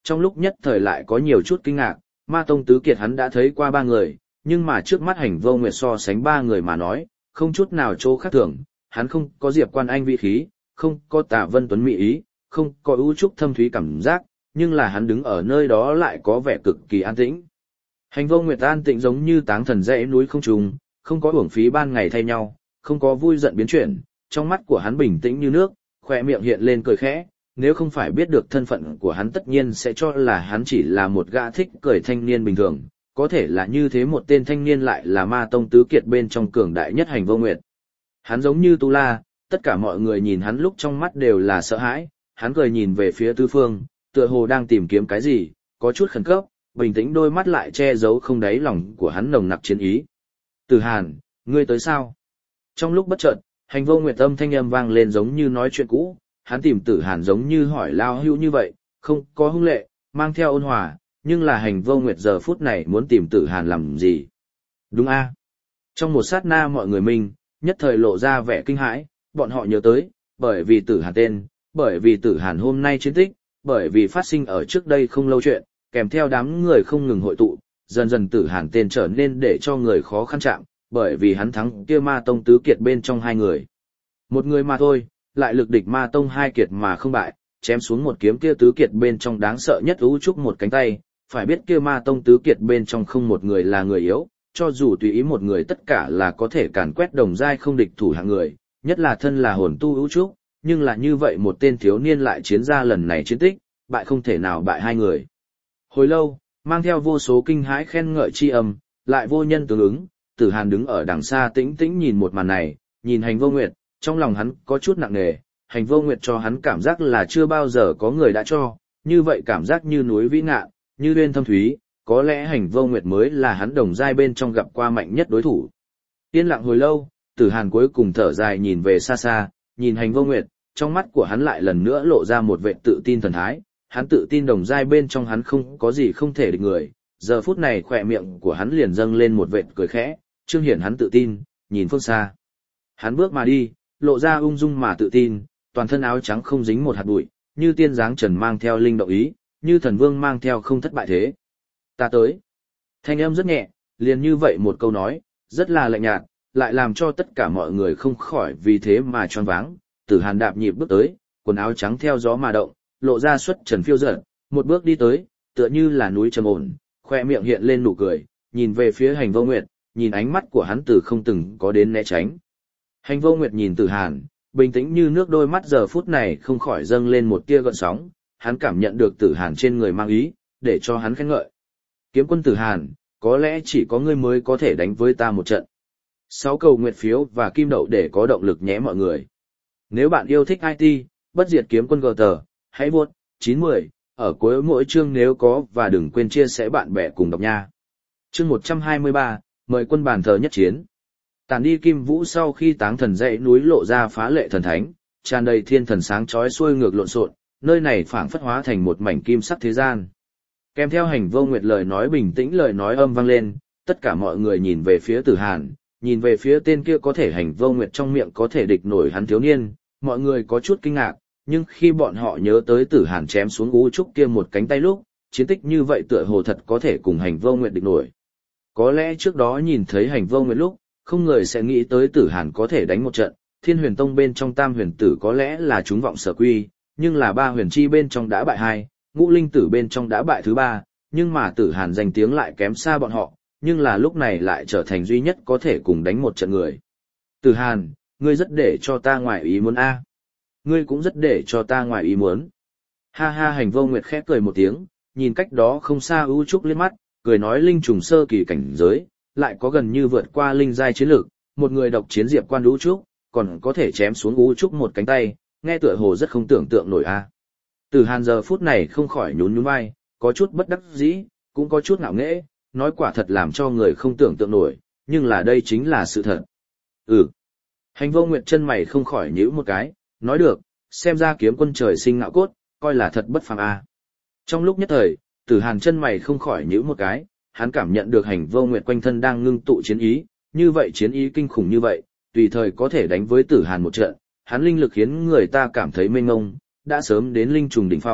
[SPEAKER 1] trong lúc nhất thời lại có nhiều chút kinh ngạc, ma tông tứ kiệt hắn đã thấy qua ba người, nhưng mà trước mắt Hành Vô Nguyệt so sánh ba người mà nói, không chút nào chỗ khác thường, hắn không có Diệp Quan Anh vị khí, không có Tạ Vân Tuấn mỹ ý, không có ưu trúc thâm thúy cảm giác, nhưng là hắn đứng ở nơi đó lại có vẻ cực kỳ an tĩnh. Hành Vô Nguyệt an tĩnh giống như táng thần dãy núi không trùng, không có uổng phí ban ngày thay nhau, không có vui giận biến chuyển, trong mắt của hắn bình tĩnh như nước, khỏe miệng hiện lên cười khẽ, nếu không phải biết được thân phận của hắn tất nhiên sẽ cho là hắn chỉ là một gã thích cười thanh niên bình thường, có thể là như thế một tên thanh niên lại là ma tông tứ kiệt bên trong cường đại nhất Hành Vô Nguyệt. Hắn giống như Tu La, tất cả mọi người nhìn hắn lúc trong mắt đều là sợ hãi, hắn cười nhìn về phía tứ phương, tựa hồ đang tìm kiếm cái gì, có chút khẩn cấp, bình tĩnh đôi mắt lại che giấu không đáy lòng của hắn nồng nặc chiến ý. Tử Hàn, ngươi tới sao? Trong lúc bất chợt, Hành Vô Nguyệt âm thanh âm vang lên giống như nói chuyện cũ, hắn tìm Tử Hàn giống như hỏi lao hưu như vậy, không có hung lệ, mang theo ôn hòa, nhưng là Hành Vô Nguyệt giờ phút này muốn tìm Tử Hàn làm gì? Đúng a? Trong một sát na mọi người mình, nhất thời lộ ra vẻ kinh hãi, bọn họ nhớ tới, bởi vì Tử Hàn tên, bởi vì Tử Hàn hôm nay chiến tích, bởi vì phát sinh ở trước đây không lâu chuyện, kèm theo đám người không ngừng hội tụ, dần dần Tử Hàn tên trở nên để cho người khó khăn chạm, bởi vì hắn thắng kia ma tông tứ kiệt bên trong hai người. Một người mà thôi, lại lực địch ma tông hai kiệt mà không bại, chém xuống một kiếm kia tứ kiệt bên trong đáng sợ nhất ú trúc một cánh tay, phải biết kia ma tông tứ kiệt bên trong không một người là người yếu, cho dù tùy ý một người tất cả là có thể càn quét đồng giai không địch thủ hạng người, nhất là thân là hồn tu ú trúc, nhưng là như vậy một tên thiếu niên lại chiến ra lần này chiến tích, bại không thể nào bại hai người. Hồi lâu, mang theo vô số kinh hãi khen ngợi chi âm, lại vô nhân tương ứng, Tử Hàn đứng ở đằng xa tĩnh tĩnh nhìn một màn này, nhìn Hành Vô Nguyệt, trong lòng hắn có chút nặng nề, Hành Vô Nguyệt cho hắn cảm giác là chưa bao giờ có người đã cho, như vậy cảm giác như núi vĩ ngạn, như uyên thâm thúy, có lẽ Hành Vô Nguyệt mới là hắn đồng giai bên trong gặp qua mạnh nhất đối thủ. Yên lặng hồi lâu, Tử Hàn cuối cùng thở dài nhìn về xa xa, nhìn Hành Vô Nguyệt, trong mắt của hắn lại lần nữa lộ ra một vẻ tự tin thần thái, hắn tự tin đồng giai bên trong hắn không có gì không thể địch người, giờ phút này khỏe miệng của hắn liền dâng lên một vệt cười khẽ, trương hiển hắn tự tin, nhìn phương xa. Hắn bước mà đi, lộ ra ung dung mà tự tin, toàn thân áo trắng không dính một hạt bụi, như tiên dáng trần mang theo linh động ý, như thần vương mang theo không thất bại thế. Ta tới. Thanh âm rất nhẹ, liền như vậy một câu nói, rất là lạnh nhạt, lại làm cho tất cả mọi người không khỏi vì thế mà choáng váng. Tử Hàn đạp nhịp bước tới, quần áo trắng theo gió mà động, lộ ra xuất trần phiêu dật, một bước đi tới, tựa như là núi trầm ổn, khoe miệng hiện lên nụ cười, nhìn về phía Hành Vô Nguyệt, nhìn ánh mắt của hắn từ không từng có đến né tránh. Hành Vô Nguyệt nhìn Tử Hàn, bình tĩnh như nước đôi mắt giờ phút này không khỏi dâng lên một tia gợn sóng, hắn cảm nhận được Tử Hàn trên người mang ý, để cho hắn khen ngợi. Kiếm quân Tử Hàn, có lẽ chỉ có ngươi mới có thể đánh với ta một trận. Sáu cầu nguyệt phiếu và kim đậu để có động lực nhé mọi người. Nếu bạn yêu thích i tê, bất diệt kiếm quân gờ tờ, hãy vuốt, chín mười, ở cuối mỗi chương nếu có và đừng quên chia sẻ bạn bè cùng đọc nha. Chương một trăm hai mươi ba, mời quân bàn thờ nhất chiến. Tàn đi kim vũ sau khi táng thần dãy núi lộ ra phá lệ thần thánh, tràn đầy thiên thần sáng chói xuôi ngược lộn xộn, nơi này phảng phất hóa thành một mảnh kim sắc thế gian. Kèm theo Hành Vô Nguyệt lời nói bình tĩnh lời nói âm vang lên, tất cả mọi người nhìn về phía Tử Hàn, nhìn về phía tên kia có thể Hành Vô Nguyệt trong miệng có thể địch nổi hắn thiếu niên, mọi người có chút kinh ngạc, nhưng khi bọn họ nhớ tới Tử Hàn chém xuống U Trúc kia một cánh tay lúc, chiến tích như vậy tựa hồ thật có thể cùng Hành Vô Nguyệt địch nổi. Có lẽ trước đó nhìn thấy Hành Vô Nguyệt lúc, không người sẽ nghĩ tới Tử Hàn có thể đánh một trận, Thiên Huyền Tông bên trong Tam Huyền Tử có lẽ là chúng vọng sở quy, nhưng là ba huyền chi bên trong đã bại hai, Ngũ Linh Tử bên trong đã bại thứ ba, nhưng mà Tử Hàn danh tiếng lại kém xa bọn họ, nhưng là lúc này lại trở thành duy nhất có thể cùng đánh một trận người. Tử Hàn, ngươi rất để cho ta ngoài ý muốn a. Ngươi cũng rất để cho ta ngoài ý muốn. Ha ha. Hành Vô Nguyệt khẽ cười một tiếng, nhìn cách đó không xa U Trúc liếc mắt, cười nói linh trùng sơ kỳ cảnh giới, lại có gần như vượt qua linh giai chiến lược, một người độc chiến Diệp Quan U Trúc, còn có thể chém xuống U Trúc một cánh tay, nghe tựa hồ rất không tưởng tượng nổi a. Tử Hàn giờ phút này không khỏi nhún nhún vai, có chút bất đắc dĩ, cũng có chút ngạo nghễ, nói quả thật làm cho người không tưởng tượng nổi, nhưng là đây chính là sự thật. Ừ. Hành Vô Nguyệt chân mày không khỏi nhíu một cái, nói được, xem ra kiếm quân trời sinh ngạo cốt, coi là thật bất phàm a. Trong lúc nhất thời, Tử Hàn chân mày không khỏi nhíu một cái, hắn cảm nhận được Hành Vô Nguyệt quanh thân đang ngưng tụ chiến ý, như vậy chiến ý kinh khủng như vậy, tùy thời có thể đánh với Tử Hàn một trận, hắn linh lực khiến người ta cảm thấy mênh mông, đã sớm đến linh trùng đỉnh phong,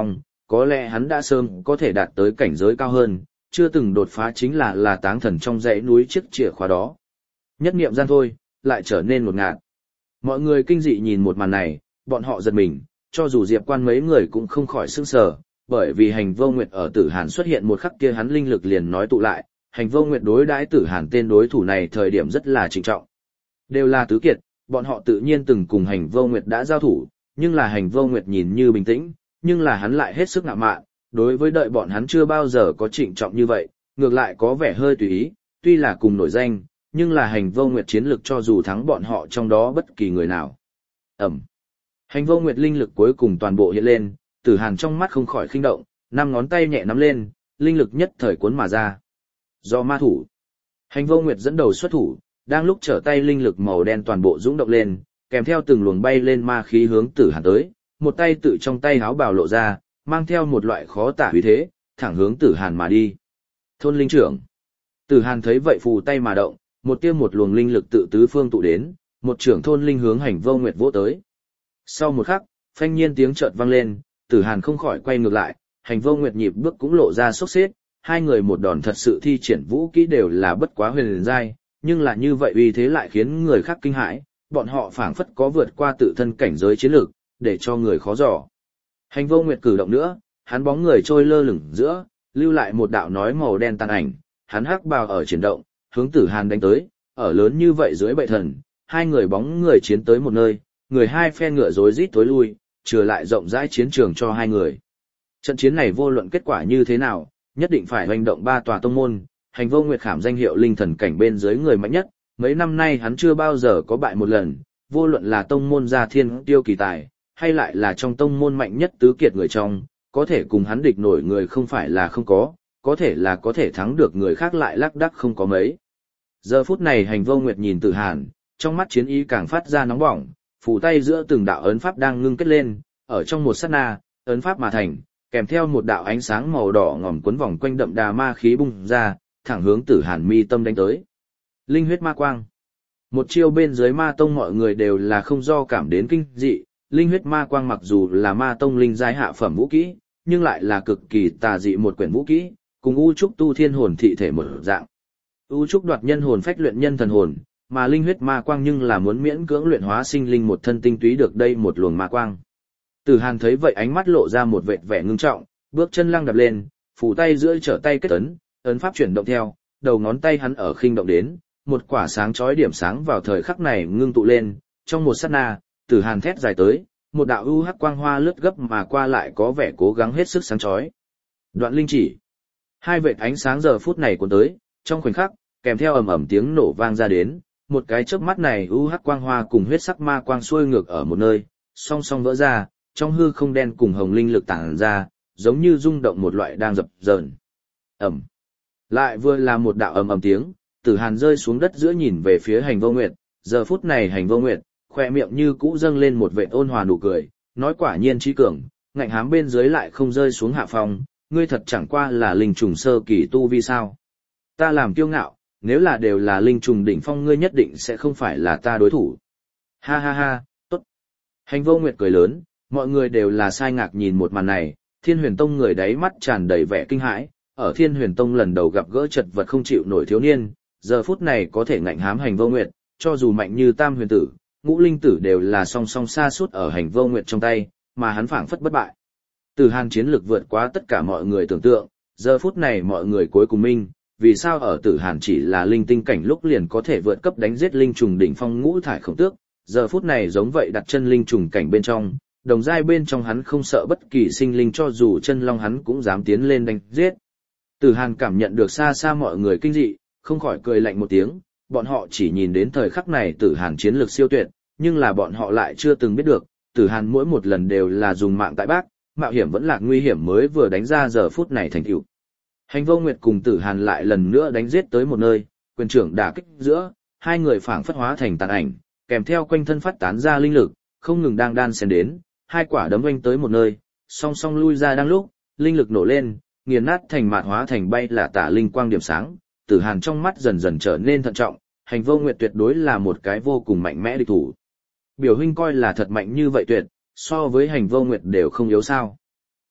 [SPEAKER 1] có lẽ hắn đã sớm có thể đạt tới cảnh giới cao hơn, chưa từng đột phá chính là là táng thần trong dãy núi chiếc chìa khóa đó. Nhất niệm gian thôi, lại trở nên ngột ngạt. Mọi người kinh dị nhìn một màn này, bọn họ giật mình, cho dù Diệp Quan mấy người cũng không khỏi sửng sờ, bởi vì Hành Vô Nguyệt ở Tử Hàn xuất hiện một khắc kia hắn linh lực liền nói tụ lại, Hành Vô Nguyệt đối đãi Tử Hàn tên đối thủ này thời điểm rất là trịnh trọng. Đều là tứ kiệt, bọn họ tự nhiên từng cùng Hành Vô Nguyệt đã giao thủ, nhưng là Hành Vô Nguyệt nhìn như bình tĩnh, nhưng là hắn lại hết sức ngạo mạn, đối với đợi bọn hắn chưa bao giờ có trịnh trọng như vậy, ngược lại có vẻ hơi tùy ý, tuy là cùng nổi danh, nhưng là Hành Vô Nguyệt chiến lực cho dù thắng bọn họ trong đó bất kỳ người nào. Ẩm. Hành Vô Nguyệt linh lực cuối cùng toàn bộ hiện lên, Tử Hàn trong mắt không khỏi khinh động, năm ngón tay nhẹ nắm lên, linh lực nhất thời cuốn mà ra. Do ma thủ. Hành Vô Nguyệt dẫn đầu xuất thủ, đang lúc trở tay linh lực màu đen toàn bộ dũng động lên, kèm theo từng luồng bay lên ma khí hướng Tử Hàn tới, một tay tự trong tay háo bào lộ ra, mang theo một loại khó tả uy thế, thẳng hướng Tử Hàn mà đi. Thôn linh trưởng. Tử Hàn thấy vậy phù tay mà động, một tia một luồng linh lực tự tứ phương tụ đến, một trưởng thôn linh hướng Hành Vô Nguyệt vỗ tới. Sau một khắc, phanh nhiên tiếng chợt vang lên, Tử Hàn không khỏi quay ngược lại, Hành Vô Nguyệt nhịp bước cũng lộ ra sốc xếp, hai người một đòn thật sự thi triển vũ kỹ đều là bất quá huyền giai, nhưng là như vậy uy thế lại khiến người khác kinh hãi, bọn họ phảng phất có vượt qua tự thân cảnh giới chiến lược, để cho người khó dò. Hành Vô Nguyệt cử động nữa, hắn bóng người trôi lơ lửng giữa, lưu lại một đạo nói màu đen tàn ảnh, hắn hắc bào ở chuyển động, hướng Tử Hàn đánh tới, ở lớn như vậy dưới bệ thần, hai người bóng người chiến tới một nơi, người hai phe ngựa rối rít tối lui, trừ lại rộng rãi chiến trường cho hai người. Trận chiến này vô luận kết quả như thế nào, nhất định phải hoành động ba tòa tông môn, Hành Vô Nguyệt khảm danh hiệu linh thần cảnh bên dưới người mạnh nhất, mấy năm nay hắn chưa bao giờ có bại một lần, vô luận là tông môn gia thiên tiêu kỳ tài, hay lại là trong tông môn mạnh nhất tứ kiệt người trong, có thể cùng hắn địch nổi người không phải là không có, có thể là có thể thắng được người khác lại lác đác không có mấy. Giờ phút này Hành Vô Nguyệt nhìn Tử Hàn, trong mắt chiến ý càng phát ra nóng bỏng, phủ tay giữa từng đạo ấn pháp đang ngưng kết lên, ở trong một sát na, ấn pháp mà thành, kèm theo một đạo ánh sáng màu đỏ ngòm cuốn vòng quanh đậm đà ma khí bung ra, thẳng hướng Tử Hàn mi tâm đánh tới. Linh huyết ma quang. Một chiêu bên dưới ma tông mọi người đều là không do cảm đến kinh dị, linh huyết ma quang mặc dù là ma tông linh giai hạ phẩm vũ kỹ, nhưng lại là cực kỳ tà dị một quyển vũ kỹ, cùng u trúc tu thiên hồn thị thể một dạng. U trúc đoạt nhân hồn phách luyện nhân thần hồn, mà linh huyết ma quang nhưng là muốn miễn cưỡng luyện hóa sinh linh một thân tinh túy được đây một luồng ma quang. Tử Hàn thấy vậy ánh mắt lộ ra một vệt vẻ ngưng trọng, bước chân lăng đập lên, phủ tay giữa trở tay kết ấn, ấn pháp chuyển động theo, đầu ngón tay hắn ở khinh động đến, một quả sáng chói điểm sáng vào thời khắc này ngưng tụ lên, trong một sát na, Tử Hàn thét dài tới, một đạo u hắc quang hoa lướt gấp mà qua lại có vẻ cố gắng hết sức sáng chói. Đoạn linh chỉ. Hai vệt ánh sáng giờ phút này cuốn tới, trong khoảnh khắc, kèm theo ầm ầm tiếng nổ vang ra đến, một cái chớp mắt này u hắc quang hoa cùng huyết sắc ma quang xuôi ngược ở một nơi, song song vỡ ra, trong hư không đen cùng hồng linh lực tản ra, giống như rung động một loại đang dập dờn. Ầm. Lại vừa là một đạo ầm ầm tiếng, Tử Hàn rơi xuống đất giữa nhìn về phía Hành Vô Nguyệt, giờ phút này Hành Vô Nguyệt, khoe miệng như cũ dâng lên một vệt ôn hòa nụ cười, nói quả nhiên trí cường, ngạnh hám bên dưới lại không rơi xuống hạ phong, ngươi thật chẳng qua là linh trùng sơ kỳ tu vi sao. Ta làm kiêu ngạo, nếu là đều là linh trùng đỉnh phong ngươi nhất định sẽ không phải là ta đối thủ. Ha ha ha, tốt. Hành Vô Nguyệt cười lớn, mọi người đều là sai ngạc nhìn một màn này, Thiên Huyền Tông người đáy mắt tràn đầy vẻ kinh hãi, ở Thiên Huyền Tông lần đầu gặp gỡ chật vật không chịu nổi thiếu niên, giờ phút này có thể ngạnh hám Hành Vô Nguyệt, cho dù mạnh như Tam Huyền Tử, Ngũ Linh Tử đều là song song xa suốt ở Hành Vô Nguyệt trong tay, mà hắn phảng phất bất bại. Tử Hàn chiến lực vượt quá tất cả mọi người tưởng tượng, giờ phút này mọi người cuối cùng minh, vì sao ở Tử Hàn chỉ là linh tinh cảnh lúc liền có thể vượt cấp đánh giết linh trùng đỉnh phong Ngũ Thải Khổng Tước, giờ phút này giống vậy đặt chân linh trùng cảnh bên trong, đồng giai bên trong hắn không sợ bất kỳ sinh linh cho dù chân long hắn cũng dám tiến lên đánh giết. Tử Hàn cảm nhận được xa xa mọi người kinh dị, không khỏi cười lạnh một tiếng, bọn họ chỉ nhìn đến thời khắc này Tử Hàn chiến lược siêu tuyệt, nhưng là bọn họ lại chưa từng biết được, Tử Hàn mỗi một lần đều là dùng mạng tại bác, mạo hiểm vẫn là nguy hiểm mới vừa đánh ra giờ phút này thành tựu. Hành Vô Nguyệt cùng Tử Hàn lại lần nữa đánh giết tới một nơi, quyền trưởng đả kích giữa, hai người phảng phất hóa thành tàn ảnh, kèm theo quanh thân phát tán ra linh lực, không ngừng đang đan xen đến, hai quả đấm oanh tới một nơi, song song lui ra đang lúc, linh lực nổ lên, nghiền nát thành mạt hóa thành bay là tả linh quang điểm sáng, Tử Hàn trong mắt dần dần trở nên thận trọng, Hành Vô Nguyệt tuyệt đối là một cái vô cùng mạnh mẽ địch thủ. Biểu huynh coi là thật mạnh như vậy tuyệt, so với Hành Vô Nguyệt đều không yếu sao.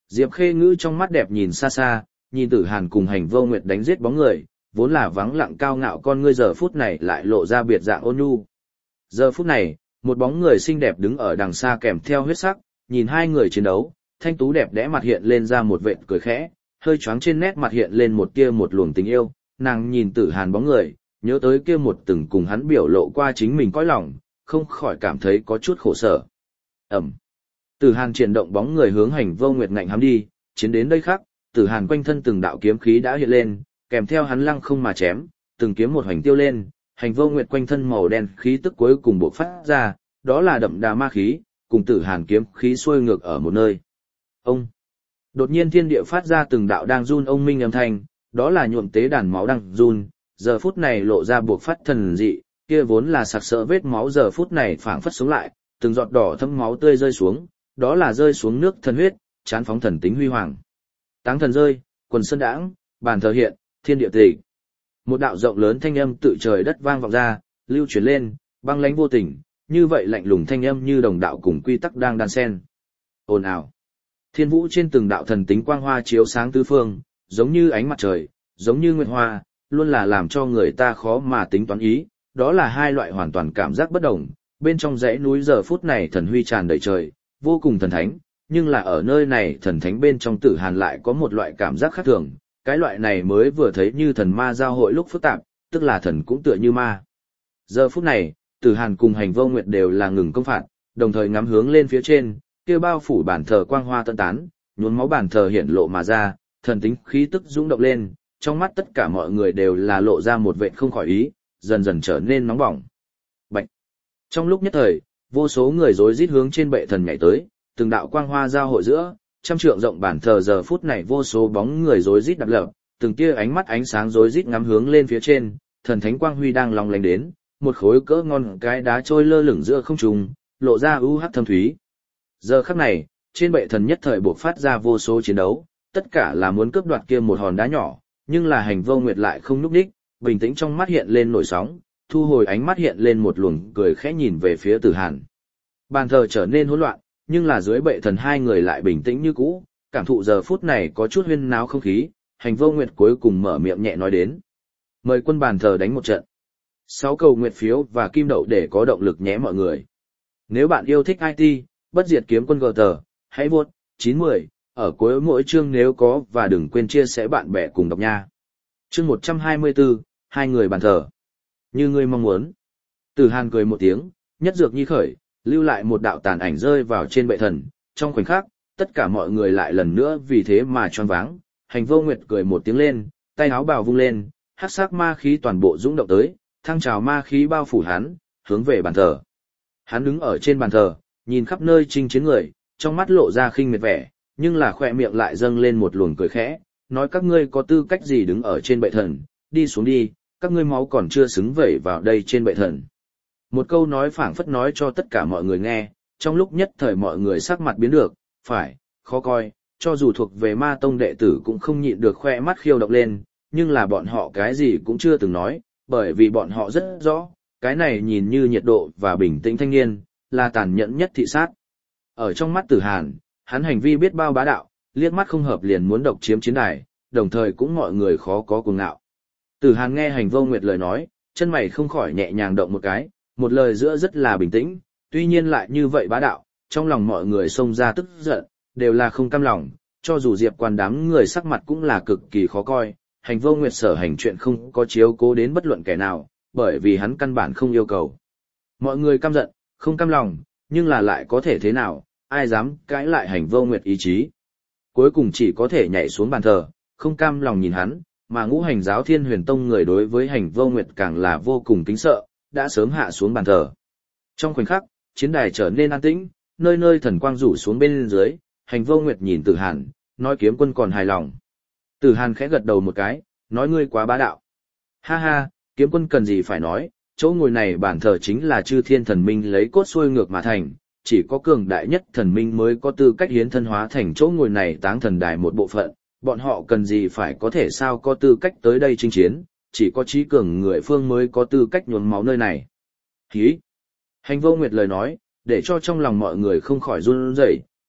[SPEAKER 1] Diệp Khê Ngữ trong mắt đẹp nhìn xa xa, nhìn Tử Hàn cùng Hành Vô Nguyệt đánh giết bóng người, vốn là vắng lặng cao ngạo con ngươi giờ phút này lại lộ ra biệt dạng ôn nhu. Giờ phút này, một bóng người xinh đẹp đứng ở đằng xa kèm theo huyết sắc, nhìn hai người chiến đấu, thanh tú đẹp đẽ mặt hiện lên ra một vệt cười khẽ, hơi choáng trên nét mặt hiện lên một tia một luồng tình yêu, nàng nhìn Tử Hàn bóng người, nhớ tới kia một từng cùng hắn biểu lộ qua chính mình cõi lòng, không khỏi cảm thấy có chút khổ sở. Ẩm. Tử Hàn chuyển động bóng người hướng Hành Vô Nguyệt ngạnh hám đi, chiến đến đây khác, Tử Hàn quanh thân từng đạo kiếm khí đã hiện lên, kèm theo hắn lăng không mà chém, từng kiếm một hoành tiêu lên, Hành Vô Nguyệt quanh thân màu đen khí tức cuối cùng bộc phát ra, đó là đậm đà ma khí, cùng Tử Hàn kiếm khí xuôi ngược ở một nơi. Ông. Đột nhiên thiên địa phát ra từng đạo đang run ông minh âm thanh, đó là nhuộm tế đàn máu đang run, giờ phút này lộ ra buộc phát thần dị, kia vốn là sặc sỡ vết máu giờ phút này phảng phất sống lại, từng giọt đỏ thấm máu tươi rơi xuống, đó là rơi xuống nước thần huyết, chán phóng thần tính huy hoàng. Táng thần rơi, quần sơn đãng, bàn thờ hiện, thiên địa tịch. Một đạo rộng lớn thanh âm tự trời đất vang vọng ra, lưu truyền lên, băng lãnh vô tình, như vậy lạnh lùng thanh âm như đồng đạo cùng quy tắc đang đan xen. Ồn ào. Thiên vũ trên từng đạo thần tính quang hoa chiếu sáng tứ phương, giống như ánh mặt trời, giống như nguyệt hoa, luôn là làm cho người ta khó mà tính toán ý, đó là hai loại hoàn toàn cảm giác bất đồng. Bên trong dãy núi giờ phút này thần huy tràn đầy trời, vô cùng thần thánh, nhưng là ở nơi này thần thánh bên trong Tử Hàn lại có một loại cảm giác khác thường, cái loại này mới vừa thấy như thần ma giao hội lúc phức tạp, tức là thần cũng tựa như ma. Giờ phút này, Tử Hàn cùng Hành Vô Nguyệt đều là ngừng công phạt, đồng thời ngắm hướng lên phía trên, kia bao phủ bản thờ quang hoa tận tán, nhuốm máu bản thờ hiện lộ mà ra, thần tính khí tức dũng động lên, trong mắt tất cả mọi người đều là lộ ra một vệt không khỏi ý, dần dần trở nên nóng bỏng. Bạch. Trong lúc nhất thời, vô số người rối rít hướng trên bệ thần nhảy tới, từng đạo quang hoa giao hội giữa, trăm trượng rộng bản thờ giờ phút này vô số bóng người rối rít đạp lập, từng tia ánh mắt ánh sáng rối rít ngắm hướng lên phía trên, thần thánh quang huy đang long lánh đến, một khối cỡ ngon cái đá trôi lơ lửng giữa không trung, lộ ra u hắc thâm thúy. Giờ khắc này, trên bệ thần nhất thời buộc phát ra vô số chiến đấu, tất cả là muốn cướp đoạt kia một hòn đá nhỏ, nhưng là Hành Vô Nguyệt lại không núp đích, bình tĩnh trong mắt hiện lên nổi sóng, thu hồi ánh mắt hiện lên một luồng cười khẽ nhìn về phía Tử Hàn. Bàn thờ trở nên hỗn loạn, nhưng là dưới bệ thần hai người lại bình tĩnh như cũ, cảm thụ giờ phút này có chút huyên náo không khí, Hành Vô Nguyệt cuối cùng mở miệng nhẹ nói đến. Mời quân bàn thờ đánh một trận. Sáu cầu nguyệt phiếu và kim đậu để có động lực nhé mọi người. Nếu bạn yêu thích i tê, bất diệt kiếm quân gờ tờ, hãy vuốt, chín mười, ở cuối mỗi chương nếu có và đừng quên chia sẻ bạn bè cùng đọc nha. Chương một trăm hai mươi tư, hai người bàn thờ. Như ngươi mong muốn. Tử Hàn cười một tiếng, nhất dược nhi khởi, lưu lại một đạo tàn ảnh rơi vào trên bệ thần, trong khoảnh khắc, tất cả mọi người lại lần nữa vì thế mà choáng váng. Hành Vô Nguyệt cười một tiếng lên, tay áo bào vung lên, hắc sắc ma khí toàn bộ dũng động tới, thăng trào ma khí bao phủ hắn, hướng về bàn thờ. Hắn đứng ở trên bàn thờ, nhìn khắp nơi chinh chiến người, trong mắt lộ ra khinh miệt vẻ, nhưng là khỏe miệng lại dâng lên một luồng cười khẽ, nói các ngươi có tư cách gì đứng ở trên bệ thần, đi xuống đi, các ngươi máu còn chưa xứng vẩy vào đây trên bệ thần. Một câu nói phảng phất nói cho tất cả mọi người nghe, trong lúc nhất thời mọi người sắc mặt biến được, phải, khó coi, cho dù thuộc về ma tông đệ tử cũng không nhịn được khoe mắt khiêu động lên, nhưng là bọn họ cái gì cũng chưa từng nói, bởi vì bọn họ rất rõ, cái này nhìn như nhiệt độ và bình tĩnh thanh niên, là tàn nhẫn nhất thị sát. Ở trong mắt Tử Hàn, hắn hành vi biết bao bá đạo, liếc mắt không hợp liền muốn độc chiếm chiến đài, đồng thời cũng mọi người khó có cuồng ngạo. Tử Hàn nghe Hành Vô Nguyệt lời nói, chân mày không khỏi nhẹ nhàng động một cái, một lời giữa rất là bình tĩnh, tuy nhiên lại như vậy bá đạo, trong lòng mọi người xông ra tức giận, đều là không cam lòng, cho dù Diệp Quan đám người sắc mặt cũng là cực kỳ khó coi, Hành Vô Nguyệt sở hành chuyện không có chiếu cố đến bất luận kẻ nào, bởi vì hắn căn bản không yêu cầu. Mọi người căm giận, không cam lòng, nhưng là lại có thể thế nào, ai dám cãi lại Hành Vô Nguyệt ý chí. Cuối cùng chỉ có thể nhảy xuống bàn thờ, không cam lòng nhìn hắn, mà Ngũ Hành giáo Thiên Huyền Tông người đối với Hành Vô Nguyệt càng là vô cùng kính sợ, đã sớm hạ xuống bàn thờ. Trong khoảnh khắc, chiến đài trở nên an tĩnh, nơi nơi thần quang rủ xuống bên dưới, Hành Vô Nguyệt nhìn Tử Hàn, nói kiếm quân còn hài lòng. Tử Hàn khẽ gật đầu một cái, nói ngươi quá bá đạo. Ha ha, kiếm quân cần gì phải nói, chỗ ngồi này bản thờ chính là chư thiên thần minh lấy cốt xuôi ngược mà thành, chỉ có cường đại nhất thần minh mới có tư cách hiến thân hóa thành chỗ ngồi này táng thần đài một bộ phận, bọn họ cần gì phải có thể sao có tư cách tới đây chinh chiến, chỉ có trí cường người phương mới có tư cách nhuốm máu nơi này. Hí! Hành Vô Nguyệt lời nói, để cho trong lòng mọi người không khỏi run rẩy,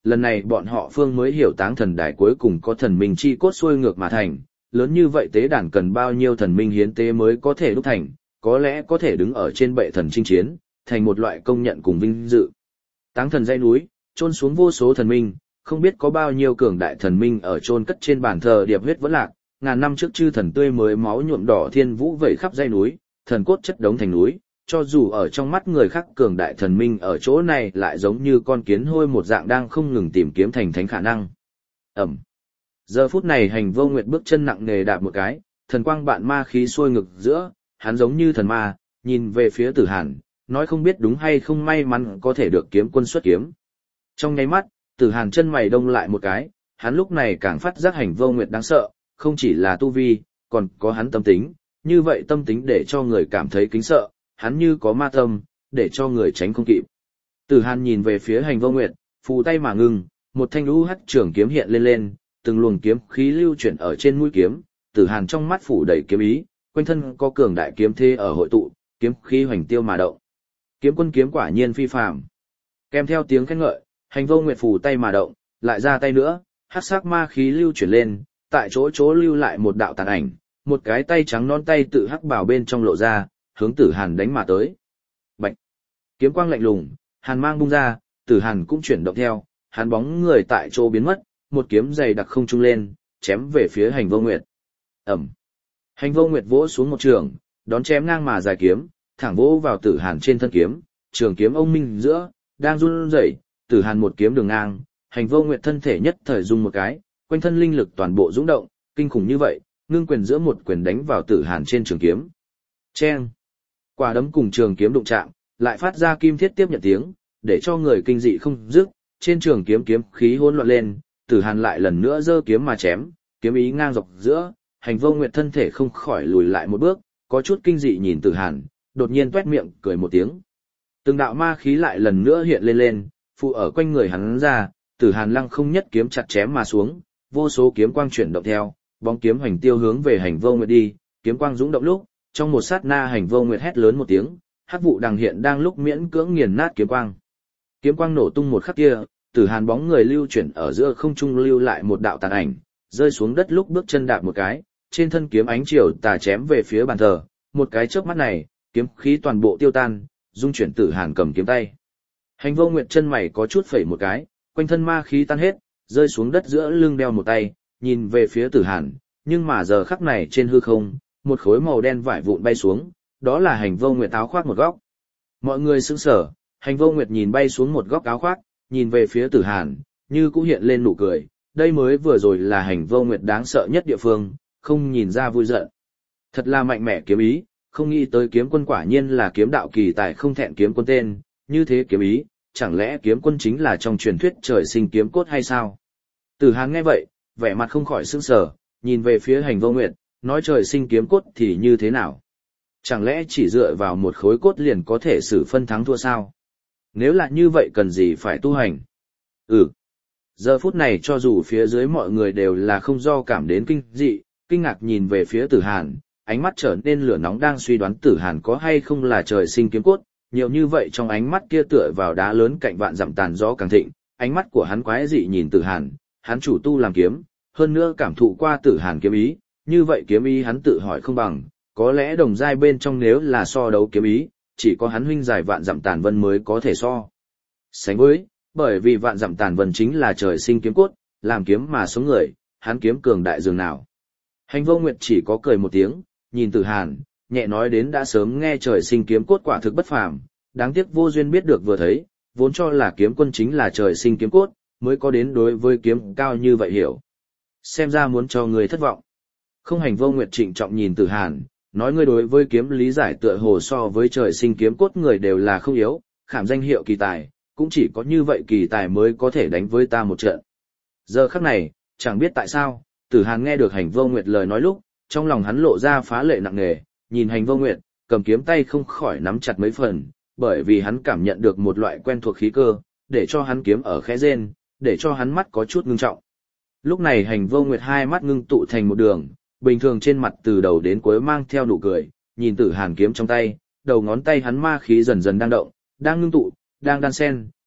[SPEAKER 1] lần này bọn họ phương mới hiểu táng thần đài cuối cùng có thần minh chi cốt xuôi ngược mà thành, lớn như vậy tế đàn cần bao nhiêu thần minh hiến tế mới có thể đúc thành, có lẽ có thể đứng ở trên bệ thần chinh chiến, thành một loại công nhận cùng vinh dự. Táng thần dãy núi, chôn xuống vô số thần minh, không biết có bao nhiêu cường đại thần minh ở chôn cất trên bàn thờ điệp huyết vẫn lạc, ngàn năm trước chư thần tươi mới máu nhuộm đỏ thiên vũ vẩy khắp dãy núi, thần cốt chất đống thành núi, cho dù ở trong mắt người khác cường đại thần minh ở chỗ này lại giống như con kiến hôi một dạng đang không ngừng tìm kiếm thành thánh khả năng. Ẩm. Giờ phút này Hành Vô Nguyệt bước chân nặng nề đạp một cái, thần quang bạn ma khí sôi ngực giữa, hắn giống như thần ma, nhìn về phía Tử Hàn, nói không biết đúng hay không may mắn có thể được kiếm quân xuất kiếm. Trong nháy mắt, Tử Hàn chân mày đông lại một cái, hắn lúc này càng phát giác Hành Vô Nguyệt đáng sợ, không chỉ là tu vi, còn có hắn tâm tính, như vậy tâm tính để cho người cảm thấy kính sợ, hắn như có ma tâm, để cho người tránh không kịp. Tử Hàn nhìn về phía Hành Vô Nguyệt, phù tay mà ngừng, một thanh u hắc trường kiếm hiện lên lên, từng luồng kiếm khí lưu chuyển ở trên mũi kiếm, Tử Hàn trong mắt phủ đầy kiếm ý, quanh thân có cường đại kiếm thế ở hội tụ, kiếm khí hoành tiêu mà động. Kiếm quân kiếm quả nhiên phi phàm. Kèm theo tiếng khen ngợi, Hành Vô Nguyệt phủ tay mà động, lại ra tay nữa, hắc sắc ma khí lưu chuyển lên, tại chỗ chỗ lưu lại một đạo tàn ảnh, một cái tay trắng non tay tự hắc bảo bên trong lộ ra, hướng Tử Hàn đánh mà tới. Bạch! Kiếm quang lạnh lùng, hàn mang bung ra, Tử Hàn cũng chuyển động theo, hắn bóng người tại chỗ biến mất, một kiếm dày đặc không trung lên, chém về phía Hành Vô Nguyệt. Ẩm! Hành Vô Nguyệt vỗ xuống một trường, đón chém ngang mà dài kiếm, thẳng vỗ vào Tử Hàn trên thân kiếm, trường kiếm ông minh giữa, đang run rẩy, Tử Hàn một kiếm đường ngang, Hành Vô Nguyệt thân thể nhất thời rung một cái, quanh thân linh lực toàn bộ dũng động, kinh khủng như vậy, ngưng quyền giữa một quyền đánh vào Tử Hàn trên trường kiếm. Chen! Quả đấm cùng trường kiếm đụng chạm, lại phát ra kim thiết tiếp nhận tiếng, để cho người kinh dị không dứt, trên trường kiếm kiếm khí hỗn loạn lên, Tử Hàn lại lần nữa giơ kiếm mà chém, kiếm ý ngang dọc giữa, Hành Vô Nguyệt thân thể không khỏi lùi lại một bước, có chút kinh dị nhìn Tử Hàn, đột nhiên toét miệng cười một tiếng. Từng đạo ma khí lại lần nữa hiện lên lên, phụ ở quanh người hắn ra, Tử Hàn lăng không nhất kiếm chặt chém mà xuống, vô số kiếm quang chuyển động theo, bóng kiếm hoành tiêu hướng về Hành Vô Nguyệt đi, kiếm quang dũng động lúc, trong một sát na Hành Vô Nguyệt hét lớn một tiếng, hắc vụ đằng hiện đang lúc miễn cưỡng nghiền nát kiếm quang. Kiếm quang nổ tung một khắc kia, Tử Hàn bóng người lưu chuyển ở giữa không trung lưu lại một đạo tàn ảnh, rơi xuống đất lúc bước chân đạp một cái, trên thân kiếm ánh chiều tà chém về phía bàn thờ, một cái chớp mắt này, kiếm khí toàn bộ tiêu tan, dung chuyển Tử Hàn cầm kiếm tay. Hành Vô Nguyệt chân mày có chút phẩy một cái, quanh thân ma khí tan hết, rơi xuống đất giữa lưng đeo một tay, nhìn về phía Tử Hàn, nhưng mà giờ khắc này trên hư không, một khối màu đen vải vụn bay xuống, đó là Hành Vô Nguyệt áo khoác một góc. Mọi người sững sờ, Hành Vô Nguyệt nhìn bay xuống một góc áo khoác, nhìn về phía Tử Hàn, như cũng hiện lên nụ cười, đây mới vừa rồi là Hành Vô Nguyệt đáng sợ nhất địa phương, không nhìn ra vui giận. Thật là mạnh mẽ kiếm ý, không nghĩ tới kiếm quân quả nhiên là kiếm đạo kỳ tài không thẹn kiếm quân tên, như thế kiếm ý, chẳng lẽ kiếm quân chính là trong truyền thuyết trời sinh kiếm cốt hay sao? Tử Hàn nghe vậy, vẻ mặt không khỏi sững sờ, nhìn về phía Hành Vô Nguyệt, nói trời sinh kiếm cốt thì như thế nào? Chẳng lẽ chỉ dựa vào một khối cốt liền có thể xử phân thắng thua sao? Nếu là như vậy cần gì phải tu hành? Ừ. Giờ phút này cho dù phía dưới mọi người đều là không do cảm đến kinh dị, kinh ngạc nhìn về phía Tử Hàn, ánh mắt trở nên lửa nóng đang suy đoán Tử Hàn có hay không là trời sinh kiếm cốt, nhiều như vậy trong ánh mắt kia tựa vào đá lớn cạnh vạn dặm tàn gió càng thịnh, ánh mắt của hắn quái dị nhìn Tử Hàn, hắn chủ tu làm kiếm, hơn nữa cảm thụ qua Tử Hàn kiếm ý, như vậy kiếm ý hắn tự hỏi không bằng, có lẽ đồng giai bên trong nếu là so đấu kiếm ý, chỉ có hắn huynh giải vạn dặm tàn vân mới có thể so sánh với, bởi vì vạn dặm tàn vân chính là trời sinh kiếm cốt, làm kiếm mà sống người, hắn kiếm cường đại dường nào. Hành Vô Nguyệt chỉ có cười một tiếng, nhìn Tử Hàn, nhẹ nói đến đã sớm nghe trời sinh kiếm cốt quả thực bất phàm, đáng tiếc vô duyên biết được vừa thấy, vốn cho là kiếm quân chính là trời sinh kiếm cốt, mới có đến đối với kiếm cao như vậy hiểu. Xem ra muốn cho người thất vọng. Không. Hành Vô Nguyệt trịnh trọng nhìn Tử Hàn, nói ngươi đối với kiếm lý giải tựa hồ so với trời sinh kiếm cốt người đều là không yếu, khảm danh hiệu kỳ tài, cũng chỉ có như vậy kỳ tài mới có thể đánh với ta một trận. Giờ khắc này, chẳng biết tại sao, Tử Hàn nghe được Hành Vô Nguyệt lời nói lúc, trong lòng hắn lộ ra phá lệ nặng nề, nhìn Hành Vô Nguyệt, cầm kiếm tay không khỏi nắm chặt mấy phần, bởi vì hắn cảm nhận được một loại quen thuộc khí cơ, để cho hắn kiếm ở khẽ rên, để cho hắn mắt có chút ngưng trọng. Lúc này Hành Vô Nguyệt hai mắt ngưng tụ thành một đường, bình thường trên mặt từ đầu đến cuối mang theo nụ cười, nhìn Tử Hàn kiếm trong tay, đầu ngón tay hắn ma khí dần dần đang động, đang ngưng tụ, đang đan sen,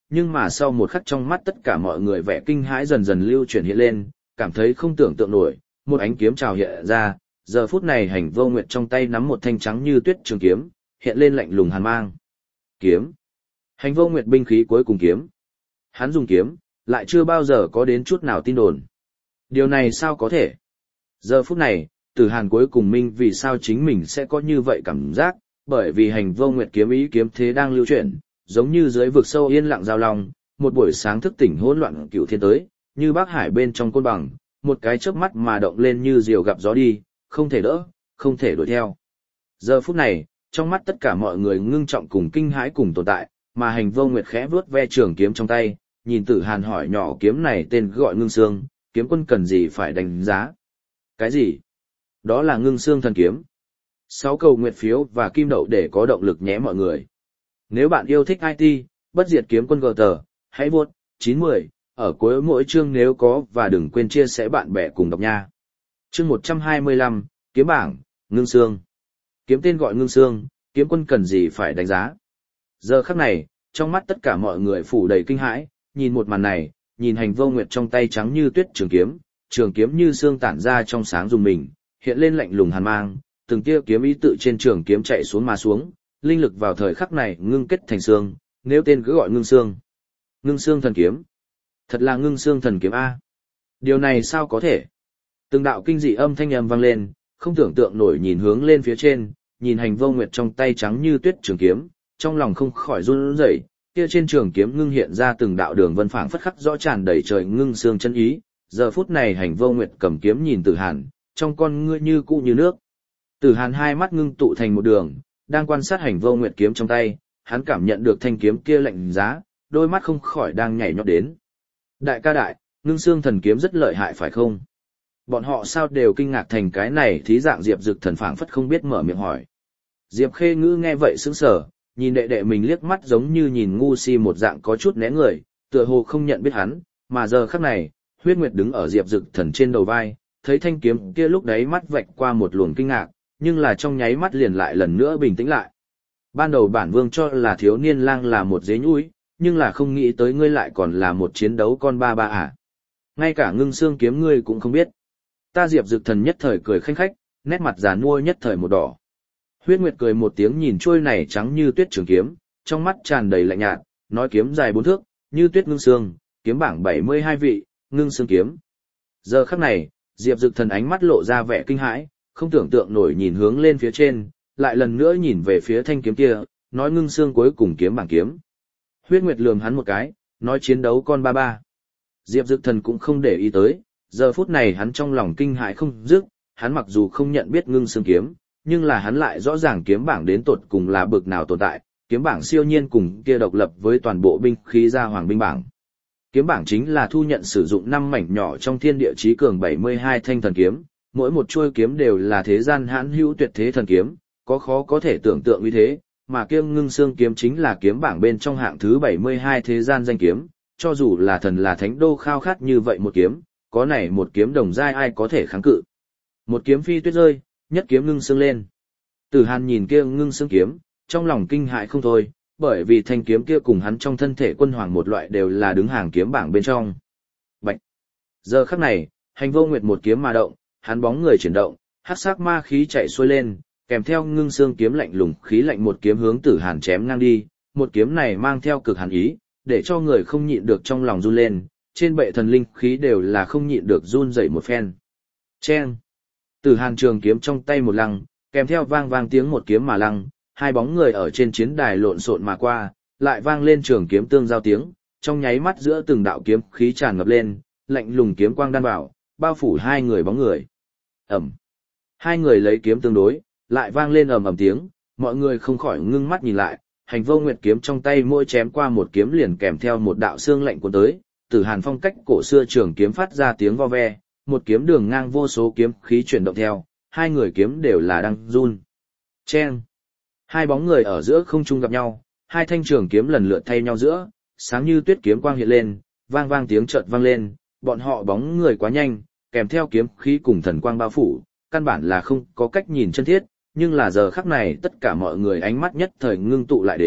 [SPEAKER 1] nhưng mà sau một khắc trong mắt tất cả mọi người vẻ kinh hãi dần dần lưu chuyển hiện lên, cảm thấy không tưởng tượng nổi, một ánh kiếm trào hiện ra, giờ phút này Hành Vô Nguyệt trong tay nắm một thanh trắng như tuyết trường kiếm, hiện lên lạnh lùng hàn mang. Kiếm. Hành Vô Nguyệt binh khí cuối cùng kiếm. Hắn dùng kiếm, lại chưa bao giờ có đến chút nào tin đồn. Điều này sao có thể? Giờ phút này, Tử Hàn cuối cùng minh vì sao chính mình sẽ có như vậy cảm giác, bởi vì Hành Vô Nguyệt kiếm ý kiếm thế đang lưu chuyển, giống như dưới vực sâu yên lặng giao long, một buổi sáng thức tỉnh hỗn loạn cửu thiên tới, như Bắc Hải bên trong côn bằng, một cái chớp mắt mà động lên như diều gặp gió đi, không thể đỡ, không thể đuổi theo. Giờ phút này, trong mắt tất cả mọi người ngưng trọng cùng kinh hãi cùng tồn tại, mà Hành Vô Nguyệt khẽ vuốt ve trường kiếm trong tay, nhìn Tử Hàn hỏi nhỏ kiếm này tên gọi Ngưng Xương, kiếm quân cần gì phải đánh giá? Cái gì? Đó là Ngưng Xương thần kiếm. Sáu cầu nguyệt phiếu và kim đậu để có động lực nhé mọi người. Nếu bạn yêu thích i tê, bất diệt kiếm quân gờ tờ, hãy vuốt chín mươi ở cuối mỗi chương nếu có và đừng quên chia sẻ bạn bè cùng đọc nha. Chương một trăm hai mươi lăm, kiếm bảng, Ngưng Xương. Kiếm tên gọi Ngưng Xương, kiếm quân cần gì phải đánh giá? Giờ khắc này, trong mắt tất cả mọi người phủ đầy kinh hãi, nhìn một màn này, nhìn Hành Vô Nguyệt trong tay trắng như tuyết trường kiếm, trường kiếm như xương tản ra trong sáng dùng mình, hiện lên lạnh lùng hàn mang, từng tia kiếm ý tự trên trường kiếm chạy xuống mà xuống, linh lực vào thời khắc này ngưng kết thành xương, nếu tên cứ gọi Ngưng Xương. Ngưng Xương thần kiếm. Thật là Ngưng Xương thần kiếm a. Điều này sao có thể? Từng đạo kinh dị âm thanh âm vang lên, không tưởng tượng nổi nhìn hướng lên phía trên, nhìn Hành Vô Nguyệt trong tay trắng như tuyết trường kiếm, trong lòng không khỏi run rẩy, kia trên trường kiếm ngưng hiện ra từng đạo đường vân phảng phất khắc rõ tràn đầy trời ngưng xương chân ý. Giờ phút này Hành Vô Nguyệt cầm kiếm nhìn Tử Hàn, trong con ngươi như cũ như nước. Tử Hàn hai mắt ngưng tụ thành một đường, đang quan sát Hành Vô Nguyệt kiếm trong tay, hắn cảm nhận được thanh kiếm kia lạnh giá, đôi mắt không khỏi đang nhảy nhót đến. Đại ca đại, Ngưng Xương thần kiếm rất lợi hại phải không? Bọn họ sao đều kinh ngạc thành cái này thí dạng Diệp Dực Thần phảng phất không biết mở miệng hỏi. Diệp Khê Ngữ nghe vậy sững sờ, nhìn đệ đệ mình liếc mắt giống như nhìn ngu si một dạng có chút né người, tựa hồ không nhận biết hắn, mà giờ khắc này, Huyết Nguyệt đứng ở Diệp Dực Thần trên đầu vai, thấy thanh kiếm kia lúc đấy mắt vạch qua một luồng kinh ngạc, nhưng là trong nháy mắt liền lại lần nữa bình tĩnh lại. Ban đầu bản vương cho là thiếu niên lang là một dế nhũi, nhưng là không nghĩ tới ngươi lại còn là một chiến đấu con ba ba à. Ngay cả Ngưng Xương kiếm ngươi cũng không biết. Ta Diệp Dực Thần nhất thời cười khanh khách, nét mặt già nua nhất thời một đỏ. Huyết Nguyệt cười một tiếng nhìn trôi này trắng như tuyết trường kiếm, trong mắt tràn đầy lạnh nhạt, nói kiếm dài bốn thước, như tuyết ngưng xương, kiếm bảng bảy mươi hai vị, Ngưng Xương kiếm. Giờ khắc này, Diệp Dực Thần ánh mắt lộ ra vẻ kinh hãi, không tưởng tượng nổi nhìn hướng lên phía trên, lại lần nữa nhìn về phía thanh kiếm kia, nói Ngưng Xương cuối cùng kiếm bảng kiếm. Huyết Nguyệt lườm hắn một cái, nói chiến đấu con ba ba. Diệp Dực Thần cũng không để ý tới, giờ phút này hắn trong lòng kinh hãi không dứt, hắn mặc dù không nhận biết Ngưng Xương kiếm, nhưng là hắn lại rõ ràng kiếm bảng đến tột cùng là bực nào tồn tại, kiếm bảng siêu nhiên cùng kia độc lập với toàn bộ binh khí gia hoàng binh bảng. Kiếm bảng chính là thu nhận sử dụng năm mảnh nhỏ trong thiên địa chí cường bảy mươi hai thanh thần kiếm, mỗi một chuôi kiếm đều là thế gian hãn hữu tuyệt thế thần kiếm, có khó có thể tưởng tượng như thế, mà kia Ngưng Xương kiếm chính là kiếm bảng bên trong hạng thứ bảy mươi hai thế gian danh kiếm, cho dù là thần là thánh đô khao khát như vậy một kiếm, có này một kiếm đồng giai ai có thể kháng cự. Một kiếm phi tuyết rơi, nhất kiếm Ngưng Xương lên. Tử Hàn nhìn kia Ngưng Xương kiếm, trong lòng kinh hại không thôi, bởi vì thanh kiếm kia cùng hắn trong thân thể quân hoàng một loại đều là đứng hàng kiếm bảng bên trong. Bạch. Giờ khắc này, Hành Vô Nguyệt một kiếm mà động, hắn bóng người chuyển động, hắc sắc ma khí chạy xuôi lên, kèm theo Ngưng Xương kiếm lạnh lùng khí lạnh một kiếm hướng Tử Hàn chém ngang đi, một kiếm này mang theo cực hàn ý, để cho người không nhịn được trong lòng run lên, trên bệ thần linh khí đều là không nhịn được run dậy một phen. Chen. Tử Hàn trường kiếm trong tay một lăng, kèm theo vang vang tiếng một kiếm mà lăng, hai bóng người ở trên chiến đài lộn xộn mà qua, lại vang lên trường kiếm tương giao tiếng, trong nháy mắt giữa từng đạo kiếm khí tràn ngập lên, lạnh lùng kiếm quang đan vào, bao phủ hai người bóng người. Ầm. Hai người lấy kiếm tương đối, lại vang lên ầm ầm tiếng, mọi người không khỏi ngưng mắt nhìn lại, Hành Vô Nguyệt kiếm trong tay mỗi chém qua một kiếm liền kèm theo một đạo xương lạnh cuốn tới, Tử Hàn phong cách cổ xưa trường kiếm phát ra tiếng vo ve, một kiếm đường ngang vô số kiếm khí chuyển động theo, hai người kiếm đều là đang run. Chen. Hai bóng người ở giữa không trung gặp nhau, hai thanh trường kiếm lần lượt thay nhau giữa, sáng như tuyết kiếm quang hiện lên, vang vang tiếng chợt vang lên, bọn họ bóng người quá nhanh, kèm theo kiếm khí cùng thần quang bao phủ, căn bản là không có cách nhìn chân thiết, nhưng là giờ khắc này tất cả mọi người ánh mắt nhất thời ngưng tụ lại đến,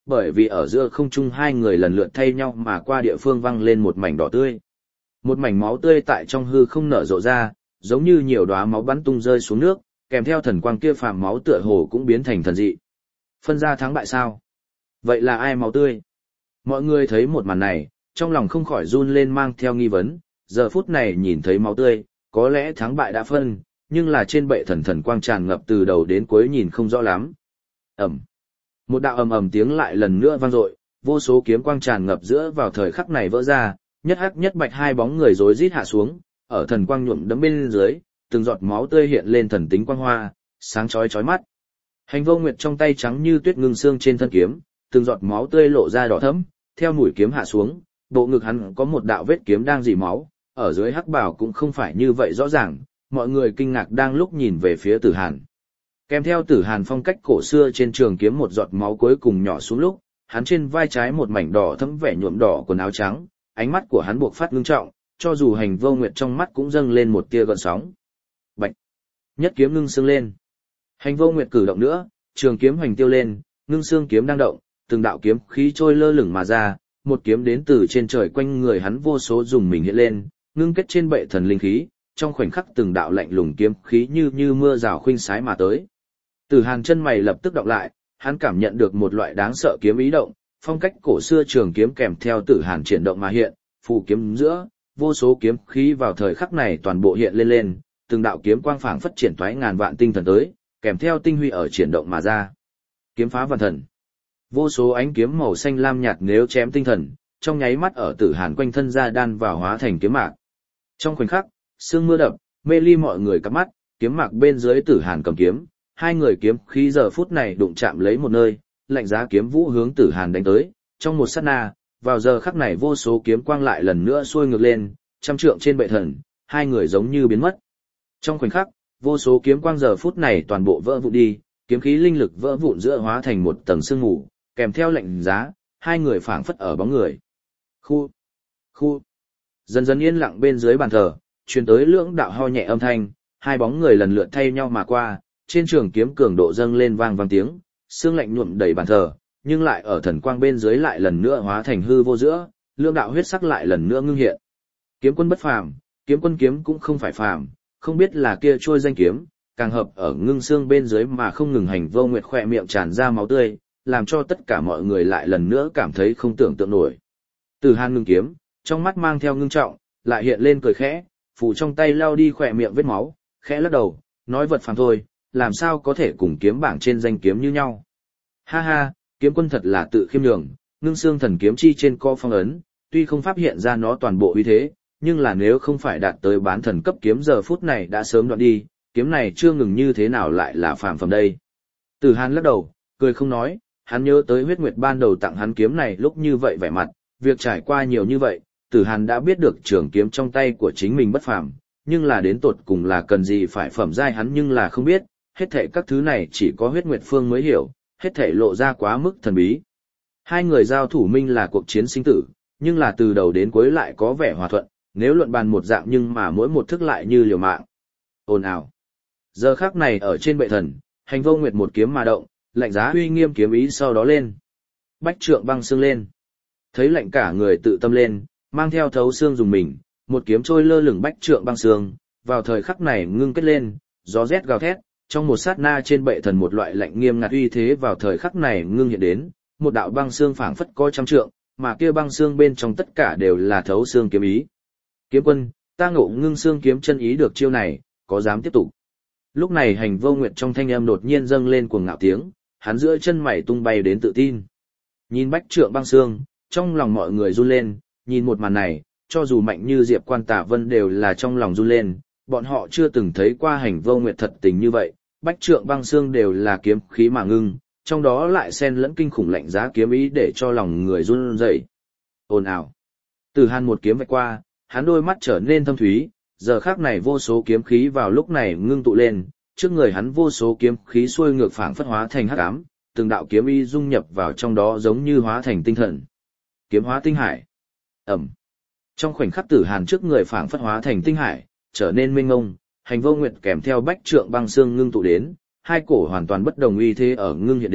[SPEAKER 1] bởi vì ở giữa không trung hai người lần lượt thay nhau mà qua địa phương văng lên một mảnh đỏ tươi. Một mảnh máu tươi tại trong hư không nở rộ ra, giống như nhiều đóa máu bắn tung rơi xuống nước, kèm theo thần quang kia phàm máu tựa hồ cũng biến thành thần dị. Phân ra thắng bại sao? Vậy là ai máu tươi? Mọi người thấy một màn này, trong lòng không khỏi run lên mang theo nghi vấn, giờ phút này nhìn thấy máu tươi, có lẽ thắng bại đã phân, nhưng là trên bệ thần thần quang tràn ngập từ đầu đến cuối nhìn không rõ lắm. Ầm. Một đạo ầm ầm tiếng lại lần nữa vang dội, vô số kiếm quang tràn ngập giữa vào thời khắc này vỡ ra, nhất hắc nhất bạch hai bóng người rối rít hạ xuống, ở thần quang nhuộm đẫm bên dưới, từng giọt máu tươi hiện lên thần tính quang hoa, sáng chói chói mắt. Hành Vô Nguyệt trong tay trắng như tuyết ngưng xương trên thân kiếm, từng giọt máu tươi lộ ra đỏ thẫm, theo mũi kiếm hạ xuống, bộ ngực hắn có một đạo vết kiếm đang rỉ máu, ở dưới hắc bào cũng không phải như vậy rõ ràng, mọi người kinh ngạc đang lúc nhìn về phía Tử Hàn. Kèm theo Tử Hàn phong cách cổ xưa trên trường kiếm một giọt máu cuối cùng nhỏ xuống lúc, hắn trên vai trái một mảnh đỏ thẫm vẻ nhuộm đỏ quần áo trắng, ánh mắt của hắn buộc phát ngưng trọng, cho dù Hành Vô Nguyệt trong mắt cũng dâng lên một tia gợn sóng. Bạch! Nhất kiếm ngưng xương lên. Hành Vô Nguyệt cử động nữa, trường kiếm hoành tiêu lên, ngưng xương kiếm đang động, từng đạo kiếm khí trôi lơ lửng mà ra, một kiếm đến từ trên trời quanh người hắn vô số dùng mình hiện lên, ngưng kết trên bệ thần linh khí, trong khoảnh khắc từng đạo lạnh lùng kiếm khí như như mưa rào khuynh sái mà tới. Tử Hàn chân mày lập tức đọc lại, hắn cảm nhận được một loại đáng sợ kiếm ý động, phong cách cổ xưa trường kiếm kèm theo Tử Hàn triển động mà hiện, phù kiếm giữa, vô số kiếm khí vào thời khắc này toàn bộ hiện lên lên, từng đạo kiếm quang phảng phất triển toái ngàn vạn tinh thần tới, kèm theo tinh huy ở triển động mà ra. Kiếm phá vạn thần. Vô số ánh kiếm màu xanh lam nhạt nếu chém tinh thần, trong nháy mắt ở Tử Hàn quanh thân ra đan vào hóa thành kiếm mạc. Trong khoảnh khắc, sương mưa đập, mê ly mọi người cắm mắt, kiếm mạc bên dưới Tử Hàn cầm kiếm, hai người kiếm khí giờ phút này đụng chạm lấy một nơi, lạnh giá kiếm vũ hướng Tử Hàn đánh tới, trong một sát na, vào giờ khắc này vô số kiếm quang lại lần nữa xuôi ngược lên, trăm trượng trên bệ thần, hai người giống như biến mất. Trong khoảnh khắc, vô số kiếm quang giờ phút này toàn bộ vỡ vụn đi, kiếm khí linh lực vỡ vụn giữa hóa thành một tầng sương mù, kèm theo lạnh giá, hai người phảng phất ở bóng người. Khu, khu. Dần dần yên lặng bên dưới bàn thờ, truyền tới lưỡng đạo ho nhẹ âm thanh, hai bóng người lần lượt thay nhau mà qua, trên trường kiếm cường độ dâng lên vang vang tiếng, xương lạnh nhuộm đầy bàn thờ, nhưng lại ở thần quang bên dưới lại lần nữa hóa thành hư vô giữa, lưỡng đạo huyết sắc lại lần nữa ngưng hiện. Kiếm quân bất phàm, kiếm quân kiếm cũng không phải phàm, không biết là kia trôi danh kiếm, càng hợp ở ngưng xương bên dưới mà không ngừng. Hành Vô Nguyệt khỏe miệng tràn ra máu tươi, làm cho tất cả mọi người lại lần nữa cảm thấy không tưởng tượng nổi. Tử Hàn ngưng kiếm, trong mắt mang theo ngưng trọng, lại hiện lên cười khẽ, phủ trong tay lau đi khỏe miệng vết máu, khẽ lắc đầu, nói vật phàm thôi, làm sao có thể cùng kiếm bảng trên danh kiếm như nhau. Ha ha, kiếm quân thật là tự khiêm nhường, ngưng xương thần kiếm chi trên co phong ấn, tuy không phát hiện ra nó toàn bộ uy thế, nhưng là nếu không phải đạt tới bán thần cấp kiếm giờ phút này đã sớm đoạn đi, kiếm này chưa ngừng như thế nào lại là phàm phẩm đây. Tử Hàn lắc đầu, cười không nói, hắn nhớ tới Huyết Nguyệt ban đầu tặng hắn kiếm này lúc như vậy vẻ mặt, việc trải qua nhiều như vậy, Tử Hàn đã biết được trường kiếm trong tay của chính mình bất phàm, nhưng là đến tột cùng là cần gì phải phẩm giai hắn nhưng là không biết, hết thảy các thứ này chỉ có Huyết Nguyệt Phương mới hiểu, hết thảy lộ ra quá mức thần bí. Hai người giao thủ minh là cuộc chiến sinh tử, nhưng là từ đầu đến cuối lại có vẻ hòa thuận, nếu luận bàn một dạng nhưng mà mỗi một thức lại như liều mạng. Ồn ào. Giờ khắc này ở trên bệ thần, Hành Vô Nguyệt một kiếm mà động, lạnh giá uy nghiêm kiếm ý sau đó lên. Bách trượng băng xương lên. Thấy lạnh cả người tự tâm lên, mang theo thấu xương dùng mình, một kiếm trôi lơ lửng bách trượng băng xương, vào thời khắc này ngưng kết lên, gió rét gào thét, trong một sát na trên bệ thần một loại lạnh nghiêm ngặt uy thế vào thời khắc này ngưng hiện đến, một đạo băng xương phảng phất có trăm trượng, mà kia băng xương bên trong tất cả đều là thấu xương kiếm ý. Kiếm quân, ta ngộ ngưng xương kiếm chân ý được chiêu này, có dám tiếp tục? Lúc này Hành Vô Nguyệt trong thanh âm đột nhiên dâng lên cuồng ngạo tiếng, hắn giữa chân mày tung bay đến tự tin. Nhìn bách trượng băng xương, trong lòng mọi người run lên, nhìn một màn này, cho dù mạnh như Diệp Quan Tả Vân đều là trong lòng run lên, bọn họ chưa từng thấy qua Hành Vô Nguyệt thật tình như vậy, bách trượng băng xương đều là kiếm khí mà ngưng, trong đó lại xen lẫn kinh khủng lạnh giá kiếm ý để cho lòng người run rẩy. Ồn ào. Tử Hàn một kiếm vạch qua, hắn đôi mắt trở nên thâm thúy, giờ khắc này vô số kiếm khí vào lúc này ngưng tụ lên, trước người hắn vô số kiếm khí xuôi ngược phảng phất hóa thành hắc ám, từng đạo kiếm ý dung nhập vào trong đó giống như hóa thành tinh thần. Kiếm hóa tinh hải. Ầm. Trong khoảnh khắc Tử Hàn trước người phảng phất hóa thành tinh hải, trở nên mênh mông, Hành Vô Nguyệt kèm theo bách trượng băng xương ngưng tụ đến, hai cổ hoàn toàn bất đồng uy thế ở ngưng hiện đến,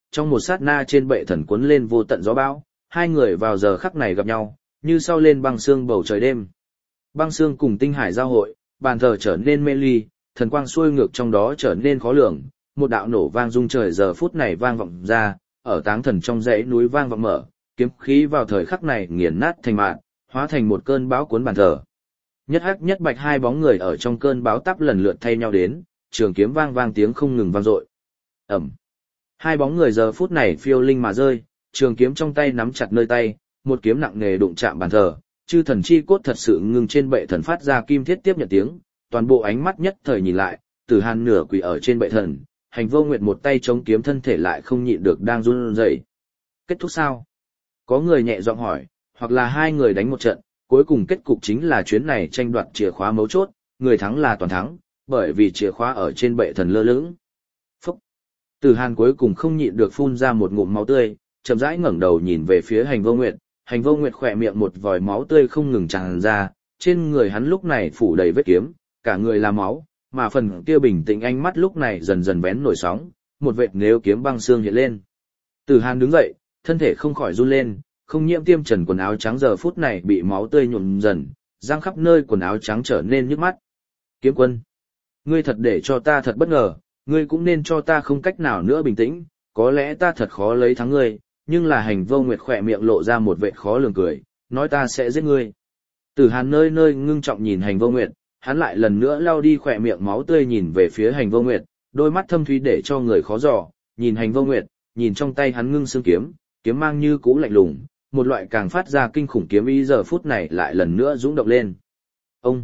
[SPEAKER 1] trong một sát na trên bệ thần cuốn lên vô tận gió bão, hai người vào giờ khắc này gặp nhau, như sau lên băng xương bầu trời đêm. Băng xương cùng tinh hải giao hội, bàn thờ trở nên mê ly, thần quang xuôi ngược trong đó trở nên khó lường, một đạo nổ vang rung trời giờ phút này vang vọng ra, ở táng thần trong dãy núi vang vọng mở, kiếm khí vào thời khắc này nghiền nát thành mạn, hóa thành một cơn bão cuốn bàn thờ. Nhất hắc nhất bạch hai bóng người ở trong cơn bão táp lần lượt thay nhau đến, trường kiếm vang vang tiếng không ngừng vang dội. Ầm. Hai bóng người giờ phút này phiêu linh mà rơi, trường kiếm trong tay nắm chặt nơi tay, một kiếm nặng nề đụng chạm bàn thờ, chư thần chi cốt thật sự ngừng trên bệ thần phát ra kim thiết tiếp nhận tiếng, toàn bộ ánh mắt nhất thời nhìn lại, Tử Hàn nửa quỳ ở trên bệ thần, Hành Vô Nguyệt một tay chống kiếm thân thể lại không nhịn được đang run rẩy. Kết thúc sao? Có người nhẹ giọng hỏi, hoặc là hai người đánh một trận, cuối cùng kết cục chính là chuyến này tranh đoạt chìa khóa mấu chốt, người thắng là toàn thắng, bởi vì chìa khóa ở trên bệ thần lơ lửng. Phúc! Tử Hàn cuối cùng không nhịn được phun ra một ngụm máu tươi, chậm rãi ngẩng đầu nhìn về phía Hành Vô Nguyệt, Hành Vô Nguyệt khỏe miệng một vòi máu tươi không ngừng tràn ra, trên người hắn lúc này phủ đầy vết kiếm, cả người là máu, mà phần kia bình tĩnh ánh mắt lúc này dần dần vén nổi sóng, một vệt nếu kiếm băng xương hiện lên. Tử Hàn đứng dậy, thân thể không khỏi run lên, không nhiễm tiêm trần quần áo trắng giờ phút này bị máu tươi nhuộm dần, răng khắp nơi quần áo trắng trở nên nhức mắt. Kiếm Quân, ngươi thật để cho ta thật bất ngờ, ngươi cũng nên cho ta không cách nào nữa bình tĩnh, có lẽ ta thật khó lấy thắng ngươi, nhưng là Hành Vô Nguyệt khỏe miệng lộ ra một vệt khó lường cười, nói ta sẽ giết ngươi. Tử Hàn nơi nơi ngưng trọng nhìn Hành Vô Nguyệt, hắn lại lần nữa lau đi khỏe miệng máu tươi nhìn về phía Hành Vô Nguyệt, đôi mắt thâm thúy để cho người khó dò, nhìn Hành Vô Nguyệt, nhìn trong tay hắn ngưng xương kiếm, kiếm mang như cũ lạnh lùng, một loại càng phát ra kinh khủng kiếm ý giờ phút này lại lần nữa dũng động lên. Ông!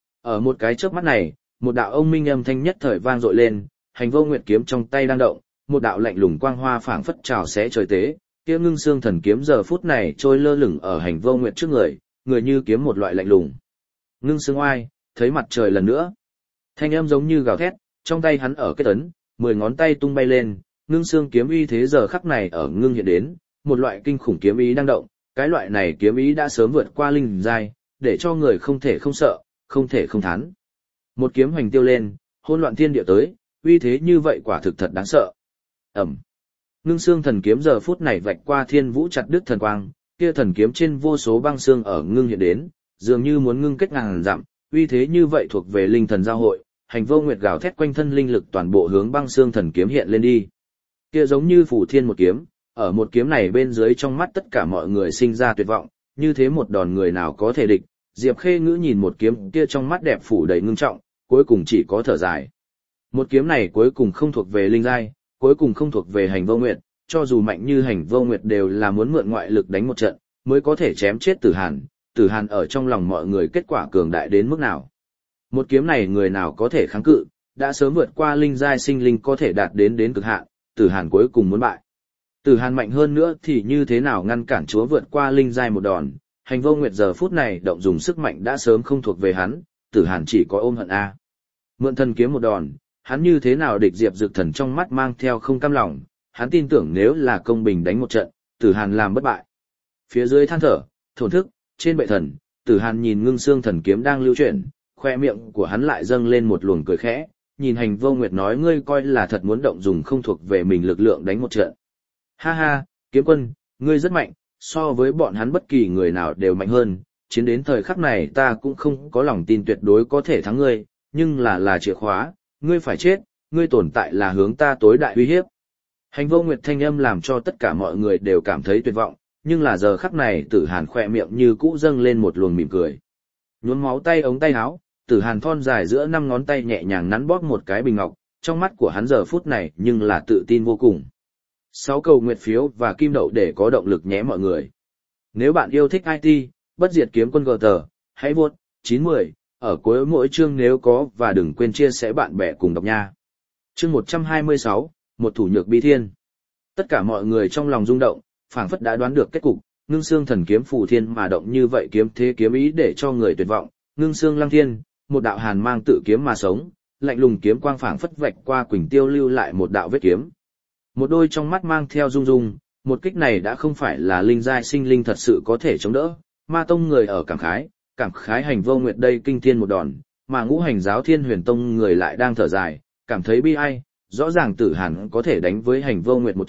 [SPEAKER 1] Ở một cái chớp mắt này, một đạo ông minh âm thanh nhất thời vang dội lên, Hành Vô Nguyệt kiếm trong tay đang động, một đạo lạnh lùng quang hoa phảng phất trào xé trời tế, kia ngưng xương thần kiếm giờ phút này trôi lơ lửng ở Hành Vô Nguyệt trước người, người như kiếm một loại lạnh lùng. Ngưng xương oai, thấy mặt trời lần nữa. Thanh âm giống như gào thét, trong tay hắn ở kết ấn, mười ngón tay tung bay lên, ngưng xương kiếm uy thế giờ khắc này ở ngưng hiện đến, một loại kinh khủng kiếm ý đang động, cái loại này kiếm ý đã sớm vượt qua linh giai, để cho người không thể không sợ, không thể không thán. Một kiếm hoành tiêu lên, hỗn loạn thiên địa tới, uy thế như vậy quả thực thật đáng sợ. Ẩm. Ngưng xương thần kiếm giờ phút này vạch qua thiên vũ chặt đứt thần quang, kia thần kiếm trên vô số băng xương ở ngưng hiện đến, dường như muốn ngưng kết ngàn dặm, uy thế như vậy thuộc về linh thần giao hội, Hành Vô Nguyệt gào thét quanh thân linh lực toàn bộ hướng băng xương thần kiếm hiện lên đi. Kia giống như phủ thiên một kiếm, ở một kiếm này bên dưới trong mắt tất cả mọi người sinh ra tuyệt vọng, như thế một đòn người nào có thể địch. Diệp Khê Ngữ nhìn một kiếm kia trong mắt đẹp phủ đầy ngưng trọng, cuối cùng chỉ có thở dài. Một kiếm này cuối cùng không thuộc về linh giai, cuối cùng không thuộc về Hành Vô Nguyệt, cho dù mạnh như Hành Vô Nguyệt đều là muốn mượn ngoại lực đánh một trận, mới có thể chém chết Tử Hàn. Tử Hàn ở trong lòng mọi người kết quả cường đại đến mức nào. Một kiếm này người nào có thể kháng cự, đã sớm vượt qua linh giai sinh linh có thể đạt đến đến cực hạn, Tử Hàn cuối cùng muốn bại. Tử Hàn mạnh hơn nữa thì như thế nào ngăn cản chúa vượt qua linh giai một đòn, Hành Vô Nguyệt giờ phút này động dùng sức mạnh đã sớm không thuộc về hắn, Tử Hàn chỉ có ôm hận a. Mượn thần kiếm một đòn, hắn như thế nào địch Diệp Dực Thần trong mắt mang theo không cam lòng, hắn tin tưởng nếu là công bình đánh một trận, Tử Hàn làm bất bại. Phía dưới than thở, thổn thức, trên bệ thần, Tử Hàn nhìn ngưng xương thần kiếm đang lưu chuyển, khoe miệng của hắn lại dâng lên một luồng cười khẽ, nhìn Hành Vô Nguyệt nói ngươi coi là thật muốn động dùng không thuộc về mình lực lượng đánh một trận. Ha ha, Kiếm Quân, ngươi rất mạnh, so với bọn hắn bất kỳ người nào đều mạnh hơn, chiến đến thời khắc này ta cũng không có lòng tin tuyệt đối có thể thắng ngươi, nhưng là là chìa khóa, ngươi phải chết, ngươi tồn tại là hướng ta tối đại uy hiếp. Hành Vô Nguyệt thanh âm làm cho tất cả mọi người đều cảm thấy tuyệt vọng, nhưng là giờ khắc này Tử Hàn khỏe miệng như cũ dâng lên một luồng mỉm cười. Nhuốm máu tay ống tay áo, Tử Hàn thon dài giữa năm ngón tay nhẹ nhàng nắn bóp một cái bình ngọc, trong mắt của hắn giờ phút này nhưng là tự tin vô cùng. Sáu cầu nguyệt phiếu và kim đậu để có động lực nhé mọi người. Nếu bạn yêu thích i tê, bất diệt kiếm quân gờ tờ, hãy vuốt chín mười ở cuối mỗi chương nếu có và đừng quên chia sẻ bạn bè cùng đọc nha. Chương một trăm hai mươi sáu, một thủ nhược bi thiên. Tất cả mọi người trong lòng rung động, phảng phất đã đoán được kết cục, ngưng xương thần kiếm phù thiên mà động như vậy kiếm thế kiếm ý để cho người tuyệt vọng, ngưng xương lăng thiên, một đạo hàn mang tự kiếm mà sống, lạnh lùng kiếm quang phảng phất vạch qua quỳnh tiêu lưu lại một đạo vết kiếm. Một đôi trong mắt mang theo rung rung, một kích này đã không phải là linh giai sinh linh thật sự có thể chống đỡ, ma tông người ở cảm khái, cảm khái Hành Vô Nguyệt đây kinh thiên một đòn, mà ngũ hành giáo Thiên Huyền Tông người lại đang thở dài, cảm thấy bi ai, rõ ràng Tử Hàn có thể đánh với Hành Vô Nguyệt một trận,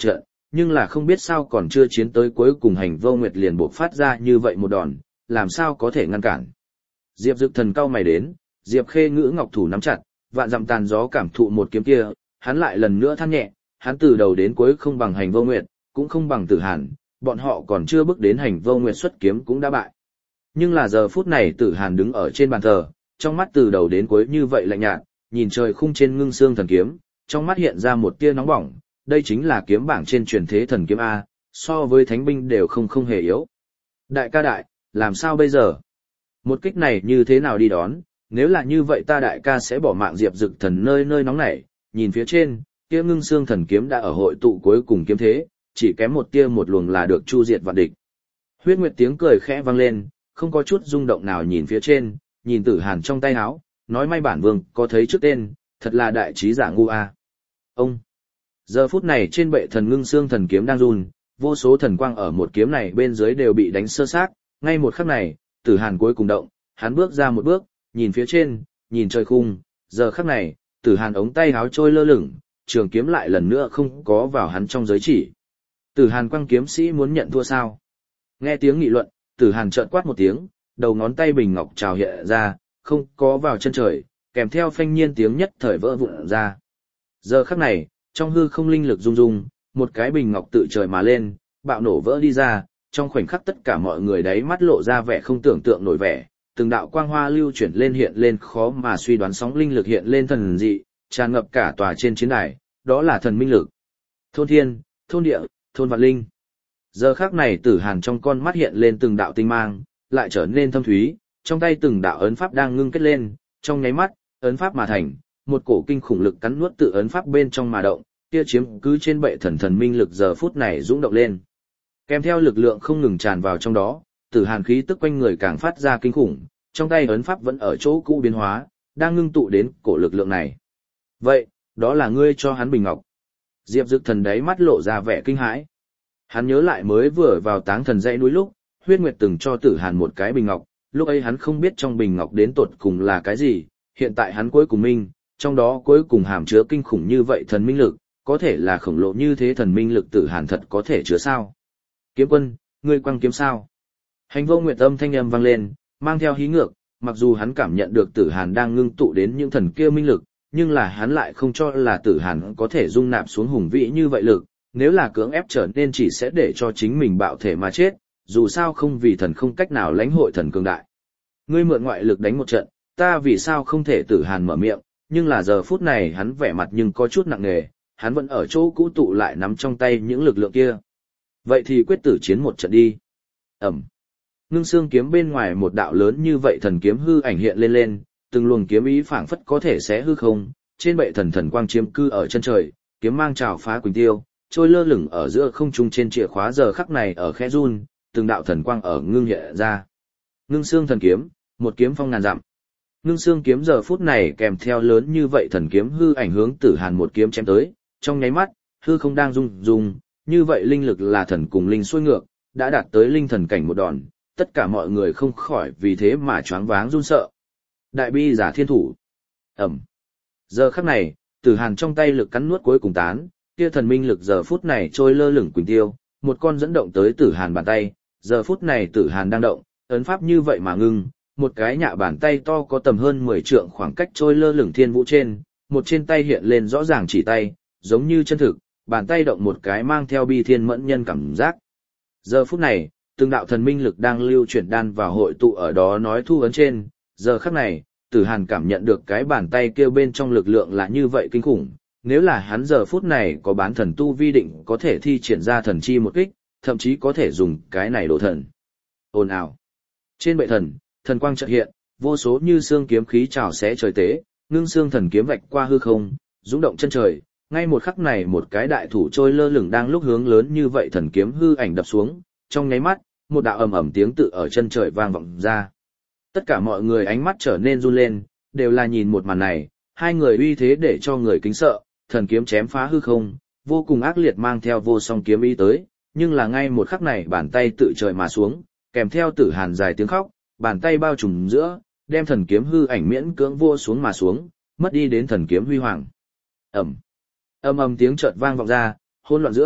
[SPEAKER 1] nhưng là không biết sao còn chưa chiến tới cuối cùng Hành Vô Nguyệt liền bộc phát ra như vậy một đòn, làm sao có thể ngăn cản. Diệp Dực Thần cau mày đến, Diệp Khê Ngữ ngọc thủ nắm chặt, vạn dặm tàn gió cảm thụ một kiếm kia, hắn lại lần nữa than nhẹ, hắn từ đầu đến cuối không bằng Hành Vô Nguyệt, cũng không bằng Tử Hàn, bọn họ còn chưa bước đến Hành Vô Nguyệt xuất kiếm cũng đã bại. Nhưng là giờ phút này Tử Hàn đứng ở trên bàn thờ, trong mắt từ đầu đến cuối như vậy lạnh nhạt, nhìn trời khung trên ngưng xương thần kiếm, trong mắt hiện ra một tia nóng bỏng, đây chính là kiếm bảng trên truyền thế thần kiếm A, so với thánh binh đều không không hề yếu. Đại ca đại, làm sao bây giờ? Một kích này như thế nào đi đón, nếu là như vậy ta đại ca sẽ bỏ mạng Diệp Dực Thần nơi nơi nóng nảy, nhìn phía trên, kia ngưng xương thần kiếm đã ở hội tụ cuối cùng kiếm thế, chỉ kém một tia một luồng là được chu diệt vạn địch. Huyết Nguyệt tiếng cười khẽ vang lên, không có chút rung động nào nhìn phía trên, nhìn Tử Hàn trong tay áo, nói may bản vương có thấy trước tên, thật là đại trí giả ngu a. Ông. Giờ phút này trên bệ thần ngưng xương thần kiếm đang run, vô số thần quang ở một kiếm này bên dưới đều bị đánh sơ xác, ngay một khắc này, Tử Hàn cuối cùng động, hắn bước ra một bước, nhìn phía trên, nhìn trời khung, giờ khắc này, Tử Hàn ống tay áo trôi lơ lửng, trường kiếm lại lần nữa không có vào hắn trong giới chỉ. Tử Hàn quang kiếm sĩ muốn nhận thua sao? Nghe tiếng nghị luận, Tử Hàn chợt quát một tiếng, đầu ngón tay bình ngọc trào hiện ra, không có vào chân trời, kèm theo phanh nhiên tiếng nhất thời vỡ vụn ra. Giờ khắc này, trong hư không linh lực rung rung, một cái bình ngọc tự trời mà lên, bạo nổ vỡ đi ra, trong khoảnh khắc tất cả mọi người đáy mắt lộ ra vẻ không tưởng tượng nổi vẻ, từng đạo quang hoa lưu chuyển lên hiện lên khó mà suy đoán sóng linh lực hiện lên thần dị, tràn ngập cả tòa trên chiến đài, đó là thần minh lực. Thôn thiên, thôn địa, thôn vạn linh. Giờ khắc này Tử Hàn trong con mắt hiện lên từng đạo tinh mang, lại trở nên thâm thúy, trong tay từng đạo ấn pháp đang ngưng kết lên, trong nháy mắt, ấn pháp mà thành, một cổ kinh khủng lực cắn nuốt tự ấn pháp bên trong mà động, kia chiếm cứ trên bệ thần thần minh lực giờ phút này dũng động lên. Kèm theo lực lượng không ngừng tràn vào trong đó, Tử Hàn khí tức quanh người càng phát ra kinh khủng, trong tay ấn pháp vẫn ở chỗ cũ biến hóa, đang ngưng tụ đến cổ lực lượng này. Vậy, đó là ngươi cho hắn bình ngọc. Diệp Dực Thần đáy mắt lộ ra vẻ kinh hãi. Hắn nhớ lại mới vừa vào Táng Thần dãy núi lúc, Huyết Nguyệt từng cho Tử Hàn một cái bình ngọc, lúc ấy hắn không biết trong bình ngọc đến tột cùng là cái gì, hiện tại hắn cuối cùng minh, trong đó cuối cùng hàm chứa kinh khủng như vậy thần minh lực, có thể là khổng lồ như thế thần minh lực Tử Hàn thật có thể chứa sao? Kiếm quân, ngươi quăng kiếm sao? Hành Vô Nguyệt âm thanh âm vang lên, mang theo hí ngược, mặc dù hắn cảm nhận được Tử Hàn đang ngưng tụ đến những thần kia minh lực, nhưng là hắn lại không cho là Tử Hàn có thể dung nạp xuống hùng vĩ như vậy lực, nếu là cưỡng ép trở nên chỉ sẽ để cho chính mình bạo thể mà chết, dù sao không vì thần không cách nào lãnh hội thần cường đại. Ngươi mượn ngoại lực đánh một trận, ta vì sao không thể? Tử Hàn mở miệng, nhưng là giờ phút này hắn vẻ mặt nhưng có chút nặng nề, hắn vẫn ở chỗ cũ tụ lại nắm trong tay những lực lượng kia. Vậy thì quyết tử chiến một trận đi. Ẩm. Ngưng xương kiếm bên ngoài một đạo lớn như vậy thần kiếm hư ảnh hiện lên lên, từng luồng kiếm ý phảng phất có thể xé hư không, trên bệ thần thần quang chiếm cư ở chân trời, kiếm mang trào phá quỳnh tiêu, trôi lơ lửng ở giữa không trung trên chìa khóa giờ khắc này ở khẽ run, từng đạo thần quang ở ngưng hiện ra. Ngưng xương thần kiếm, một kiếm phong ngàn dặm. Ngưng xương kiếm giờ phút này kèm theo lớn như vậy thần kiếm hư ảnh hướng Tử Hàn một kiếm chém tới, trong nháy mắt, hư không đang rung rung, như vậy linh lực là thần cùng linh xuôi ngược, đã đạt tới linh thần cảnh một đòn, tất cả mọi người không khỏi vì thế mà choáng váng run sợ. Đại bi giả thiên thủ. Ẩm. Giờ khắc này, Tử Hàn trong tay lực cắn nuốt cuối cùng tán, kia thần minh lực giờ phút này trôi lơ lửng quỳnh tiêu, một con dẫn động tới Tử Hàn bàn tay, giờ phút này Tử Hàn đang động, ấn pháp như vậy mà ngưng, một cái nhạ bàn tay to có tầm hơn mười trượng khoảng cách trôi lơ lửng thiên vũ trên, một trên tay hiện lên rõ ràng chỉ tay, giống như chân thực, bàn tay động một cái mang theo bi thiên mẫn nhân cảm giác. Giờ phút này, từng đạo thần minh lực đang lưu chuyển đan vào hội tụ ở đó nói thu ấn trên, giờ khắc này, Tử Hàn cảm nhận được cái bàn tay kia bên trong lực lượng là như vậy kinh khủng, nếu là hắn giờ phút này có bán thần tu vi định có thể thi triển ra thần chi một kích, thậm chí có thể dùng cái này đổ thần. Ồn ào. Trên bệ thần, thần quang chợt hiện, vô số như xương kiếm khí trào xé trời tế, ngưng xương thần kiếm vạch qua hư không, dũng động chân trời, ngay một khắc này một cái đại thủ trôi lơ lửng đang lúc hướng lớn như vậy thần kiếm hư ảnh đập xuống, trong nháy mắt, một đạo ầm ầm tiếng tự ở chân trời vang vọng ra. Tất cả mọi người ánh mắt trở nên run lên, đều là nhìn một màn này, hai người uy thế để cho người kính sợ, thần kiếm chém phá hư không, vô cùng ác liệt mang theo vô song kiếm ý tới, nhưng là ngay một khắc này bàn tay tự trời mà xuống, kèm theo Tử Hàn dài tiếng khóc, bàn tay bao trùm giữa, đem thần kiếm hư ảnh miễn cưỡng vô xuống mà xuống, mất đi đến thần kiếm huy hoàng. Ầm. Ầm ầm tiếng chợt vang vọng ra, hỗn loạn giữa,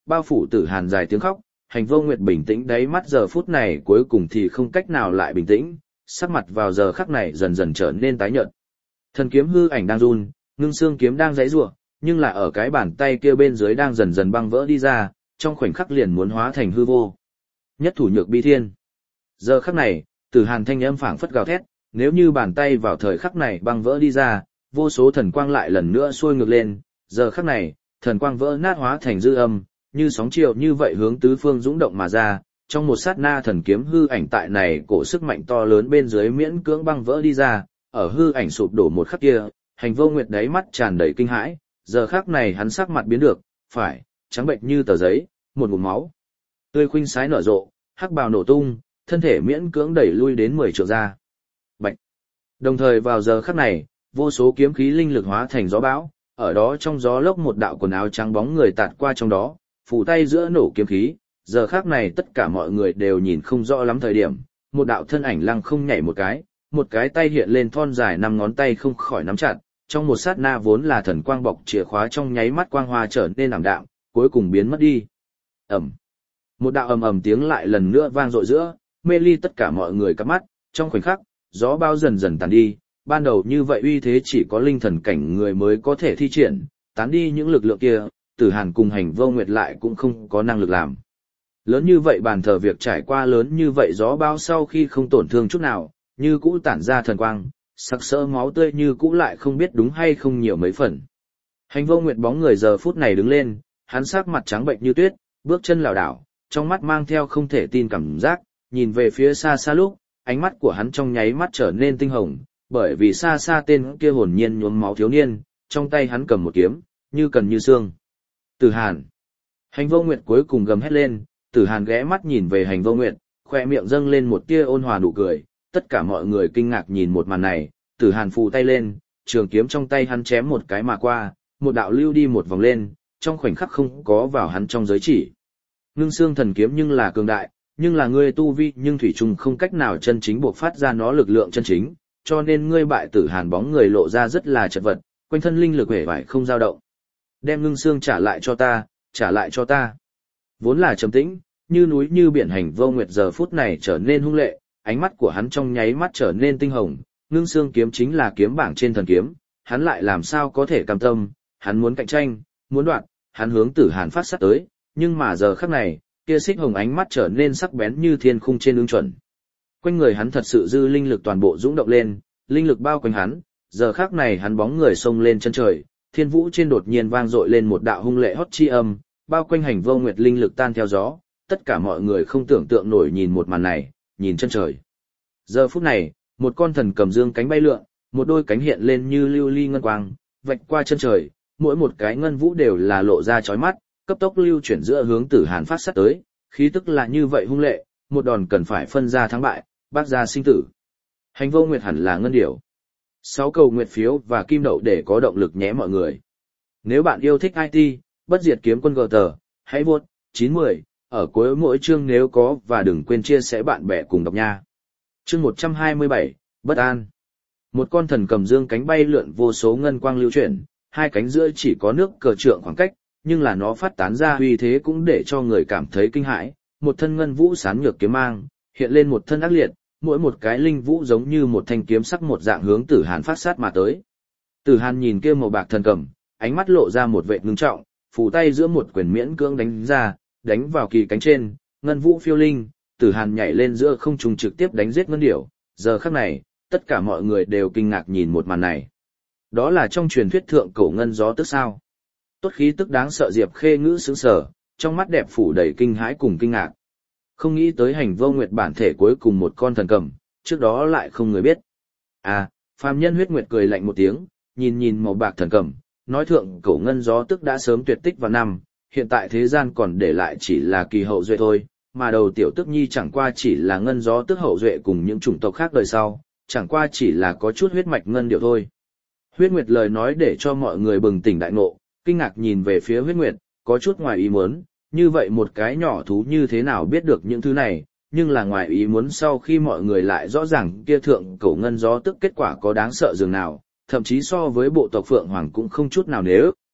[SPEAKER 1] bao phủ Tử Hàn dài tiếng khóc, Hành Vô Nguyệt bình tĩnh đáy mắt giờ phút này cuối cùng thì không cách nào lại bình tĩnh, sắc mặt vào giờ khắc này dần dần trở nên tái nhợt. Thần kiếm hư ảnh đang run, ngưng xương kiếm đang giãy giụa, nhưng là ở cái bàn tay kia bên dưới đang dần dần băng vỡ đi ra, trong khoảnh khắc liền muốn hóa thành hư vô. Nhất thủ nhược bi thiên. Giờ khắc này, Tử Hàn thanh âm phảng phất gào thét, nếu như bàn tay vào thời khắc này băng vỡ đi ra, vô số thần quang lại lần nữa sôi ngược lên, giờ khắc này, thần quang vỡ nát hóa thành dư âm, như sóng chiều như vậy hướng tứ phương dũng động mà ra, trong một sát na thần kiếm hư ảnh tại này cổ sức mạnh to lớn bên dưới miễn cưỡng băng vỡ đi ra, ở hư ảnh sụp đổ một khắc kia, Hành Vô Nguyệt đáy mắt tràn đầy kinh hãi, giờ khắc này hắn sắc mặt biến được, phải, trắng bệnh như tờ giấy, một ngụm máu tươi khuynh sái nở rộ, hắc bào nổ tung, thân thể miễn cưỡng đẩy lui đến mười trượng ra. Bạch. Đồng thời vào giờ khắc này, vô số kiếm khí linh lực hóa thành gió bão, ở đó trong gió lốc một đạo quần áo trắng bóng người tạt qua trong đó, phủ tay giữa nổ kiếm khí, giờ khắc này tất cả mọi người đều nhìn không rõ lắm thời điểm, một đạo thân ảnh lăng không nhảy một cái, một cái tay hiện lên thon dài năm ngón tay không khỏi nắm chặt, trong một sát na vốn là thần quang bọc chìa khóa trong nháy mắt quang hoa trở nên ảm đạm, cuối cùng biến mất đi. Ầm. Một đạo ầm ầm tiếng lại lần nữa vang dội giữa, mê ly tất cả mọi người cắp mắt, trong khoảnh khắc, gió bao dần dần tàn đi, ban đầu như vậy uy thế chỉ có linh thần cảnh người mới có thể thi triển, tán đi những lực lượng kia, Tử Hàn cùng Hành Vô Nguyệt lại cũng không có năng lực làm. Lớn như vậy bàn thờ việc trải qua lớn như vậy gió bao sau khi không tổn thương chút nào, như cũ tản ra thần quang, sắc sỡ máu tươi như cũ lại không biết đúng hay không nhiều mấy phần. Hành Vô Nguyệt bóng người giờ phút này đứng lên, hắn sắc mặt trắng bệnh như tuyết, bước chân lảo đảo, trong mắt mang theo không thể tin cảm giác, nhìn về phía xa xa lúc, ánh mắt của hắn trong nháy mắt trở nên tinh hồng, bởi vì xa xa tên kia hồn nhiên nhuốm máu thiếu niên, trong tay hắn cầm một kiếm, như cần như xương. Tử Hàn. Hành Vô Nguyệt cuối cùng gầm hét lên, Tử Hàn ghé mắt nhìn về Hành Vô Nguyệt, khoe miệng dâng lên một tia ôn hòa nụ cười, tất cả mọi người kinh ngạc nhìn một màn này, Tử Hàn phù tay lên, trường kiếm trong tay hắn chém một cái mà qua, một đạo lưu đi một vòng lên, trong khoảnh khắc không có vào hắn trong giới chỉ. Ngưng xương thần kiếm nhưng là cường đại, nhưng là ngươi tu vi nhưng thủy chung không cách nào chân chính buộc phát ra nó lực lượng chân chính, cho nên ngươi bại Tử Hàn bóng người lộ ra rất là chật vật, quanh thân linh lực hề vải không dao động. Đem ngưng xương trả lại cho ta, trả lại cho ta. Vốn là trầm tĩnh, như núi như biển Hành Vô Nguyệt giờ phút này trở nên hung lệ, ánh mắt của hắn trong nháy mắt trở nên tinh hồng, ngưng xương kiếm chính là kiếm bảng trên thần kiếm, hắn lại làm sao có thể cam tâm, hắn muốn cạnh tranh, muốn đoạt, hắn hướng Tử Hàn phát sát tới, nhưng mà giờ khắc này, kia xích hồng ánh mắt trở nên sắc bén như thiên khung trên ương chuẩn. Quanh người hắn thật sự dư linh lực toàn bộ dũng động lên, linh lực bao quanh hắn, giờ khắc này hắn bóng người xông lên chân trời, thiên vũ trên đột nhiên vang dội lên một đạo hung lệ hót chi âm, bao quanh Hành Vô Nguyệt linh lực tan theo gió, tất cả mọi người không tưởng tượng nổi nhìn một màn này, nhìn chân trời. Giờ phút này, một con thần cầm dương cánh bay lượn, một đôi cánh hiện lên như lưu ly ngân quang, vạch qua chân trời, mỗi một cái ngân vũ đều là lộ ra chói mắt, cấp tốc lưu chuyển giữa hướng Tử Hàn phát sát tới, khí tức là như vậy hung lệ, một đòn cần phải phân ra thắng bại, bác ra sinh tử. Hành Vô Nguyệt hẳn là ngân điểu. Sáu cầu nguyệt phiếu và kim đậu để có động lực nhé mọi người. Nếu bạn yêu thích i tê, bất diệt kiếm quân gờ tờ, hãy vuốt chín mười ở cuối mỗi chương nếu có và đừng quên chia sẻ bạn bè cùng đọc nha. Chương một trăm hai mươi bảy, bất an. Một con thần cầm dương cánh bay lượn vô số ngân quang lưu chuyển, hai cánh giữa chỉ có nước cờ trượng khoảng cách, nhưng là nó phát tán ra uy thế cũng để cho người cảm thấy kinh hãi. Một thân ngân vũ sán nhược kiếm mang, hiện lên một thân ác liệt, mỗi một cái linh vũ giống như một thanh kiếm sắc một dạng hướng Tử Hàn phát sát mà tới. Tử Hàn nhìn kia màu bạc thần cầm, ánh mắt lộ ra một vẻ ngưng trọng, phủ tay giữa một quyền miễn cưỡng đánh ra, đánh vào kỳ cánh trên, ngân vũ phiêu linh, Tử Hàn nhảy lên giữa không trung trực tiếp đánh giết ngân điểu. Giờ khắc này, tất cả mọi người đều kinh ngạc nhìn một màn này. Đó là trong truyền thuyết thượng cổ ngân gió tức sao? Tốt khí tức đáng sợ Diệp Khê ngữ sững sờ, trong mắt đẹp phủ đầy kinh hãi cùng kinh ngạc. Không nghĩ tới Hành Vô Nguyệt bản thể cuối cùng một con thần cầm, trước đó lại không người biết. À, phàm nhân Huyết Nguyệt cười lạnh một tiếng, nhìn nhìn màu bạc thần cầm, nói thượng cổ ngân gió tức đã sớm tuyệt tích vào năm, hiện tại thế gian còn để lại chỉ là kỳ hậu duệ thôi, mà đầu tiểu tức nhi chẳng qua chỉ là ngân gió tức hậu duệ cùng những chủng tộc khác đời sau, chẳng qua chỉ là có chút huyết mạch ngân điệu thôi. Huyết Nguyệt lời nói để cho mọi người bừng tỉnh đại ngộ, kinh ngạc nhìn về phía Huyết Nguyệt, có chút ngoài ý muốn, như vậy một cái nhỏ thú như thế nào biết được những thứ này, nhưng là ngoài ý muốn sau khi mọi người lại rõ ràng kia thượng cổ ngân gió tức kết quả có đáng sợ dường nào, thậm chí so với bộ tộc Phượng Hoàng cũng không chút nào nếu,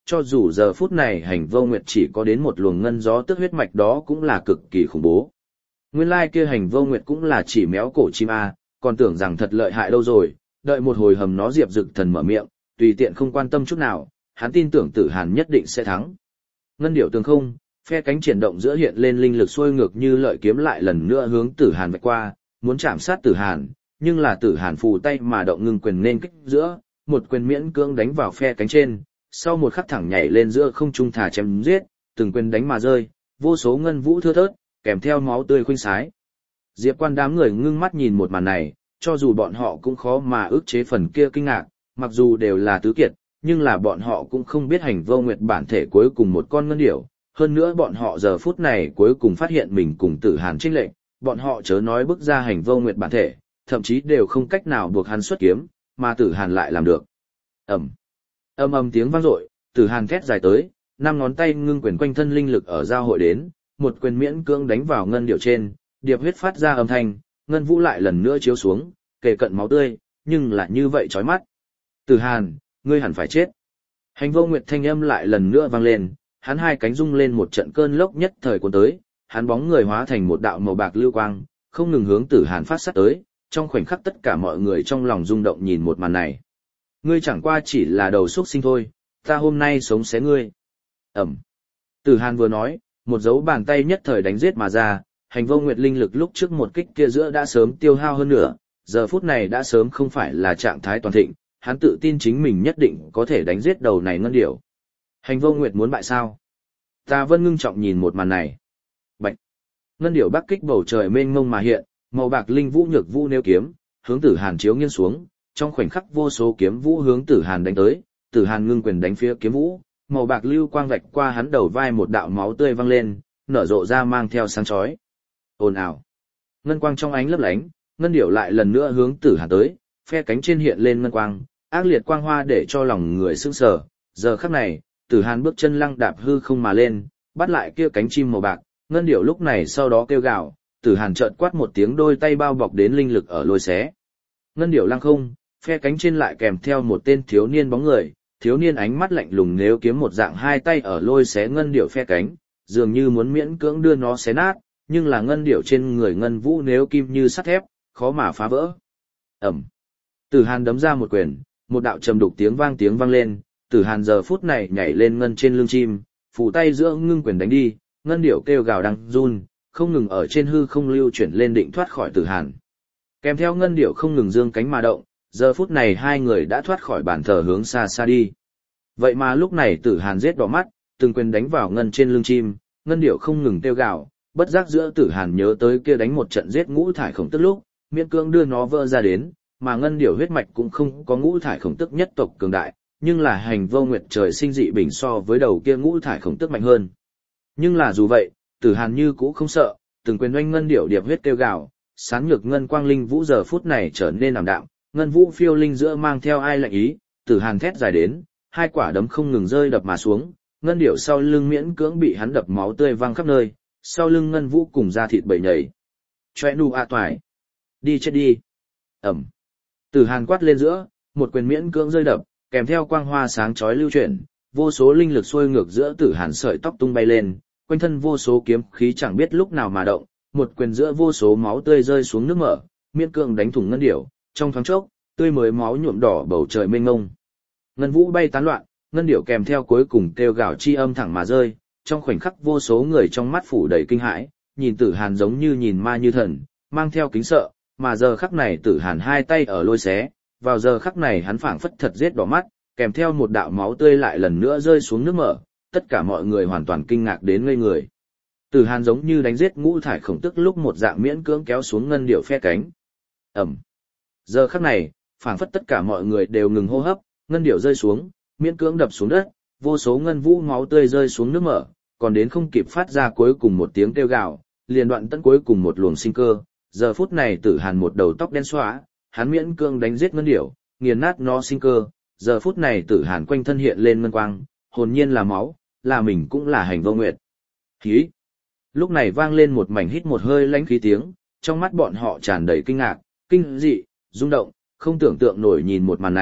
[SPEAKER 1] cho dù giờ phút này hành vô nguyệt chỉ có đến một luồng ngân gió tức huyết mạch đó cũng là cực kỳ khủng bố. Nguyên lai kia hành vô nguyệt cũng là chỉ méo cổ chim A, còn tưởng rằng thật lợi hại đâu rồi, đợi một hồi hầm nó diệp dực thần mở miệng, tùy tiện không quan tâm chút nào, hắn tin tưởng tử hàn nhất định sẽ thắng. Ngân điểu tường không, phe cánh triển động giữa hiện lên linh lực xuôi ngược như lợi kiếm lại lần nữa hướng tử hàn vạch qua, muốn chạm sát tử hàn, nhưng là tử hàn phù tay mà động ngưng quyền nên kích giữa, một quyền miễn cưỡng đánh vào phe cánh trên, sau một khắc thẳng nhảy lên giữa không trung thả chém giết, từng quyền đánh mà rơi, vô số ngân vũ thưa thớt, kèm theo máu tươi khuynh sái. Diệp Quan đám người ngưng mắt nhìn một màn này, cho dù bọn họ cũng khó mà ức chế phần kia kinh ngạc, mặc dù đều là tứ kiệt, nhưng là bọn họ cũng không biết hành vô nguyệt bản thể cuối cùng một con ngân điểu. Hơn nữa bọn họ giờ phút này cuối cùng phát hiện mình cùng tử hàn chênh lệch, bọn họ chớ nói bức ra hành vô nguyệt bản thể, thậm chí đều không cách nào buộc hắn xuất kiếm, mà tử hàn lại làm được. Ẩm. Âm ầm tiếng vang dội, tử hàn thét dài tới, năm ngón tay ngưng quyền quanh thân linh lực ở giao hội đến, một quyền miễn cưỡng đánh vào ngân điểu trên, điệp huyết phát ra âm thanh, ngân vũ lại lần nữa chiếu xuống, kề cận máu tươi, nhưng lại như vậy chói mắt. Tử hàn, ngươi hẳn phải chết. Hành vô nguyệt thanh âm lại lần nữa vang lên, hắn hai cánh rung lên một trận cơn lốc nhất thời cuốn tới, hắn bóng người hóa thành một đạo màu bạc lưu quang, không ngừng hướng tử hàn phát sát tới, trong khoảnh khắc tất cả mọi người trong lòng rung động nhìn một màn này. Ngươi chẳng qua chỉ là đầu xuất sinh thôi, ta hôm nay sống xé ngươi. Ẩm. Tử hàn vừa nói, một dấu bàn tay nhất thời đánh giết mà ra, hành vô nguyệt linh lực lúc trước một kích kia giữa đã sớm tiêu hao hơn nữa, giờ phút này đã sớm không phải là trạng thái toàn thịnh, hắn tự tin chính mình nhất định có thể đánh giết đầu này ngân điểu. Hành vô nguyệt muốn bại sao? Tà Vân ngưng trọng nhìn một màn này. Bạch. Ngân điểu bắc kích bầu trời mênh mông mà hiện, màu bạc linh vũ nhược vũ nêu kiếm, hướng Tử Hàn chiếu nghiêng xuống, trong khoảnh khắc vô số kiếm vũ hướng Tử Hàn đánh tới, Tử Hàn ngưng quyền đánh phía kiếm vũ, màu bạc lưu quang vạch qua hắn đầu vai một đạo máu tươi văng lên, nở rộ ra mang theo sáng chói. Ồn ào. Ngân quang trong ánh lấp lánh, ngân điểu lại lần nữa hướng Tử Hàn tới, phe cánh trên hiện lên ngân quang, ác liệt quang hoa để cho lòng người sững sờ. Giờ khắc này, Tử Hàn bước chân lăng đạp hư không mà lên, bắt lại kia cánh chim màu bạc, ngân điểu lúc này sau đó kêu gào, Tử Hàn chợt quát một tiếng, đôi tay bao bọc đến linh lực ở lôi xé. Ngân điểu lăng không, phe cánh trên lại kèm theo một tên thiếu niên bóng người, thiếu niên ánh mắt lạnh lùng nếu kiếm một dạng hai tay ở lôi xé ngân điểu phe cánh, dường như muốn miễn cưỡng đưa nó xé nát, nhưng là ngân điểu trên người ngân vũ nếu kim như sắt thép, khó mà phá vỡ. Ẩm. Tử Hàn đấm ra một quyền, một đạo trầm đục tiếng vang tiếng vang lên, Tử Hàn giờ phút này nhảy lên ngân trên lưng chim, phủ tay giữa ngưng quyền đánh đi, ngân điểu kêu gào đang run, không ngừng ở trên hư không lưu chuyển lên định thoát khỏi Tử Hàn. Kèm theo ngân điểu không ngừng dương cánh mà động, giờ phút này hai người đã thoát khỏi bàn thờ hướng xa xa đi. Vậy mà lúc này Tử Hàn giết đỏ mắt, từng quyền đánh vào ngân trên lưng chim, ngân điểu không ngừng kêu gào, bất giác giữa Tử Hàn nhớ tới kia đánh một trận giết ngũ thải khổng tức lúc, miễn cưỡng đưa nó vỡ ra đến, mà ngân điểu huyết mạch cũng không có ngũ thải khổng tức nhất tộc cường đại, nhưng là hành vô nguyệt trời sinh dị bình so với đầu kia ngũ thải khổng tức mạnh hơn. Nhưng là dù vậy, Tử Hàn như cũ không sợ, từng quyền oanh ngân điểu điệp huyết kêu gào, sáng nhược ngân quang linh vũ giờ phút này trở nên ảm đạm, ngân vũ phiêu linh giữa mang theo ai lạnh ý, Tử Hàn thét dài đến, hai quả đấm không ngừng rơi đập mà xuống, ngân điểu sau lưng miễn cưỡng bị hắn đập máu tươi văng khắp nơi, sau lưng ngân vũ cùng da thịt bầy nhảy. Choe nu a toại, đi chết đi. Ẩm. Tử Hàn quát lên giữa, một quyền miễn cưỡng rơi đập, kèm theo quang hoa sáng chói lưu chuyển, vô số linh lực xuôi ngược giữa Tử Hàn sợi tóc tung bay lên, quanh thân vô số kiếm khí chẳng biết lúc nào mà động, một quyền giữa vô số máu tươi rơi xuống nước mở, miễn cưỡng đánh thủng ngân điểu, trong thoáng chốc, tươi mới máu nhuộm đỏ bầu trời mênh mông. Ngân vũ bay tán loạn, ngân điểu kèm theo cuối cùng kêu gào chi âm thẳng mà rơi, trong khoảnh khắc vô số người trong mắt phủ đầy kinh hãi, nhìn Tử Hàn giống như nhìn ma như thần, mang theo kính sợ, mà giờ khắc này Tử Hàn hai tay ở lôi xé, vào giờ khắc này hắn phảng phất thật giết đỏ mắt, kèm theo một đạo máu tươi lại lần nữa rơi xuống nước mở, tất cả mọi người hoàn toàn kinh ngạc đến ngây người. Tử Hàn giống như đánh giết ngũ thải khổng tức lúc một dạng miễn cưỡng kéo xuống ngân điểu phe cánh. Ẩm. Giờ khắc này, phảng phất tất cả mọi người đều ngừng hô hấp, ngân điểu rơi xuống, miễn cưỡng đập xuống đất, vô số ngân vũ máu tươi rơi xuống nước mở, còn đến không kịp phát ra cuối cùng một tiếng kêu gào, liền đoạn tận cuối cùng một luồng sinh cơ. Giờ phút này Tử Hàn một đầu tóc đen xóa, hắn miễn cưỡng đánh giết ngân điểu, nghiền nát nó sinh cơ. Giờ phút này Tử Hàn quanh thân hiện lên ngân quang, hồn nhiên là máu, là mình cũng là hành vô nguyệt. Khí. Lúc này vang lên một mảnh hít một hơi lãnh khí tiếng, trong mắt bọn họ tràn đầy kinh ngạc, kinh dị, rung động, không tưởng tượng nổi nhìn một màn này,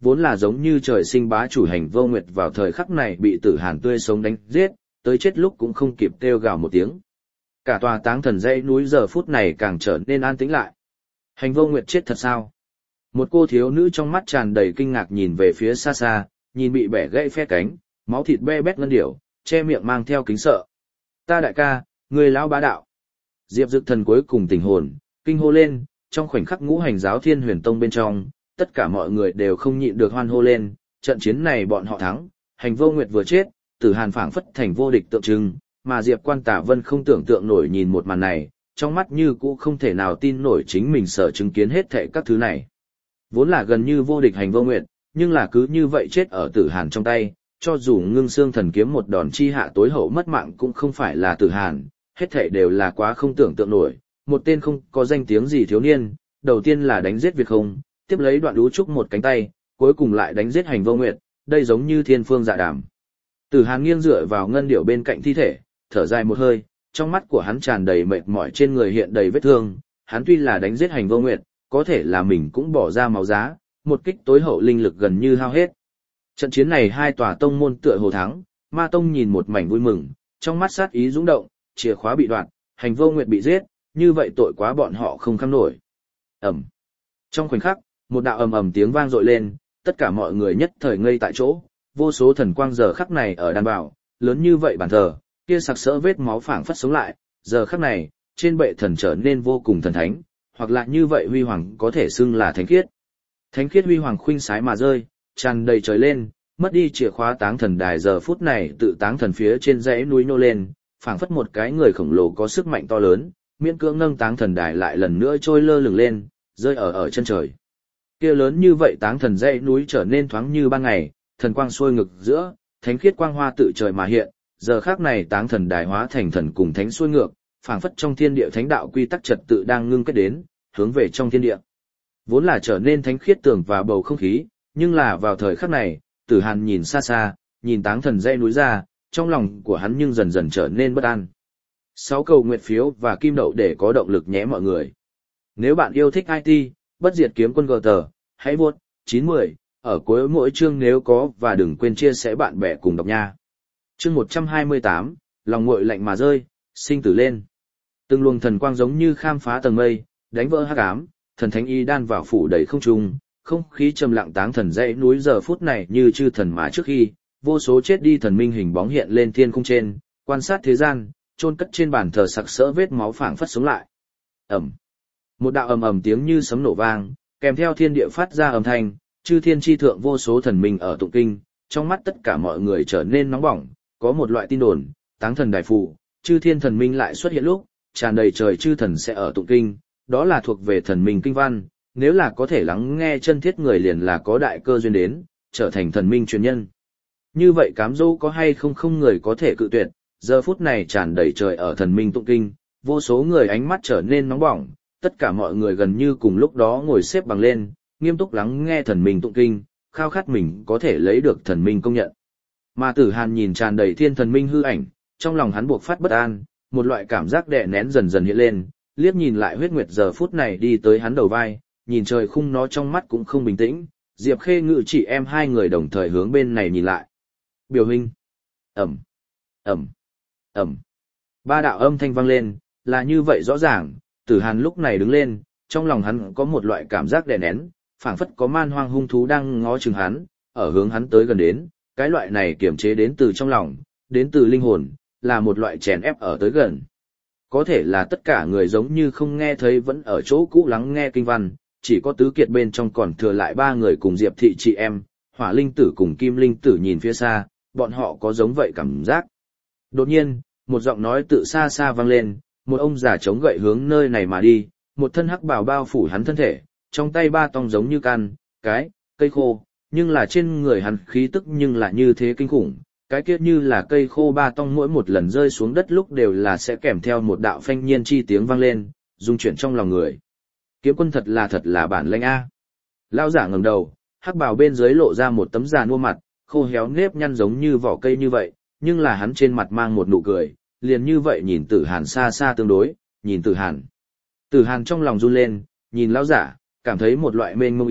[SPEAKER 1] vốn là giống như trời sinh bá chủ Hành Vô Nguyệt vào thời khắc này bị Tử Hàn tươi sống đánh giết, tới chết lúc cũng không kịp kêu gào một tiếng. Cả tòa Táng Thần dãy núi giờ phút này càng trở nên an tĩnh lại. Hành Vô Nguyệt chết thật sao? Một cô thiếu nữ trong mắt tràn đầy kinh ngạc nhìn về phía xa xa, nhìn bị bẻ gãy phe cánh, máu thịt be bét ngân điểu, che miệng mang theo kính sợ. Ta đại ca, người lão bá đạo. Diệp Dực Thần cuối cùng tỉnh hồn, kinh hô lên, trong khoảnh khắc ngũ hành giáo Thiên Huyền Tông bên trong, tất cả mọi người đều không nhịn được hoan hô lên, trận chiến này bọn họ thắng, Hành Vô Nguyệt vừa chết, Tử Hàn phảng phất thành vô địch tượng trưng, mà Diệp Quan Tả Vân không tưởng tượng nổi nhìn một màn này, trong mắt như cũ không thể nào tin nổi chính mình sợ chứng kiến hết thảy các thứ này. Vốn là gần như vô địch Hành Vô Nguyệt, nhưng là cứ như vậy chết ở Tử Hàn trong tay, cho dù Ngưng Xương Thần kiếm một đòn chi hạ tối hậu mất mạng cũng không phải là Tử Hàn, hết thảy đều là quá không tưởng tượng nổi, một tên không có danh tiếng gì thiếu niên, đầu tiên là đánh giết Việt Không, tiếp lấy Đoạn Đú Trúc một cánh tay, cuối cùng lại đánh giết Hành Vô Nguyệt, đây giống như thiên phương dạ đàm. Tử Hàn nghiêng dựa vào ngân điểu bên cạnh thi thể, thở dài một hơi, trong mắt của hắn tràn đầy mệt mỏi, trên người hiện đầy vết thương, hắn tuy là đánh giết Hành Vô Nguyệt, có thể là mình cũng bỏ ra máu giá, một kích tối hậu linh lực gần như hao hết. Trận chiến này hai tòa tông môn tựa hồ thắng, Ma Tông nhìn một mảnh vui mừng, trong mắt sát ý dũng động, chìa khóa bị đoạt, Hành Vô Nguyệt bị giết, như vậy tội quá bọn họ không kham nổi. Ầm. Trong khoảnh khắc, một đạo ầm ầm tiếng vang dội lên, tất cả mọi người nhất thời ngây tại chỗ, vô số thần quang giờ khắc này ở đàn bảo, lớn như vậy bàn thờ, kia sặc sỡ vết máu phảng phất sống lại, giờ khắc này, trên bệ thần trở nên vô cùng thần thánh, hoặc là như vậy huy hoàng có thể xưng là thánh khiết. Thánh khiết huy hoàng khuynh sái mà rơi, tràn đầy trời lên, mất đi chìa khóa Táng Thần đài giờ phút này tự Táng Thần phía trên dãy núi nô lên, phảng phất một cái người khổng lồ có sức mạnh to lớn, miễn cưỡng nâng Táng Thần đài lại lần nữa trôi lơ lửng lên, rơi ở ở chân trời. Kia lớn như vậy Táng Thần dãy núi trở nên thoáng như ban ngày, thần quang sôi ngực giữa, thánh khiết quang hoa tự trời mà hiện, giờ khắc này Táng Thần đài hóa thành thần cùng thánh sôi ngược, phảng phất trong thiên địa thánh đạo quy tắc trật tự đang ngưng kết đến, hướng về trong thiên địa. Vốn là trở nên thánh khiết tường và bầu không khí, nhưng là vào thời khắc này, Tử Hàn nhìn xa xa, nhìn Táng Thần dãy núi ra, trong lòng của hắn nhưng dần dần trở nên bất an. Sáu cầu nguyện phiếu và kim đậu để có động lực nhé mọi người. Nếu bạn yêu thích i tê, bất diệt kiếm quân gờ tờ, hãy vuốt chín mươi ở cuối mỗi chương nếu có và đừng quên chia sẻ bạn bè cùng đọc nha. Chương một trăm hai mươi tám, lòng nguội lạnh mà rơi, sinh tử lên. Từng luồng thần quang giống như khám phá tầng mây, đánh vỡ hắc ám, thần thánh y đan vào phủ đầy không trung, không khí trầm lặng Táng Thần dãy núi giờ phút này như chư thần mà trước khi, vô số chết đi thần minh hình bóng hiện lên thiên khung trên, quan sát thế gian, chôn cất trên bàn thờ sặc sỡ vết máu phảng phất sống lại. Ầm. Một đạo ầm ầm tiếng như sấm nổ vang, kèm theo thiên địa phát ra âm thanh, chư thiên chi thượng vô số thần minh ở tụng kinh, trong mắt tất cả mọi người trở nên nóng bỏng, có một loại tin đồn, Táng Thần đài phù, chư thiên thần minh lại xuất hiện lúc, tràn đầy trời chư thần sẽ ở tụng kinh, đó là thuộc về thần minh kinh văn, nếu là có thể lắng nghe chân thiết người liền là có đại cơ duyên đến, trở thành thần minh truyền nhân. Như vậy cám dỗ có hay không không người có thể cự tuyệt, giờ phút này tràn đầy trời ở thần minh tụng kinh, vô số người ánh mắt trở nên nóng bỏng, tất cả mọi người gần như cùng lúc đó ngồi xếp bằng lên, nghiêm túc lắng nghe thần minh tụng kinh, khao khát mình có thể lấy được thần minh công nhận. Mà Tử Hàn nhìn tràn đầy thiên thần minh hư ảnh, trong lòng hắn buộc phát bất an, một loại cảm giác đè nén dần dần hiện lên, liếc nhìn lại Huyết Nguyệt giờ phút này đi tới hắn đầu vai, nhìn trời khung nó trong mắt cũng không bình tĩnh, Diệp Khê Ngự chị em hai người đồng thời hướng bên này nhìn lại. Biểu hình. Ẩm. Ẩm. Ẩm. Ba đạo âm thanh vang lên, là như vậy rõ ràng, Tử Hàn lúc này đứng lên, trong lòng hắn có một loại cảm giác đè nén, phảng phất có man hoang hung thú đang ngó chừng hắn, ở hướng hắn tới gần đến, cái loại này kiềm chế đến từ trong lòng, đến từ linh hồn, là một loại chèn ép ở tới gần. Có thể là tất cả người giống như không nghe thấy vẫn ở chỗ cũ lắng nghe kinh văn, chỉ có tứ kiệt bên trong còn thừa lại ba người cùng Diệp thị chị em, Hỏa Linh Tử cùng Kim Linh Tử nhìn phía xa, bọn họ có giống vậy cảm giác. Đột nhiên, một giọng nói tự xa xa vang lên, một ông già chống gậy hướng nơi này mà đi, một thân hắc bào bao phủ hắn thân thể, trong tay ba tong giống như can, cái, cây khô, nhưng là trên người hắn khí tức nhưng là như thế kinh khủng, cái kia như là cây khô ba tong mỗi một lần rơi xuống đất lúc đều là sẽ kèm theo một đạo phanh nhiên chi tiếng vang lên, rung chuyển trong lòng người. Kiếm quân thật là thật là bản lĩnh a. Lão giả ngẩng đầu, hắc bào bên dưới lộ ra một tấm giàn mua mặt, khô héo nếp nhăn giống như vỏ cây như vậy, nhưng là hắn trên mặt mang một nụ cười, liền như vậy nhìn Tử Hàn xa xa tương đối, nhìn Tử Hàn. Tử Hàn trong lòng run lên, nhìn lão giả, cảm thấy một loại mênh mông ý,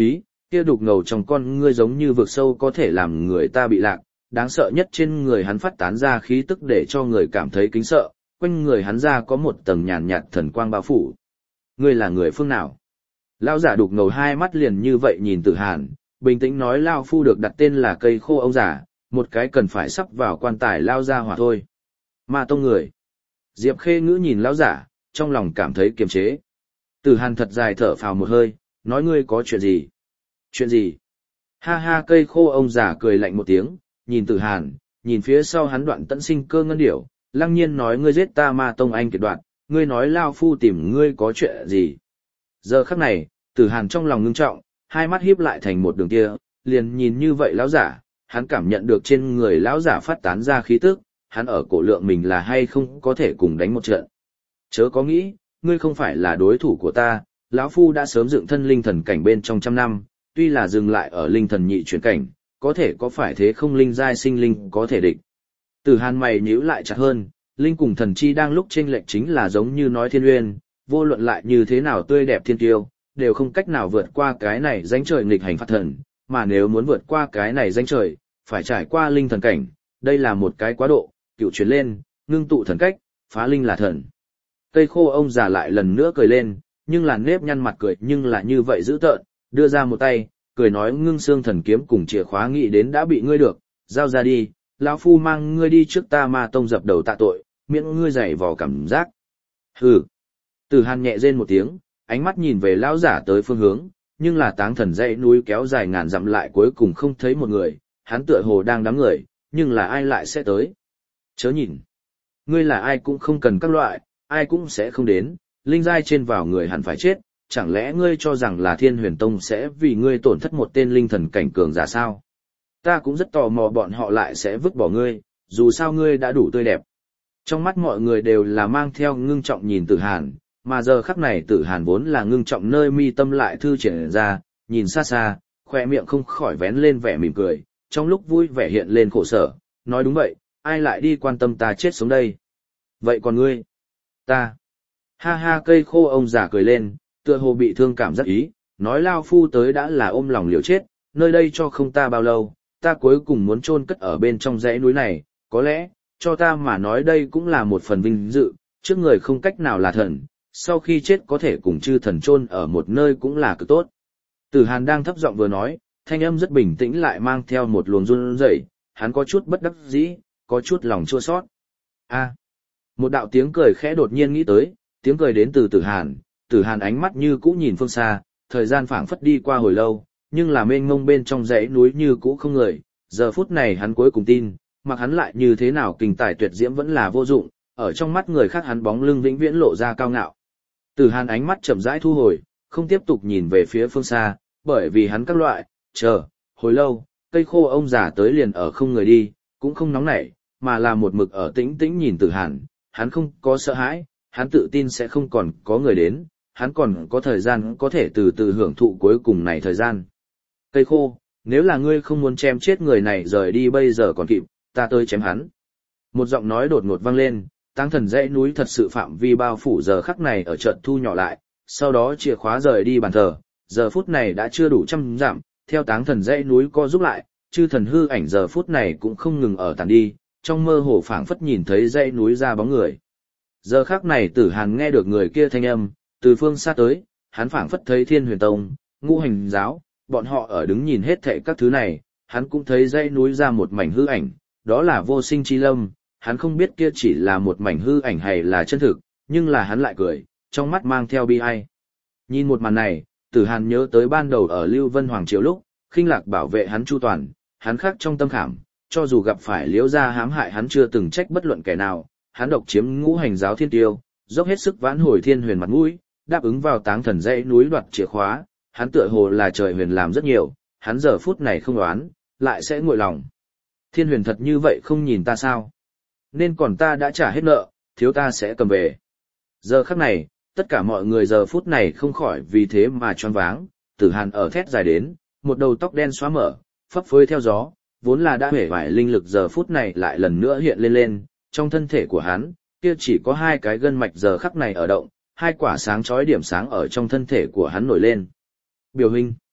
[SPEAKER 1] Kia đục ngầu trong con ngươi giống như vực sâu có thể làm người ta bị lạc, đáng sợ nhất trên người hắn phát tán ra khí tức để cho người cảm thấy kính sợ, quanh người hắn ra có một tầng nhàn nhạt thần quang bao phủ. Ngươi là người phương nào? Lão giả đục ngầu hai mắt liền như vậy nhìn Tử Hàn, bình tĩnh nói Lao Phu được đặt tên là cây khô ông già, một cái cần phải sắp vào quan tài lao ra hỏa thôi. Ma tông người. Diệp Khê Ngữ nhìn lão giả, trong lòng cảm thấy kiềm chế. Tử Hàn thật dài thở phào một hơi, nói ngươi có chuyện gì? Chuyện gì? Ha ha, cây khô ông già cười lạnh một tiếng, nhìn Tử Hàn, nhìn phía sau hắn Đoạn Tẫn sinh cơ ngân điểu, lăng nhiên nói ngươi giết ta Ma tông anh kiệt đoạn, ngươi nói Lao Phu tìm ngươi có chuyện gì? Giờ khắc này, Tử Hàn trong lòng ngưng trọng, hai mắt híp lại thành một đường tia, liền nhìn như vậy lão giả, hắn cảm nhận được trên người lão giả phát tán ra khí tức, hắn ở cổ lượng mình là hay không có thể cùng đánh một trận. Chớ có nghĩ, ngươi không phải là đối thủ của ta, lão Phu đã sớm dựng thân linh thần cảnh bên trong trăm năm, tuy là dừng lại ở linh thần nhị chuyển cảnh, có thể có phải thế không linh giai sinh linh có thể địch. Tử Hàn mày nhíu lại chặt hơn, linh cùng thần chi đang lúc chênh lệch chính là giống như nói thiên uyên, vô luận lại như thế nào tươi đẹp thiên tiêu, đều không cách nào vượt qua cái này danh trời nghịch hành phạt thần, mà nếu muốn vượt qua cái này danh trời, phải trải qua linh thần cảnh, đây là một cái quá độ, cựu chuyển lên, ngưng tụ thần cách, phá linh là thần. Cây khô ông già lại lần nữa cười lên, nhưng là nếp nhăn mặt cười nhưng là như vậy dữ tợn, đưa ra một tay, cười nói ngưng xương thần kiếm cùng chìa khóa nghĩ đến đã bị ngươi được, giao ra đi, lão Phu mang ngươi đi trước ta Ma tông dập đầu tạ tội, miễn ngươi giày vò cảm giác. Hừ. Tử Hàn nhẹ rên một tiếng, ánh mắt nhìn về lão giả tới phương hướng, nhưng là táng thần dãy núi kéo dài ngàn dặm lại cuối cùng không thấy một người, hắn tựa hồ đang đám người, nhưng là ai lại sẽ tới. Chớ nhìn. Ngươi là ai cũng không cần các loại, ai cũng sẽ không đến, linh giai trên vào người hẳn phải chết, chẳng lẽ ngươi cho rằng là Thiên Huyền Tông sẽ vì ngươi tổn thất một tên linh thần cảnh cường giả sao? Ta cũng rất tò mò bọn họ lại sẽ vứt bỏ ngươi, dù sao ngươi đã đủ tươi đẹp. Trong mắt mọi người đều là mang theo ngưng trọng nhìn Tử Hàn, mà giờ khắc này Tử Hàn vốn là ngưng trọng nơi mi tâm lại thư triển ra, nhìn xa xa, khỏe miệng không khỏi vén lên vẻ mỉm cười, trong lúc vui vẻ hiện lên khổ sở, nói đúng vậy, ai lại đi quan tâm ta chết sống đây? Vậy còn ngươi? Ta? Ha ha, cây khô ông già cười lên, tựa hồ bị thương cảm giác ý, nói Lao Phu tới đã là ôm lòng liều chết, nơi đây cho không ta bao lâu, ta cuối cùng muốn chôn cất ở bên trong dãy núi này, có lẽ, cho ta mà nói đây cũng là một phần vinh dự, trước người không cách nào là thần, sau khi chết có thể cùng chư thần chôn ở một nơi cũng là cực tốt. Tử Hàn đang thấp giọng vừa nói, thanh âm rất bình tĩnh lại mang theo một luồng run rẩy, hắn có chút bất đắc dĩ, có chút lòng chua xót. A. Một đạo tiếng cười khẽ đột nhiên nghĩ tới, tiếng cười đến từ Tử Hàn, Tử Hàn ánh mắt như cũ nhìn phương xa, thời gian phảng phất đi qua hồi lâu, nhưng là mênh mông bên trong dãy núi như cũ không người, giờ phút này hắn cuối cùng tin, mặc hắn lại như thế nào kinh tài tuyệt diễm vẫn là vô dụng, ở trong mắt người khác hắn bóng lưng vĩnh viễn lộ ra cao ngạo. Tử Hàn ánh mắt chậm rãi thu hồi, không tiếp tục nhìn về phía phương xa, bởi vì hắn các loại, chờ, hồi lâu, cây khô ông già tới liền ở không người đi, cũng không nóng nảy, mà là một mực ở tĩnh tĩnh nhìn Tử Hàn, hắn không có sợ hãi, hắn tự tin sẽ không còn có người đến, hắn còn có thời gian có thể từ từ hưởng thụ cuối cùng này thời gian. Cây khô, nếu là ngươi không muốn chém chết người này rời đi bây giờ còn kịp, ta tới chém hắn. Một giọng nói đột ngột vang lên, táng thần dãy núi thật sự phạm vi bao phủ giờ khắc này ở trận thu nhỏ lại, sau đó chìa khóa rời đi bàn thờ, giờ phút này đã chưa đủ trăm dặm, theo táng thần dãy núi co giúp lại, chư thần hư ảnh giờ phút này cũng không ngừng ở tàn đi, trong mơ hồ phảng phất nhìn thấy dãy núi ra bóng người. Giờ khắc này Tử Hàn nghe được người kia thanh âm, từ phương xa tới, hắn phảng phất thấy Thiên Huyền Tông, Ngũ Hành Giáo, bọn họ ở đứng nhìn hết thảy các thứ này, hắn cũng thấy dãy núi ra một mảnh hư ảnh, đó là Vô Sinh Chi Lâm, hắn không biết kia chỉ là một mảnh hư ảnh hay là chân thực, nhưng là hắn lại cười, trong mắt mang theo bi ai. Nhìn một màn này, Tử Hàn nhớ tới ban đầu ở Lưu Vân Hoàng Triều lúc, Khinh Lạc bảo vệ hắn chu toàn, hắn khắc trong tâm khảm, cho dù gặp phải Liễu gia hãm hại hắn chưa từng trách bất luận kẻ nào, hắn độc chiếm Ngũ Hành Giáo thiên tiêu, dốc hết sức vãn hồi Thiên Huyền mặt mũi, đáp ứng vào táng thần dãy núi đoạt chìa khóa, hắn tựa hồ là trời huyền làm rất nhiều, hắn giờ phút này không đoán, lại sẽ nguội lòng. Thiên Huyền thật như vậy không nhìn ta sao? Nên còn ta đã trả hết nợ, thiếu ta sẽ cầm về. Giờ khắc này, tất cả mọi người giờ phút này không khỏi vì thế mà choáng váng, Tử Hàn ở thét dài đến, một đầu tóc đen xóa mở, phấp phới theo gió, vốn là đã hể vải linh lực giờ phút này lại lần nữa hiện lên lên, trong thân thể của hắn, kia chỉ có hai cái gân mạch giờ khắc này ở động, hai quả sáng chói điểm sáng ở trong thân thể của hắn nổi lên. Biểu hình.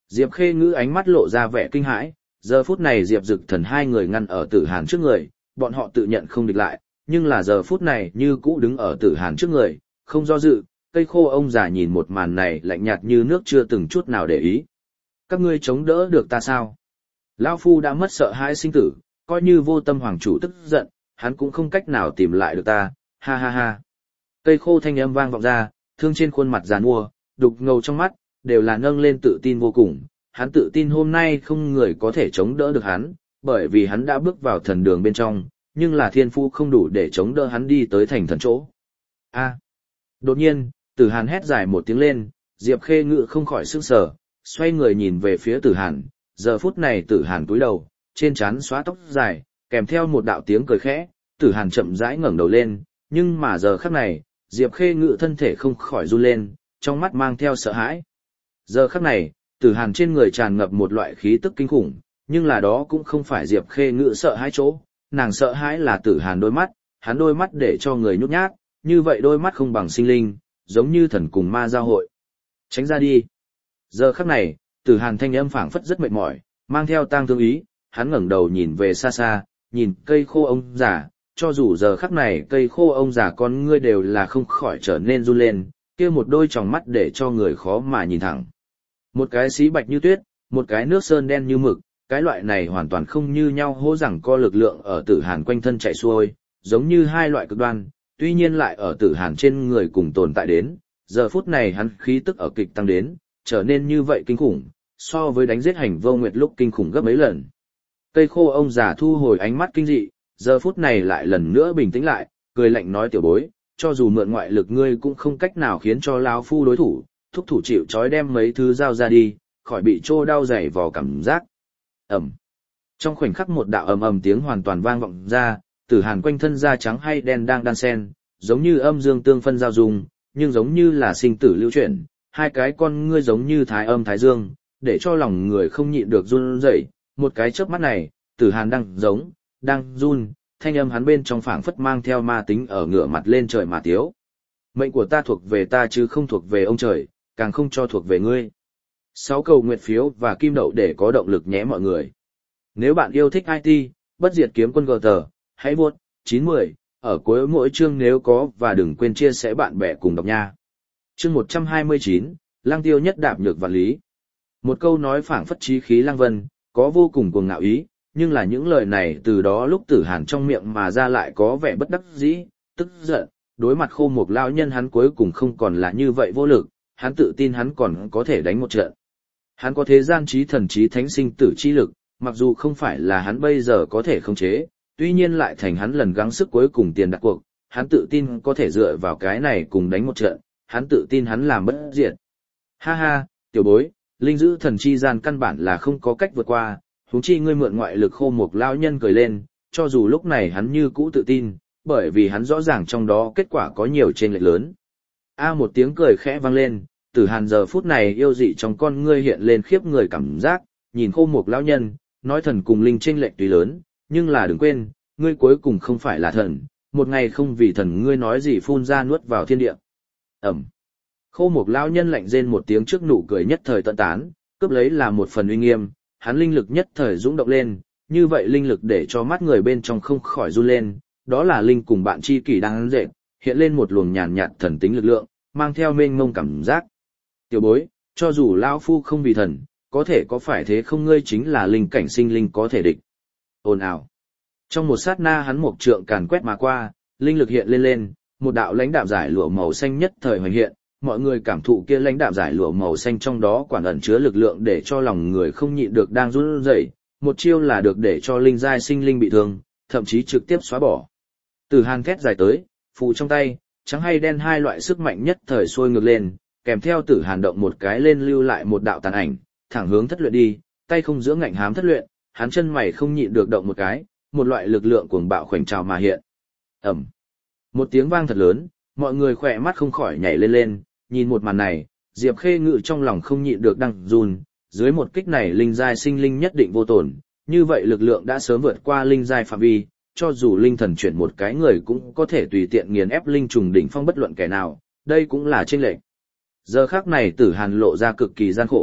[SPEAKER 1] Diệp Khê Ngữ ánh mắt lộ ra vẻ kinh hãi, giờ phút này Diệp Dực Thần hai người ngăn ở Tử Hàn trước người, bọn họ tự nhận không địch lại, nhưng là giờ phút này như cũ đứng ở Tử Hàn trước người, không do dự, cây khô ông già nhìn một màn này lạnh nhạt như nước chưa từng chút nào để ý. Các ngươi chống đỡ được ta sao? Lão Phu đã mất sợ hãi sinh tử, coi như vô tâm hoàng chủ tức giận, hắn cũng không cách nào tìm lại được ta, ha ha ha. Cây khô thanh âm vang vọng ra, thương trên khuôn mặt giàn mua, đục ngầu trong mắt, đều là nâng lên tự tin vô cùng. Hắn tự tin hôm nay không người có thể chống đỡ được hắn, bởi vì hắn đã bước vào thần đường bên trong, nhưng là thiên phu không đủ để chống đỡ hắn đi tới thành thần chỗ. A. Đột nhiên, Tử Hàn hét dài một tiếng lên, Diệp Khê Ngự không khỏi sửng sở, xoay người nhìn về phía Tử Hàn, giờ phút này Tử Hàn cúi đầu, trên trán xóa tóc dài, kèm theo một đạo tiếng cười khẽ, Tử Hàn chậm rãi ngẩng đầu lên, nhưng mà giờ khắc này, Diệp Khê Ngự thân thể không khỏi run lên, trong mắt mang theo sợ hãi. Giờ khắc này, Tử Hàn trên người tràn ngập một loại khí tức kinh khủng, nhưng là đó cũng không phải Diệp Khê Ngự sợ hãi chỗ, nàng sợ hãi là Tử Hàn đôi mắt, hắn đôi mắt để cho người nhút nhát, như vậy đôi mắt không bằng sinh linh, giống như thần cùng ma giao hội. Tránh ra đi. Giờ khắc này, Tử Hàn thanh âm phảng phất rất mệt mỏi, mang theo tang thương ý, hắn ngẩng đầu nhìn về xa xa, nhìn cây khô ông già, cho dù giờ khắc này cây khô ông già con ngươi đều là không khỏi trở nên run lên, kia một đôi tròng mắt để cho người khó mà nhìn thẳng. Một cái xí bạch như tuyết, một cái nước sơn đen như mực, cái loại này hoàn toàn không như nhau hô rằng co lực lượng ở Tử Hàn quanh thân chạy xuôi, giống như hai loại cực đoan, tuy nhiên lại ở Tử Hàn trên người cùng tồn tại đến, giờ phút này hắn khí tức ở kịch tăng đến, trở nên như vậy kinh khủng, so với đánh giết Hành Vô Nguyệt lúc kinh khủng gấp mấy lần. Cây khô ông già thu hồi ánh mắt kinh dị, giờ phút này lại lần nữa bình tĩnh lại, cười lạnh nói tiểu bối, cho dù mượn ngoại lực ngươi cũng không cách nào khiến cho lão phu đối thủ, thúc thủ chịu trói đem mấy thứ giao ra đi, khỏi bị trô đau dày vò cảm giác. Ầm. Trong khoảnh khắc một đạo ầm ầm tiếng hoàn toàn vang vọng ra, Tử Hàn quanh thân da trắng hay đen đang đan xen, giống như âm dương tương phân giao dung, nhưng giống như là sinh tử lưu chuyển, hai cái con ngươi giống như thái âm thái dương, để cho lòng người không nhịn được run rẩy. Một cái chớp mắt này, Tử Hàn đang giống, đang run, thanh âm hắn bên trong phảng phất mang theo ma tính ở ngửa mặt lên trời mà tiếu. Mệnh của ta thuộc về ta chứ không thuộc về ông trời, càng không cho thuộc về ngươi. Sáu cầu nguyệt phiếu và kim đậu để có động lực nhé mọi người. Nếu bạn yêu thích i tê, bất diệt kiếm quân gờ tờ, hãy buốt, chín mười, ở cuối mỗi chương nếu có và đừng quên chia sẻ bạn bè cùng đọc nha. Chương một trăm hai mươi chín, Lăng Tiêu nhất đạp nhược vạn lý. Một câu nói phảng phất chí khí lăng vân, có vô cùng cuồng ngạo ý, nhưng là những lời này từ đó lúc Tử Hàn trong miệng mà ra lại có vẻ bất đắc dĩ, tức giận, đối mặt Khô Mục lão nhân hắn cuối cùng không còn là như vậy vô lực, hắn tự tin hắn còn có thể đánh một trận. Hắn có thế gian trí thần trí thánh sinh tử chi lực, mặc dù không phải là hắn bây giờ có thể khống chế, tuy nhiên lại thành hắn lần gắng sức cuối cùng tiền đặt cuộc, hắn tự tin có thể dựa vào cái này cùng đánh một trận, hắn tự tin hắn làm bất diệt. Ha ha, tiểu bối, linh giữ thần chi gian căn bản là không có cách vượt qua, huống chi ngươi mượn ngoại lực. Khô Mục lão nhân cười lên, cho dù lúc này hắn như cũ tự tin, bởi vì hắn rõ ràng trong đó kết quả có nhiều chênh lệch lớn. A một tiếng cười khẽ vang lên, Tử Hàn giờ phút này yêu dị trong con ngươi hiện lên khiếp người cảm giác, nhìn Khô Mục lão nhân, nói thần cùng linh chênh lệch tuy lớn, nhưng là đừng quên, ngươi cuối cùng không phải là thần, một ngày không vì thần ngươi nói gì phun ra nuốt vào thiên địa. Ẩm. Khô Mục lão nhân lạnh rên một tiếng trước nụ cười nhất thời tận tán, cướp lấy là một phần uy nghiêm, hắn linh lực nhất thời dũng động lên, như vậy linh lực để cho mắt người bên trong không khỏi run lên, đó là linh cùng bạn chi kỷ đang dệt, hiện lên một luồng nhàn nhạt thần tính lực lượng, mang theo mênh mông cảm giác. Tiểu bối, cho dù lão phu không vì thần, có thể có phải thế không, ngươi chính là linh cảnh sinh linh có thể địch. Ồn ào. Trong một sát na hắn một trượng càn quét mà qua, linh lực hiện lên lên, một đạo lãnh đạm giải lụa màu xanh nhất thời hoành hiện, mọi người cảm thụ kia lãnh đạm giải lụa màu xanh trong đó quản ẩn chứa lực lượng để cho lòng người không nhịn được đang run rẩy, một chiêu là được để cho linh giai sinh linh bị thương, thậm chí trực tiếp xóa bỏ. Tử Hàn thét dài tới, phù trong tay, trắng hay đen hai loại sức mạnh nhất thời sôi ngược lên, kèm theo Tử Hàn động một cái lên lưu lại một đạo tàn ảnh, thẳng hướng thất luyện đi, tay không giữa ngạnh hám thất luyện, hắn chân mày không nhịn được động một cái, một loại lực lượng cuồng bạo khoảnh trào mà hiện. Ầm. Một tiếng vang thật lớn, mọi người khỏe mắt không khỏi nhảy lên lên, nhìn một màn này, Diệp Khê Ngự trong lòng không nhịn được đang run, dưới một kích này linh giai sinh linh nhất định vô tổn, như vậy lực lượng đã sớm vượt qua linh giai phạm vi, cho dù linh thần chuyển một cái người cũng có thể tùy tiện nghiền ép linh trùng đỉnh phong bất luận kẻ nào, đây cũng là chênh lệch. Giờ khắc này Tử Hàn lộ ra cực kỳ gian khổ,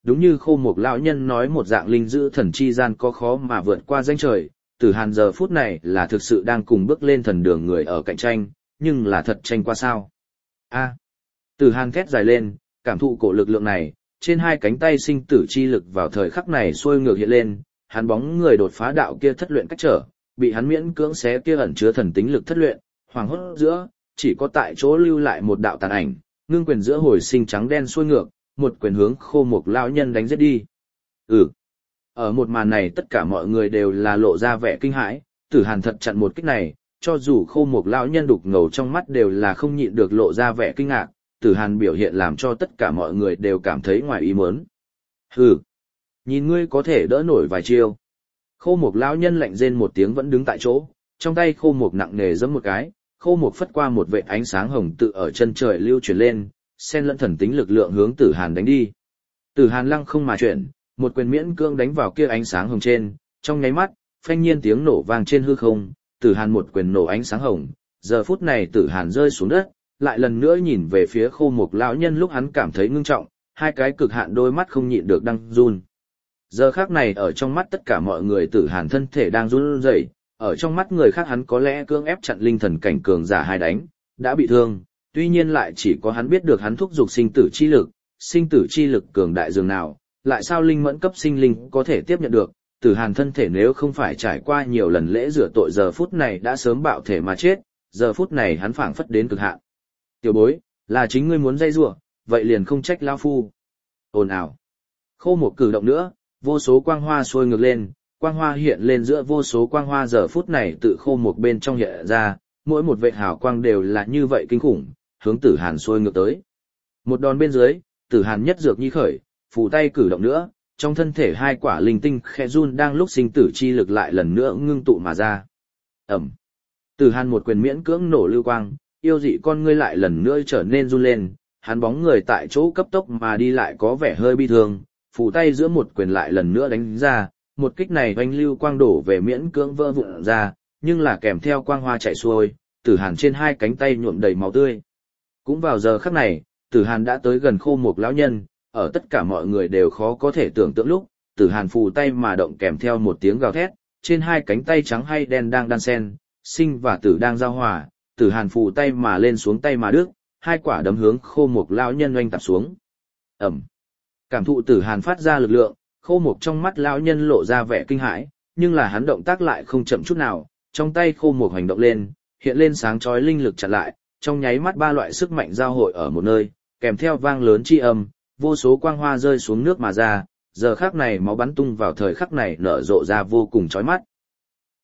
[SPEAKER 1] đúng như Khô Mộc lão nhân nói một dạng linh giữ thần chi gian có khó mà vượt qua danh trời, Tử Hàn giờ phút này là thực sự đang cùng bước lên thần đường người ở cạnh tranh, nhưng là thật tranh qua sao. A. Tử Hàn thét dài lên, cảm thụ cổ lực lượng này, trên hai cánh tay sinh tử chi lực vào thời khắc này xuôi ngược hiện lên, hắn bóng người đột phá đạo kia thất luyện cách trở, bị hắn miễn cưỡng xé kia ẩn chứa thần tính lực thất luyện, hoàng hốt giữa, chỉ có tại chỗ lưu lại một đạo tàn ảnh, ngưng quyền giữa hồi sinh trắng đen xuôi ngược, một quyền hướng Khô Mộc lão nhân đánh giết đi. Ừ. Ở một màn này tất cả mọi người đều là lộ ra vẻ kinh hãi, Tử Hàn thật chặn một kích này, cho dù Khô Mộc lão nhân đục ngầu trong mắt đều là không nhịn được lộ ra vẻ kinh ngạc, Tử Hàn biểu hiện làm cho tất cả mọi người đều cảm thấy ngoài ý muốn. Hừ, nhìn ngươi có thể đỡ nổi vài chiêu. Khô Mộc lão nhân lạnh rên một tiếng vẫn đứng tại chỗ, trong tay khô mộc nặng nề giẫm một cái, khô mộc phất qua một vệt ánh sáng hồng tự ở chân trời lưu chuyển lên, xen lẫn thần tính lực lượng hướng Tử Hàn đánh đi. Tử Hàn lăng không mà chuyển, một quyền miễn cưỡng đánh vào kia ánh sáng hồng trên, trong nháy mắt, phanh nhiên tiếng nổ vang trên hư không, Tử Hàn một quyền nổ ánh sáng hồng, giờ phút này Tử Hàn rơi xuống đất, lại lần nữa nhìn về phía khô mộc lão nhân lúc hắn cảm thấy ngưng trọng, hai cái cực hạn đôi mắt không nhịn được đang run. Giờ khác này ở trong mắt tất cả mọi người Tử Hàn thân thể đang run rẩy, ở trong mắt người khác hắn có lẽ cưỡng ép chặn linh thần cảnh cường giả hai đánh, đã bị thương, tuy nhiên lại chỉ có hắn biết được hắn thúc giục sinh tử chi lực, sinh tử chi lực cường đại dường nào, lại sao linh mẫn cấp sinh linh có thể tiếp nhận được, Tử Hàn thân thể nếu không phải trải qua nhiều lần lễ rửa tội giờ phút này đã sớm bạo thể mà chết, giờ phút này hắn phảng phất đến cực hạn. Tiểu bối, là chính ngươi muốn dây rủa, vậy liền không trách lão phu. Ồn ào. Khô một cử động nữa, vô số quang hoa sôi ngược lên, quang hoa hiện lên giữa vô số quang hoa giờ phút này tự khô một bên trong hiện ra, mỗi một vệt hào quang đều là như vậy kinh khủng, hướng Tử Hàn sôi ngược tới. Một đòn bên dưới, Tử Hàn nhất dược nhi khởi, phủ tay cử động nữa, trong thân thể hai quả linh tinh khẽ run đang lúc sinh tử chi lực lại lần nữa ngưng tụ mà ra. Ẩm. Tử Hàn một quyền miễn cưỡng nổ lưu quang, yêu dị con ngươi lại lần nữa trở nên run lên, hắn bóng người tại chỗ cấp tốc mà đi lại có vẻ hơi bi thương, phủ tay giữa một quyền lại lần nữa đánh ra, một kích này oanh lưu quang đổ về miễn cưỡng vỡ vụn ra, nhưng là kèm theo quang hoa chạy xuôi, Tử Hàn trên hai cánh tay nhuộm đầy máu tươi. Cũng vào giờ khắc này, Tử Hàn đã tới gần khô một lão nhân, ở tất cả mọi người đều khó có thể tưởng tượng lúc, Tử Hàn phù tay mà động kèm theo một tiếng gào thét, trên hai cánh tay trắng hay đen đang đan sen, sinh và tử đang giao hòa, Tử Hàn phù tay mà lên xuống tay mà đứt, hai quả đấm hướng khô một lão nhân oanh tạp xuống. Ẩm. Cảm thụ Tử Hàn phát ra lực lượng, khô mộc trong mắt lão nhân lộ ra vẻ kinh hãi, nhưng là hắn động tác lại không chậm chút nào, trong tay khô mộc hành động lên, hiện lên sáng chói linh lực chặn lại, trong nháy mắt ba loại sức mạnh giao hội ở một nơi, kèm theo vang lớn chi âm, vô số quang hoa rơi xuống nước mà ra, giờ khắc này máu bắn tung vào thời khắc này nở rộ ra vô cùng chói mắt.